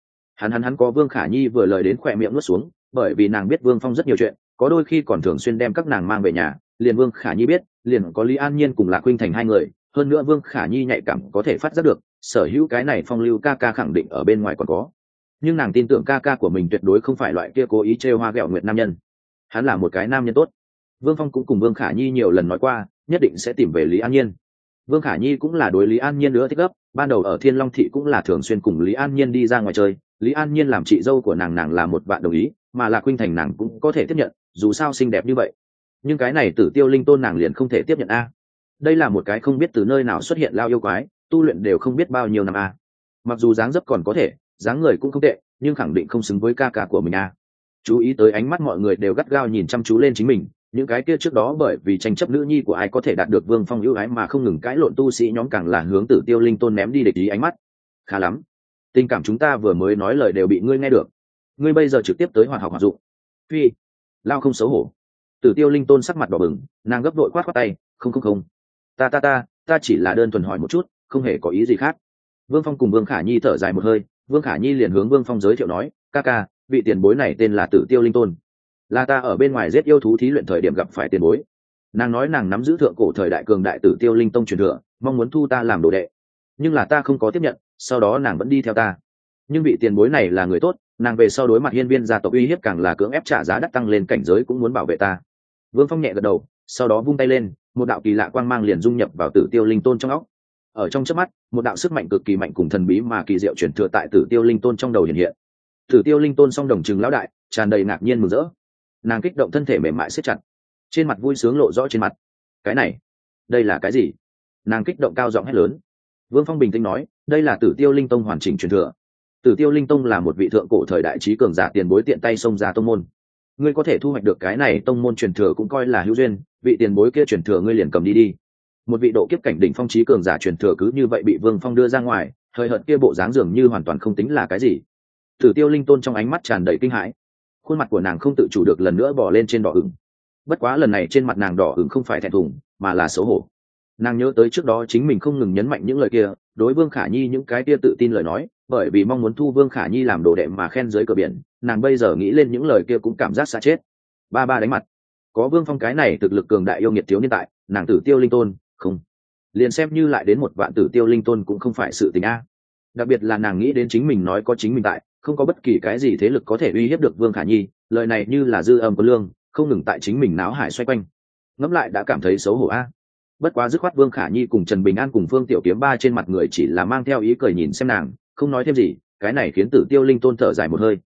hắn có. Vương Khả Nhi vừa lời đến khỏe miệng nuốt xuống, bởi vì nàng biết Vương Phong rất nhiều chuyện, có đôi khi còn thường xuyên đem các nàng mang về nhà, liền Vương Khả Nhi biết, liền có Lý An Nhiên cùng Lạc Huynh thành hai người, hơn nữa Vương Khả Nhi nhạy cảm có thể phát giác được, sở hữu cái này Phong Lưu ca ca khẳng định ở bên ngoài còn có. Nhưng nàng tin tưởng ca ca của mình tuyệt đối không phải loại kia cố ý trêu hoa ghẹo nguyệt nam nhân, hắn là một cái nam nhân tốt. Vương Phong cũng cùng Vương Khả Nhi nhiều lần nói qua, nhất định sẽ tìm về Lý An Nhiên. Vương Khả Nhi cũng là đối Lý An Nhiên nữa thích gấp, ban đầu ở Thiên Long Thị cũng là thường xuyên cùng Lý An Nhiên đi ra ngoài chơi, Lý An Nhiên làm chị dâu của nàng là một bạn đồng ý, mà Lạc Huynh thành nàng cũng có thể tiếp nhận, dù sao xinh đẹp như vậy. Nhưng cái này Tử Tiêu Linh Tôn nàng liền không thể tiếp nhận a. Đây là một cái không biết từ nơi nào xuất hiện lao yêu quái, tu luyện đều không biết bao nhiêu năm a. Mặc dù dáng dấp còn có thể, dáng người cũng không tệ, nhưng khẳng định không xứng với ca ca của mình a. Chú ý tới ánh mắt mọi người đều gắt gao nhìn chăm chú lên chính mình, những cái kia trước đó bởi vì tranh chấp nữ nhi của ai có thể đạt được Vương Phong ưu ái mà không ngừng cãi lộn tu sĩ nhóm càng là hướng Tử Tiêu Linh Tôn ném đi địch ý ánh mắt. Khá lắm, tình cảm chúng ta vừa mới nói lời đều bị ngươi nghe được, ngươi bây giờ trực tiếp tới hoạt học hoạt dụng. Phi, lao không xấu hổ. Tử Tiêu Linh Tôn sắc mặt đỏ bừng, nàng gấp đội quát tay, không, ta chỉ là đơn thuần hỏi một chút, không hề có ý gì khác. Vương Phong cùng Vương Khả Nhi thở dài một hơi, Vương Khả Nhi liền hướng Vương Phong giới thiệu nói, ca ca, vị tiền bối này tên là Tử Tiêu Linh Tôn, là ta ở bên ngoài giết yêu thú thí luyện thời điểm gặp phải tiền bối. Nàng nói nàng nắm giữ thượng cổ thời đại cường đại Tử Tiêu Linh Tông truyền thừa, mong muốn thu ta làm đồ đệ, nhưng là ta không có tiếp nhận, sau đó nàng vẫn đi theo ta. Nhưng vị tiền bối này là người tốt, nàng về sau đối mặt hiên viên gia tộc uy hiếp càng là cưỡng ép trả giá đắt tăng lên cảnh giới cũng muốn bảo vệ ta. Vương Phong nhẹ gật đầu, sau đó vung tay lên, một đạo kỳ lạ quang mang liền dung nhập vào Tử Tiêu Linh Tôn trong óc. Ở trong chớp mắt, một đạo sức mạnh cực kỳ mạnh cùng thần bí mà kỳ diệu truyền thừa tại Tử Tiêu Linh Tôn trong đầu hiện hiện. Tử Tiêu Linh Tôn song đồng trừng lão đại, tràn đầy ngạc nhiên mừng rỡ. Nàng kích động thân thể mềm mại siết chặt, trên mặt vui sướng lộ rõ trên mặt. Cái này, đây là cái gì? Nàng kích động cao giọng hét lớn. Vương Phong bình tĩnh nói, đây là Tử Tiêu Linh Tông hoàn chỉnh truyền thừa. Tử Tiêu Linh Tông là một vị thượng cổ thời đại trí cường giả tiền bối tiện tay xông ra tông môn. Ngươi có thể thu hoạch được cái này tông môn truyền thừa cũng coi là hữu duyên, vị tiền bối kia truyền thừa ngươi liền cầm đi. Một vị độ kiếp cảnh đỉnh phong trí cường giả truyền thừa cứ như vậy bị Vương Phong đưa ra ngoài, hơi hợt kia bộ dáng dường như hoàn toàn không tính là cái gì. Tử Tiêu Linh Tôn trong ánh mắt tràn đầy kinh hãi, khuôn mặt của nàng không tự chủ được lần nữa bò lên trên đỏ ửng. Bất quá lần này trên mặt nàng đỏ ửng không phải thẹn thùng, mà là xấu hổ. Nàng nhớ tới trước đó chính mình không ngừng nhấn mạnh những lời kia, đối Vương Khả Nhi những cái kia tự tin lời nói, bởi vì mong muốn thu Vương Khả Nhi làm đồ đệ mà khen dưới cờ biển, nàng bây giờ nghĩ lên những lời kia cũng cảm giác xa chết. Ba đánh mặt. Có Vương Phong cái này thực lực cường đại yêu nghiệt thiếu niên tại, nàng Tử Tiêu Linh Tôn, không. Liền xem như lại đến một vạn Tử Tiêu Linh Tôn cũng không phải sự tình a. Đặc biệt là nàng nghĩ đến chính mình nói có chính mình tại, không có bất kỳ cái gì thế lực có thể uy hiếp được Vương Khả Nhi, lời này như là dư âm của lương, không ngừng tại chính mình náo hải xoay quanh. Ngẫm lại đã cảm thấy xấu hổ a. Bất quá dứt khoát Vương Khả Nhi cùng Trần Bình An cùng Phương Tiểu Kiếm ba trên mặt người chỉ là mang theo ý cười nhìn xem nàng, không nói thêm gì, cái này khiến Tử Tiêu Linh Tôn thở dài một hơi.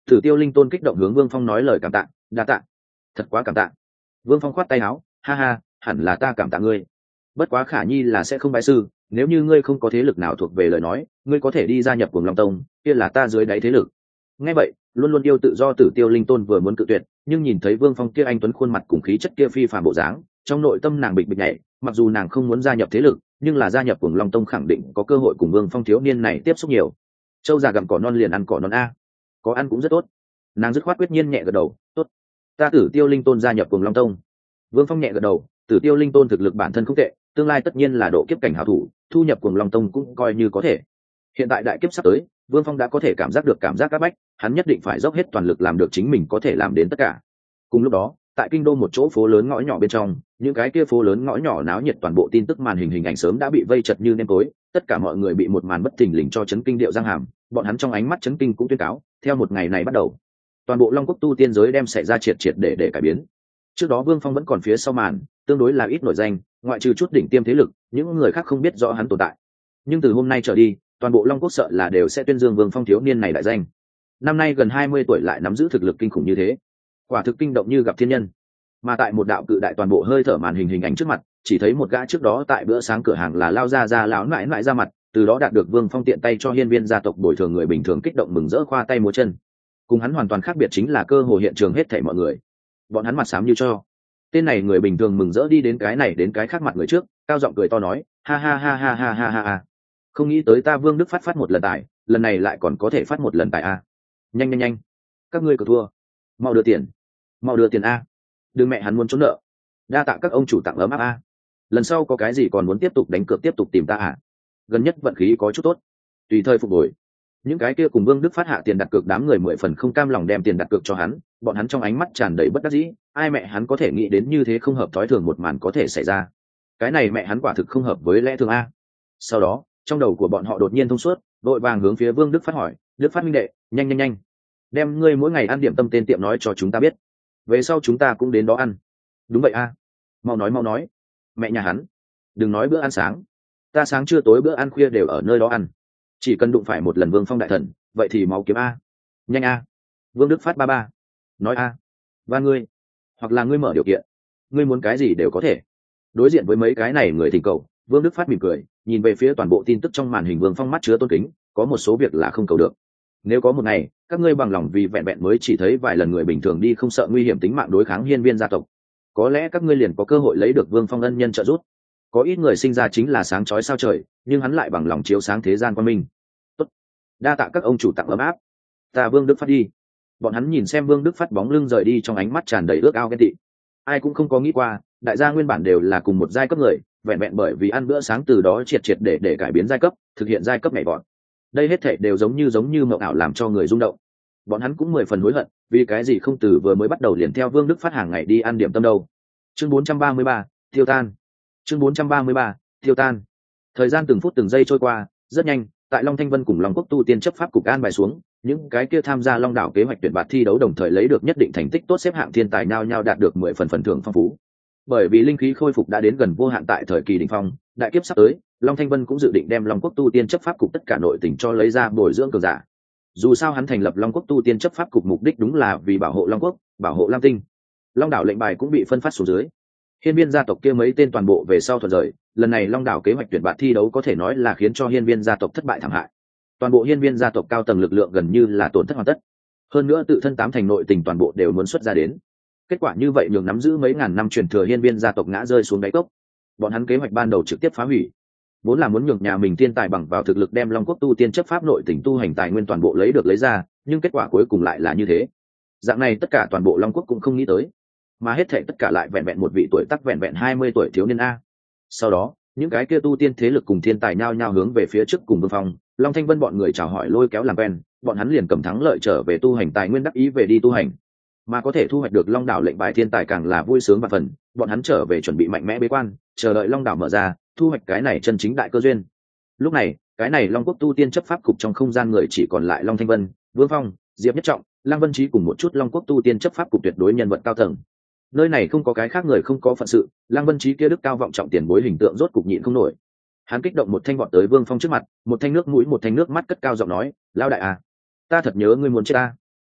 Tử Tiêu Linh Tôn kích động hướng Vương Phong nói lời cảm tạ, đa tạ, thật quá cảm tạ. Vương Phong khoát tay áo, ha ha, hẳn là ta cảm tạ ngươi. Bất quá Khả Nhi là sẽ không bái sư, nếu như ngươi không có thế lực nào thuộc về lời nói, ngươi có thể đi gia nhập Cuồng Long Tông, kia là ta dưới đáy thế lực. Nghe vậy, luôn luôn yêu tự do Tử Tiêu Linh Tôn vừa muốn cự tuyệt, nhưng nhìn thấy Vương Phong kia anh tuấn khuôn mặt cùng khí chất kia phi phàm bộ dáng, trong nội tâm nàng bịch bịch nhảy, mặc dù nàng không muốn gia nhập thế lực, nhưng là gia nhập Cuồng Long Tông khẳng định có cơ hội cùng Vương Phong thiếu niên này tiếp xúc nhiều. Châu già gặm cỏ non liền ăn cỏ non a, có ăn cũng rất tốt. Nàng dứt khoát quyết nhiên nhẹ gật đầu, tốt, ta Tử Tiêu Linh Tôn gia nhập Cuồng Long Tông. Vương Phong nhẹ gật đầu, Tử Tiêu Linh Tôn thực lực bản thân không tệ, tương lai tất nhiên là độ kiếp cảnh hảo thủ, thu nhập Cuồng Long Tông cũng coi như có thể. Hiện tại đại kiếp sắp tới, Vương Phong đã có thể cảm giác được cảm giác áp bách, hắn nhất định phải dốc hết toàn lực làm được chính mình có thể làm đến tất cả. Cùng lúc đó, tại kinh đô một chỗ phố lớn ngõ nhỏ bên trong, những cái kia phố lớn ngõ nhỏ náo nhiệt, toàn bộ tin tức màn hình ảnh sớm đã bị vây chật như nêm tối, tất cả mọi người bị một màn bất thình lình cho chấn kinh điệu răng hàm, bọn hắn trong ánh mắt chấn kinh cũng tuyên cáo, theo một ngày này bắt đầu, toàn bộ Long Quốc tu tiên giới đem xảy ra triệt triệt để cải biến. Trước đó Vương Phong vẫn còn phía sau màn, tương đối là ít nổi danh, ngoại trừ chút đỉnh tiêm thế lực, những người khác không biết rõ hắn tồn tại. Nhưng từ hôm nay trở đi, toàn bộ Long Quốc sợ là đều sẽ tuyên dương Vương Phong thiếu niên này đại danh. Năm nay gần 20 tuổi lại nắm giữ thực lực kinh khủng như thế, quả thực kinh động như gặp thiên nhân. Mà tại một đạo cự đại toàn bộ hơi thở màn hình ảnh trước mặt, chỉ thấy một gã trước đó tại bữa sáng cửa hàng là lao ra lão nãi nãi ra mặt, từ đó đạt được Vương Phong tiện tay cho hiên viên gia tộc bồi thường người bình thường kích động mừng rỡ khoa tay múa chân. Cùng hắn hoàn toàn khác biệt chính là cơ hội hiện trường hết thảy mọi người, bọn hắn mặt xám như cho. Tên này người bình thường mừng rỡ đi đến cái này đến cái khác mặt người trước, cao giọng cười to nói, ha ha ha ha ha ha ha ha, không nghĩ tới ta Vương Đức phát một lần tài, lần này lại còn có thể phát một lần tài a. Nhanh nhanh nhanh, các ngươi cờ thua, mau đưa tiền, mau đưa tiền a, đừng mẹ hắn muốn trốn nợ, đa tạ các ông chủ tặng ấm áp a, lần sau có cái gì còn muốn tiếp tục đánh cược tiếp tục tìm ta à, gần nhất vận khí có chút tốt, tùy thời phục hồi. Những cái kia cùng Vương Đức phát hạ tiền đặt cược đám người 10 phần không cam lòng đem tiền đặt cược cho hắn, bọn hắn trong ánh mắt tràn đầy bất đắc dĩ, ai mẹ hắn có thể nghĩ đến như thế không hợp thói thường một màn có thể xảy ra. Cái này mẹ hắn quả thực không hợp với lẽ thường a. Sau đó, trong đầu của bọn họ đột nhiên thông suốt, đội vàng hướng phía Vương Đức phát hỏi, Đức Phát minh đệ, nhanh nhanh nhanh, đem ngươi mỗi ngày ăn điểm tâm tên tiệm nói cho chúng ta biết, về sau chúng ta cũng đến đó ăn. Đúng vậy a, mau nói, mẹ nhà hắn, đừng nói bữa ăn sáng, ta sáng trưa tối bữa ăn khuya đều ở nơi đó ăn, chỉ cần đụng phải một lần Vương Phong đại thần, vậy thì máu kiếm a, nhanh a. Vương Đức Phát ba nói a, và ngươi, hoặc là ngươi mở điều kiện, ngươi muốn cái gì đều có thể. Đối diện với mấy cái này người thỉnh cầu, Vương Đức Phát mỉm cười, nhìn về phía toàn bộ tin tức trong màn hình Vương Phong mắt chứa tôn kính, có một số việc là không cầu được. Nếu có một ngày, các ngươi bằng lòng vì vẹn vẹn mới chỉ thấy vài lần người bình thường đi không sợ nguy hiểm tính mạng đối kháng hiên viên gia tộc, có lẽ các ngươi liền có cơ hội lấy được Vương Phong ân nhân trợ giúp. Có ít người sinh ra chính là sáng chói sao trời, nhưng hắn lại bằng lòng chiếu sáng thế gian quan minh. Tốt, đa tạ các ông chủ tặng ấm áp, ta Vương Đức Phát đi. Bọn hắn nhìn xem Vương Đức Phát bóng lưng rời đi trong ánh mắt tràn đầy ước ao ghen tị. Ai cũng không có nghĩ qua, đại gia nguyên bản đều là cùng một giai cấp người, vẹn vẹn bởi vì ăn bữa sáng từ đó triệt triệt để cải biến giai cấp, thực hiện giai cấp nhảy vọt. Đây hết thảy đều giống như mộng ảo làm cho người rung động. Bọn hắn cũng 10 phần hối hận, vì cái gì không từ vừa mới bắt đầu liền theo Vương Đức Phát hàng ngày đi ăn điểm tâm đâu. Chương 433, tiêu tan. Chương 433, tiêu tan. Thời gian từng phút từng giây trôi qua, rất nhanh, tại Long Thanh Vân cùng Long Quốc tu tiên chấp pháp cục an bài xuống, những cái kia tham gia Long đảo kế hoạch tuyển bạt thi đấu đồng thời lấy được nhất định thành tích tốt xếp hạng thiên tài nhao nhao đạt được 10 phần thưởng phong phú. Bởi vì linh khí khôi phục đã đến gần vô hạn tại thời kỳ đỉnh phong, đại kiếp sắp tới, Long Thanh Vân cũng dự định đem Long Quốc tu tiên chấp pháp cục tất cả nội tình cho lấy ra bồi dưỡng cường giả. Dù sao hắn thành lập Long Quốc tu tiên chấp pháp cục mục đích đúng là vì bảo hộ Long Quốc, bảo hộ Lam Tinh. Long đảo lệnh bài cũng bị phân phát xuống dưới. Hiên viên gia tộc kia mấy tên toàn bộ về sau thuận rời, lần này Long đảo kế hoạch tuyển bạt thi đấu có thể nói là khiến cho hiên viên gia tộc thất bại thảm hại. Toàn bộ hiên viên gia tộc cao tầng lực lượng gần như là tổn thất hoàn tất. Hơn nữa tự thân 8 thành nội tình toàn bộ đều muốn xuất ra đến. Kết quả như vậy nhường nắm giữ mấy ngàn năm truyền thừa hiên viên gia tộc ngã rơi xuống đáy cốc. Bọn hắn kế hoạch ban đầu trực tiếp phá hủy, vốn là muốn nhường nhà mình tiên tài bằng vào thực lực đem Long Quốc tu tiên chấp pháp nội tình tu hành tài nguyên toàn bộ lấy ra, nhưng kết quả cuối cùng lại là như thế. Dạng này tất cả toàn bộ Long Quốc cũng không nghĩ tới, mà hết thảy tất cả lại vẹn vẹn một vị tuổi tác vẹn vẹn 20 tuổi thiếu niên a. Sau đó, những cái kia tu tiên thế lực cùng thiên tài nhao nhao hướng về phía trước cùng Vương Phong, Long Thanh Vân bọn người chào hỏi lôi kéo làm quen, bọn hắn liền cầm thắng lợi trở về tu hành tài nguyên đắc ý về đi tu hành. Mà có thể thu hoạch được Long đảo lệnh bài thiên tài càng là vui sướng và phần, bọn hắn trở về chuẩn bị mạnh mẽ bế quan, chờ đợi Long đảo mở ra, thu hoạch cái này chân chính đại cơ duyên. Lúc này, cái này Long Quốc tu tiên chấp pháp cục trong không gian người chỉ còn lại Long Thanh Vân, Vương Phong, Diệp Nhất Trọng, Lăng Vân Trí cùng một chút Long Quốc tu tiên chấp pháp cục tuyệt đối nhân vật cao tầng. Nơi này không có cái khác người không có phận sự, Lăng Vân Trí kia đức cao vọng trọng tiền bối hình tượng rốt cục nhịn không nổi. Hắn kích động một thanh vọt tới Vương Phong trước mặt, một thanh nước mũi một thanh nước mắt cất cao giọng nói, lao đại à, ta thật nhớ ngươi muốn chết ta.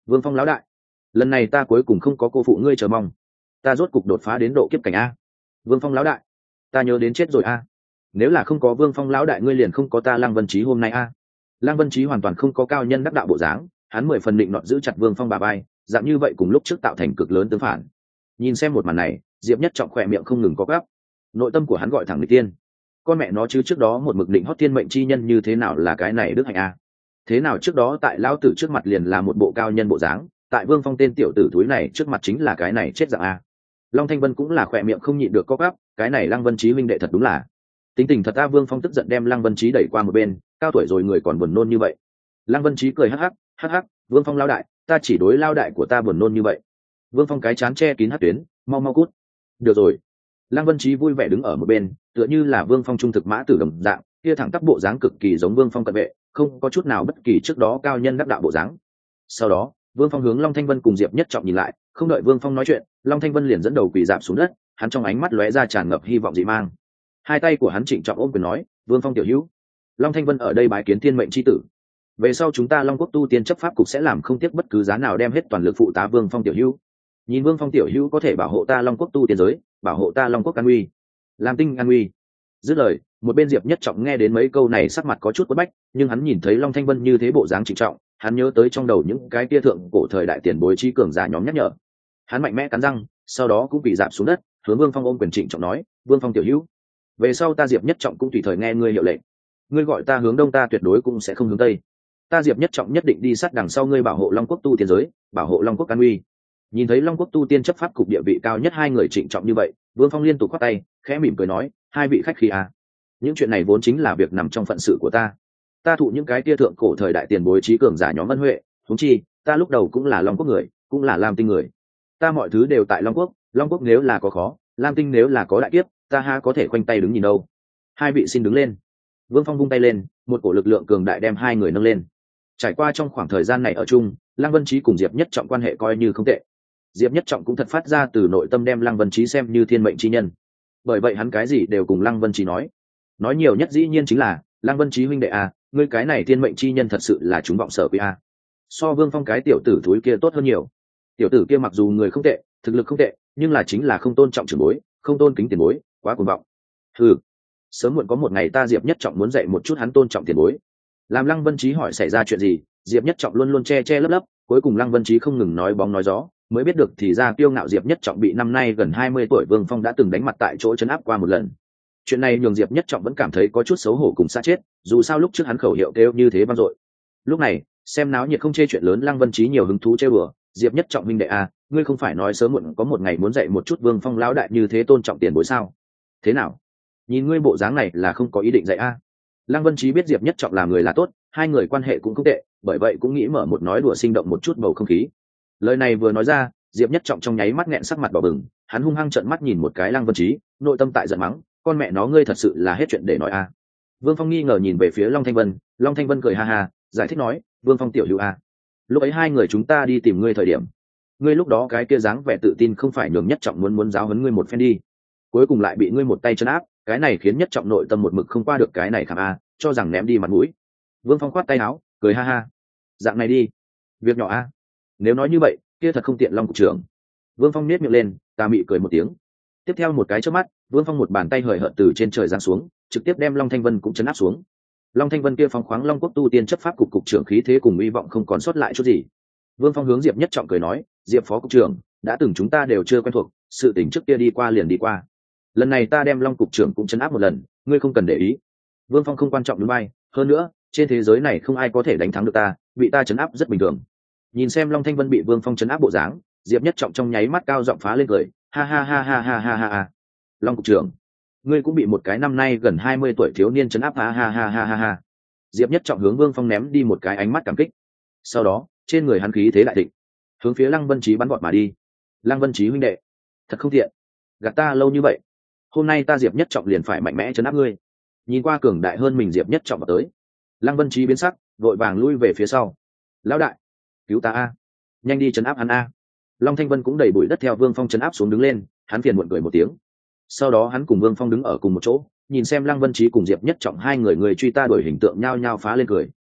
Vương Phong lão đại, lần này ta cuối cùng không có cô phụ ngươi chờ mong, ta rốt cục đột phá đến độ kiếp cảnh a. Vương Phong lão đại, ta nhớ đến chết rồi a. Nếu là không có Vương Phong lão đại ngươi liền không có ta Lăng Vân Chí hôm nay a. Lăng Vân Chí hoàn toàn không có cao nhân đắc đạo bộ dáng, hắn 10 phần định nọt giữ chặt Vương Phong bà bay, dạng như vậy cùng lúc trước tạo thành cực lớn tương phản. Nhìn xem một màn này, Diệp Nhất Trọng khỏe miệng không ngừng có gắp, nội tâm của hắn gọi thẳng người tiên. Con mẹ nó chứ trước đó một mực định hót thiên mệnh chi nhân như thế nào là cái này đức hạnh a. Thế nào trước đó tại lão tử trước mặt liền là một bộ cao nhân bộ dáng, tại Vương Phong tên tiểu tử thúi này trước mặt chính là cái này chết dạng a. Long Thanh Vân cũng là khỏe miệng không nhịn được có gắp, cái này Lăng Vân Chí huynh đệ thật đúng là tính tình thật a. Vương Phong tức giận đem Lăng Vân Chí đẩy qua một bên, cao tuổi rồi người còn buồn nôn như vậy. Lăng Vân Chí cười hắc hắc, Vương Phong lao đại, ta chỉ đối lao đại của ta buồn nôn như vậy. Vương Phong cái chán che kín hắc tuyến, mau cút. Được rồi. Lăng Vân Chí vui vẻ đứng ở một bên, tựa như là Vương Phong trung thực mã tử đồng dạng, kia thẳng tắp bộ dáng cực kỳ giống Vương Phong cận vệ, không có chút nào bất kỳ trước đó cao nhân đắc đạo bộ dáng. Sau đó, Vương Phong hướng Long Thanh Vân cùng Diệp Nhất Trọng nhìn lại, không đợi Vương Phong nói chuyện, Long Thanh Vân liền dẫn đầu quỳ rạp xuống đất, hắn trong ánh mắt lóe ra tràn ngập hy vọng dị mang. Hai tay của hắn trịnh trọng ôm quyền nói, Vương Phong tiểu hữu, Long Thanh Vân ở đây bái kiến thiên mệnh chi tử. Về sau chúng ta Long Quốc tu tiên chấp pháp cục sẽ làm không tiếc bất cứ giá nào đem hết toàn lực phụ tá Vương Phong tiểu hữu. Nhìn Vương Phong tiểu hữu có thể bảo hộ ta Long Quốc tu tiên giới, bảo hộ ta Long Quốc an uy, làm tinh an uy. Dứt lời, một bên Diệp Nhất Trọng nghe đến mấy câu này sắc mặt có chút quất bách, nhưng hắn nhìn thấy Long Thanh Vân như thế bộ dáng trịnh trọng, hắn nhớ tới trong đầu những cái tia thượng cổ thời đại tiền bối trí cường giả nhóm nhắc nhở. Hắn mạnh mẽ cắn răng, sau đó cũng bị dạp xuống đất, hướng Vương Phong ôm quyền trịnh trọng nói, Vương Phong tiểu hữu, về sau ta Diệp Nhất Trọng cũng tùy thời nghe ngươi hiệu lệnh. Ngươi gọi ta hướng đông ta tuyệt đối cũng sẽ không hướng tây. Ta Diệp Nhất Trọng nhất định đi sát đằng sau ngươi bảo hộ Long Quốc tu tiên giới, bảo hộ Long Quốc an uy. Nhìn thấy Long Quốc tu tiên chấp pháp cục địa vị cao nhất hai người trịnh trọng như vậy, Vương Phong liên tục khoát tay, khẽ mỉm cười nói, hai vị khách khí à. Những chuyện này vốn chính là việc nằm trong phận sự của ta. Ta thụ những cái tia thượng cổ thời đại tiền bối trí cường giả nhóm ân huệ, huống chi, ta lúc đầu cũng là Long Quốc người, cũng là Lam Tinh người. Ta mọi thứ đều tại Long Quốc, Long Quốc nếu là có khó, Lam Tinh nếu là có đại kiếp, ta ha có thể khoanh tay đứng nhìn đâu. Hai vị xin đứng lên. Vương Phong vung tay lên, một cổ lực lượng cường đại đem hai người nâng lên. Trải qua trong khoảng thời gian này ở chung, Lăng Vân Chí cùng Diệp Nhất Trọng quan hệ coi như không tệ. Diệp Nhất Trọng cũng thật phát ra từ nội tâm đem Lăng Vân Chí xem như thiên mệnh chi nhân. Bởi vậy hắn cái gì đều cùng Lăng Vân Chí nói nhiều nhất dĩ nhiên chính là, Lăng Vân Chí huynh đệ à, ngươi cái này thiên mệnh chi nhân thật sự là chúng vọng sở quý a. So Vương Phong cái tiểu tử thúi kia tốt hơn nhiều. Tiểu tử kia mặc dù người không tệ, thực lực không tệ, nhưng là chính là không tôn trọng trưởng bối, không tôn kính tiền bối, quá cuồng vọng. Sớm muộn có một ngày ta Diệp Nhất Trọng muốn dạy một chút hắn tôn trọng tiền bối. Làm Lăng Vân Chí hỏi xảy ra chuyện gì, Diệp Nhất Trọng luôn luôn che lấp, cuối cùng Lăng Vân Chí không ngừng nói bóng nói gió, mới biết được thì ra kiêu ngạo Diệp Nhất Trọng bị năm nay gần 20 tuổi Vương Phong đã từng đánh mặt tại chỗ trấn áp qua một lần. Chuyện này nhường Diệp Nhất Trọng vẫn cảm thấy có chút xấu hổ cùng xa chết, dù sao lúc trước hắn khẩu hiệu kêu như thế vang dội. Lúc này, xem náo nhiệt không chê chuyện lớn Lăng Vân Chí nhiều hứng thú trêu đùa, Diệp Nhất Trọng huynh đệ à, ngươi không phải nói sớm muộn có một ngày muốn dạy một chút Vương Phong lão đại như thế tôn trọng tiền bối sao? Thế nào? Nhìn ngươi bộ dáng này là không có ý định dạy a. Lăng Vân Chí biết Diệp Nhất Trọng là người là tốt, hai người quan hệ cũng không tệ, bởi vậy cũng nghĩ mở một nói đùa sinh động một chút bầu không khí. Lời này vừa nói ra, Diệp Nhất Trọng trong nháy mắt nghẹn sắc mặt đỏ bừng, hắn hung hăng trợn mắt nhìn một cái Lăng Vân Chí, nội tâm tại giận mắng, con mẹ nó ngươi thật sự là hết chuyện để nói a. Vương Phong nghi ngờ nhìn về phía Long Thanh Vân cười ha ha, giải thích nói, Vương Phong tiểu hữu a, lúc ấy hai người chúng ta đi tìm ngươi thời điểm, ngươi lúc đó cái kia dáng vẻ tự tin không phải nhường Nhất Trọng muốn giáo huấn ngươi một phen đi, cuối cùng lại bị ngươi một tay trấn áp, cái này khiến Nhất Trọng nội tâm một mực không qua được cái này khảm a, cho rằng ném đi mặt mũi. Vương Phong khoát tay áo, cười ha ha, dạng này đi, việc nhỏ a, nếu nói như vậy kia thật không tiện Long cục trưởng. Vương Phong nết miệng lên, tà mị cười một tiếng. Tiếp theo một cái chớp mắt, Vương Phong một bàn tay hời hợt từ trên trời giáng xuống, trực tiếp đem Long Thanh Vân cũng chấn áp xuống. Long Thanh Vân kia phóng khoáng Long Quốc tu tiên chấp pháp cục trưởng khí thế cùng hy vọng không còn sót lại chút gì. Vương Phong hướng Diệp Nhất Trọng cười nói, Diệp phó cục trưởng, đã từng chúng ta đều chưa quen thuộc, sự tình trước kia đi qua liền đi qua. Lần này ta đem Long cục trưởng cũng chấn áp một lần, ngươi không cần để ý. Vương Phong không quan trọng đúng bay, hơn nữa, trên thế giới này không ai có thể đánh thắng được ta, bị ta chấn áp rất bình thường. Nhìn xem Long Thanh Vân bị Vương Phong chấn áp bộ dáng, Diệp Nhất Trọng trong nháy mắt cao giọng phá lên cười, ha ha ha ha ha ha ha ha. Long cục trưởng, ngươi cũng bị một cái năm nay gần 20 tuổi thiếu niên chấn áp, ha ha ha ha ha ha. Diệp Nhất Trọng hướng Vương Phong ném đi một cái ánh mắt cảm kích. Sau đó, trên người hắn khí thế đại thịnh, hướng phía Lăng Vân Chí bắn vọt mà đi. Lăng Vân Chí huynh đệ, thật không thiện, gạt ta lâu như vậy, hôm nay ta Diệp Nhất Trọng liền phải mạnh mẽ chấn áp ngươi. Nhìn qua cường đại hơn mình Diệp Nhất Trọng vào tới, Lăng Vân Chí biến sắc, vội vàng lui về phía sau. Lão đại, cứu ta a, nhanh đi chấn áp hắn a. Long Thanh Vân cũng đẩy bụi đất theo Vương Phong chấn áp xuống đứng lên, hắn phiền muộn cười một tiếng. Sau đó hắn cùng Vương Phong đứng ở cùng một chỗ, nhìn xem Lăng Vân Chí cùng Diệp Nhất Trọng hai người truy ta đuổi hình tượng nhao nhao phá lên cười.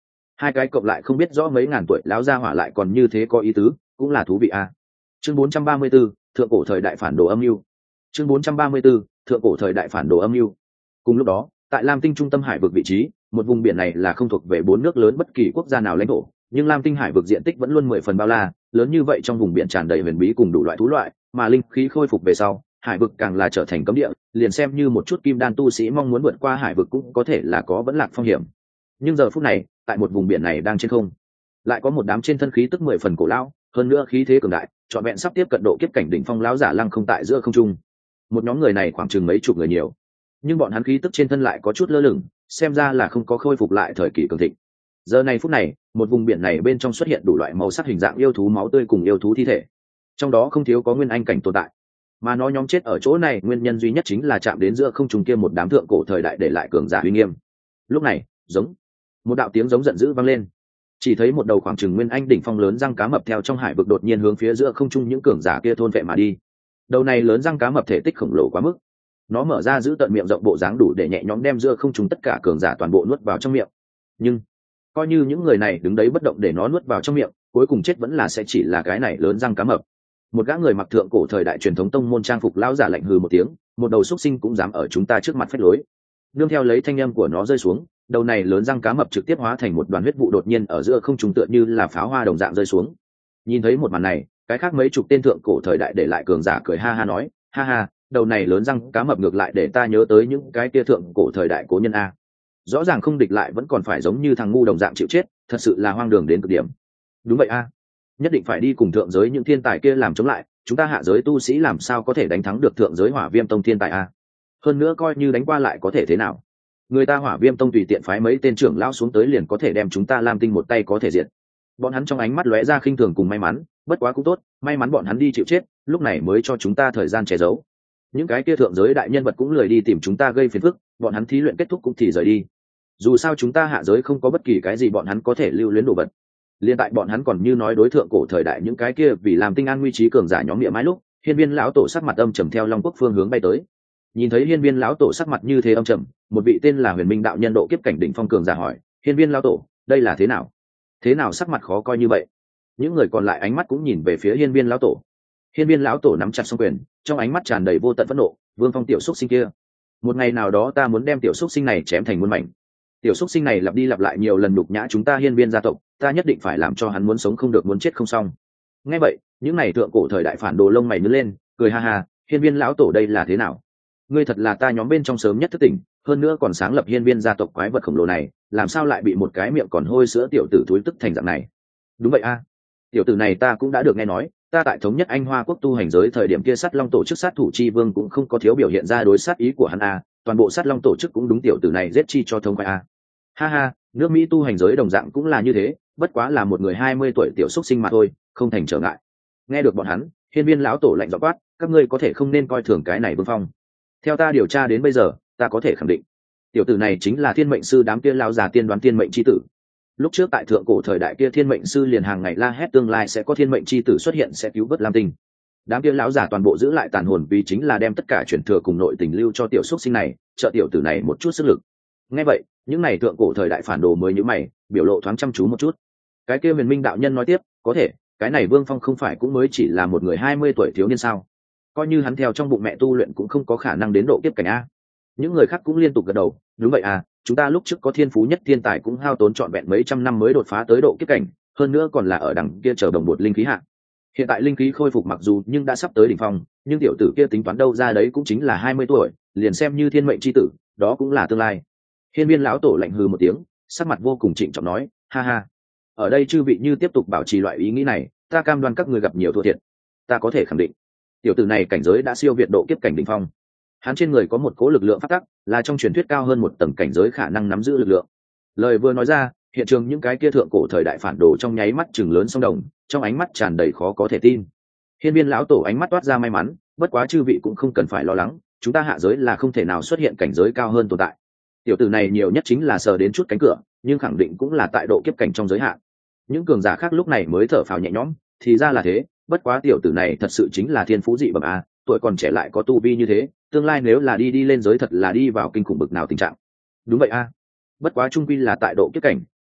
hai cái cộng lại không biết rõ mấy ngàn tuổi láo gia hỏa lại còn như thế có ý tứ, cũng là thú vị a. Chương 434, thượng cổ thời đại phản đồ âm mưu. Chương 434, thượng cổ thời đại phản đồ âm mưu. Cùng lúc đó, tại Lam Tinh trung tâm hải vực vị trí, một vùng biển này là không thuộc về bốn nước lớn bất kỳ quốc gia nào lãnh thổ, nhưng Lam Tinh hải vực diện tích vẫn luôn 10 phần bao la, lớn như vậy trong vùng biển tràn đầy huyền bí cùng đủ loại thú loại, mà linh khí khôi phục về sau, hải vực càng là trở thành cấm địa, liền xem như một chút kim đan tu sĩ mong muốn vượt qua hải vực cũng có thể là có vẫn lạc phong hiểm. Nhưng giờ phút này, tại một vùng biển này đang trên không, lại có một đám trên thân khí tức 10 phần cổ lão, hơn nữa khí thế cường đại, trọn vẹn sắp tiếp cận độ kiếp cảnh đỉnh phong lão giả lăng không tại giữa không trung. Một nhóm người này khoảng chừng mấy chục người nhiều, nhưng bọn hắn khí tức trên thân lại có chút lơ lửng, xem ra là không có khôi phục lại thời kỳ cường thịnh. Giờ này phút này, một vùng biển này bên trong xuất hiện đủ loại màu sắc hình dạng yêu thú máu tươi cùng yêu thú thi thể, trong đó không thiếu có nguyên anh cảnh tồn tại, mà nó nhóm chết ở chỗ này nguyên nhân duy nhất chính là chạm đến giữa không trung kia một đám thượng cổ thời đại để lại cường giả uy nghiêm. Lúc này, giống một đạo tiếng giống giận dữ vang lên, chỉ thấy một đầu khoảng chừng nguyên anh đỉnh phong lớn răng cá mập theo trong hải vực đột nhiên hướng phía giữa không trung những cường giả kia thôn vệ mà đi. Đầu này lớn răng cá mập thể tích khổng lồ quá mức, nó mở ra giữ tận miệng rộng bộ dáng đủ để nhẹ nhõm đem giữa không trung tất cả cường giả toàn bộ nuốt vào trong miệng. Nhưng coi như những người này đứng đấy bất động để nó nuốt vào trong miệng, cuối cùng chết vẫn là sẽ chỉ là cái này lớn răng cá mập. Một gã người mặc thượng cổ thời đại truyền thống tông môn trang phục lão giả lạnh hừ một tiếng, một đầu xúc sinh cũng dám ở chúng ta trước mặt phách lối. Nương theo lấy thanh âm của nó rơi xuống, đầu này lớn răng cá mập trực tiếp hóa thành một đoàn huyết vụ đột nhiên ở giữa không trung tựa như là pháo hoa đồng dạng rơi xuống. Nhìn thấy một màn này, cái khác mấy chục tên thượng cổ thời đại để lại cường giả cười ha ha nói, ha ha, đầu này lớn răng cá mập ngược lại để ta nhớ tới những cái kia thượng cổ thời đại cố nhân a. Rõ ràng không địch lại vẫn còn phải giống như thằng ngu đồng dạng chịu chết, thật sự là hoang đường đến cực điểm. Đúng vậy a, nhất định phải đi cùng thượng giới những thiên tài kia làm chống lại, chúng ta hạ giới tu sĩ làm sao có thể đánh thắng được thượng giới Hỏa Viêm Tông thiên tài a. Hơn nữa coi như đánh qua lại có thể thế nào, người ta Hỏa Viêm Tông tùy tiện phái mấy tên trưởng lão xuống tới liền có thể đem chúng ta Lam Tinh một tay có thể diệt. Bọn hắn trong ánh mắt lóe ra khinh thường cùng may mắn, bất quá cũng tốt, may mắn bọn hắn đi chịu chết, lúc này mới cho chúng ta thời gian che giấu. Những cái kia thượng giới đại nhân vật cũng lười đi tìm chúng ta gây phiền phức, bọn hắn thí luyện kết thúc cũng thì rời đi. Dù sao chúng ta hạ giới không có bất kỳ cái gì bọn hắn có thể lưu luyến đồ vật. Liên tại bọn hắn còn như nói đối thượng cổ thời đại những cái kia vì làm tinh an nguy trí cường giả nhóm miệng mãi lúc, Hiên Viên lão tổ sắc mặt âm trầm theo Long Quốc phương hướng bay tới. Nhìn thấy Hiên Viên lão tổ sắc mặt như thế âm trầm, một vị tên là Huyền Minh đạo nhân độ kiếp cảnh đỉnh phong cường giả hỏi, Hiên Viên lão tổ, đây là thế nào? Thế nào sắc mặt khó coi như vậy? Những người còn lại ánh mắt cũng nhìn về phía Hiên Viên lão tổ. Hiên Viên lão tổ nắm chặt song quyền, trong ánh mắt tràn đầy vô tận phẫn nộ, Vương Phong tiểu xúc sinh kia, một ngày nào đó ta muốn đem tiểu xúc sinh này chém thành muôn mảnh. Tiểu xúc sinh này lặp đi lặp lại nhiều lần nhục nhã chúng ta Hiên Viên gia tộc, ta nhất định phải làm cho hắn muốn sống không được muốn chết không xong. Nghe vậy, những này thượng cổ thời đại phản đồ lông mày nhướng lên, cười ha ha, Hiên Viên lão tổ đây là thế nào? Ngươi thật là ta nhóm bên trong sớm nhất thức tỉnh, hơn nữa còn sáng lập Hiên Viên gia tộc quái vật khổng lồ này, làm sao lại bị một cái miệng còn hôi sữa tiểu tử thúi tức thành dạng này? Đúng vậy a, tiểu tử này ta cũng đã được nghe nói, ta tại thống nhất Anh Hoa quốc tu hành giới thời điểm kia Sắt Long tổ chức sát thủ chi vương cũng không có thiếu biểu hiện ra đối sát ý của hắn a, toàn bộ Sắt Long tổ chức cũng đúng tiểu tử này giết chi cho thông khoái a. Ha ha, nước Mỹ tu hành giới đồng dạng cũng là như thế, bất quá là một người 20 tuổi tiểu xúc sinh mà thôi, không thành trở ngại. Nghe được bọn hắn, Hiên Viên lão tổ lạnh giọng quát, các ngươi có thể không nên coi thường cái này Vương Phong. Theo ta điều tra đến bây giờ, ta có thể khẳng định, tiểu tử này chính là thiên mệnh sư đám kia lão già tiên đoán thiên mệnh chi tử. Lúc trước tại thượng cổ thời đại kia thiên mệnh sư liền hàng ngày la hét tương lai sẽ có thiên mệnh chi tử xuất hiện sẽ cứu vớt Lam Tinh. Đám kia lão già toàn bộ giữ lại tàn hồn vì chính là đem tất cả truyền thừa cùng nội tình lưu cho tiểu xúc sinh này, trợ tiểu tử này một chút sức lực. Nghe vậy, những này thượng cổ thời đại phản đồ mới nhíu mày, biểu lộ thoáng chăm chú một chút. Cái kia Huyền Minh đạo nhân nói tiếp, có thể, cái này Vương Phong không phải cũng mới chỉ là một người 20 tuổi thiếu niên sao? Coi như hắn theo trong bụng mẹ tu luyện cũng không có khả năng đến độ kiếp cảnh a. Những người khác cũng liên tục gật đầu, đúng vậy à, chúng ta lúc trước có thiên phú nhất thiên tài cũng hao tốn trọn vẹn mấy trăm năm mới đột phá tới độ kiếp cảnh, hơn nữa còn là ở đằng kia chờ đồng bột linh khí hạ. Hiện tại linh khí khôi phục mặc dù nhưng đã sắp tới đỉnh phong, nhưng tiểu tử kia tính toán đâu ra đấy cũng chính là 20 tuổi, liền xem như thiên mệnh chi tử, đó cũng là tương lai. Hiên Viên lão tổ lạnh hừ một tiếng, sắc mặt vô cùng trịnh trọng nói, ha ha, ở đây chư vị như tiếp tục bảo trì loại ý nghĩ này, ta cam đoan các người gặp nhiều thua thiệt. Ta có thể khẳng định, tiểu tử này cảnh giới đã siêu việt độ kiếp cảnh đỉnh phong. Hắn trên người có một cố lực lượng phát tắc, là trong truyền thuyết cao hơn một tầng cảnh giới khả năng nắm giữ lực lượng. Lời vừa nói ra, hiện trường những cái kia thượng cổ thời đại phản đồ trong nháy mắt chừng lớn song đồng, trong ánh mắt tràn đầy khó có thể tin. Hiên Viên lão tổ ánh mắt toát ra may mắn, bất quá chư vị cũng không cần phải lo lắng, chúng ta hạ giới là không thể nào xuất hiện cảnh giới cao hơn tồn tại. Tiểu tử này nhiều nhất chính là sờ đến chút cánh cửa, nhưng khẳng định cũng là tại độ kiếp cảnh trong giới hạn. Những cường giả khác lúc này mới thở phào nhẹ nhõm, thì ra là thế, bất quá tiểu tử này thật sự chính là thiên phú dị bẩm a, tuổi còn trẻ lại có tu vi như thế, tương lai nếu là đi lên giới thật là đi vào kinh khủng bực nào tình trạng. Đúng vậy a, bất quá trung quy là tại độ kiếp cảnh,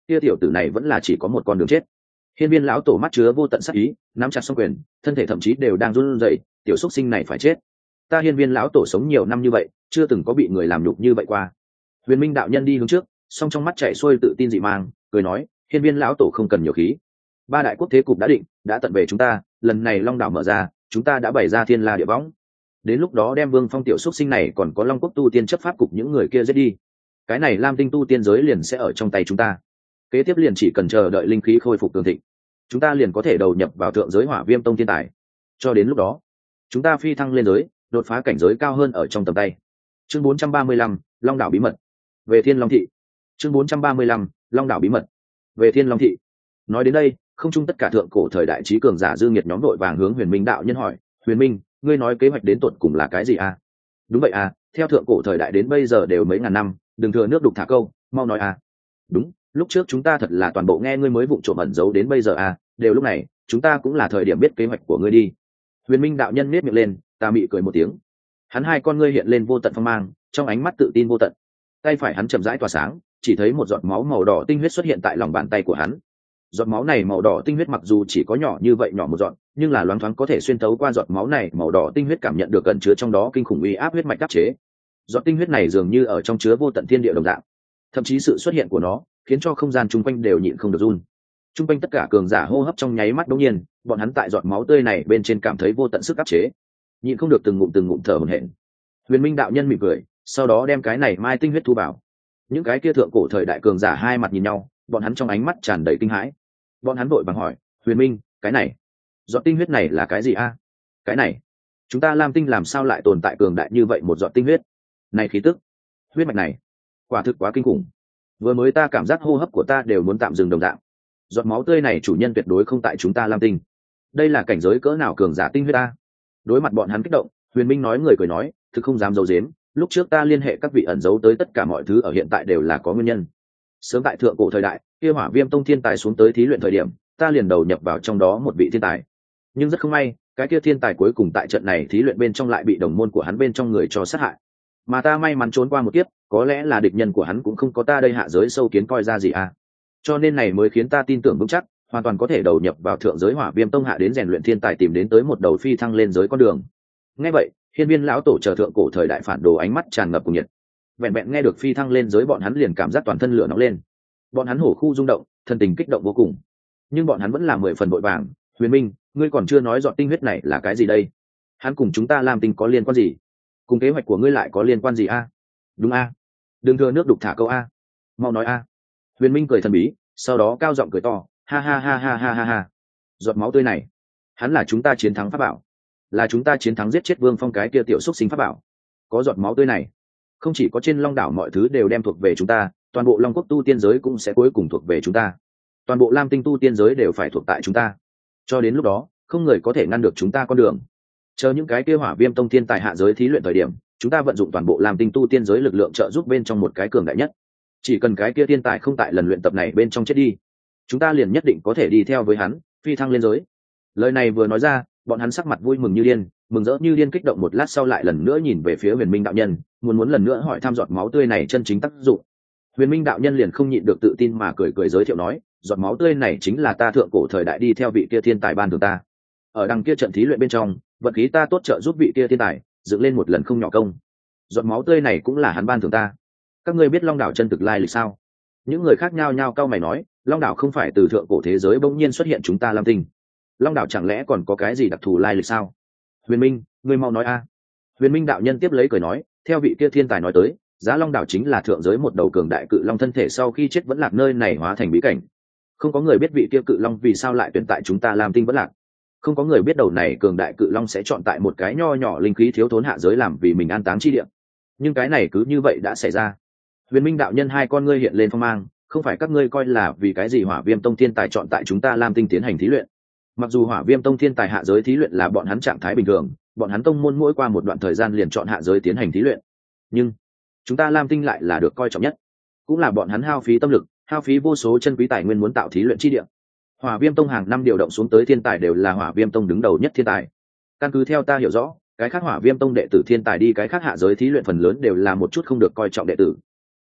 kia tiểu tử này vẫn là chỉ có một con đường chết. Hiên Viên lão tổ mắt chứa vô tận sát ý, nắm chặt song quyền, thân thể thậm chí đều đang run rẩy, tiểu xúc sinh này phải chết. Ta Hiên Viên lão tổ sống nhiều năm như vậy, chưa từng có bị người làm nhục như vậy qua. Huyền Minh đạo nhân đi hướng trước, song trong mắt chảy xuôi tự tin dị mang, cười nói, Hiên Viên lão tổ không cần nhiều khí. Ba đại quốc thế cục đã định, đã tận về chúng ta, lần này Long đảo mở ra, chúng ta đã bày ra thiên la địa võng. Đến lúc đó đem Vương Phong tiểu xúc sinh này còn có Long quốc tu tiên chấp pháp cục những người kia giết đi. Cái này Lam Tinh tu tiên giới liền sẽ ở trong tay chúng ta. Kế tiếp liền chỉ cần chờ đợi linh khí khôi phục cường thịnh, chúng ta liền có thể đầu nhập vào thượng giới Hỏa Viêm tông thiên tài. Cho đến lúc đó, chúng ta phi thăng lên giới, đột phá cảnh giới cao hơn ở trong tầm tay. Chương 435, Long đảo bí mật. Về Thiên Long thị. Chương 435, Long đảo bí mật. Về Thiên Long thị. Nói đến đây, không chung tất cả thượng cổ thời đại trí cường giả dư nghiệt nhóm đội vàng hướng Huyền Minh đạo nhân hỏi, Huyền Minh, ngươi nói kế hoạch đến tột cùng là cái gì à? Đúng vậy à, theo thượng cổ thời đại đến bây giờ đều mấy ngàn năm, đừng thừa nước đục thả câu, mau nói à. Đúng, lúc trước chúng ta thật là toàn bộ nghe ngươi mới vụng trộm ẩn giấu đến bây giờ à, đều lúc này, chúng ta cũng là thời điểm biết kế hoạch của ngươi đi. Huyền Minh đạo nhân nhếch miệng lên, tà mị cười một tiếng. Hắn hai con ngươi hiện lên vô tận phong mang, trong ánh mắt tự tin vô tận. Tay phải hắn chậm rãi tỏa sáng, chỉ thấy một giọt máu màu đỏ tinh huyết xuất hiện tại lòng bàn tay của hắn. Giọt máu này màu đỏ tinh huyết mặc dù chỉ có nhỏ như vậy nhỏ một giọt, nhưng là loáng thoáng có thể xuyên thấu qua giọt máu này màu đỏ tinh huyết cảm nhận được gần chứa trong đó kinh khủng uy áp huyết mạch áp chế. Giọt tinh huyết này dường như ở trong chứa vô tận thiên địa đồng dạng, thậm chí sự xuất hiện của nó khiến cho không gian chung quanh đều nhịn không được run. Chung quanh tất cả cường giả hô hấp trong nháy mắt đột nhiên, bọn hắn tại giọt máu tươi này bên trên cảm thấy vô tận sức áp chế, nhịn không được từng ngụm thở hổn hển. Huyền Minh đạo nhân mỉm cười, sau đó đem cái này mai tinh huyết thu vào. Những cái kia thượng cổ thời đại cường giả hai mặt nhìn nhau, bọn hắn trong ánh mắt tràn đầy kinh hãi. Bọn hắn vội vàng hỏi, Huyền Minh, cái này giọt tinh huyết này là cái gì a? Cái này, chúng ta Lam Tinh làm sao lại tồn tại cường đại như vậy một giọt tinh huyết? Này khí tức, huyết mạch này, quả thực quá kinh khủng. Vừa mới ta cảm giác hô hấp của ta đều muốn tạm dừng đồng dạng. Giọt máu tươi này chủ nhân tuyệt đối không tại chúng ta Lam Tinh. Đây là cảnh giới cỡ nào cường giả tinh huyết ta? Đối mặt bọn hắn kích động, Huyền Minh nói người cười nói, thực không dám giấu giếm, lúc trước ta liên hệ các vị ẩn giấu tới tất cả mọi thứ ở hiện tại đều là có nguyên nhân. Sớm tại thượng cổ thời đại, kia Hỏa Viêm tông thiên tài xuống tới thí luyện thời điểm, ta liền đầu nhập vào trong đó một vị thiên tài. Nhưng rất không may, cái kia thiên tài cuối cùng tại trận này thí luyện bên trong lại bị đồng môn của hắn bên trong người cho sát hại. Mà ta may mắn trốn qua một kiếp, có lẽ là địch nhân của hắn cũng không có ta đây hạ giới sâu kiến coi ra gì à. Cho nên này mới khiến ta tin tưởng vững chắc, hoàn toàn có thể đầu nhập vào thượng giới Hỏa Viêm tông hạ đến rèn luyện thiên tài tìm đến tới một đầu phi thăng lên giới con đường. Nghe vậy, Hiên Viên lão tổ chờ thượng cổ thời đại phản đồ ánh mắt tràn ngập cùng nhiệt. Vẹn vẹn nghe được phi thăng lên giới bọn hắn liền cảm giác toàn thân lửa nóng lên. Bọn hắn hổ khu rung động, thân tình kích động vô cùng. Nhưng bọn hắn vẫn là 10 phần vội vàng, Huyền Minh, ngươi còn chưa nói giọt tinh huyết này là cái gì đây? Hắn cùng chúng ta Lam Tinh có liên quan gì? Cùng kế hoạch của ngươi lại có liên quan gì a? Đúng a? Đừng thừa nước đục thả câu a. Mau nói a. Huyền Minh cười thần bí, sau đó cao giọng cười to, ha ha ha ha ha ha ha. Giọt máu tươi này, hắn là chúng ta chiến thắng pháp bảo, là chúng ta chiến thắng giết chết Vương Phong cái kia tiểu xúc sinh pháp bảo. Có giọt máu tươi này, không chỉ có trên Long đảo mọi thứ đều đem thuộc về chúng ta, toàn bộ Long quốc tu tiên giới cũng sẽ cuối cùng thuộc về chúng ta. Toàn bộ Lam Tinh tu tiên giới đều phải thuộc tại chúng ta. Cho đến lúc đó, không người có thể ngăn được chúng ta con đường. Chờ những cái kia Hỏa Viêm tông thiên tài hạ giới thí luyện thời điểm, chúng ta vận dụng toàn bộ Lam Tinh tu tiên giới lực lượng trợ giúp bên trong một cái cường đại nhất. Chỉ cần cái kia thiên tài không tại lần luyện tập này bên trong chết đi, chúng ta liền nhất định có thể đi theo với hắn, phi thăng lên giới. Lời này vừa nói ra, bọn hắn sắc mặt vui mừng như điên, mừng rỡ như điên, kích động một lát sau lại lần nữa nhìn về phía Huyền Minh đạo nhân, muốn lần nữa hỏi thăm giọt máu tươi này chân chính tác dụng. Huyền Minh đạo nhân liền không nhịn được tự tin mà cười giới thiệu nói, giọt máu tươi này chính là ta thượng cổ thời đại đi theo vị kia thiên tài ban thưởng ta. Ở đằng kia trận thí luyện bên trong, vận khí ta tốt trợ giúp vị kia thiên tài dựng lên một lần không nhỏ công. Giọt máu tươi này cũng là hắn ban thưởng ta. Các ngươi biết Long đảo chân thực lai lịch sao? Những người khác nhao nhao cau mày nói, Long đảo không phải từ thượng cổ thế giới bỗng nhiên xuất hiện chúng ta Lam Tinh. Long đảo chẳng lẽ còn có cái gì đặc thù lai lịch sao? Huyền Minh, ngươi mau nói a. Huyền Minh đạo nhân tiếp lấy cười nói, theo vị kia thiên tài nói tới, Giá Long đảo chính là thượng giới một đầu cường đại cự long thân thể sau khi chết vẫn lạc nơi này hóa thành bí cảnh. Không có người biết vị kia cự long vì sao lại tuyển tại chúng ta Lam Tinh vẫn lạc. Không có người biết đầu này cường đại cự long sẽ chọn tại một cái nho nhỏ linh khí thiếu thốn hạ giới làm vì mình an táng chi địa. Nhưng cái này cứ như vậy đã xảy ra. Huyền Minh đạo nhân hai con ngươi hiện lên phong mang, không phải các ngươi coi là vì cái gì Hỏa Viêm tông thiên tài chọn tại chúng ta Lam Tinh tiến hành thí luyện. Mặc dù Hỏa Viêm tông thiên tài hạ giới thí luyện là bọn hắn trạng thái bình thường, bọn hắn tông môn mỗi qua một đoạn thời gian liền chọn hạ giới tiến hành thí luyện, nhưng chúng ta Lam Tinh lại là được coi trọng nhất, cũng là bọn hắn hao phí tâm lực, hao phí vô số chân quý tài nguyên muốn tạo thí luyện chi địa. Hỏa Viêm tông hàng năm điều động xuống tới thiên tài đều là Hỏa Viêm tông đứng đầu nhất thiên tài. Căn cứ theo ta hiểu rõ, cái khác Hỏa Viêm tông đệ tử thiên tài đi cái khác hạ giới thí luyện phần lớn đều là một chút không được coi trọng đệ tử.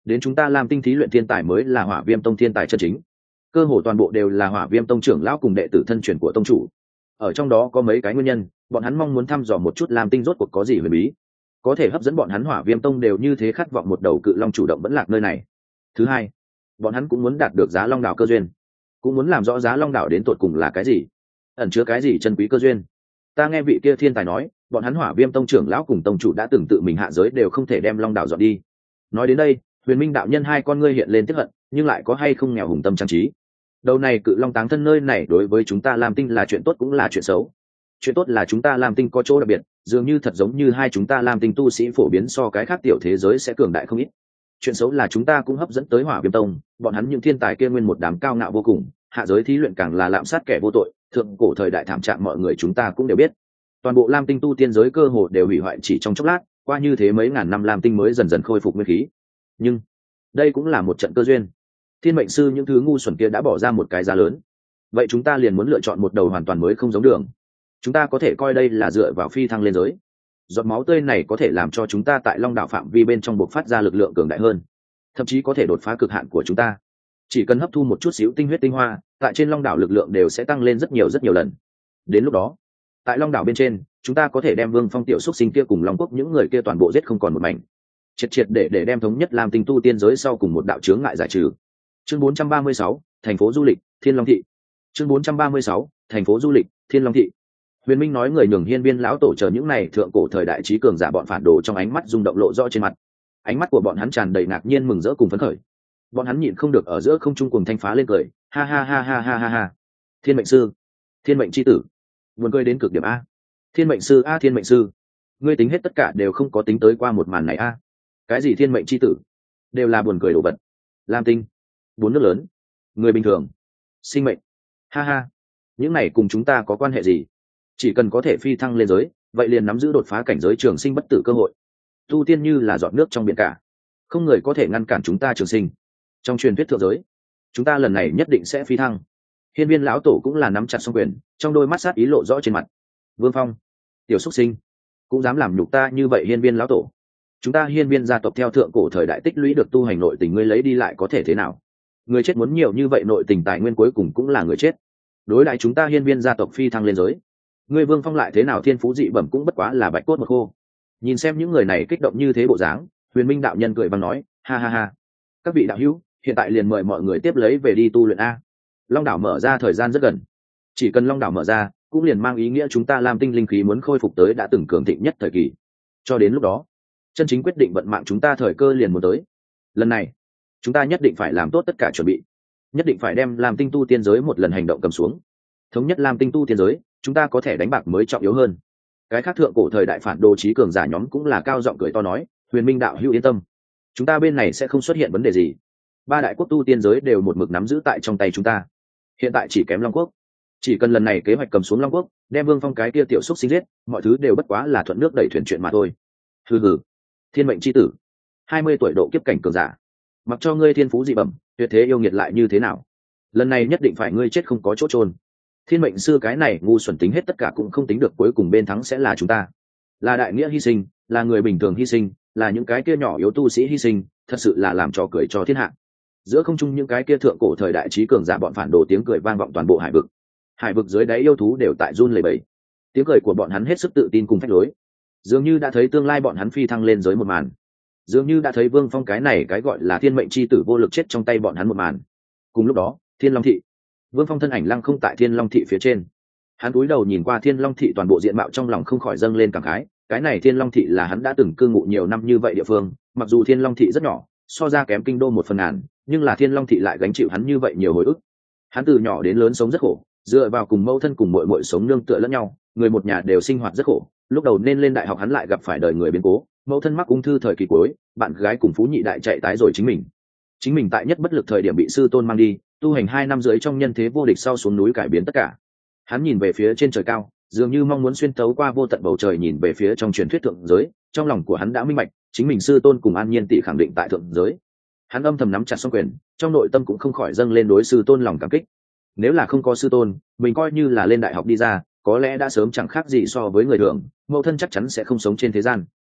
đến chúng ta Lam Tinh thí luyện thiên tài mới là Hỏa Viêm Tông thiên tài chân chính, cơ hồ toàn bộ đều là Hỏa Viêm Tông trưởng lão cùng đệ tử thân truyền của tông chủ. Ở trong đó có mấy cái nguyên nhân, bọn hắn mong muốn thăm dò một chút Lam Tinh rốt cuộc có gì huyền bí, có thể hấp dẫn bọn hắn Hỏa Viêm Tông đều như thế khát vọng một đầu cự long chủ động vẫn lạc nơi này. Thứ hai, bọn hắn cũng muốn đạt được Giá Long đảo cơ duyên, cũng muốn làm rõ Giá Long đảo đến tột cùng là cái gì, ẩn chứa cái gì chân quý cơ duyên. Ta nghe vị kia thiên tài nói, bọn hắn Hỏa Viêm Tông trưởng lão cùng tông chủ đã từng tự mình hạ giới đều không thể đem Long đảo dọn đi. Nói đến đây, Huyền Minh đạo nhân hai con ngươi hiện lên tức hận, nhưng lại có hay không nghèo hùng tâm trang trí. Đầu này cự long táng thân nơi này đối với chúng ta Lam Tinh là chuyện tốt cũng là chuyện xấu. Chuyện tốt là chúng ta Lam Tinh có chỗ đặc biệt, dường như thật giống như hai chúng ta Lam Tinh tu sĩ phổ biến so cái khác tiểu thế giới sẽ cường đại không ít. Chuyện xấu là chúng ta cũng hấp dẫn tới Hỏa Viêm Tông, bọn hắn những thiên tài kia nguyên một đám cao ngạo vô cùng, hạ giới thí luyện càng là lạm sát kẻ vô tội, thượng cổ thời đại thảm trạng mọi người chúng ta cũng đều biết. Toàn bộ Lam Tinh tu tiên giới cơ hồ đều hủy hoại chỉ trong chốc lát, qua như thế mấy ngàn năm Lam Tinh mới dần dần khôi phục nguyên khí. Nhưng đây cũng là một trận cơ duyên. Thiên mệnh sư những thứ ngu xuẩn kia đã bỏ ra một cái giá lớn, vậy chúng ta liền muốn lựa chọn một đầu hoàn toàn mới không giống đường. Chúng ta có thể coi đây là dựa vào phi thăng lên giới. Giọt máu tươi này có thể làm cho chúng ta tại Long đảo phạm vi bên trong bộc phát ra lực lượng cường đại hơn, thậm chí có thể đột phá cực hạn của chúng ta. Chỉ cần hấp thu một chút xíu tinh huyết tinh hoa, tại trên Long đảo lực lượng đều sẽ tăng lên rất nhiều lần. Đến lúc đó, tại Long đảo bên trên, chúng ta có thể đem Vương Phong tiểu xúc sinh kia cùng Long Quốc những người kia toàn bộ giết không còn một mảnh, triệt để đem thống nhất Lam Tinh tu tiên giới sau cùng một đạo chướng ngại giải trừ. Chương 436, thành phố du lịch Thiên Long thị. Chương 436, thành phố du lịch Thiên Long thị. Huyền Minh nói người nhường hiên viên lão tổ chờ những này thượng cổ thời đại trí cường giả bọn phản đồ trong ánh mắt rung động lộ rõ trên mặt. Ánh mắt của bọn hắn tràn đầy ngạc nhiên mừng rỡ cùng phấn khởi. Bọn hắn nhịn không được ở giữa không trung cùng thanh phá lên cười, ha ha ha ha ha ha ha. Thiên mệnh sư, thiên mệnh chi tử. Buồn cười đến cực điểm a. Thiên mệnh sư a, thiên mệnh sư. Ngươi tính hết tất cả đều không có tính tới qua một màn này a. Cái gì thiên mệnh chi tử, đều là buồn cười đồ vật. Lam Tinh, bốn nước lớn, người bình thường, sinh mệnh, ha ha, những này cùng chúng ta có quan hệ gì? Chỉ cần có thể phi thăng lên giới, vậy liền nắm giữ đột phá cảnh giới trường sinh bất tử cơ hội. Tu tiên như là giọt nước trong biển cả, không người có thể ngăn cản chúng ta trường sinh. Trong truyền thuyết thượng giới, chúng ta lần này nhất định sẽ phi thăng. Hiên viên lão tổ cũng là nắm chặt song quyền, trong đôi mắt sát ý lộ rõ trên mặt. Vương Phong, tiểu xuất sinh, cũng dám làm nhục ta như vậy? Hiên viên lão tổ, chúng ta hiên viên gia tộc theo thượng cổ thời đại tích lũy được tu hành nội tình, ngươi lấy đi lại có thể thế nào? Người chết muốn nhiều như vậy nội tình tài nguyên cuối cùng cũng là người chết. Đối lại chúng ta hiên viên gia tộc phi thăng lên giới, ngươi Vương Phong lại thế nào thiên phú dị bẩm cũng bất quá là bạch cốt một khô. Nhìn xem những người này kích động như thế bộ dáng, Huyền Minh đạo nhân cười vang nói, ha ha ha, các vị đạo hữu, hiện tại liền mời mọi người tiếp lấy về đi tu luyện a. Long đảo mở ra thời gian rất gần, chỉ cần Long đảo mở ra cũng liền mang ý nghĩa chúng ta Lam Tinh linh khí muốn khôi phục tới đã từng cường thịnh nhất thời kỳ. Cho đến lúc đó, chân chính quyết định vận mạng chúng ta thời cơ liền muốn tới. Lần này chúng ta nhất định phải làm tốt tất cả chuẩn bị, nhất định phải đem Lam Tinh tu tiên giới một lần hành động cầm xuống, thống nhất Lam Tinh tu tiên giới, chúng ta có thể đánh bạc mới trọng yếu hơn. Cái khác thượng cổ thời đại phản đồ trí cường giả nhóm cũng là cao giọng cười to nói, Huyền Minh đạo hữu yên tâm, chúng ta bên này sẽ không xuất hiện vấn đề gì. Ba đại quốc tu tiên giới đều một mực nắm giữ tại trong tay chúng ta, hiện tại chỉ kém Long Quốc. Chỉ cần lần này kế hoạch cầm xuống Long Quốc, đem Vương Phong cái kia tiểu xúc sinh giết, mọi thứ đều bất quá là thuận nước đẩy thuyền chuyện mà thôi. Hừ hừ, thiên mệnh chi tử, 20 tuổi độ kiếp cảnh cường giả, mặc cho ngươi thiên phú dị bẩm, tuyệt thế yêu nghiệt lại như thế nào, lần này nhất định phải ngươi chết không có chỗ chôn. Thiên mệnh sư cái này ngu xuẩn tính hết tất cả cũng không tính được cuối cùng bên thắng sẽ là chúng ta, là đại nghĩa hy sinh, là người bình thường hy sinh, là những cái kia nhỏ yếu tu sĩ hy sinh, thật sự là làm trò cười cho thiên hạ. Giữa không trung những cái kia thượng cổ thời đại trí cường giả bọn phản đồ tiếng cười vang vọng toàn bộ hải vực. Hải vực dưới đáy yêu thú đều tại run lẩy bẩy, tiếng cười của bọn hắn hết sức tự tin cùng phách lối, dường như đã thấy tương lai bọn hắn phi thăng lên giới một màn, dường như đã thấy Vương Phong cái này cái gọi là thiên mệnh chi tử vô lực chết trong tay bọn hắn một màn. Cùng lúc đó, Thiên Long thị, Vương Phong thân ảnh lăng không tại Thiên Long thị phía trên, hắn cúi đầu nhìn qua Thiên Long thị toàn bộ diện mạo, trong lòng không khỏi dâng lên cảm khái. Cái này Thiên Long thị là hắn đã từng cư ngụ nhiều năm như vậy địa phương, mặc dù Thiên Long thị rất nhỏ, so ra kém kinh đô 1/1000, nhưng là Thiên Long thị lại gánh chịu hắn như vậy nhiều hồi ức. Hắn từ nhỏ đến lớn sống rất khổ, dựa vào cùng mẫu thân cùng muội muội sống nương tựa lẫn nhau, người một nhà đều sinh hoạt rất khổ. Lúc đầu nên lên đại học hắn lại gặp phải đời người biến cố, mẫu thân mắc ung thư thời kỳ cuối, bạn gái cùng phú nhị đại chạy tái rồi chính mình tại nhất bất lực thời điểm bị sư tôn mang đi tu hành 2 năm dưới trong nhân thế vô địch, sau xuống núi cải biến tất cả. Hắn nhìn về phía trên trời cao, dường như mong muốn xuyên tấu qua vô tận bầu trời nhìn về phía trong truyền thuyết thượng giới. Trong lòng của hắn đã minh bạch, chính mình sư tôn cùng An Nhiên tỷ khẳng định tại thượng giới. Hắn âm thầm nắm chặt song quyền, trong nội tâm cũng không khỏi dâng lên đối sư tôn lòng cảm kích. Nếu là không có sư tôn, mình coi như là lên đại học đi ra, có lẽ đã sớm chẳng khác gì so với người thường, mẫu thân chắc chắn sẽ không sống trên thế gian.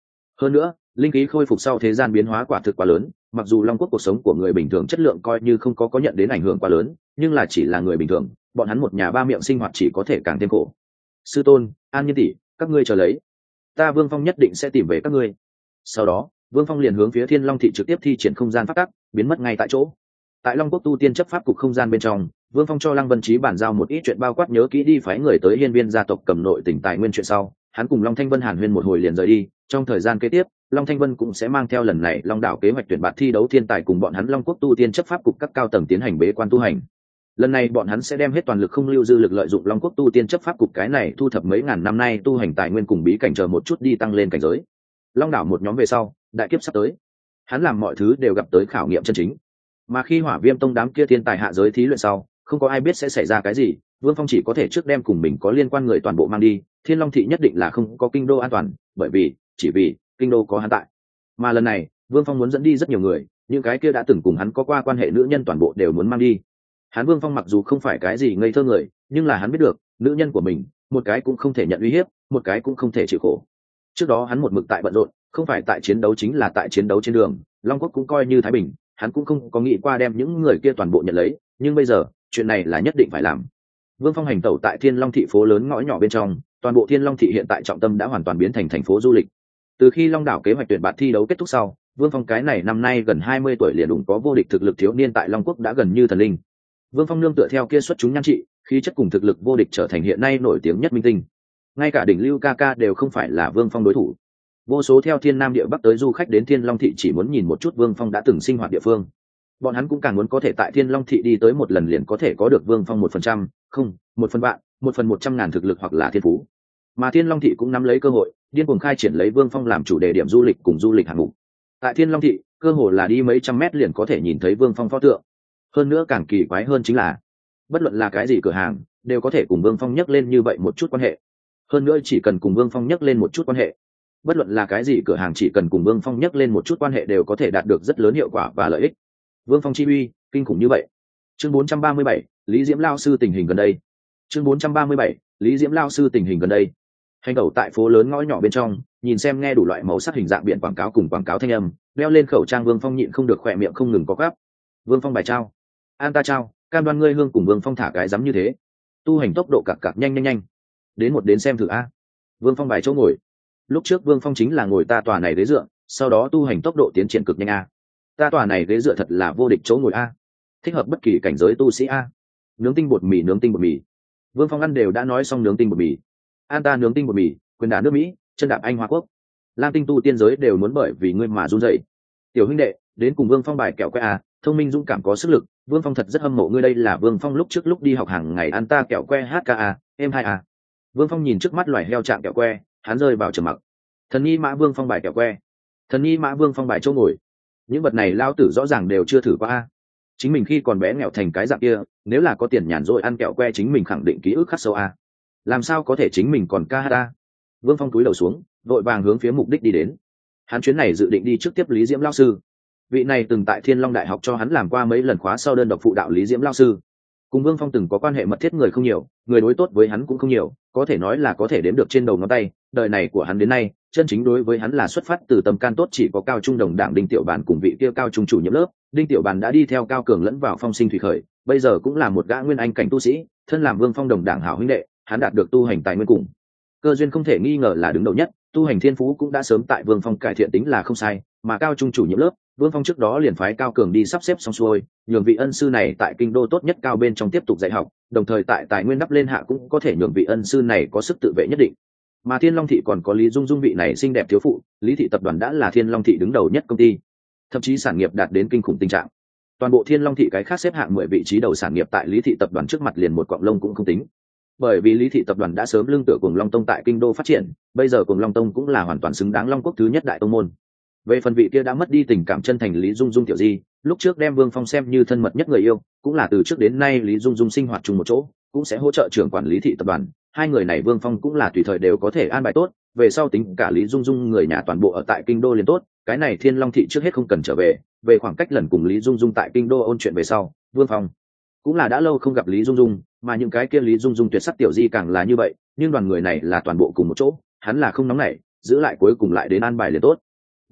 Hơn nữa linh khí khôi phục sau thế gian biến hóa quả thực quá lớn, mặc dù long quốc cuộc sống của người bình thường chất lượng coi như không có nhận đến ảnh hưởng quá lớn, nhưng là chỉ là người bình thường, bọn hắn một nhà ba miệng sinh hoạt chỉ có thể càng thêm khổ. Sư tôn, An Nhiên tỷ, các ngươi chờ lấy, ta Vương Phong nhất định sẽ tìm về các ngươi. Sau đó Vương Phong liền hướng phía Thiên Long thị trực tiếp thi triển không gian pháp tắc, biến mất ngay tại chỗ. Tại Long quốc tu tiên chấp pháp cục không gian bên trong, Vương Phong cho Lăng Vân Trí bàn giao một ít chuyện, bao quát nhớ kỹ đi phái người tới hiên viên gia tộc cầm nội tỉnh tài nguyên chuyện sau, hắn cùng Long Thanh Vân hàn huyên một hồi liền rời đi. Trong thời gian kế tiếp, Long Thanh Vân cũng sẽ mang theo lần này Long đảo kế hoạch tuyển bạt thi đấu thiên tài cùng bọn hắn Long quốc tu tiên chấp pháp cục các cao tầng tiến hành bế quan tu hành. Lần này bọn hắn sẽ đem hết toàn lực không lưu dư lực lợi dụng Long quốc tu tiên chấp pháp cục cái này thu thập mấy ngàn năm nay tu hành tài nguyên cùng bí cảnh chờ một chút đi tăng lên cảnh giới. Long đảo một nhóm về sau, đại kiếp sắp tới, hắn làm mọi thứ đều gặp tới khảo nghiệm chân chính. Mà khi Hỏa Viêm tông đám kia thiên tài hạ giới thí luyện sau, không có ai biết sẽ xảy ra cái gì, Vương Phong chỉ có thể trước đem cùng mình có liên quan người toàn bộ mang đi. Thiên Long thị nhất định là không có kinh đô an toàn, bởi vì chỉ vì kinh đô có hắn tại. Mà lần này Vương Phong muốn dẫn đi rất nhiều người, những cái kia đã từng cùng hắn có qua quan hệ nữ nhân toàn bộ đều muốn mang đi. Hắn Vương Phong mặc dù không phải cái gì ngây thơ người, nhưng là hắn biết được nữ nhân của mình một cái cũng không thể nhận uy hiếp, một cái cũng không thể chịu khổ. Trước đó hắn một mực tại bận rộn, không phải tại chiến đấu chính là tại chiến đấu trên đường. Long quốc cũng coi như thái bình, hắn cũng không có nghĩ qua đem những người kia toàn bộ nhận lấy, nhưng bây giờ chuyện này là nhất định phải làm. Vương Phong hành tẩu tại Thiên Long thị phố lớn ngõ nhỏ bên trong, toàn bộ Thiên Long thị hiện tại trọng tâm đã hoàn toàn biến thành thành phố du lịch. Từ khi Long đảo kế hoạch tuyển bạt thi đấu kết thúc sau, Vương Phong cái này năm nay gần 20 tuổi liền đủ có vô địch thực lực thiếu niên tại Long quốc đã gần như thần linh. Vương Phong nương tựa theo kia xuất chúng nhan trị, khí chất cùng thực lực vô địch trở thành hiện nay nổi tiếng nhất minh tinh. Ngay cả đỉnh lưu ca ca đều không phải là Vương Phong đối thủ. Vô số theo Thiên Nam địa Bắc tới du khách đến Thiên Long thị chỉ muốn nhìn một chút Vương Phong đã từng sinh hoạt địa phương. Bọn hắn cũng càng muốn có thể tại Thiên Long thị đi tới một lần liền có thể có được Vương Phong 1%, không, 1/1000, 1/100.000 thực lực hoặc là thiên phú. Mà Thiên Long thị cũng nắm lấy cơ hội, điên cuồng khai triển lấy Vương Phong làm chủ đề điểm du lịch cùng du lịch hạng mục. Tại Thiên Long thị, cơ hội là đi mấy trăm mét liền có thể nhìn thấy Vương Phong pho tượng. Hơn nữa càng kỳ quái hơn chính là, bất luận là cái gì cửa hàng, đều có thể cùng Vương Phong nhắc lên như vậy một chút quan hệ. Hơn nữa chỉ cần cùng Vương Phong nhắc lên một chút quan hệ, bất luận là cái gì cửa hàng chỉ cần cùng Vương Phong nhắc lên một chút quan hệ đều có thể đạt được rất lớn hiệu quả và lợi ích. Vương Phong chi uy kinh khủng như vậy. Chương 437, Lý Diễm Lao sư tình hình gần đây. Chương 437, Lý Diễm Lao sư tình hình gần đây. Hành tẩu tại phố lớn ngõ nhỏ bên trong, nhìn xem nghe đủ loại màu sắc hình dạng biển quảng cáo cùng quảng cáo thanh âm, đeo lên khẩu trang Vương Phong nhịn không được khỏe miệng không ngừng có gắp. Vương Phong bài trao, an ta trao, cam đoan ngươi hương cùng Vương Phong thả cái dám như thế. Tu hành tốc độ cặc nhanh nhanh nhanh. Đến xem thử a. Vương Phong bài chỗ ngồi. Lúc trước Vương Phong chính là ngồi ta tòa này ghế dựa, sau đó tu hành tốc độ tiến triển cực nhanh a. Ta tòa này ghế dựa thật là vô địch chỗ ngồi a, thích hợp bất kỳ cảnh giới tu sĩ a. Nướng tinh bột mì. Vương Phong ăn đều đã nói xong nướng tinh bột mì. An ta nướng tinh bột mì, quyền đả nước Mỹ, chân đạp Anh Hoa Quốc. Lam tinh tu tiên giới đều muốn bởi vì ngươi mà run rẩy. Tiểu huynh đệ, đến cùng Vương Phong bài kẹo que a, thông minh dũng cảm có sức lực, Vương Phong thật rất hâm mộ ngươi. Đây là Vương Phong lúc trước lúc đi học hàng ngày ăn ta kẹo que HKA, em 2A. Vương Phong nhìn trước mắt loài heo chạm kẹo que, hắn rơi vào trầm mặc. Thần nghi mã Vương Phong bài kẹo que, thần nghi mã Vương Phong bài chỗ ngồi, những vật này lao tử rõ ràng đều chưa thử qua a. Chính mình khi còn bé nghèo thành cái dạng kia, nếu là có tiền nhàn rỗi ăn kẹo que chính mình khẳng định ký ức khắc sâu a. Làm sao có thể chính mình còn ca hát a. Vương Phong cúi đầu xuống, vội vàng hướng phía mục đích đi đến. Hắn chuyến này dự định đi trước tiếp Lý Diễm lao sư. Vị này từng tại Thiên Long đại học cho hắn làm qua mấy lần khóa sau đơn độc phụ đạo Lý Diễm lao sư. Cùng Vương Phong từng có quan hệ mật thiết người không nhiều, người đối tốt với hắn cũng không nhiều, có thể nói là có thể đếm được trên đầu ngón tay. Đời này của hắn đến nay, chân chính đối với hắn là xuất phát từ tâm can tốt chỉ có cao trung đồng đảng Đinh Tiểu Bàn cùng vị kia cao trung chủ nhiệm lớp. Đinh Tiểu Bàn đã đi theo Cao Cường lẫn vào phong sinh thủy khởi, bây giờ cũng là một gã nguyên anh cảnh tu sĩ, thân làm Vương Phong đồng đảng hảo huynh đệ, hắn đạt được tu hành tài nguyên cùng cơ duyên không thể nghi ngờ là đứng đầu nhất, tu hành thiên phú cũng đã sớm tại Vương Phong cải thiện tính là không sai, mà cao trung chủ nhiệm lớp, Vương Phong trước đó liền phái Cao Cường đi sắp xếp xong xuôi, nhường vị ân sư này tại kinh đô tốt nhất cao bên trong tiếp tục dạy học, đồng thời tại tài nguyên đắp lên hạ cũng có thể nhường vị ân sư này có sức tự vệ nhất định. Mà Thiên Long thị còn có Lý Dung Dung vị này xinh đẹp thiếu phụ, Lý thị tập đoàn đã là Thiên Long thị đứng đầu nhất công ty, thậm chí sản nghiệp đạt đến kinh khủng tình trạng. Toàn bộ Thiên Long thị cái khác xếp hạng 10 vị trí đầu sản nghiệp tại Lý thị tập đoàn trước mặt liền một quặng lông cũng không tính. Bởi vì Lý thị tập đoàn đã sớm lưng tựa Cuồng Long Tông tại kinh đô phát triển, bây giờ Cuồng Long Tông cũng là hoàn toàn xứng đáng Long quốc thứ nhất đại tông môn. Về phần vị kia đã mất đi tình cảm chân thành Lý Dung Dung tiểu di, lúc trước đem Vương Phong xem như thân mật nhất người yêu, cũng là từ trước đến nay Lý Dung Dung sinh hoạt chung một chỗ, cũng sẽ hỗ trợ trưởng quản Lý thị tập đoàn. Hai người này Vương Phong cũng là tùy thời đều có thể an bài tốt, về sau tính cả Lý Dung Dung người nhà toàn bộ ở tại kinh đô liền tốt, cái này Thiên Long thị trước hết không cần trở về. Về khoảng cách lần cùng Lý Dung Dung tại kinh đô ôn chuyện về sau, Vương Phong cũng là đã lâu không gặp Lý Dung Dung, mà những cái kia Lý Dung Dung tuyệt sắc tiểu di càng là như vậy, nhưng đoàn người này là toàn bộ cùng một chỗ, hắn là không nóng nảy, giữ lại cuối cùng lại đến an bài liền tốt.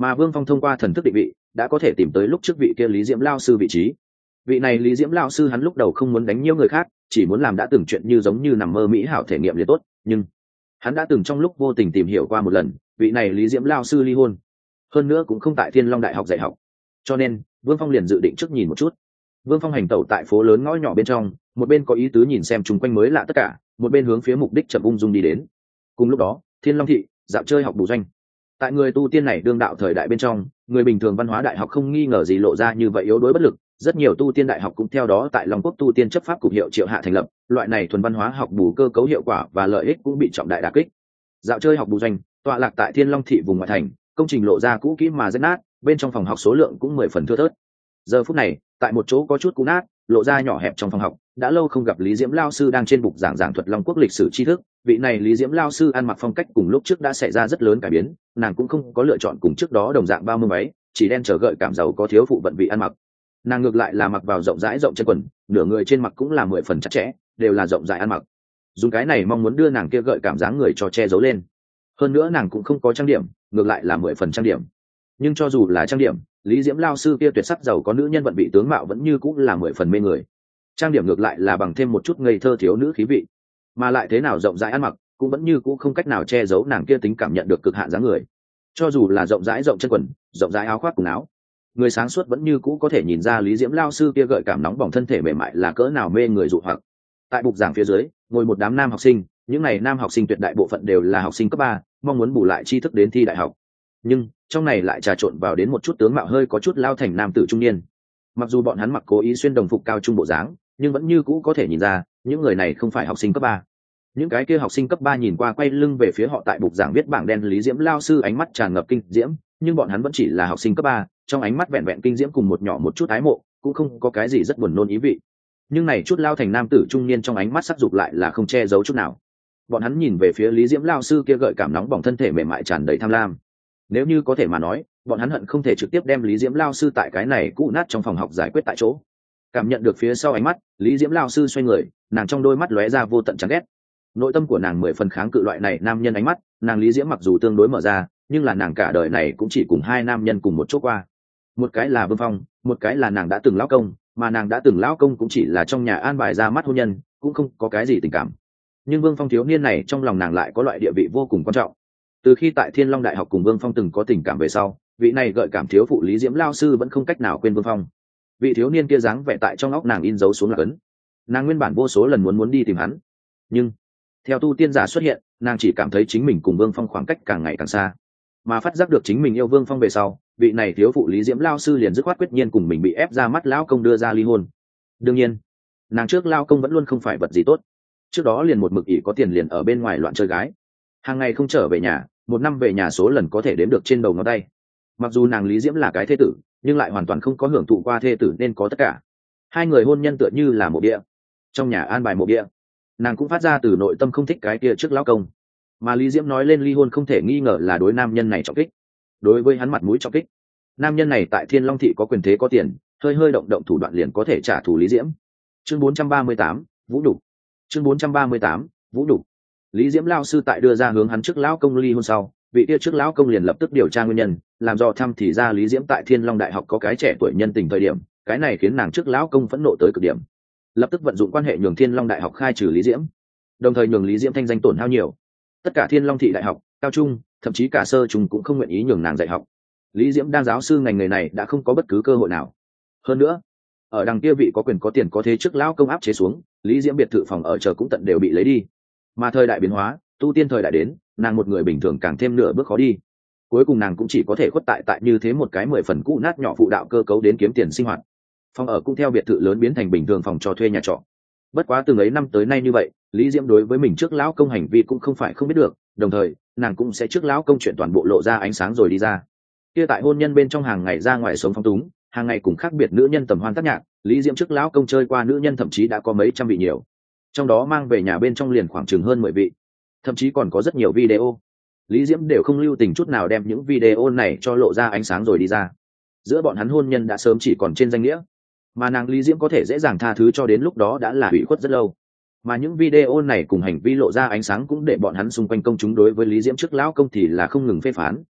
mà Vương Phong thông qua thần thức định vị đã có thể tìm tới lúc trước vị kia Lý Diễm lao sư vị trí. Vị này Lý Diễm lao sư hắn lúc đầu không muốn đánh nhiễu người khác, chỉ muốn làm đã từng chuyện như giống như nằm mơ mỹ hảo thể nghiệm liền tốt, nhưng hắn đã từng trong lúc vô tình tìm hiểu qua một lần, vị này Lý Diễm lao sư ly hôn, hơn nữa cũng không tại Thiên Long đại học dạy học, cho nên Vương Phong liền dự định trước nhìn một chút. Vương Phong hành tẩu tại phố lớn ngõ nhỏ bên trong, một bên có ý tứ nhìn xem chung quanh mới lạ tất cả, một bên hướng phía mục đích chậm ung dung đi đến. Cùng lúc đó, Thiên Long thị dạo chơi học bù doanh. Tại người tu tiên này đương đạo thời đại bên trong, người bình thường văn hóa đại học không nghi ngờ gì lộ ra như vậy yếu đuối bất lực, rất nhiều tu tiên đại học cũng theo đó tại Long Quốc tu tiên chấp pháp cục hiệu triệu hạ thành lập, loại này thuần văn hóa học bù cơ cấu hiệu quả và lợi ích cũng bị trọng đại đả kích. Dạo chơi học bù doanh, tọa lạc tại Thiên Long thị vùng ngoại thành, công trình lộ ra cũ kỹ mà rách nát, bên trong phòng học số lượng cũng 10 phần thưa thớt. Giờ phút này, tại một chỗ có chút cũ nát, lộ ra nhỏ hẹp trong phòng học, đã lâu không gặp Lý Diễm lao sư đang trên bục giảng thuật Long Quốc lịch sử tri thức. Vị này Lý Diễm lao sư ăn mặc phong cách cùng lúc trước đã xảy ra rất lớn cải biến, nàng cũng không có lựa chọn cùng trước đó đồng dạng bao mưa váy, chỉ đen trở gợi cảm giàu có thiếu phụ vận vị ăn mặc. Nàng ngược lại là mặc vào rộng rãi rộng chân quần, nửa người trên mặc cũng là 10 phần chặt chẽ, đều là rộng rãi ăn mặc. Dùng cái này mong muốn đưa nàng kia gợi cảm dáng người cho che giấu lên. Hơn nữa nàng cũng không có trang điểm, ngược lại là 10 phần trang điểm. Nhưng cho dù là trang điểm, Lý Diễm lao sư kia tuyệt sắc giàu có nữ nhân vận vị tướng mạo vẫn như cũng là 10 phần mê người. Trang điểm ngược lại là bằng thêm một chút ngây thơ thiếu nữ khí vị, mà lại thế nào rộng rãi ăn mặc cũng vẫn như cũng không cách nào che giấu nàng kia tính cảm nhận được cực hạn dáng người. Cho dù là rộng rãi rộng chân quần, rộng rãi áo khoác cùng áo, người sáng suốt vẫn như cũ có thể nhìn ra Lý Diễm lao sư kia gợi cảm nóng bỏng thân thể mềm mại là cỡ nào mê người dụ hoặc. Tại bục giảng phía dưới ngồi một đám nam học sinh, những này nam học sinh tuyệt đại bộ phận đều là học sinh cấp 3, mong muốn bù lại tri thức đến thi đại học, nhưng trong này lại trà trộn vào đến một chút tướng mạo hơi có chút lao thành nam tử trung niên. Mặc dù bọn hắn mặc cố ý xuyên đồng phục cao trung bộ dáng, nhưng vẫn như cũ có thể nhìn ra những người này không phải học sinh cấp 3. Những cái kia học sinh cấp 3 nhìn qua quay lưng về phía họ tại bục giảng viết bảng đen Lý Diễm lao sư ánh mắt tràn ngập kinh diễm, nhưng bọn hắn vẫn chỉ là học sinh cấp 3, trong ánh mắt vẹn vẹn kinh diễm cùng một nhỏ một chút ái mộ, cũng không có cái gì rất buồn nôn ý vị. Nhưng này chút lao thành nam tử trung niên trong ánh mắt sắc dục lại là không che giấu chút nào. Bọn hắn nhìn về phía Lý Diễm lao sư kia gợi cảm nóng bỏng thân thể mềm mại tràn đầy tham lam. Nếu như có thể mà nói, bọn hắn hận không thể trực tiếp đem Lý Diễm lao sư tại cái này cũ nát trong phòng học giải quyết tại chỗ. Cảm nhận được phía sau ánh mắt, Lý Diễm lao sư xoay người, nàng trong đôi mắt lóe ra vô tận chán ghét. Nội tâm của nàng 10 phần kháng cự loại này nam nhân ánh mắt, nàng Lý Diễm mặc dù tương đối mở ra, nhưng là nàng cả đời này cũng chỉ cùng 2 nam nhân cùng một chỗ qua. Một cái là Vương Phong, một cái là nàng đã từng lão công, mà nàng đã từng lão công cũng chỉ là trong nhà an bài ra mắt hôn nhân, cũng không có cái gì tình cảm. Nhưng Vương Phong thiếu niên này trong lòng nàng lại có loại địa vị vô cùng quan trọng. Từ khi tại Thiên Long đại học cùng Vương Phong từng có tình cảm về sau, vị này gợi cảm thiếu phụ Lý Diễm lao sư vẫn không cách nào quên Vương Phong. Vị thiếu niên kia dáng vẻ tại trong óc nàng in dấu xuống là ấn. Nàng nguyên bản vô số lần muốn đi tìm hắn, nhưng theo tu tiên giả xuất hiện, nàng chỉ cảm thấy chính mình cùng Vương Phong khoảng cách càng ngày càng xa. Mà phát giác được chính mình yêu Vương Phong về sau, vị này thiếu phụ Lý Diễm lao sư liền dứt khoát quyết nhiên cùng mình bị ép ra mắt lão công đưa ra ly hôn. Đương nhiên, nàng trước lao công vẫn luôn không phải vật gì tốt. Trước đó liền một mực ỷ có tiền liền ở bên ngoài loạn chơi gái, hàng ngày không trở về nhà, một năm về nhà số lần có thể đếm được trên đầu ngón tay. Mặc dù nàng Lý Diễm là cái thê tử, nhưng lại hoàn toàn không có hưởng thụ qua thê tử nên có tất cả. 2 người hôn nhân tựa như là mộ địa, trong nhà an bài mộ địa, nàng cũng phát ra từ nội tâm không thích cái kia trước lão công. Mà Lý Diễm nói lên ly hôn không thể nghi ngờ là đối nam nhân này trọng kích, đối với hắn mặt mũi trọng kích. Nam nhân này tại Thiên Long thị có quyền thế có tiền, hơi động động thủ đoạn liền có thể trả thù Lý Diễm. Chương 438, vũ đủ. Chương 438, vũ đủ. Lý Diễm lao sư tại đưa ra hướng hắn trước lão công ly hôn sau, vị kia trước lão công liền lập tức điều tra nguyên nhân, làm dò thăm thì ra Lý Diễm tại Thiên Long đại học có cái trẻ tuổi nhân tình thời điểm, cái này khiến nàng trước lão công phẫn nộ tới cực điểm, lập tức vận dụng quan hệ nhường Thiên Long đại học khai trừ Lý Diễm, đồng thời nhường Lý Diễm thanh danh tổn hao nhiều. Tất cả Thiên Long thị đại học, cao trung, thậm chí cả sơ trung cũng không nguyện ý nhường nàng dạy học. Lý Diễm đang giáo sư ngành nghề này đã không có bất cứ cơ hội nào. Hơn nữa, ở đằng kia vị có quyền có tiền có thế trước lão công áp chế xuống, Lý Diễm biệt thự phòng ở chờ cũng tận đều bị lấy đi. Mà thời đại biến hóa, tu tiên thời đại đến, nàng một người bình thường càng thêm nửa bước khó đi. Cuối cùng nàng cũng chỉ có thể khuất tại như thế một cái 10 phần cũ nát nhỏ phụ đạo cơ cấu đến kiếm tiền sinh hoạt. Phòng ở cũng theo biệt thự lớn biến thành bình thường phòng cho thuê nhà trọ. Bất quá từng ấy năm tới nay như vậy, Lý Diễm đối với mình trước lão công hành vi cũng không phải không biết được, đồng thời nàng cũng sẽ trước lão công chuyện toàn bộ lộ ra ánh sáng rồi đi ra. Kia tại hôn nhân bên trong hàng ngày ra ngoài sống phóng túng, hàng ngày cùng khác biệt nữ nhân tầm hoan tác nhạc, Lý Diễm trước lão công chơi qua nữ nhân thậm chí đã có mấy trăm vị nhiều, trong đó mang về nhà bên trong liền khoảng chừng hơn 10 vị, thậm chí còn có rất nhiều video. Lý Diễm đều không lưu tình chút nào đem những video này cho lộ ra ánh sáng rồi đi ra. Giữa bọn hắn hôn nhân đã sớm chỉ còn trên danh nghĩa, mà nàng Lý Diễm có thể dễ dàng tha thứ cho đến lúc đó đã là ủy khuất rất lâu. Mà những video này cùng hành vi lộ ra ánh sáng cũng để bọn hắn xung quanh công chúng đối với Lý Diễm trước lão công thì là không ngừng phê phán,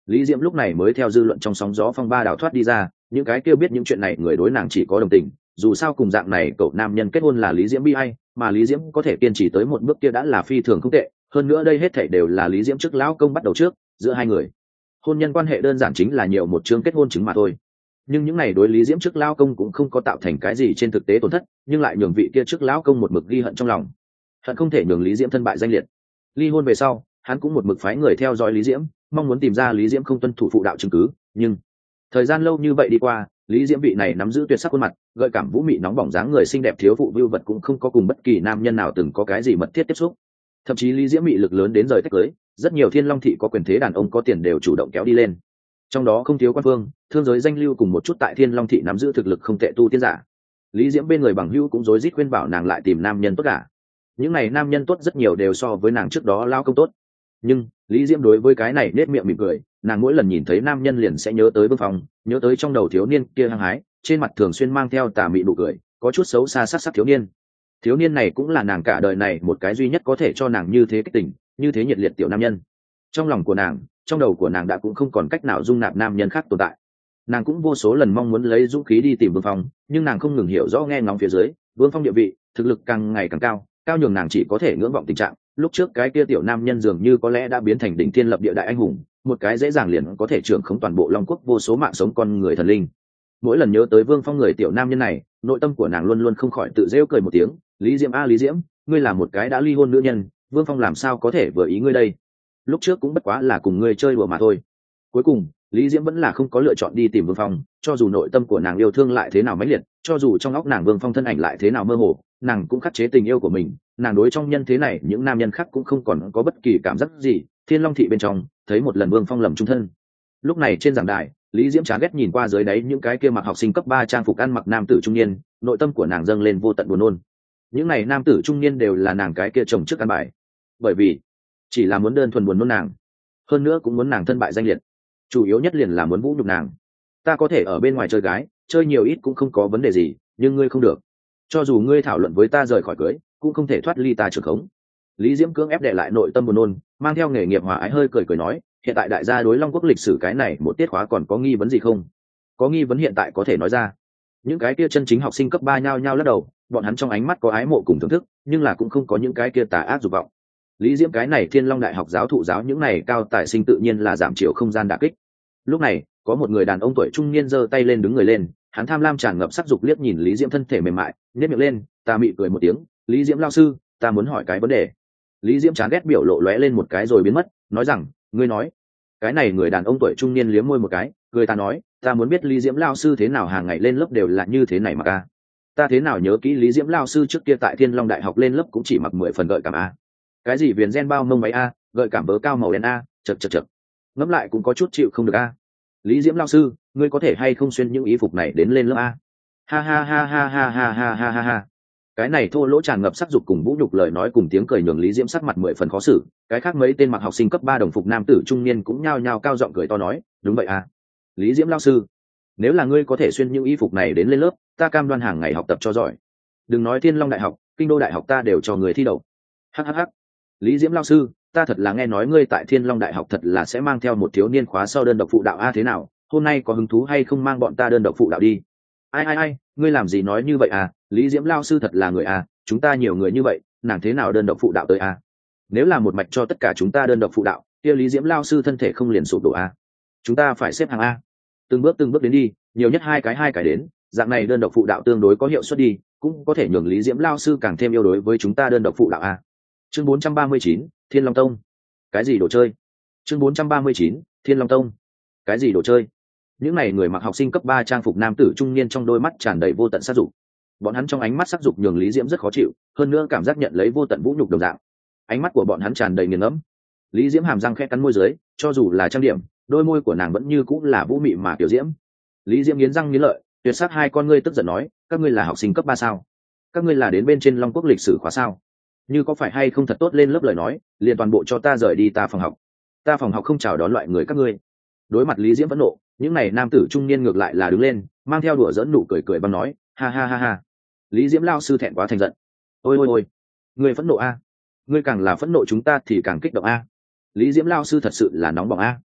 Lý Diễm lúc này mới theo dư luận trong sóng gió phong ba đào thoát đi ra, những cái kêu biết những chuyện này người đối nàng chỉ có đồng tình, dù sao cùng dạng này cậu nam nhân kết hôn là Lý Diễm bi ai, mà Lý Diễm có thể kiên trì tới một bước kia đã là phi thường không tệ, hơn nữa đây hết thảy đều là Lý Diễm trước lão công bắt đầu trước, giữa hai người. Hôn nhân quan hệ đơn giản chính là nhiều một chương kết hôn chứng mà thôi. Nhưng những này đối Lý Diễm trước lão công cũng không có tạo thành cái gì trên thực tế tổn thất, nhưng lại nhường vị kia trước lão công một mực ghi hận trong lòng. Hận không thể nhường Lý Diễm thân bại danh liệt. Ly hôn về sau, hắn cũng một mực phái người theo dõi Lý Diễm, mong muốn tìm ra Lý Diễm không tuân thủ phụ đạo chứng cứ, nhưng thời gian lâu như vậy đi qua, Lý Diễm vị này nắm giữ tuyệt sắc khuôn mặt, gợi cảm vũ mị nóng bỏng dáng người xinh đẹp thiếu phụ vưu vật cũng không có cùng bất kỳ nam nhân nào từng có cái gì mật thiết tiếp xúc. Thậm chí Lý Diễm mị lực lớn đến rời tách cưới, rất nhiều Thiên Long thị có quyền thế đàn ông có tiền đều chủ động kéo đi lên. Trong đó không thiếu quan vương, thương giới danh lưu cùng một chút tại Thiên Long thị nắm giữ thực lực không tệ tu tiên giả. Lý Diễm bên người bằng hữu cũng rối rít khuyên bảo nàng lại tìm nam nhân tốt cả. Những này nam nhân tốt rất nhiều đều so với nàng trước đó lao công tốt. Nhưng Lý Diễm đối với cái này nết miệng mỉm cười, nàng mỗi lần nhìn thấy nam nhân liền sẽ nhớ tới Vương Phong, nhớ tới trong đầu thiếu niên kia hăng hái, trên mặt thường xuyên mang theo tà mị nụ cười, có chút xấu xa sắc sắc thiếu niên. Thiếu niên này cũng là nàng cả đời này một cái duy nhất có thể cho nàng như thế kích tình, như thế nhiệt liệt tiểu nam nhân. Trong lòng của nàng, trong đầu của nàng đã cũng không còn cách nào dung nạp nam nhân khác tồn tại. Nàng cũng vô số lần mong muốn lấy dũng khí đi tìm Vương Phong, nhưng nàng không ngừng hiểu rõ nghe ngóng phía dưới, Vương Phong địa vị, thực lực càng ngày càng cao, cao nhường nàng chỉ có thể ngưỡng vọng tình trạng. Lúc trước cái kia tiểu nam nhân dường như có lẽ đã biến thành đỉnh thiên lập địa đại anh hùng, một cái dễ dàng liền có thể trưởng khống toàn bộ Long Quốc vô số mạng sống con người thần linh. Mỗi lần nhớ tới Vương Phong người tiểu nam nhân này, nội tâm của nàng luôn luôn không khỏi tự rêu cười một tiếng. Lý Diễm a Lý Diễm, ngươi là một cái đã ly hôn nữ nhân, Vương Phong làm sao có thể vừa ý ngươi đây? Lúc trước cũng bất quá là cùng ngươi chơi đùa mà thôi. Cuối cùng Lý Diễm vẫn là không có lựa chọn đi tìm Vương Phong, cho dù nội tâm của nàng yêu thương lại thế nào mãnh liệt, cho dù trong óc nàng Vương Phong thân ảnh lại thế nào mơ hồ, nàng cũng khắc chế tình yêu của mình. Nàng đối trong nhân thế này những nam nhân khác cũng không còn có bất kỳ cảm giác gì. Thiên Long thị bên trong thấy một lần Vương Phong lầm trung thân. Lúc này trên giảng đài, Lý Diễm chán ghét nhìn qua dưới đáy những cái kia mặc học sinh cấp 3 trang phục ăn mặc nam tử trung niên, nội tâm của nàng dâng lên vô tận buồn nôn. Những này nam tử trung niên đều là nàng cái kia chồng trước ăn bài, bởi vì chỉ là muốn đơn thuần buồn nôn nàng, hơn nữa cũng muốn nàng thân bại danh liệt, chủ yếu nhất liền là muốn vũ nhục nàng. Ta có thể ở bên ngoài chơi gái, chơi nhiều ít cũng không có vấn đề gì, nhưng ngươi không được. Cho dù ngươi thảo luận với ta rời khỏi cưới, cũng không thể thoát ly ta trường khống. Lý Diễm cưỡng ép đè lại nội tâm buồn nôn, mang theo nghề nghiệp hòa ái hơi cười cười nói, hiện tại đại gia đối Long Quốc lịch sử cái này một tiết khóa còn có nghi vấn gì không? Có nghi vấn hiện tại có thể nói ra. Những cái kia chân chính học sinh cấp 3 nhao nhao lắc đầu, bọn hắn trong ánh mắt có ái mộ cùng thưởng thức, nhưng là cũng không có những cái kia tà ác dục vọng. Lý Diễm cái này Thiên Long đại học giáo thụ giáo những này cao tài sinh tự nhiên là giảm chiều không gian đả kích. Lúc này có một người đàn ông tuổi trung niên giơ tay lên đứng người lên, hắn tham lam tràn ngập sắc dục liếc nhìn Lý Diễm thân thể mềm mại, nhếch miệng lên, ta mị cười một tiếng, Lý Diễm lao sư, ta muốn hỏi cái vấn đề. Lý Diễm chán ghét biểu lộ lóe lên một cái rồi biến mất, nói rằng, ngươi nói. Cái này người đàn ông tuổi trung niên liếm môi một cái, cười ta nói, ta muốn biết Lý Diễm lao sư thế nào hàng ngày lên lớp đều là như thế này mà ca. Ta thế nào nhớ kỹ Lý Diễm lao sư trước kia tại Thiên Long đại học lên lớp cũng chỉ mặc 10 phần gợi cảm a. Cái gì viền gen bao mông váy a, gợi cảm bớ cao màu đen a, chật chật chật. Ngẫm lại cũng có chút chịu không được a. Lý Diễm lao sư, ngươi có thể hay không xuyên những y phục này đến lên lớp a? Ha ha ha ha ha ha ha ha ha ha. Cái này thô lỗ tràn ngập sắc dục cùng vũ nhục lời nói cùng tiếng cười nhường Lý Diễm sắc mặt 10 phần khó xử. Cái khác mấy tên mặc học sinh cấp 3 đồng phục nam tử trung niên cũng nhao nhao cao giọng cười to nói, đúng vậy à. Lý Diễm lao sư, nếu là ngươi có thể xuyên những y phục này đến lên lớp, ta cam đoan hàng ngày học tập cho giỏi. Đừng nói Thiên Long đại học, Kinh Đô đại học ta đều cho người thi đậu. Hhh. Lý Diễm lao sư, ta thật là nghe nói ngươi tại Thiên Long đại học thật là sẽ mang theo một thiếu niên khóa sau đơn độc phụ đạo a, thế nào, hôm nay có hứng thú hay không mang bọn ta đơn độc phụ đạo đi? Ai, ngươi làm gì nói như vậy à? Lý Diễm lao sư thật là người à, chúng ta nhiều người như vậy, nàng thế nào đơn độc phụ đạo tới à? Nếu là một mạch cho tất cả chúng ta đơn độc phụ đạo, kia Lý Diễm lao sư thân thể không liền sụp đổ à? Chúng ta phải xếp hàng a, từng bước đến đi, nhiều nhất hai cái đến, dạng này đơn độc phụ đạo tương đối có hiệu suất đi, cũng có thể nhường Lý Diễm lao sư càng thêm yêu đối với chúng ta đơn độc phụ đạo a. Chương 439, Thiên Long Tông. Cái gì đồ chơi? Chương 439, Thiên Long Tông. Cái gì đồ chơi? Những này người mặc học sinh cấp 3 trang phục nam tử trung niên trong đôi mắt tràn đầy vô tận sát dục. Bọn hắn trong ánh mắt sắc dục nhường Lý Diễm rất khó chịu, hơn nữa cảm giác nhận lấy vô tận vũ nhục đồng dạng. Ánh mắt của bọn hắn tràn đầy nghiền ngẫm. Lý Diễm hàm răng khẽ cắn môi dưới, cho dù là trang điểm, đôi môi của nàng vẫn như cũng là vũ mị mà tiểu diễm. Lý Diễm nghiến răng nghiến lợi, tuyệt sắc hai con ngươi tức giận nói, các ngươi là học sinh cấp 3 sao? Các ngươi là đến bên trên Long Quốc lịch sử khóa sao? Như có phải hay không thật tốt lên lớp lời nói, liền toàn bộ cho ta rời đi ta phòng học. Ta phòng học không chào đón loại người các ngươi. Đối mặt Lý Diễm vẫn nộ, những này nam tử trung niên ngược lại là đứng lên, mang theo đùa giỡn nụ cười cười băng nói, ha ha ha ha. Lý Diễm lao sư thẹn quá thành giận. Ôi, ngươi phẫn nộ a? Ngươi càng là phẫn nộ chúng ta thì càng kích động a. Lý Diễm lao sư thật sự là nóng bỏng a.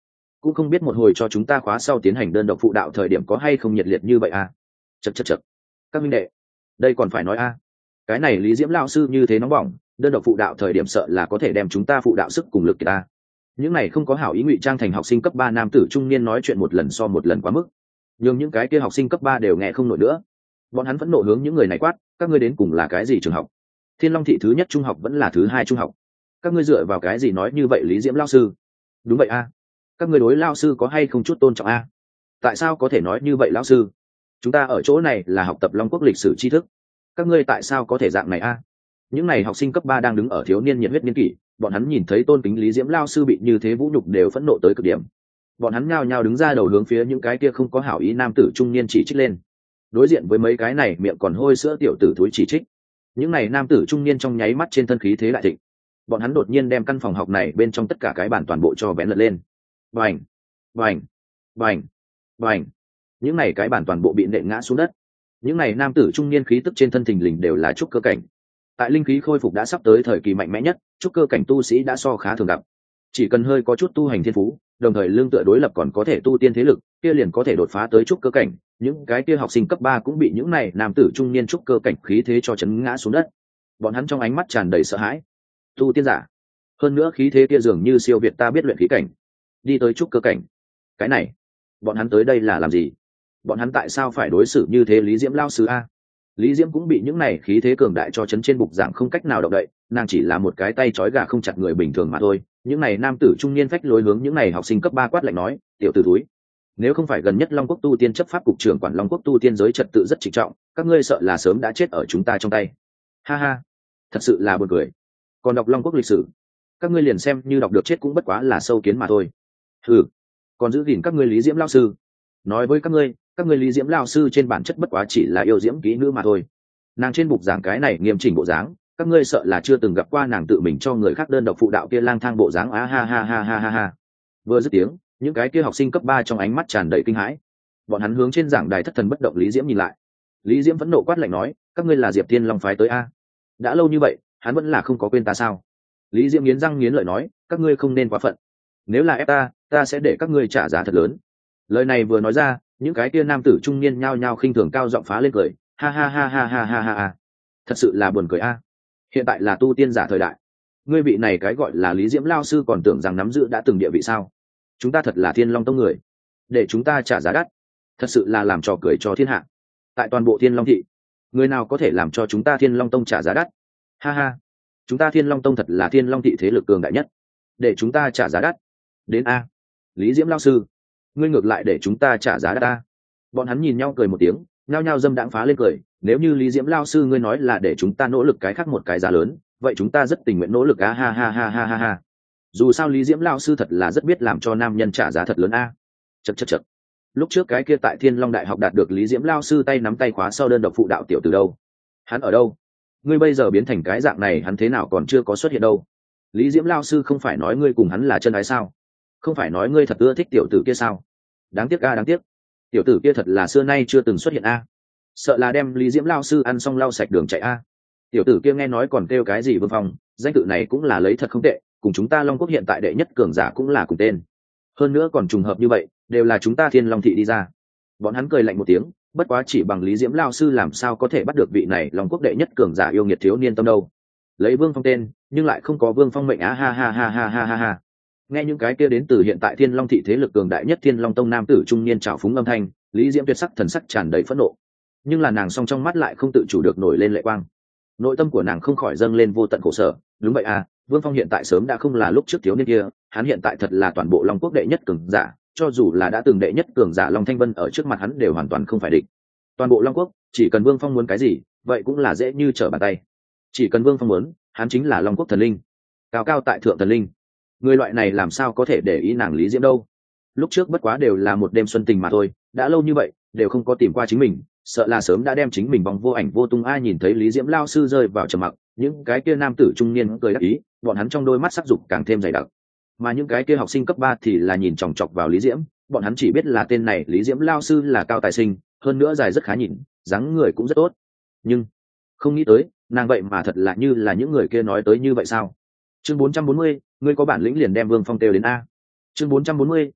cũng không biết một hồi cho chúng ta khóa sau tiến hành đơn độc phụ đạo thời điểm có hay không nhiệt liệt như vậy à. Chật. Các minh đệ, đây còn phải nói à. Cái này Lý Diễm lao sư như thế nóng bỏng, đơn độc phụ đạo thời điểm sợ là có thể đem chúng ta phụ đạo sức cùng lực ta. Những này không có hảo ý ngụy trang thành học sinh cấp 3 nam tử trung niên nói chuyện một lần so một lần quá mức, nhưng những cái kia học sinh cấp 3 đều nghe không nổi nữa. Bọn hắn vẫn nộ hướng những người này quát, các ngươi đến cùng là cái gì trường học? Thiên Long thị thứ nhất trung học vẫn là thứ hai trung học? Các ngươi dựa vào cái gì nói như vậy Lý Diễm lao sư? Đúng vậy a, các ngươi đối lao sư có hay không chút tôn trọng a? Tại sao có thể nói như vậy lao sư? Chúng ta ở chỗ này là học tập Long Quốc lịch sử tri thức, các ngươi tại sao có thể dạng này a? Những này học sinh cấp 3 đang đứng ở thiếu niên nhiệt huyết niên kỷ, bọn hắn nhìn thấy tôn kính Lý Diễm lao sư bị như thế vũ nhục đều phẫn nộ tới cực điểm. Bọn hắn nhao nhao đứng ra đầu hướng phía những cái kia không có hảo ý nam tử trung niên chỉ trích lên. Đối diện với mấy cái này miệng còn hôi sữa tiểu tử thúi chỉ trích, những này nam tử trung niên trong nháy mắt trên thân khí thế đại thịnh. Bọn hắn đột nhiên đem căn phòng học này bên trong tất cả cái bàn toàn bộ cho bén lật lên. Bành, bành, bành, bành. Những này cái bàn toàn bộ bị nện ngã xuống đất. Những này nam tử trung niên khí tức trên thân thình lình đều là trúc cơ cảnh. Tại linh khí khôi phục đã sắp tới thời kỳ mạnh mẽ nhất, trúc cơ cảnh tu sĩ đã so khá thường gặp. Chỉ cần hơi có chút tu hành thiên phú, đồng thời lương tựa đối lập còn có thể tu tiên thế lực, kia liền có thể đột phá tới trúc cơ cảnh. Những cái kia học sinh cấp 3 cũng bị những này nam tử trung niên trúc cơ cảnh khí thế cho chấn ngã xuống đất. Bọn hắn trong ánh mắt tràn đầy sợ hãi. Tu tiên giả, hơn nữa khí thế kia dường như siêu việt ta biết luyện khí cảnh, đi tới trúc cơ cảnh. Cái này, bọn hắn tới đây là làm gì? Bọn hắn tại sao phải đối xử như thế Lý Diễm lao sư a? Lý Diễm cũng bị những này khí thế cường đại cho chấn trên bục giảng không cách nào động đậy, nàng chỉ là một cái tay trói gà không chặt người bình thường mà thôi. Những này nam tử trung niên phách lối hướng những này học sinh cấp 3 quát lạnh nói, tiểu tử thúi, nếu không phải gần nhất Long Quốc tu tiên chấp pháp cục trưởng quản Long Quốc tu tiên giới trật tự rất trịnh trọng, các ngươi sợ là sớm đã chết ở chúng ta trong tay. Ha ha, thật sự là buồn cười. Còn đọc Long Quốc lịch sử, các ngươi liền xem như đọc được chết cũng bất quá là sâu kiến mà thôi. Hừ, còn giữ gìn các ngươi Lý Diễm lao sư. Nói với các ngươi Lý Diễm lao sư trên bản chất bất quá chỉ là yêu diễm kỹ nữ mà thôi. Nàng trên bục giảng cái này nghiêm chỉnh bộ dáng, các ngươi sợ là chưa từng gặp qua nàng tự mình cho người khác đơn độc phụ đạo kia lang thang bộ dáng á ha ha ha ha ha ha. Vừa dứt tiếng, những cái kia học sinh cấp 3 trong ánh mắt tràn đầy kinh hãi. Bọn hắn hướng trên giảng đài thất thần bất động Lý Diễm nhìn lại. Lý Diễm vẫn nộ quát lạnh nói, các ngươi là Diệp Thiên Long phái tới a? Đã lâu như vậy, hắn vẫn là không có quên ta sao? Lý Diễm nghiến răng nghiến lợi nói, các ngươi không nên quá phận. Nếu là ép ta sẽ để các ngươi trả giá thật lớn. Lời này vừa nói ra, những cái kia nam tử trung niên nhao nhao khinh thường cao giọng phá lên cười, ha ha ha ha ha ha ha ha. Thật sự là buồn cười a. Hiện tại là tu tiên giả thời đại, ngươi vị này cái gọi là Lý Diễm lao sư còn tưởng rằng nắm giữ đã từng địa vị sao? Chúng ta thật là Thiên Long tông người, để chúng ta trả giá đắt, thật sự là làm trò cười cho thiên hạ. Tại toàn bộ Thiên Long thị, người nào có thể làm cho chúng ta Thiên Long tông trả giá đắt? Ha ha, chúng ta Thiên Long tông thật là Thiên Long thị thế lực cường đại nhất, để chúng ta trả giá đắt. Đến a, Lý Diễm lao sư, ngươi ngược lại để chúng ta trả giá đắt ta. Bọn hắn nhìn nhau cười một tiếng, nhao nhao dâm đãng phá lên cười. Nếu như Lý Diễm lao sư ngươi nói là để chúng ta nỗ lực cái khác một cái giá lớn, vậy chúng ta rất tình nguyện nỗ lực a ha ha ha ha ha ha. Dù sao Lý Diễm lao sư thật là rất biết làm cho nam nhân trả giá thật lớn a. Chậc. Lúc trước cái kia tại Thiên Long đại học đạt được Lý Diễm lao sư tay nắm tay khóa sau đơn độc phụ đạo tiểu từ đâu? Hắn ở đâu? Ngươi bây giờ biến thành cái dạng này hắn thế nào còn chưa có xuất hiện đâu? Lý Diễm lao sư không phải nói ngươi cùng hắn là chân ái sao? Không phải nói ngươi thật ưa thích tiểu tử kia sao? Đáng tiếc a, đáng tiếc. Tiểu tử kia thật là xưa nay chưa từng xuất hiện a. Sợ là đem Lý Diễm lao sư ăn xong lau sạch đường chạy a. Tiểu tử kia nghe nói còn kêu cái gì Vương Phong, danh tự này cũng là lấy thật không tệ, cùng chúng ta Long Quốc hiện tại đệ nhất cường giả cũng là cùng tên. Hơn nữa còn trùng hợp như vậy, đều là chúng ta Thiên Long thị đi ra. Bọn hắn cười lạnh một tiếng, bất quá chỉ bằng Lý Diễm lao sư làm sao có thể bắt được vị này Long Quốc đệ nhất cường giả yêu nghiệt thiếu niên tâm đâu. Lấy Vương Phong tên, nhưng lại không có Vương Phong mệnh á ha ha ha ha ha ha ha. Nghe những cái kia đến từ hiện tại Thiên Long thị thế lực cường đại nhất Thiên Long tông nam tử trung niên trào phúng âm thanh, Lý Diễm tuyệt sắc thần sắc tràn đầy phẫn nộ. Nhưng là nàng song trong mắt lại không tự chủ được nổi lên lệ quang. Nội tâm của nàng không khỏi dâng lên vô tận khổ sở. Đúng vậy à, Vương Phong hiện tại sớm đã không là lúc trước thiếu niên kia, hắn hiện tại thật là toàn bộ Long Quốc đệ nhất cường giả, cho dù là đã từng đệ nhất cường giả Long Thanh Vân ở trước mặt hắn đều hoàn toàn không phải địch. Toàn bộ Long Quốc, chỉ cần Vương Phong muốn cái gì, vậy cũng là dễ như trở bàn tay. Chỉ cần Vương Phong muốn, hắn chính là Long Quốc thần linh, cao cao tại thượng thần linh. Người loại này làm sao có thể để ý nàng Lý Diễm đâu? Lúc trước bất quá đều là một đêm xuân tình mà thôi, đã lâu như vậy đều không có tìm qua chính mình, sợ là sớm đã đem chính mình bóng vô ảnh vô tung. Ai nhìn thấy Lý Diễm lao sư rơi vào trầm mặc, những cái kia nam tử trung niên cười đắc ý, bọn hắn trong đôi mắt sắc dục càng thêm dày đặc. Mà những cái kia học sinh cấp 3 thì là nhìn chòng chọc vào Lý Diễm, bọn hắn chỉ biết là tên này Lý Diễm lao sư là cao tài sinh, hơn nữa dài rất khá nhìn, dáng người cũng rất tốt. Nhưng không nghĩ tới, nàng vậy mà thật là như là những người kia nói tới như vậy sao? Chương 440, ngươi có bản lĩnh liền đem Vương Phong kêu đến a. Chương 440,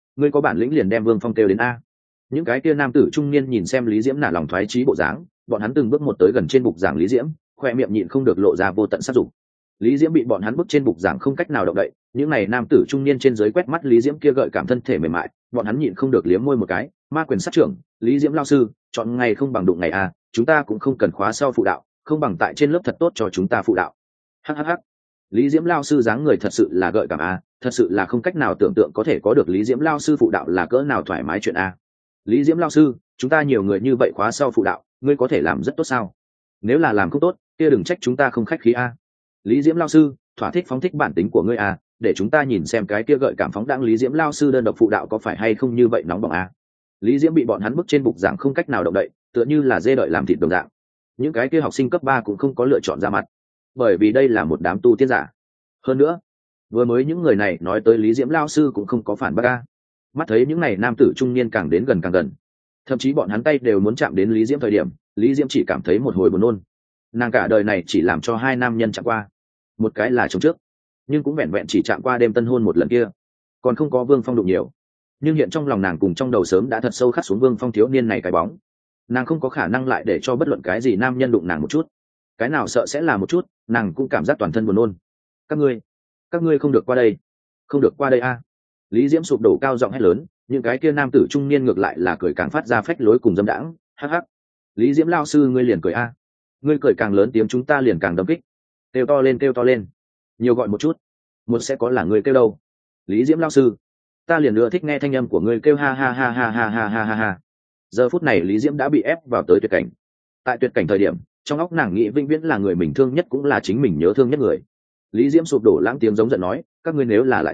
ngươi có bản lĩnh liền đem Vương Phong kêu đến a. Những cái kia nam tử trung niên nhìn xem Lý Diễm nả lòng thoái chí bộ dáng, bọn hắn từng bước một tới gần trên bục giảng Lý Diễm, khoe miệng nhịn không được lộ ra vô tận sát dục. Lý Diễm bị bọn hắn bước trên bục giảng không cách nào động đậy, những này nam tử trung niên trên dưới quét mắt Lý Diễm kia gợi cảm thân thể mềm mại, bọn hắn nhịn không được liếm môi một cái. Ma quyền sát trưởng, Lý Diễm lao sư, chọn ngày không bằng đụng ngày a, chúng ta cũng không cần khóa sau phụ đạo, không bằng tại trên lớp thật tốt cho chúng ta phụ đạo. Hắc. Lý Diễm lao sư dáng người thật sự là gợi cảm a, thật sự là không cách nào tưởng tượng có thể có được Lý Diễm lao sư phụ đạo là cỡ nào thoải mái chuyện a. Lý Diễm lao sư, chúng ta nhiều người như vậy khóa sau phụ đạo, ngươi có thể làm rất tốt sao? Nếu là làm không tốt, kia đừng trách chúng ta không khách khí a. Lý Diễm lao sư, thỏa thích phóng thích bản tính của ngươi a, để chúng ta nhìn xem cái kia gợi cảm phóng đãng Lý Diễm lao sư đơn độc phụ đạo có phải hay không như vậy nóng bỏng a. Lý Diễm bị bọn hắn bức trên bục giảng không cách nào động đậy, tựa như là dê đợi làm thịt đồng dạng. Những cái kia học sinh cấp 3 cũng không có lựa chọn ra mặt, bởi vì đây là một đám tu tiên giả. Hơn nữa, vừa mới những người này nói tới Lý Diễm lao sư cũng không có phản bác a. Mắt thấy những này nam tử trung niên càng đến gần càng gần, thậm chí bọn hắn tay đều muốn chạm đến Lý Diễm thời điểm, Lý Diễm chỉ cảm thấy một hồi buồn nôn. Nàng cả đời này chỉ làm cho 2 nam nhân chạm qua, một cái là chồng trước, nhưng cũng vẹn vẹn chỉ chạm qua đêm tân hôn một lần kia, còn không có Vương Phong đụng nhiều. Nhưng hiện trong lòng nàng cùng trong đầu sớm đã thật sâu khắc xuống Vương Phong thiếu niên này cái bóng. Nàng không có khả năng lại để cho bất luận cái gì nam nhân đụng nàng một chút, cái nào sợ sẽ là một chút, nàng cũng cảm giác toàn thân buồn nôn. Các ngươi không được qua đây, không được qua đây a. Lý Diễm sụp đổ cao giọng hét lớn, những cái kia nam tử trung niên ngược lại là cười càng phát ra phách lối cùng dâm đãng. Hắc. Lý Diễm lao sư ngươi liền cười a. Ngươi cười càng lớn tiếng chúng ta liền càng đâm kích. Kêu to lên, nhiều gọi một chút, một sẽ có là ngươi kêu đâu. Lý Diễm lao sư, ta liền ưa thích nghe thanh âm của ngươi kêu ha ha ha ha ha ha ha ha ha. Giờ phút này Lý Diễm đã bị ép vào tới tuyệt cảnh. Tại tuyệt cảnh thời điểm, trong óc nàng nghĩ vĩnh viễn là người mình thương nhất cũng là chính mình nhớ thương nhất người. Lý Diễm sụp đổ lãng tiếng giống giận nói, các ngươi nếu là lại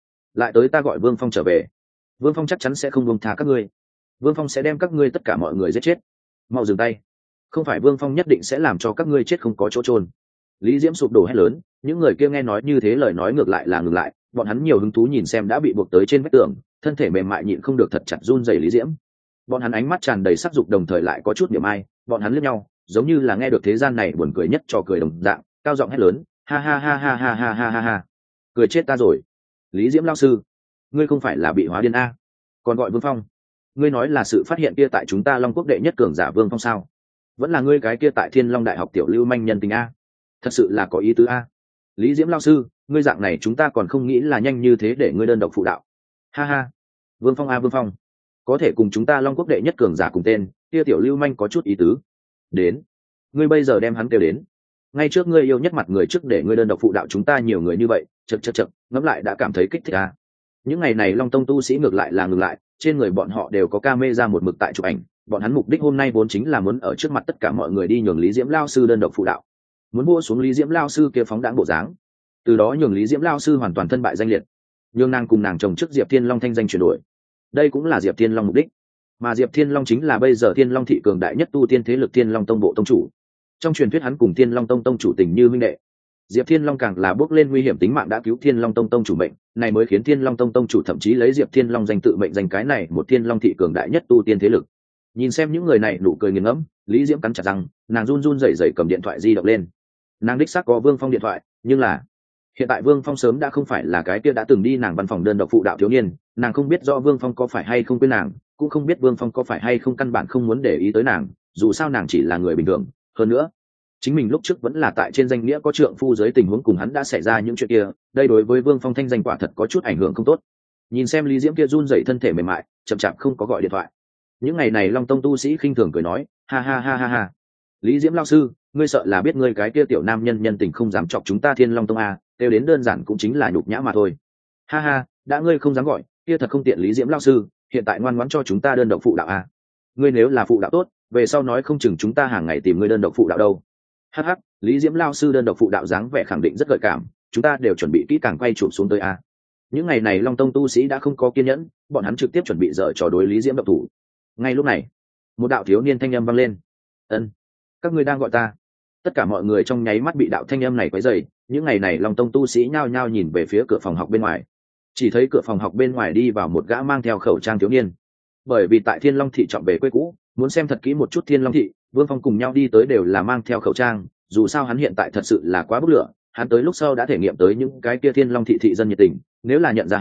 tới ta gọi Vương Phong trở về. Vương Phong chắc chắn sẽ không buông tha các ngươi. Vương Phong sẽ đem các ngươi tất cả mọi người giết chết. Mau dừng tay, không phải Vương Phong nhất định sẽ làm cho các ngươi chết không có chỗ chôn. Lý Diễm sụp đổ hét lớn, những người kia nghe nói như thế lời nói ngược lại là ngừng lại, bọn hắn nhiều hứng thú nhìn xem đã bị buộc tới trên vách tường, thân thể mềm mại nhịn không được thật chặt run rẩy Lý Diễm. Bọn hắn ánh mắt tràn đầy sắc dục đồng thời lại có chút niềm ai, bọn hắn liếc nhau, giống như là nghe được thế gian này buồn cười nhất trò cười đồng dạng, cao giọng hét lớn, ha ha ha ha ha ha ha ha ha. Cười chết ta rồi. Lý Diễm lao sư, ngươi không phải là bị hóa điên a? Còn gọi Vương Phong, ngươi nói là sự phát hiện kia tại chúng ta Long Quốc đệ nhất cường giả Vương Phong sao? Vẫn là ngươi cái kia tại Thiên Long Đại học tiểu lưu manh nhân tình a? Thật sự là có ý tứ a. Lý Diễm lao sư, ngươi dạng này chúng ta còn không nghĩ là nhanh như thế để ngươi đơn độc phụ đạo. Ha ha. Vương Phong a Vương Phong, có thể cùng chúng ta Long Quốc đệ nhất cường giả cùng tên, kia tiểu lưu manh có chút ý tứ. Đến, ngươi bây giờ đem hắn kêu đến. Ngay trước ngươi yêu nhất mặt người trước để ngươi đơn độc phụ đạo chúng ta nhiều người như vậy, chậc, ngẫm lại đã cảm thấy kích thích a. Những ngày này Long Tông tu sĩ ngược lại là ngừng lại, trên người bọn họ đều có camera một mực tại chụp ảnh, bọn hắn mục đích hôm nay vốn chính là muốn ở trước mặt tất cả mọi người đi nhường Lý Diễm lao sư đơn độc phụ đạo, muốn mua xuống Lý Diễm lao sư kia phóng đãng bộ dáng, từ đó nhường Lý Diễm lao sư hoàn toàn thân bại danh liệt, nhường nàng cùng nàng chồng trước Diệp Thiên Long thanh danh chuyển đổi. Đây cũng là Diệp Thiên Long mục đích, mà Diệp Thiên Long chính là bây giờ Thiên Long thị cường đại nhất tu tiên thế lực Thiên Long Tông bộ tông chủ. Trong truyền thuyết hắn cùng Thiên Long Tông tông chủ tình như huynh đệ. Diệp Thiên Long càng là bước lên nguy hiểm tính mạng đã cứu Thiên Long Tông tông chủ mệnh, này mới khiến Thiên Long Tông tông chủ thậm chí lấy Diệp Thiên Long danh tự mệnh danh cái này một Thiên Long thị cường đại nhất tu tiên thế lực. Nhìn xem những người này nụ cười nghiền ngẫm, Lý Diễm cắn chặt răng, nàng run run rẩy rẩy cầm điện thoại di động lên. Nàng đích xác có Vương Phong điện thoại, nhưng là hiện tại Vương Phong sớm đã không phải là cái kia đã từng đi nàng văn phòng đơn độc phụ đạo thiếu niên, nàng không biết rõ Vương Phong có phải hay không quên nàng, cũng không biết Vương Phong có phải hay không căn bản không muốn để ý tới nàng, dù sao nàng chỉ là người bình thường, hơn nữa chính mình lúc trước vẫn là tại trên danh nghĩa có trượng phu dưới tình huống cùng hắn đã xảy ra những chuyện kia, đây đối với Vương Phong thanh danh quả thật có chút ảnh hưởng không tốt. Nhìn xem Lý Diễm kia run rẩy thân thể mềm mại, chậm chạp không có gọi điện thoại. Những ngày này Long Tông tu sĩ khinh thường cười nói, ha ha ha ha ha. Lý Diễm lao sư, ngươi sợ là biết ngươi cái kia tiểu nam nhân nhân tình không dám chọc chúng ta Thiên Long Tông a, đều đến đơn giản cũng chính là nhục nhã mà thôi. Ha ha, đã ngươi không dám gọi, kia thật không tiện. Lý Diễm lao sư, hiện tại ngoan ngoãn cho chúng ta đơn độc phụ đạo a. Ngươi nếu là phụ đạo tốt, về sau nói không chừng chúng ta hàng ngày tìm ngươi đơn độc phụ đạo đâu. Hắc hắc, Lý Diễm lao sư đơn độc phụ đạo dáng vẻ khẳng định rất gợi cảm, chúng ta đều chuẩn bị kỹ càng quay chụp xuống tới a. Những ngày này Long Tông tu sĩ đã không có kiên nhẫn, bọn hắn trực tiếp chuẩn bị dở trò đối Lý Diễm độc thủ. Ngay lúc này, một đạo thiếu niên thanh âm vang lên. Ân, các ngươi đang gọi ta? Tất cả mọi người trong nháy mắt bị đạo thanh âm này quấy rầy. Những ngày này Long Tông tu sĩ nhao nhao nhìn về phía cửa phòng học bên ngoài, chỉ thấy cửa phòng học bên ngoài đi vào một gã mang theo khẩu trang thiếu niên. Bởi vì tại Thiên Long thị trọng về quê cũ, muốn xem thật kỹ một chút Thiên Long thị, Vương Phong cùng nhau đi tới đều là mang theo khẩu trang, dù sao hắn hiện tại thật sự là quá bốc lửa, hắn tới lúc sau đã thể nghiệm tới những cái kia Thiên Long thị thị dân nhiệt tình, nếu là nhận ra hắn,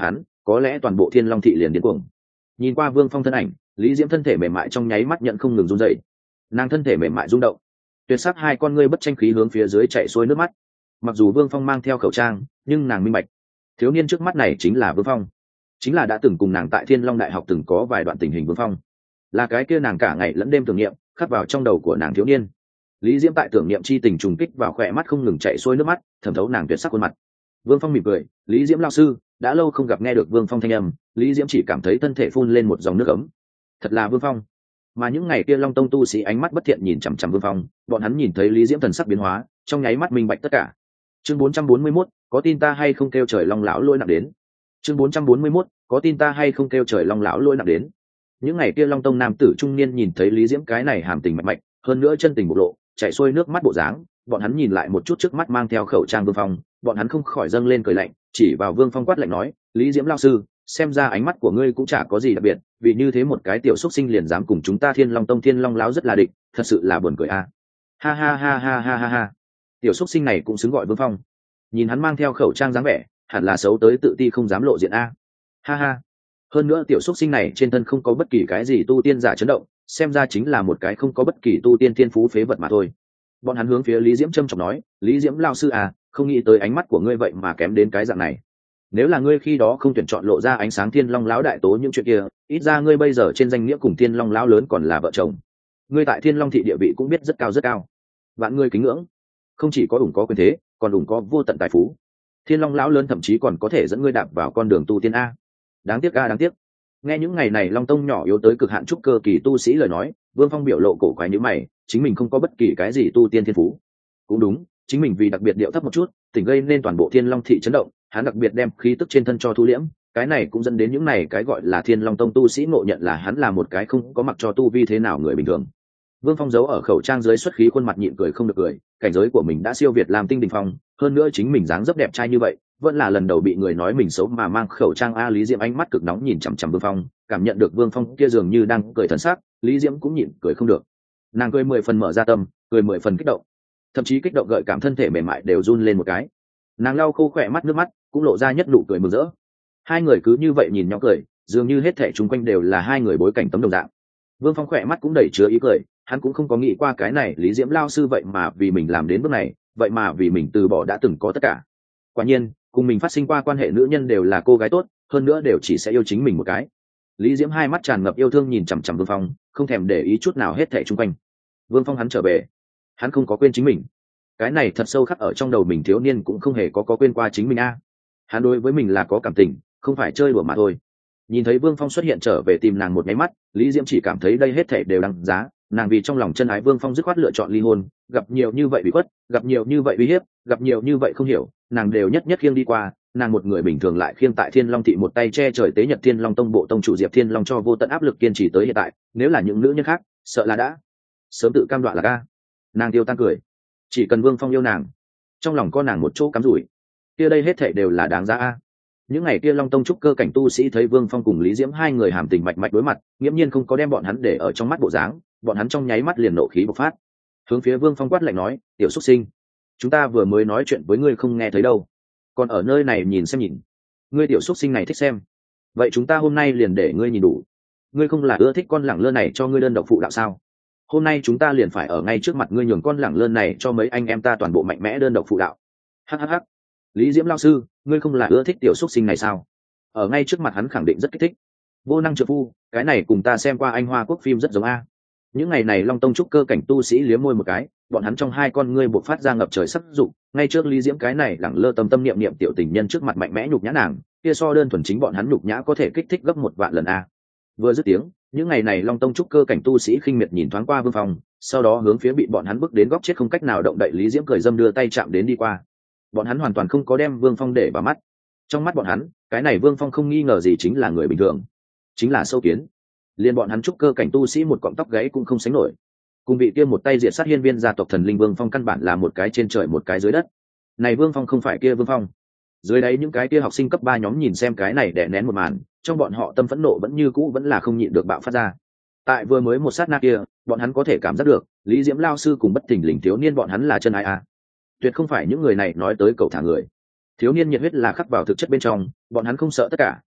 có lẽ toàn bộ thiên long thị liền điên cuồng. Nhìn qua Vương Phong thân ảnh, Lý Diễm thân thể mềm mại trong nháy mắt nhận không ngừng run dậy. Nàng thân thể mềm mại rung động, tuyệt sắc hai con ngươi bất tranh khí hướng phía dưới chạy xuôi nước mắt. Mặc dù Vương Phong mang theo khẩu trang, nhưng nàng minh bạch, thiếu niên trước mắt này chính là Vương Phong, chính là đã từng cùng nàng tại Thiên Long Đại học từng có vài đoạn tình hình Vương Phong, là cái kia nàng cả ngày lẫn đêm tưởng niệm khắc vào trong đầu của nàng thiếu niên. Lý Diễm tại tưởng niệm chi tình trùng kích vào khỏe mắt không ngừng chạy xuôi nước mắt, thẩm thấu nàng tuyệt sắc khuôn mặt. Vương Phong mỉm cười, Lý Diễm lão sư, đã lâu không gặp, nghe được Vương Phong thanh âm, Lý Diễm chỉ cảm thấy thân thể phun lên một dòng nước ấm. Thật là Vương Phong. Mà những ngày kia Long Tông tu sĩ ánh mắt bất thiện nhìn chằm chằm Vương Phong, bọn hắn nhìn thấy Lý Diễm thần sắc biến hóa, trong nháy mắt minh bạch tất cả. Chương 441, có tin ta hay không kêu trời Long lão lôi nặng đến. Chương 441, có tin ta hay không kêu trời Long lão lôi nặng đến. Những ngày kia Long Tông nam tử trung niên nhìn thấy Lý Diễm cái này hàm tình mạch mạch, hơn nữa chân tình bộc lộ, chảy xuôi nước mắt bộ dáng, bọn hắn nhìn lại một chút trước mắt mang theo khẩu trang Vương Phong, bọn hắn không khỏi dâng lên cười lạnh, chỉ vào Vương Phong quát lạnh nói, Lý Diễm lão sư, xem ra ánh mắt của ngươi cũng chả có gì đặc biệt, vì như thế một cái tiểu xuất sinh liền dám cùng chúng ta Thiên Long Tông Thiên Long lão rất là địch, thật sự là buồn cười a. Ha ha ha ha ha ha ha. Tiểu xuất sinh này cũng xứng gọi Vương Phong. Nhìn hắn mang theo khẩu trang dáng vẻ, hẳn là xấu tới tự ti không dám lộ diện a. Ha ha. Hơn nữa tiểu xuất sinh này trên thân không có bất kỳ cái gì tu tiên giả chấn động, xem ra chính là một cái không có bất kỳ tu tiên thiên phú phế vật mà thôi. Bọn hắn hướng phía Lý Diễm trầm trọng nói, Lý Diễm lão sư à, không nghĩ tới ánh mắt của ngươi vậy mà kém đến cái dạng này. Nếu là ngươi khi đó không tuyển chọn lộ ra ánh sáng Thiên Long lão đại tố những chuyện kia, ít ra ngươi bây giờ trên danh nghĩa cùng Thiên Long lão lớn còn là vợ chồng. Ngươi tại Thiên Long thị địa vị cũng biết rất cao rất cao. Vạn ngươi kính ngưỡng, không chỉ có ủng có quyền thế, còn ủng có vô tận tài phú. Thiên Long lão lớn thậm chí còn có thể dẫn ngươi đạp vào con đường tu tiên a. Đáng tiếc a, đáng tiếc. Nghe những ngày này Long Tông nhỏ yếu tới cực hạn trúc cơ kỳ tu sĩ lời nói, Vương Phong biểu lộ cổ quái nhíu mày, chính mình không có bất kỳ cái gì tu tiên thiên phú. Cũng đúng, chính mình vì đặc biệt điệu thấp một chút, tỉnh gây nên toàn bộ Thiên Long thị chấn động, hắn đặc biệt đem khí tức trên thân cho thu liễm, cái này cũng dẫn đến những này cái gọi là Thiên Long Tông tu sĩ ngộ nhận là hắn là một cái không có mặc cho tu vi thế nào người bình thường. Vương Phong giấu ở khẩu trang dưới xuất khí khuôn mặt nhịn cười không được cười, cảnh giới của mình đã siêu việt làm tinh đỉnh phong, hơn nữa chính mình dáng dấp đẹp trai như vậy, vẫn là lần đầu bị người nói mình xấu mà mang khẩu trang a. Lý Diễm ánh mắt cực nóng nhìn chằm chằm Vương Phong, cảm nhận được Vương Phong kia dường như đang cười thần sắc, Lý Diễm cũng nhịn cười không được. Nàng cười 10 phần mở ra tâm, cười 10 phần kích động, thậm chí kích động gợi cảm thân thể mềm mại đều run lên một cái. Nàng lau khô khỏe mắt nước mắt, cũng lộ ra nhất nụ cười mừng rỡ. Hai người cứ như vậy nhìn nhau cười, dường như hết thảy chung quanh đều là hai người bối cảnh tấm đồng dạng. Vương Phong khỏe mắt cũng đầy chứa ý cười, hắn cũng không có nghĩ qua cái này Lý Diễm lao sư vậy mà vì mình làm đến bước này, vậy mà vì mình từ bỏ đã từng có tất cả. Quả nhiên, cùng mình phát sinh qua quan hệ nữ nhân đều là cô gái tốt, hơn nữa đều chỉ sẽ yêu chính mình một cái. Lý Diễm hai mắt tràn ngập yêu thương nhìn chằm chằm Vương Phong, không thèm để ý chút nào hết thảy chung quanh. Vương Phong hắn trở về, hắn không có quên chính mình. Cái này thật sâu khắc ở trong đầu mình, thiếu niên cũng không hề có quên qua chính mình a. Hắn đối với mình là có cảm tình, không phải chơi đùa mà thôi. Nhìn thấy Vương Phong xuất hiện trở về tìm nàng một cái mắt, Lý Diễm chỉ cảm thấy đây hết thảy đều đáng giá. Nàng vì trong lòng chân ái Vương Phong dứt khoát lựa chọn ly hôn, gặp nhiều như vậy bị khuất, gặp nhiều như vậy uy hiếp, gặp nhiều như vậy không hiểu, nàng đều nhất nhất khiêng đi qua. Nàng một người bình thường lại khiêng tại Thiên Long thị một tay che trời tế nhật Thiên Long Tông bộ tông chủ Diệp Thiên Long cho vô tận áp lực kiên trì tới hiện tại. Nếu là những nữ nhân khác, sợ là đã sớm tự cam đoan là ca. Nàng tiêu tan cười, chỉ cần Vương Phong yêu nàng, trong lòng có nàng một chỗ cắm rủi, kia đây hết thảy đều là đáng giá a. Những ngày kia Long Tông trúc cơ cảnh tu sĩ thấy Vương Phong cùng Lý Diễm hai người hàm tình mạch mạch đối mặt, nghiễm nhiên không có đem bọn hắn để ở trong mắt bộ dáng, bọn hắn trong nháy mắt liền nộ khí bộc phát, hướng phía Vương Phong quát lạnh nói, tiểu xuất sinh, chúng ta vừa mới nói chuyện với ngươi không nghe thấy đâu, còn ở nơi này nhìn xem nhìn, ngươi tiểu xuất sinh này thích xem, vậy chúng ta hôm nay liền để ngươi nhìn đủ. Ngươi không là ưa thích con lẳng lơ này cho ngươi đơn độc phụ đạo sao? Hôm nay chúng ta liền phải ở ngay trước mặt ngươi nhường con lẳng lơ này cho mấy anh em ta toàn bộ mạnh mẽ đơn độc phụ đạo. Hhh. Lý Diễm lao sư, ngươi không là ưa thích tiểu xuất sinh này sao? Ở ngay trước mặt hắn khẳng định rất kích thích. Vô năng trợ phu, cái này cùng ta xem qua anh Hoa Quốc phim rất giống a. Những ngày này Long Tông trúc cơ cảnh tu sĩ liếm môi một cái, bọn hắn trong hai con ngươi bộc phát ra ngập trời sắc dục, ngay trước Lý Diễm cái này lẳng lơ tâm tâm niệm niệm tiểu tình nhân trước mặt mạnh mẽ nhục nhã nàng, kia so đơn thuần chính bọn hắn nhục nhã có thể kích thích gấp 1 vạn lần a. Vừa dứt tiếng, những ngày này Long Tông trúc cơ cảnh tu sĩ khinh miệt nhìn thoáng qua Vương Phong, sau đó hướng phía bị bọn hắn bước đến góc chết không cách nào động đậy Lý Diễm cười dâm đưa tay chạm đến đi qua. Bọn hắn hoàn toàn không có đem Vương Phong để vào mắt. Trong mắt bọn hắn, cái này Vương Phong không nghi ngờ gì chính là người bình thường, chính là sâu kiến. Liên bọn hắn trúc cơ cảnh tu sĩ một cọng tóc gáy cũng không sánh nổi. Cùng vị kia một tay diệt sát hiên viên gia tộc thần linh Vương Phong căn bản là một cái trên trời một cái dưới đất. Này Vương Phong không phải kia Vương Phong. Dưới đấy những cái kia học sinh cấp 3 nhóm nhìn xem cái này đè nén một màn, trong bọn họ tâm phẫn nộ vẫn như cũ vẫn là không nhịn được bạo phát ra. Tại vừa mới một sát na kia, bọn hắn có thể cảm giác được, Lý Diễm lao sư cùng bất thình lình thiếu niên bọn hắn là chân ai a. Tuyệt không phải những người này nói tới cầu thả người. Thiếu niên nhiệt huyết là khắc vào thực chất bên trong, bọn hắn không sợ tất cả,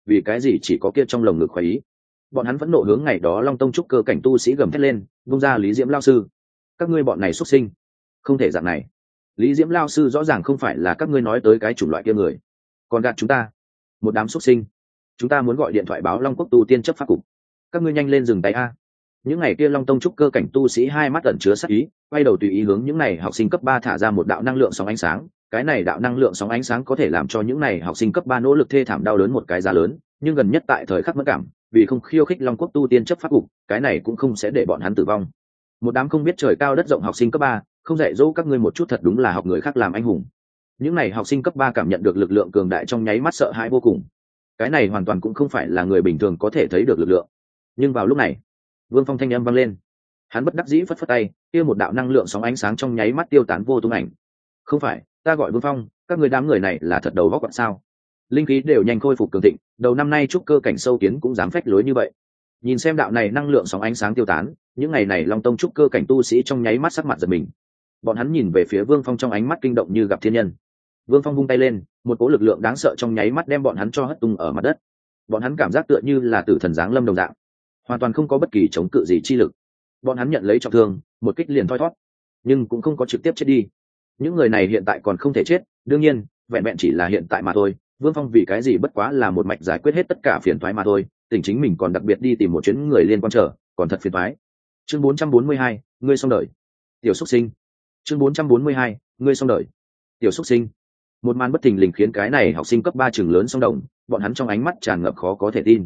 vì cái gì chỉ có kia trong lồng ngực khoái ý. Bọn hắn vẫn nộ hướng ngày đó Long Tông trúc cơ cảnh tu sĩ gầm thét lên, vung ra Lý Diễm lao sư. Các ngươi bọn này xuất sinh, không thể dạng này. Lý Diễm lao sư rõ ràng không phải là các ngươi nói tới cái chủng loại kia người, còn gạt chúng ta. Một đám xuất sinh, chúng ta muốn gọi điện thoại báo Long Quốc tu tiên chấp pháp cục. Các ngươi nhanh lên dừng tay a. Những ngày kia Long Tông trúc cơ cảnh tu sĩ hai mắt ẩn chứa sát ý, quay đầu tùy ý hướng những này học sinh cấp 3 thả ra một đạo năng lượng sóng ánh sáng. Cái này đạo năng lượng sóng ánh sáng có thể làm cho những này học sinh cấp 3 nỗ lực thê thảm đau đớn một cái giá lớn, nhưng gần nhất tại thời khắc mất cảm, vì không khiêu khích Long Quốc tu tiên chấp pháp cục, cái này cũng không sẽ để bọn hắn tử vong. Một đám không biết trời cao đất rộng học sinh cấp 3, không dạy dỗ các ngươi một chút thật đúng là học người khác làm anh hùng. Những này học sinh cấp 3 cảm nhận được lực lượng cường đại trong nháy mắt sợ hãi vô cùng. Cái này hoàn toàn cũng không phải là người bình thường có thể thấy được lực lượng. Nhưng vào lúc này, Vương Phong thanh âm vang lên. Hắn bất đắc dĩ phất phất tay, kia một đạo năng lượng sóng ánh sáng trong nháy mắt tiêu tán vô tung ảnh. Không phải, ta gọi Vương Phong, các người đám người này là thật đầu óc quặn sao? Linh khí đều nhanh khôi phục cường thịnh, đầu năm nay trúc cơ cảnh sâu kiến cũng dám phách lối như vậy. Nhìn xem đạo này năng lượng sóng ánh sáng tiêu tán, những ngày này Long Tông trúc cơ cảnh tu sĩ trong nháy mắt sắc mặt giật mình. Bọn hắn nhìn về phía Vương Phong trong ánh mắt kinh động như gặp thiên nhân. Vương Phong vung tay lên, một cỗ lực lượng đáng sợ trong nháy mắt đem bọn hắn cho hất tung ở mặt đất. Bọn hắn cảm giác tựa như là tử thần giáng lâm đồng dạng, hoàn toàn không có bất kỳ chống cự gì chi lực. Bọn hắn nhận lấy trọng thương, một kích liền thoi thoát, nhưng cũng không có trực tiếp chết đi. Những người này hiện tại còn không thể chết, đương nhiên, vẹn vẹn chỉ là hiện tại mà thôi. Vương Phong vì cái gì bất quá là một mạch giải quyết hết tất cả phiền toái mà thôi, tỉnh chính mình còn đặc biệt đi tìm một chuyến người liên quan trở, còn thật phiền toái. Chương 442, ngươi xong đời. Tiểu Súc Sinh. Chương 442, ngươi xong đời. Tiểu Súc Sinh. Một màn bất thình lình khiến cái này học sinh cấp 3 trường lớn song đồng, bọn hắn trong ánh mắt tràn ngập khó có thể tin.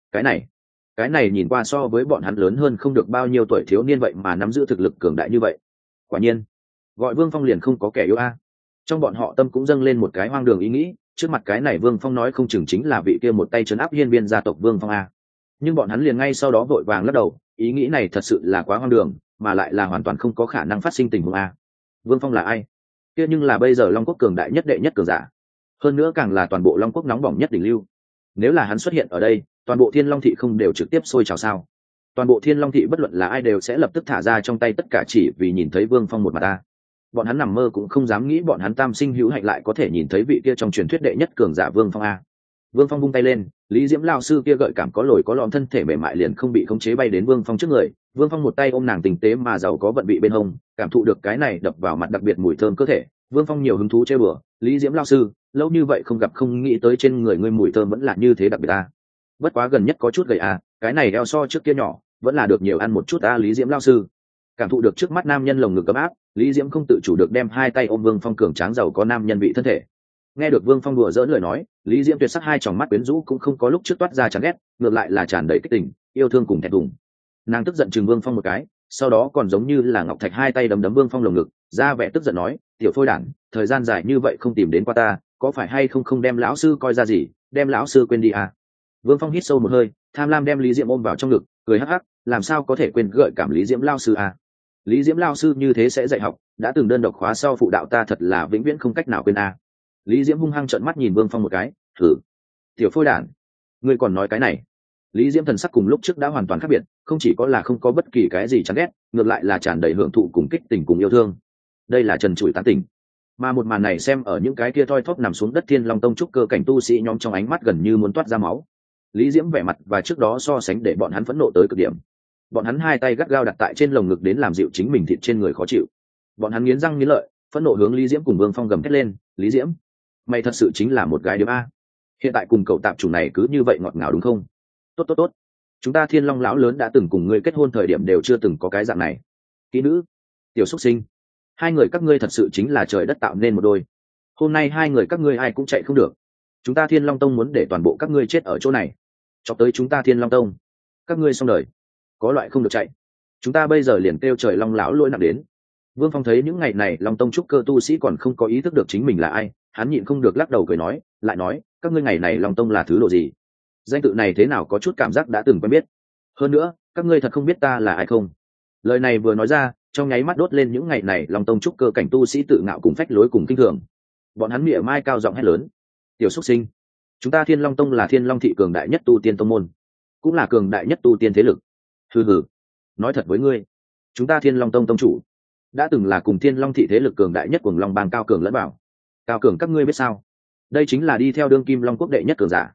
Cái này nhìn qua so với bọn hắn lớn hơn không được bao nhiêu tuổi thiếu niên vậy mà nắm giữ thực lực cường đại như vậy. Quả nhiên, gọi Vương Phong liền không có kẻ yếu a. Trong bọn họ tâm cũng dâng lên một cái hoang đường ý nghĩ, trước mặt cái này Vương Phong nói không chừng chính là vị kia một tay trấn áp hiên viên gia tộc Vương Phong a. Nhưng bọn hắn liền ngay sau đó vội vàng lắc đầu, ý nghĩ này thật sự là quá hoang đường, mà lại là hoàn toàn không có khả năng phát sinh tình huống a. Vương Phong là ai? Kia nhưng là bây giờ Long Quốc cường đại nhất đệ nhất cường giả, hơn nữa càng là toàn bộ Long Quốc nóng bỏng nhất đỉnh lưu. Nếu là hắn xuất hiện ở đây, toàn bộ Thiên Long thị không đều trực tiếp sôi trào sao? Toàn bộ Thiên Long thị bất luận là ai đều sẽ lập tức thả ra trong tay tất cả chỉ vì nhìn thấy Vương Phong một mặt ta. Bọn hắn nằm mơ cũng không dám nghĩ bọn hắn tam sinh hữu hạnh lại có thể nhìn thấy vị kia trong truyền thuyết đệ nhất cường giả Vương Phong a. Vương Phong vung tay lên, Lý Diễm lao sư kia gợi cảm có lồi có lõm thân thể mềm mại liền không bị khống chế bay đến Vương Phong trước người. Vương Phong một tay ôm nàng tinh tế mà giàu có vận vị bên hông, cảm thụ được cái này đập vào mặt đặc biệt mùi thơm cơ thể. Vương Phong nhiều hứng thú chơi bừa, Lý Diễm lao sư, lâu như vậy không gặp không nghĩ tới trên người ngươi mùi thơm vẫn là như thế đặc biệt a. Bất quá gần nhất có chút gầy a, cái này eo so trước kia nhỏ, vẫn là được nhiều ăn một chút a. Lý Diễm lao sư cảm thụ được trước mắt nam nhân lồng ngực ấm áp, Lý Diễm không tự chủ được đem hai tay ôm Vương Phong cường tráng giàu có nam nhân vị thân thể. Nghe được Vương Phong đùa giỡn lời nói, Lý Diễm tuyệt sắc hai tròng mắt quyến rũ cũng không có lúc trước toát ra chán ghét, ngược lại là tràn đầy kích tình, yêu thương cùng thẹn thùng. Nàng tức giận chừng Vương Phong một cái, sau đó còn giống như là ngọc thạch hai tay đấm Vương Phong lồng ngực, ra vẻ tức giận nói, tiểu phôi đản, thời gian dài như vậy không tìm đến qua ta, có phải hay không đem lão sư coi ra gì, đem lão sư quên đi à? Vương Phong hít sâu một hơi, tham lam đem Lý Diễm ôm vào trong ngực, cười hắc hắc, làm sao có thể quên gợi cảm Lý Diễm lao sư à? Lý Diễm lao sư như thế sẽ dạy học, đã từng đơn độc khóa sau phụ đạo ta thật là vĩnh viễn không cách nào quên à? Lý Diễm hung hăng trợn mắt nhìn Vương Phong một cái, thử, tiểu phôi đản, ngươi còn nói cái này? Lý Diễm thần sắc cùng lúc trước đã hoàn toàn khác biệt, không chỉ có là không có bất kỳ cái gì chán ghét, ngược lại là tràn đầy hưởng thụ cùng kích tình cùng yêu thương. Đây là trần trụi tán tỉnh. Mà một màn này xem ở những cái kia thoi thóp nằm xuống đất Thiên Long Tông trúc cơ cảnh tu sĩ nhóm trong ánh mắt gần như muốn toát ra máu. Lý Diễm vẻ mặt và trước đó so sánh để bọn hắn phẫn nộ tới cực điểm. Bọn hắn hai tay gắt gao đặt tại trên lồng ngực đến làm dịu chính mình thịt trên người khó chịu. Bọn hắn nghiến răng nghiến lợi, phẫn nộ hướng Lý Diễm cùng Vương Phong gầm thét lên, "Lý Diễm, mày thật sự chính là một gái điếm a. Hiện tại cùng cậu tạp chủng này cứ như vậy ngọt ngào đúng không? Tốt tốt tốt. Chúng ta Thiên Long lão lớn đã từng cùng ngươi kết hôn thời điểm đều chưa từng có cái dạng này. Kỹ nữ, tiểu xuất sinh, hai người các ngươi thật sự chính là trời đất tạo nên một đôi. Hôm nay hai người các ngươi ai cũng chạy không được. Chúng ta Thiên Long Tông muốn để toàn bộ các ngươi chết ở chỗ này. Chọc tới chúng ta Thiên Long Tông, các ngươi xong đời. Có loại không được chạy. Chúng ta bây giờ liền kêu trời Long lão lỗi nặng đến." Vương Phong thấy những ngày này Long Tông trúc cơ tu sĩ còn không có ý thức được chính mình là ai, hắn nhịn không được lắc đầu cười nói, lại nói, các ngươi ngày này Long Tông là thứ độ gì? Danh tự này thế nào có chút cảm giác đã từng quen biết. Hơn nữa, các ngươi thật không biết ta là ai không? Lời này vừa nói ra, trong nháy mắt đốt lên những ngày này Long Tông trúc cơ cảnh tu sĩ tự ngạo cùng phách lối cùng kinh thường. Bọn hắn mỉa mai cao giọng hét lớn, tiểu xuất sinh, chúng ta Thiên Long Tông là Thiên Long thị cường đại nhất tu tiên tông môn, cũng là cường đại nhất tu tiên thế lực. Hừ hừ, nói thật với ngươi, chúng ta Thiên Long Tông tông chủ đã từng là cùng Thiên Long thị thế lực cường đại nhất của Long Bang Cao Cường lẫn bảo. Cao Cường các ngươi biết sao? Đây chính là đi theo đương kim Long Quốc đệ nhất cường giả.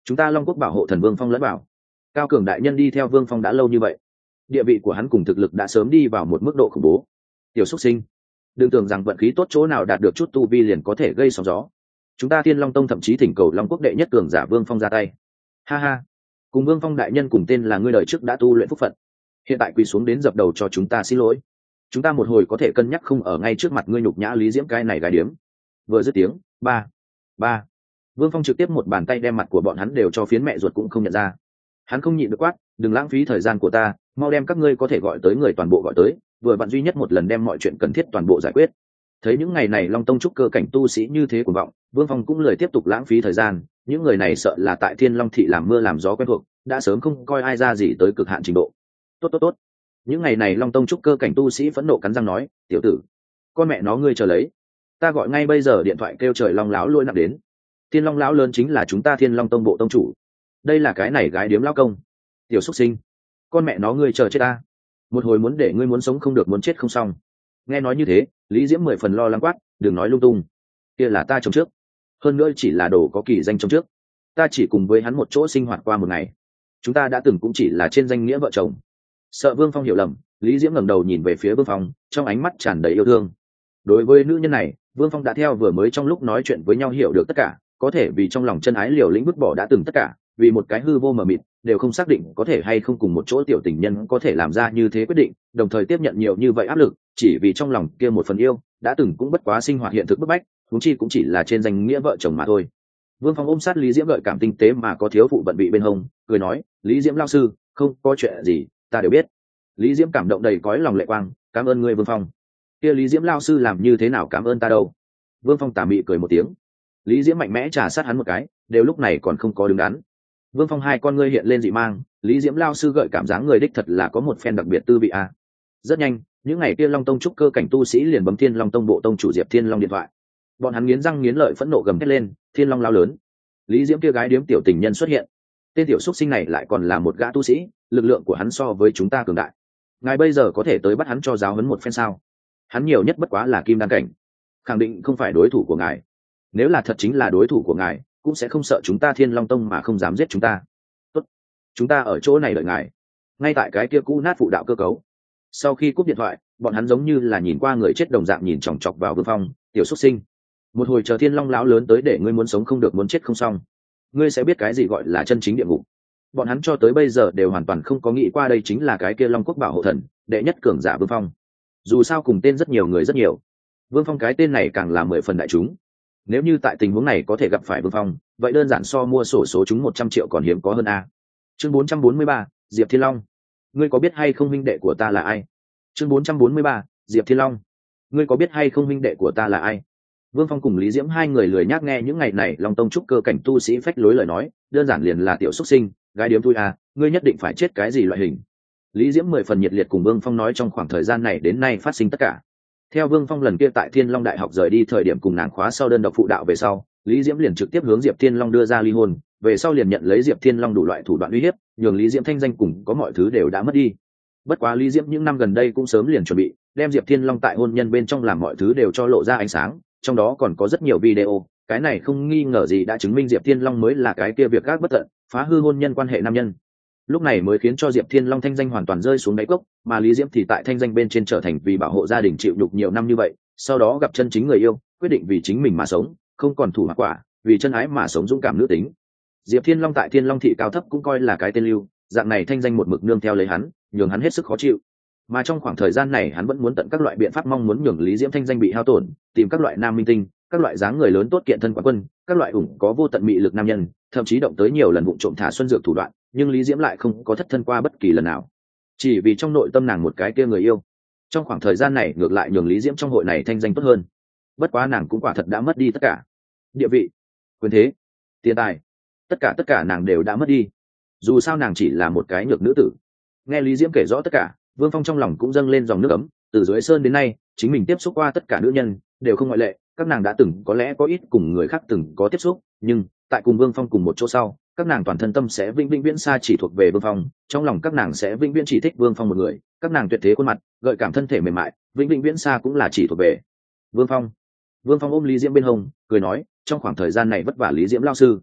chúng ta Long Quốc bảo hộ thần Vương Phong lẫn bảo. Cao Cường đại nhân đi theo Vương Phong đã lâu như vậy, địa vị của hắn cùng thực lực đã sớm đi vào một mức độ khủng bố. Tiểu xuất sinh, đừng tưởng rằng vận khí tốt chỗ nào đạt được chút tu vi liền có thể gây sóng gió. Chúng ta Thiên Long Tông thậm chí thỉnh cầu Long Quốc đệ nhất cường giả Vương Phong ra tay. Ha ha, cùng Vương Phong đại nhân cùng tên là ngươi đời trước đã tu luyện phúc phận, hiện tại quỳ xuống đến dập đầu cho chúng ta xin lỗi. Chúng ta một hồi có thể cân nhắc không ở ngay trước mặt ngươi nhục nhã Lý Diễm cái này gái điếm. Vừa dứt tiếng, ba, ba, Vương Phong trực tiếp một bàn tay đem mặt của bọn hắn đều cho phiến mẹ ruột cũng không nhận ra. Hắn không nhịn được quát, đừng lãng phí thời gian của ta, mau đem các ngươi có thể gọi tới người toàn bộ gọi tới, vừa vặn duy nhất một lần đem mọi chuyện cần thiết toàn bộ giải quyết. Thấy những ngày này Long Tông trúc cơ cảnh tu sĩ như thế cuồng vọng, Vương Phong cũng lười tiếp tục lãng phí thời gian, những người này sợ là tại Thiên Long thị làm mưa làm gió quen thuộc, đã sớm không coi ai ra gì tới cực hạn trình độ. Tốt tốt tốt. Những ngày này Long Tông trúc cơ cảnh tu sĩ phẫn nộ cắn răng nói, tiểu tử, con mẹ nó ngươi chờ lấy, ta gọi ngay bây giờ điện thoại kêu trời Long lão lôi nặng đến. Thiên Long lão lớn chính là chúng ta Thiên Long Tông bộ tông chủ, đây là cái này gái điếm lão công. Tiểu xuất sinh, con mẹ nó ngươi chờ chết ta, một hồi muốn để ngươi muốn sống không được muốn chết không xong. Nghe nói như thế, Lý Diễm 10 phần lo lắng quát, đừng nói lung tung, kia là ta trông trước, hơn nữa chỉ là đồ có kỳ danh trông trước, ta chỉ cùng với hắn một chỗ sinh hoạt qua một ngày, chúng ta đã từng cũng chỉ là trên danh nghĩa vợ chồng. Sợ Vương Phong hiểu lầm, Lý Diễm ngẩng đầu nhìn về phía Vương Phong, trong ánh mắt tràn đầy yêu thương. Đối với nữ nhân này, Vương Phong đã theo vừa mới trong lúc nói chuyện với nhau hiểu được tất cả, có thể vì trong lòng chân ái liều lĩnh vứt bỏ đã từng tất cả, vì một cái hư vô mờ mịt, đều không xác định có thể hay không cùng một chỗ tiểu tình nhân có thể làm ra như thế quyết định, đồng thời tiếp nhận nhiều như vậy áp lực, chỉ vì trong lòng kia một phần yêu, đã từng cũng bất quá sinh hoạt hiện thực bức bách, huống chi cũng chỉ là trên danh nghĩa vợ chồng mà thôi. Vương Phong ôm sát Lý Diễm gợi cảm tinh tế mà có thiếu phụ bận bị bên hông, cười nói, Lý Diễm lão sư, không có chuyện gì, ta đều biết. Lý Diễm cảm động đầy cõi lòng lệ quang, cảm ơn ngươi Vương Phong. Kia Lý Diễm lão sư làm như thế nào cảm ơn ta đâu? Vương Phong tà mị cười một tiếng. Lý Diễm mạnh mẽ trà sát hắn một cái, đều lúc này còn không có đứng đắn. Vương Phong hai con ngươi hiện lên dị mang, Lý Diễm lão sư gợi cảm dáng người đích thật là có một phen đặc biệt tư vị a. Rất nhanh, những ngày kia Long Tông trúc cơ cảnh tu sĩ liền bấm Thiên Long Tông bộ tông chủ Diệp Thiên Long điện thoại. Bọn hắn nghiến răng nghiến lợi phẫn nộ gầm thét lên, Thiên Long lão lớn, Lý Diễm kia gái điếm tiểu tình nhân xuất hiện, tên tiểu xuất sinh này lại còn là một gã tu sĩ, lực lượng của hắn so với chúng ta cường đại, ngài bây giờ có thể tới bắt hắn cho giáo huấn một phen sao? Hắn nhiều nhất bất quá là kim đan cảnh, khẳng định không phải đối thủ của ngài. Nếu là thật chính là đối thủ của ngài, cũng sẽ không sợ chúng ta Thiên Long Tông mà không dám giết chúng ta. Tốt, chúng ta ở chỗ này đợi ngài, ngay tại cái kia cũ nát phụ đạo cơ cấu. Sau khi cúp điện thoại, bọn hắn giống như là nhìn qua người chết đồng dạng nhìn chòng chọc vào Vương Phong, tiểu xuất sinh, một hồi chờ Thiên Long lão lớn tới để ngươi muốn sống không được muốn chết không xong, ngươi sẽ biết cái gì gọi là chân chính địa ngục. Bọn hắn cho tới bây giờ đều hoàn toàn không có nghĩ qua đây chính là cái kia Long Quốc bảo hộ thần đệ nhất cường giả Vương Phong. Dù sao cùng tên rất nhiều người rất nhiều, Vương Phong cái tên này càng là 10 phần đại chúng. Nếu như tại tình huống này có thể gặp phải Vương Phong, vậy đơn giản so mua sổ số chúng 100 triệu còn hiếm có hơn a. Chương 443, Diệp Thiên Long, ngươi có biết hay không huynh đệ của ta là ai? Chương 443, Diệp Thiên Long, ngươi có biết hay không huynh đệ của ta là ai? Vương Phong cùng Lý Diễm hai người lười nhác nghe những ngày này Long Tông trúc cơ cảnh tu sĩ phách lối lời nói, đơn giản liền là tiểu xuất sinh, gái điếm thui à, ngươi nhất định phải chết cái gì loại hình. Lý Diễm 10 phần nhiệt liệt cùng Vương Phong nói trong khoảng thời gian này đến nay phát sinh tất cả. Theo Vương Phong lần kia tại Thiên Long Đại học rời đi thời điểm cùng nàng khóa sau đơn độc phụ đạo về sau, Lý Diễm liền trực tiếp hướng Diệp Thiên Long đưa ra ly hôn, về sau liền nhận lấy Diệp Thiên Long đủ loại thủ đoạn uy hiếp, nhường Lý Diễm thanh danh cùng có mọi thứ đều đã mất đi. Bất quá Lý Diễm những năm gần đây cũng sớm liền chuẩn bị, đem Diệp Thiên Long tại hôn nhân bên trong làm mọi thứ đều cho lộ ra ánh sáng, trong đó còn có rất nhiều video, cái này không nghi ngờ gì đã chứng minh Diệp Thiên Long mới là cái kia việc gác bất tận, phá hư hôn nhân quan hệ nam nhân. Lúc này mới khiến cho Diệp Thiên Long thanh danh hoàn toàn rơi xuống đáy cốc, mà Lý Diễm thì tại thanh danh bên trên trở thành vì bảo hộ gia đình chịu nhục nhiều năm như vậy, sau đó gặp chân chính người yêu, quyết định vì chính mình mà sống, không còn thủ mặc quả, vì chân ái mà sống dũng cảm nữ tính. Diệp Thiên Long tại Thiên Long thị cao thấp cũng coi là cái tên lưu, dạng này thanh danh một mực nương theo lấy hắn, nhường hắn hết sức khó chịu. Mà trong khoảng thời gian này hắn vẫn muốn tận các loại biện pháp mong muốn nhường Lý Diễm thanh danh bị hao tổn, tìm các loại nam minh tinh, các loại dáng người lớn tốt kiện thân quán quân, các loại ủng có vô tận mị lực nam nhân, thậm chí động tới nhiều lần vụng trộm thả xuân dược thủ đoạn, nhưng Lý Diễm lại không có thất thân qua bất kỳ lần nào, chỉ vì trong nội tâm nàng một cái kia người yêu. Trong khoảng thời gian này ngược lại nhường Lý Diễm trong hội này thanh danh tốt hơn. Bất quá nàng cũng quả thật đã mất đi tất cả, địa vị, quyền thế, tiền tài, tất cả nàng đều đã mất đi. Dù sao nàng chỉ là một cái nhược nữ tử. Nghe Lý Diễm kể rõ tất cả, Vương Phong trong lòng cũng dâng lên dòng nước ấm, từ dưới sơn đến nay, chính mình tiếp xúc qua tất cả nữ nhân, đều không ngoại lệ, các nàng đã từng có lẽ có ít cùng người khác từng có tiếp xúc, nhưng tại cùng Vương Phong cùng một chỗ sau, các nàng toàn thân tâm sẽ vĩnh viễn xa chỉ thuộc về Vương Phong, trong lòng các nàng sẽ vĩnh viễn chỉ thích Vương Phong một người, các nàng tuyệt thế khuôn mặt, gợi cảm thân thể mềm mại, vĩnh viễn xa cũng là chỉ thuộc về Vương Phong. Vương Phong ôm Lý Diễm bên hông, cười nói, trong khoảng thời gian này vất vả Lý Diễm lão sư.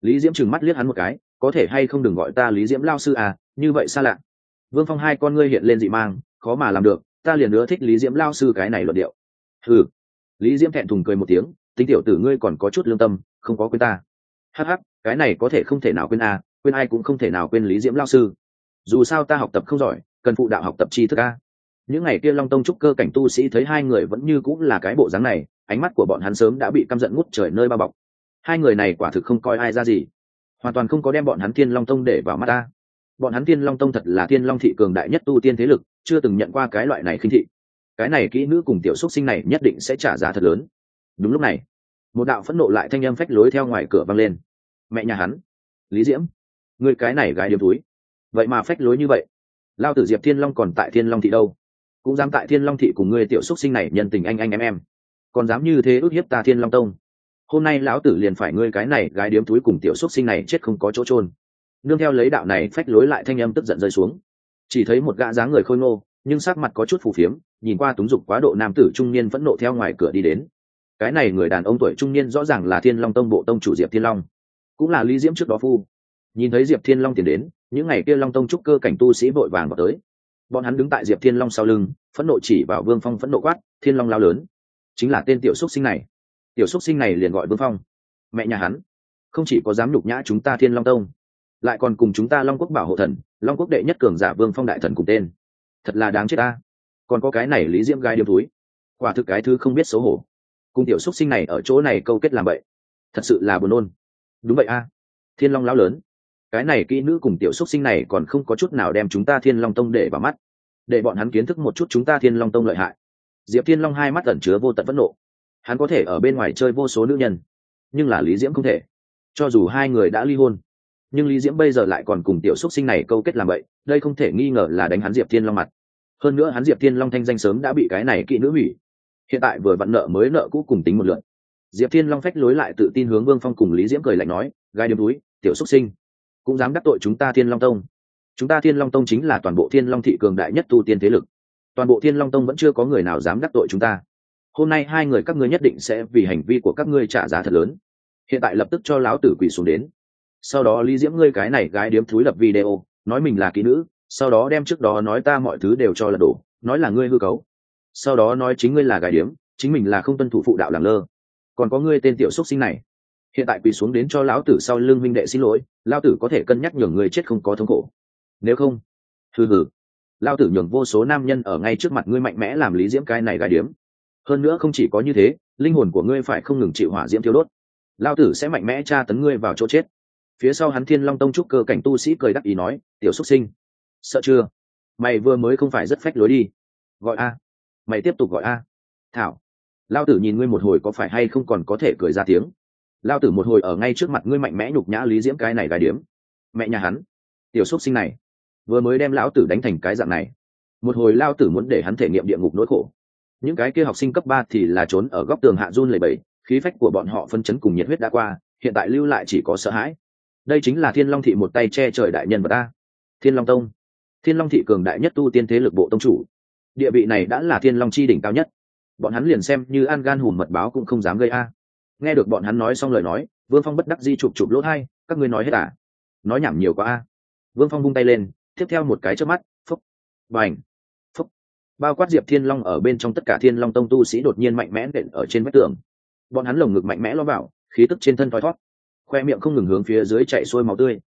Lý Diễm trừng mắt liếc hắn một cái, có thể hay không đừng gọi ta Lý Diễm lao sư à, như vậy xa lạ. Vương Phong hai con ngươi hiện lên dị mang, khó mà làm được, ta liền nữa thích Lý Diễm lao sư cái này luận điệu. Hừ. Lý Diễm thẹn thùng cười một tiếng, tính tiểu tử ngươi còn có chút lương tâm, không có quên ta. Hắc hắc, cái này có thể không thể nào quên à, quên ai cũng không thể nào quên Lý Diễm lao sư. Dù sao ta học tập không giỏi, cần phụ đạo học tập tri thức a. Những ngày kia Long Tông trúc cơ cảnh tu sĩ thấy hai người vẫn như cũng là cái bộ dáng này, ánh mắt của bọn hắn sớm đã bị căm giận ngút trời nơi bao bọc. Hai người này quả thực không coi ai ra gì, hoàn toàn không có đem bọn hắn Thiên Long Tông để vào mắt ta. Bọn hắn Thiên Long Tông thật là Thiên Long thị cường đại nhất tu tiên thế lực, chưa từng nhận qua cái loại này khinh thị. Cái này kỹ nữ cùng tiểu xúc sinh này nhất định sẽ trả giá thật lớn. Đúng lúc này, một đạo phẫn nộ lại thanh âm phách lối theo ngoài cửa vang lên. Mẹ nhà hắn, Lý Diễm, ngươi cái này gái điếm túi, vậy mà phách lối như vậy. Lao tử Diệp Thiên Long còn tại Thiên Long thị đâu, cũng dám tại Thiên Long thị cùng ngươi tiểu xúc sinh này nhân tình anh em, còn dám như thế ức hiếp ta Thiên Long Tông. Hôm nay lão tử liền phải ngươi cái này gái điếm túi cùng tiểu xúc sinh này chết không có chỗ trôn. Nương theo lấy đạo này phách lối lại thanh âm tức giận rơi xuống, chỉ thấy một gã dáng người khôi ngô nhưng sắc mặt có chút phù phiếm, nhìn qua túng dục quá độ nam tử trung niên phẫn nộ theo ngoài cửa đi đến. Cái này người đàn ông tuổi trung niên rõ ràng là Thiên Long Tông bộ tông chủ Diệp Thiên Long, cũng là Lý Diễm trước đó phu. Nhìn thấy Diệp Thiên Long tiến đến, những ngày kia Long Tông trúc cơ cảnh tu sĩ vội vàng vào tới. Bọn hắn đứng tại Diệp Thiên Long sau lưng, phẫn nộ chỉ vào Vương Phong phẫn nộ quát, Thiên Long lao lớn, chính là tên tiểu xúc sinh này. Tiểu xúc sinh này liền gọi Vương Phong. Mẹ nhà hắn, không chỉ có dám nhục nhã chúng ta Thiên Long Tông, lại còn cùng chúng ta Long Quốc bảo hộ thần, Long Quốc đệ nhất cường giả Vương Phong đại thần cùng tên. Thật là đáng chết ta. Còn có cái này Lý Diễm gai điếm túi, quả thực cái thứ không biết xấu hổ. Cùng tiểu xúc sinh này ở chỗ này câu kết làm vậy, thật sự là buồn nôn. Đúng vậy a, Thiên Long lão lớn, cái này kỹ nữ cùng tiểu xúc sinh này còn không có chút nào đem chúng ta Thiên Long Tông để vào mắt, để bọn hắn kiến thức một chút chúng ta Thiên Long Tông lợi hại. Diệp Thiên Long hai mắt ẩn chứa vô tận phẫn nộ. Hắn có thể ở bên ngoài chơi vô số nữ nhân, nhưng là Lý Diễm không thể. Cho dù hai người đã ly hôn, nhưng Lý Diễm bây giờ lại còn cùng tiểu xúc sinh này câu kết làm vậy, đây không thể nghi ngờ là đánh hắn Diệp Thiên Long mặt. Hơn nữa hắn Diệp Thiên Long thanh danh sớm đã bị cái này kỹ nữ hủy, hiện tại vừa vặn nợ mới nợ cũ cùng tính một lượt. Diệp Thiên Long phách lối lại tự tin hướng Vương Phong cùng Lý Diễm cười lạnh nói, gai điếm túi, tiểu xúc sinh, cũng dám đắc tội chúng ta Thiên Long Tông. Chúng ta Thiên Long Tông chính là toàn bộ Thiên Long thị cường đại nhất tu tiên thế lực, toàn bộ Thiên Long Tông vẫn chưa có người nào dám đắc tội chúng ta. Hôm nay hai người các ngươi nhất định sẽ vì hành vi của các ngươi trả giá thật lớn. Hiện tại lập tức cho lão tử quỳ xuống đến. Sau đó Lý Diễm ngươi cái này gái điếm thúi lập video, nói mình là kỹ nữ, sau đó đem trước đó nói ta mọi thứ đều cho là đổ, nói là ngươi hư cấu. Sau đó nói chính ngươi là gái điếm, chính mình là không tuân thủ phụ đạo làng lơ. Còn có ngươi tên tiểu xúc sinh này, hiện tại quỳ xuống đến cho lão tử sau lưng minh đệ xin lỗi, lão tử có thể cân nhắc nhường ngươi chết không có thống khổ. Nếu không, hừ, lão tử nhường vô số nam nhân ở ngay trước mặt ngươi mạnh mẽ làm Lý Diễm cái này gái điếm. Hơn nữa không chỉ có như thế, linh hồn của ngươi phải không ngừng chịu hỏa diễm thiêu đốt. Lão tử sẽ mạnh mẽ tra tấn ngươi vào chỗ chết. Phía sau hắn Thiên Long Tông trúc cơ cảnh tu sĩ cười đắc ý nói, tiểu xúc sinh, sợ chưa? Mày vừa mới không phải rất phách lối đi. Gọi a, mày tiếp tục gọi a. Thảo, lão tử nhìn ngươi một hồi có phải hay không còn có thể cười ra tiếng. Lão tử một hồi ở ngay trước mặt ngươi mạnh mẽ nhục nhã Lý Diễm cái này gái điếm. Mẹ nhà hắn, tiểu xúc sinh này, vừa mới đem lão tử đánh thành cái dạng này. Một hồi lão tử muốn để hắn thể nghiệm địa ngục nỗi khổ. Những cái kia học sinh cấp 3 thì là trốn ở góc tường hạ run lẩy bẩy, khí phách của bọn họ phân chấn cùng nhiệt huyết đã qua, hiện tại lưu lại chỉ có sợ hãi. Đây chính là Thiên Long thị một tay che trời đại nhân vật ta. Thiên Long Tông, Thiên Long thị cường đại nhất tu tiên thế lực bộ tông chủ, địa vị này đã là Thiên Long chi đỉnh cao nhất. Bọn hắn liền xem như ăn gan hùm mật báo cũng không dám gây a. Nghe được bọn hắn nói xong lời nói, Vương Phong bất đắc dĩ chụp lỗ tai, các ngươi nói hết à? Nói nhảm nhiều quá a. Vương Phong vung tay lên, tiếp theo một cái chớp mắt, phốc, bành, phốc. Bao quát Diệp Thiên Long ở bên trong tất cả Thiên Long Tông tu sĩ đột nhiên mạnh mẽ đện ở trên vách tường. Bọn hắn lồng ngực mạnh mẽ lo vào, khí tức trên thân thoi thoát, khoe miệng không ngừng hướng phía dưới chảy xuôi máu tươi.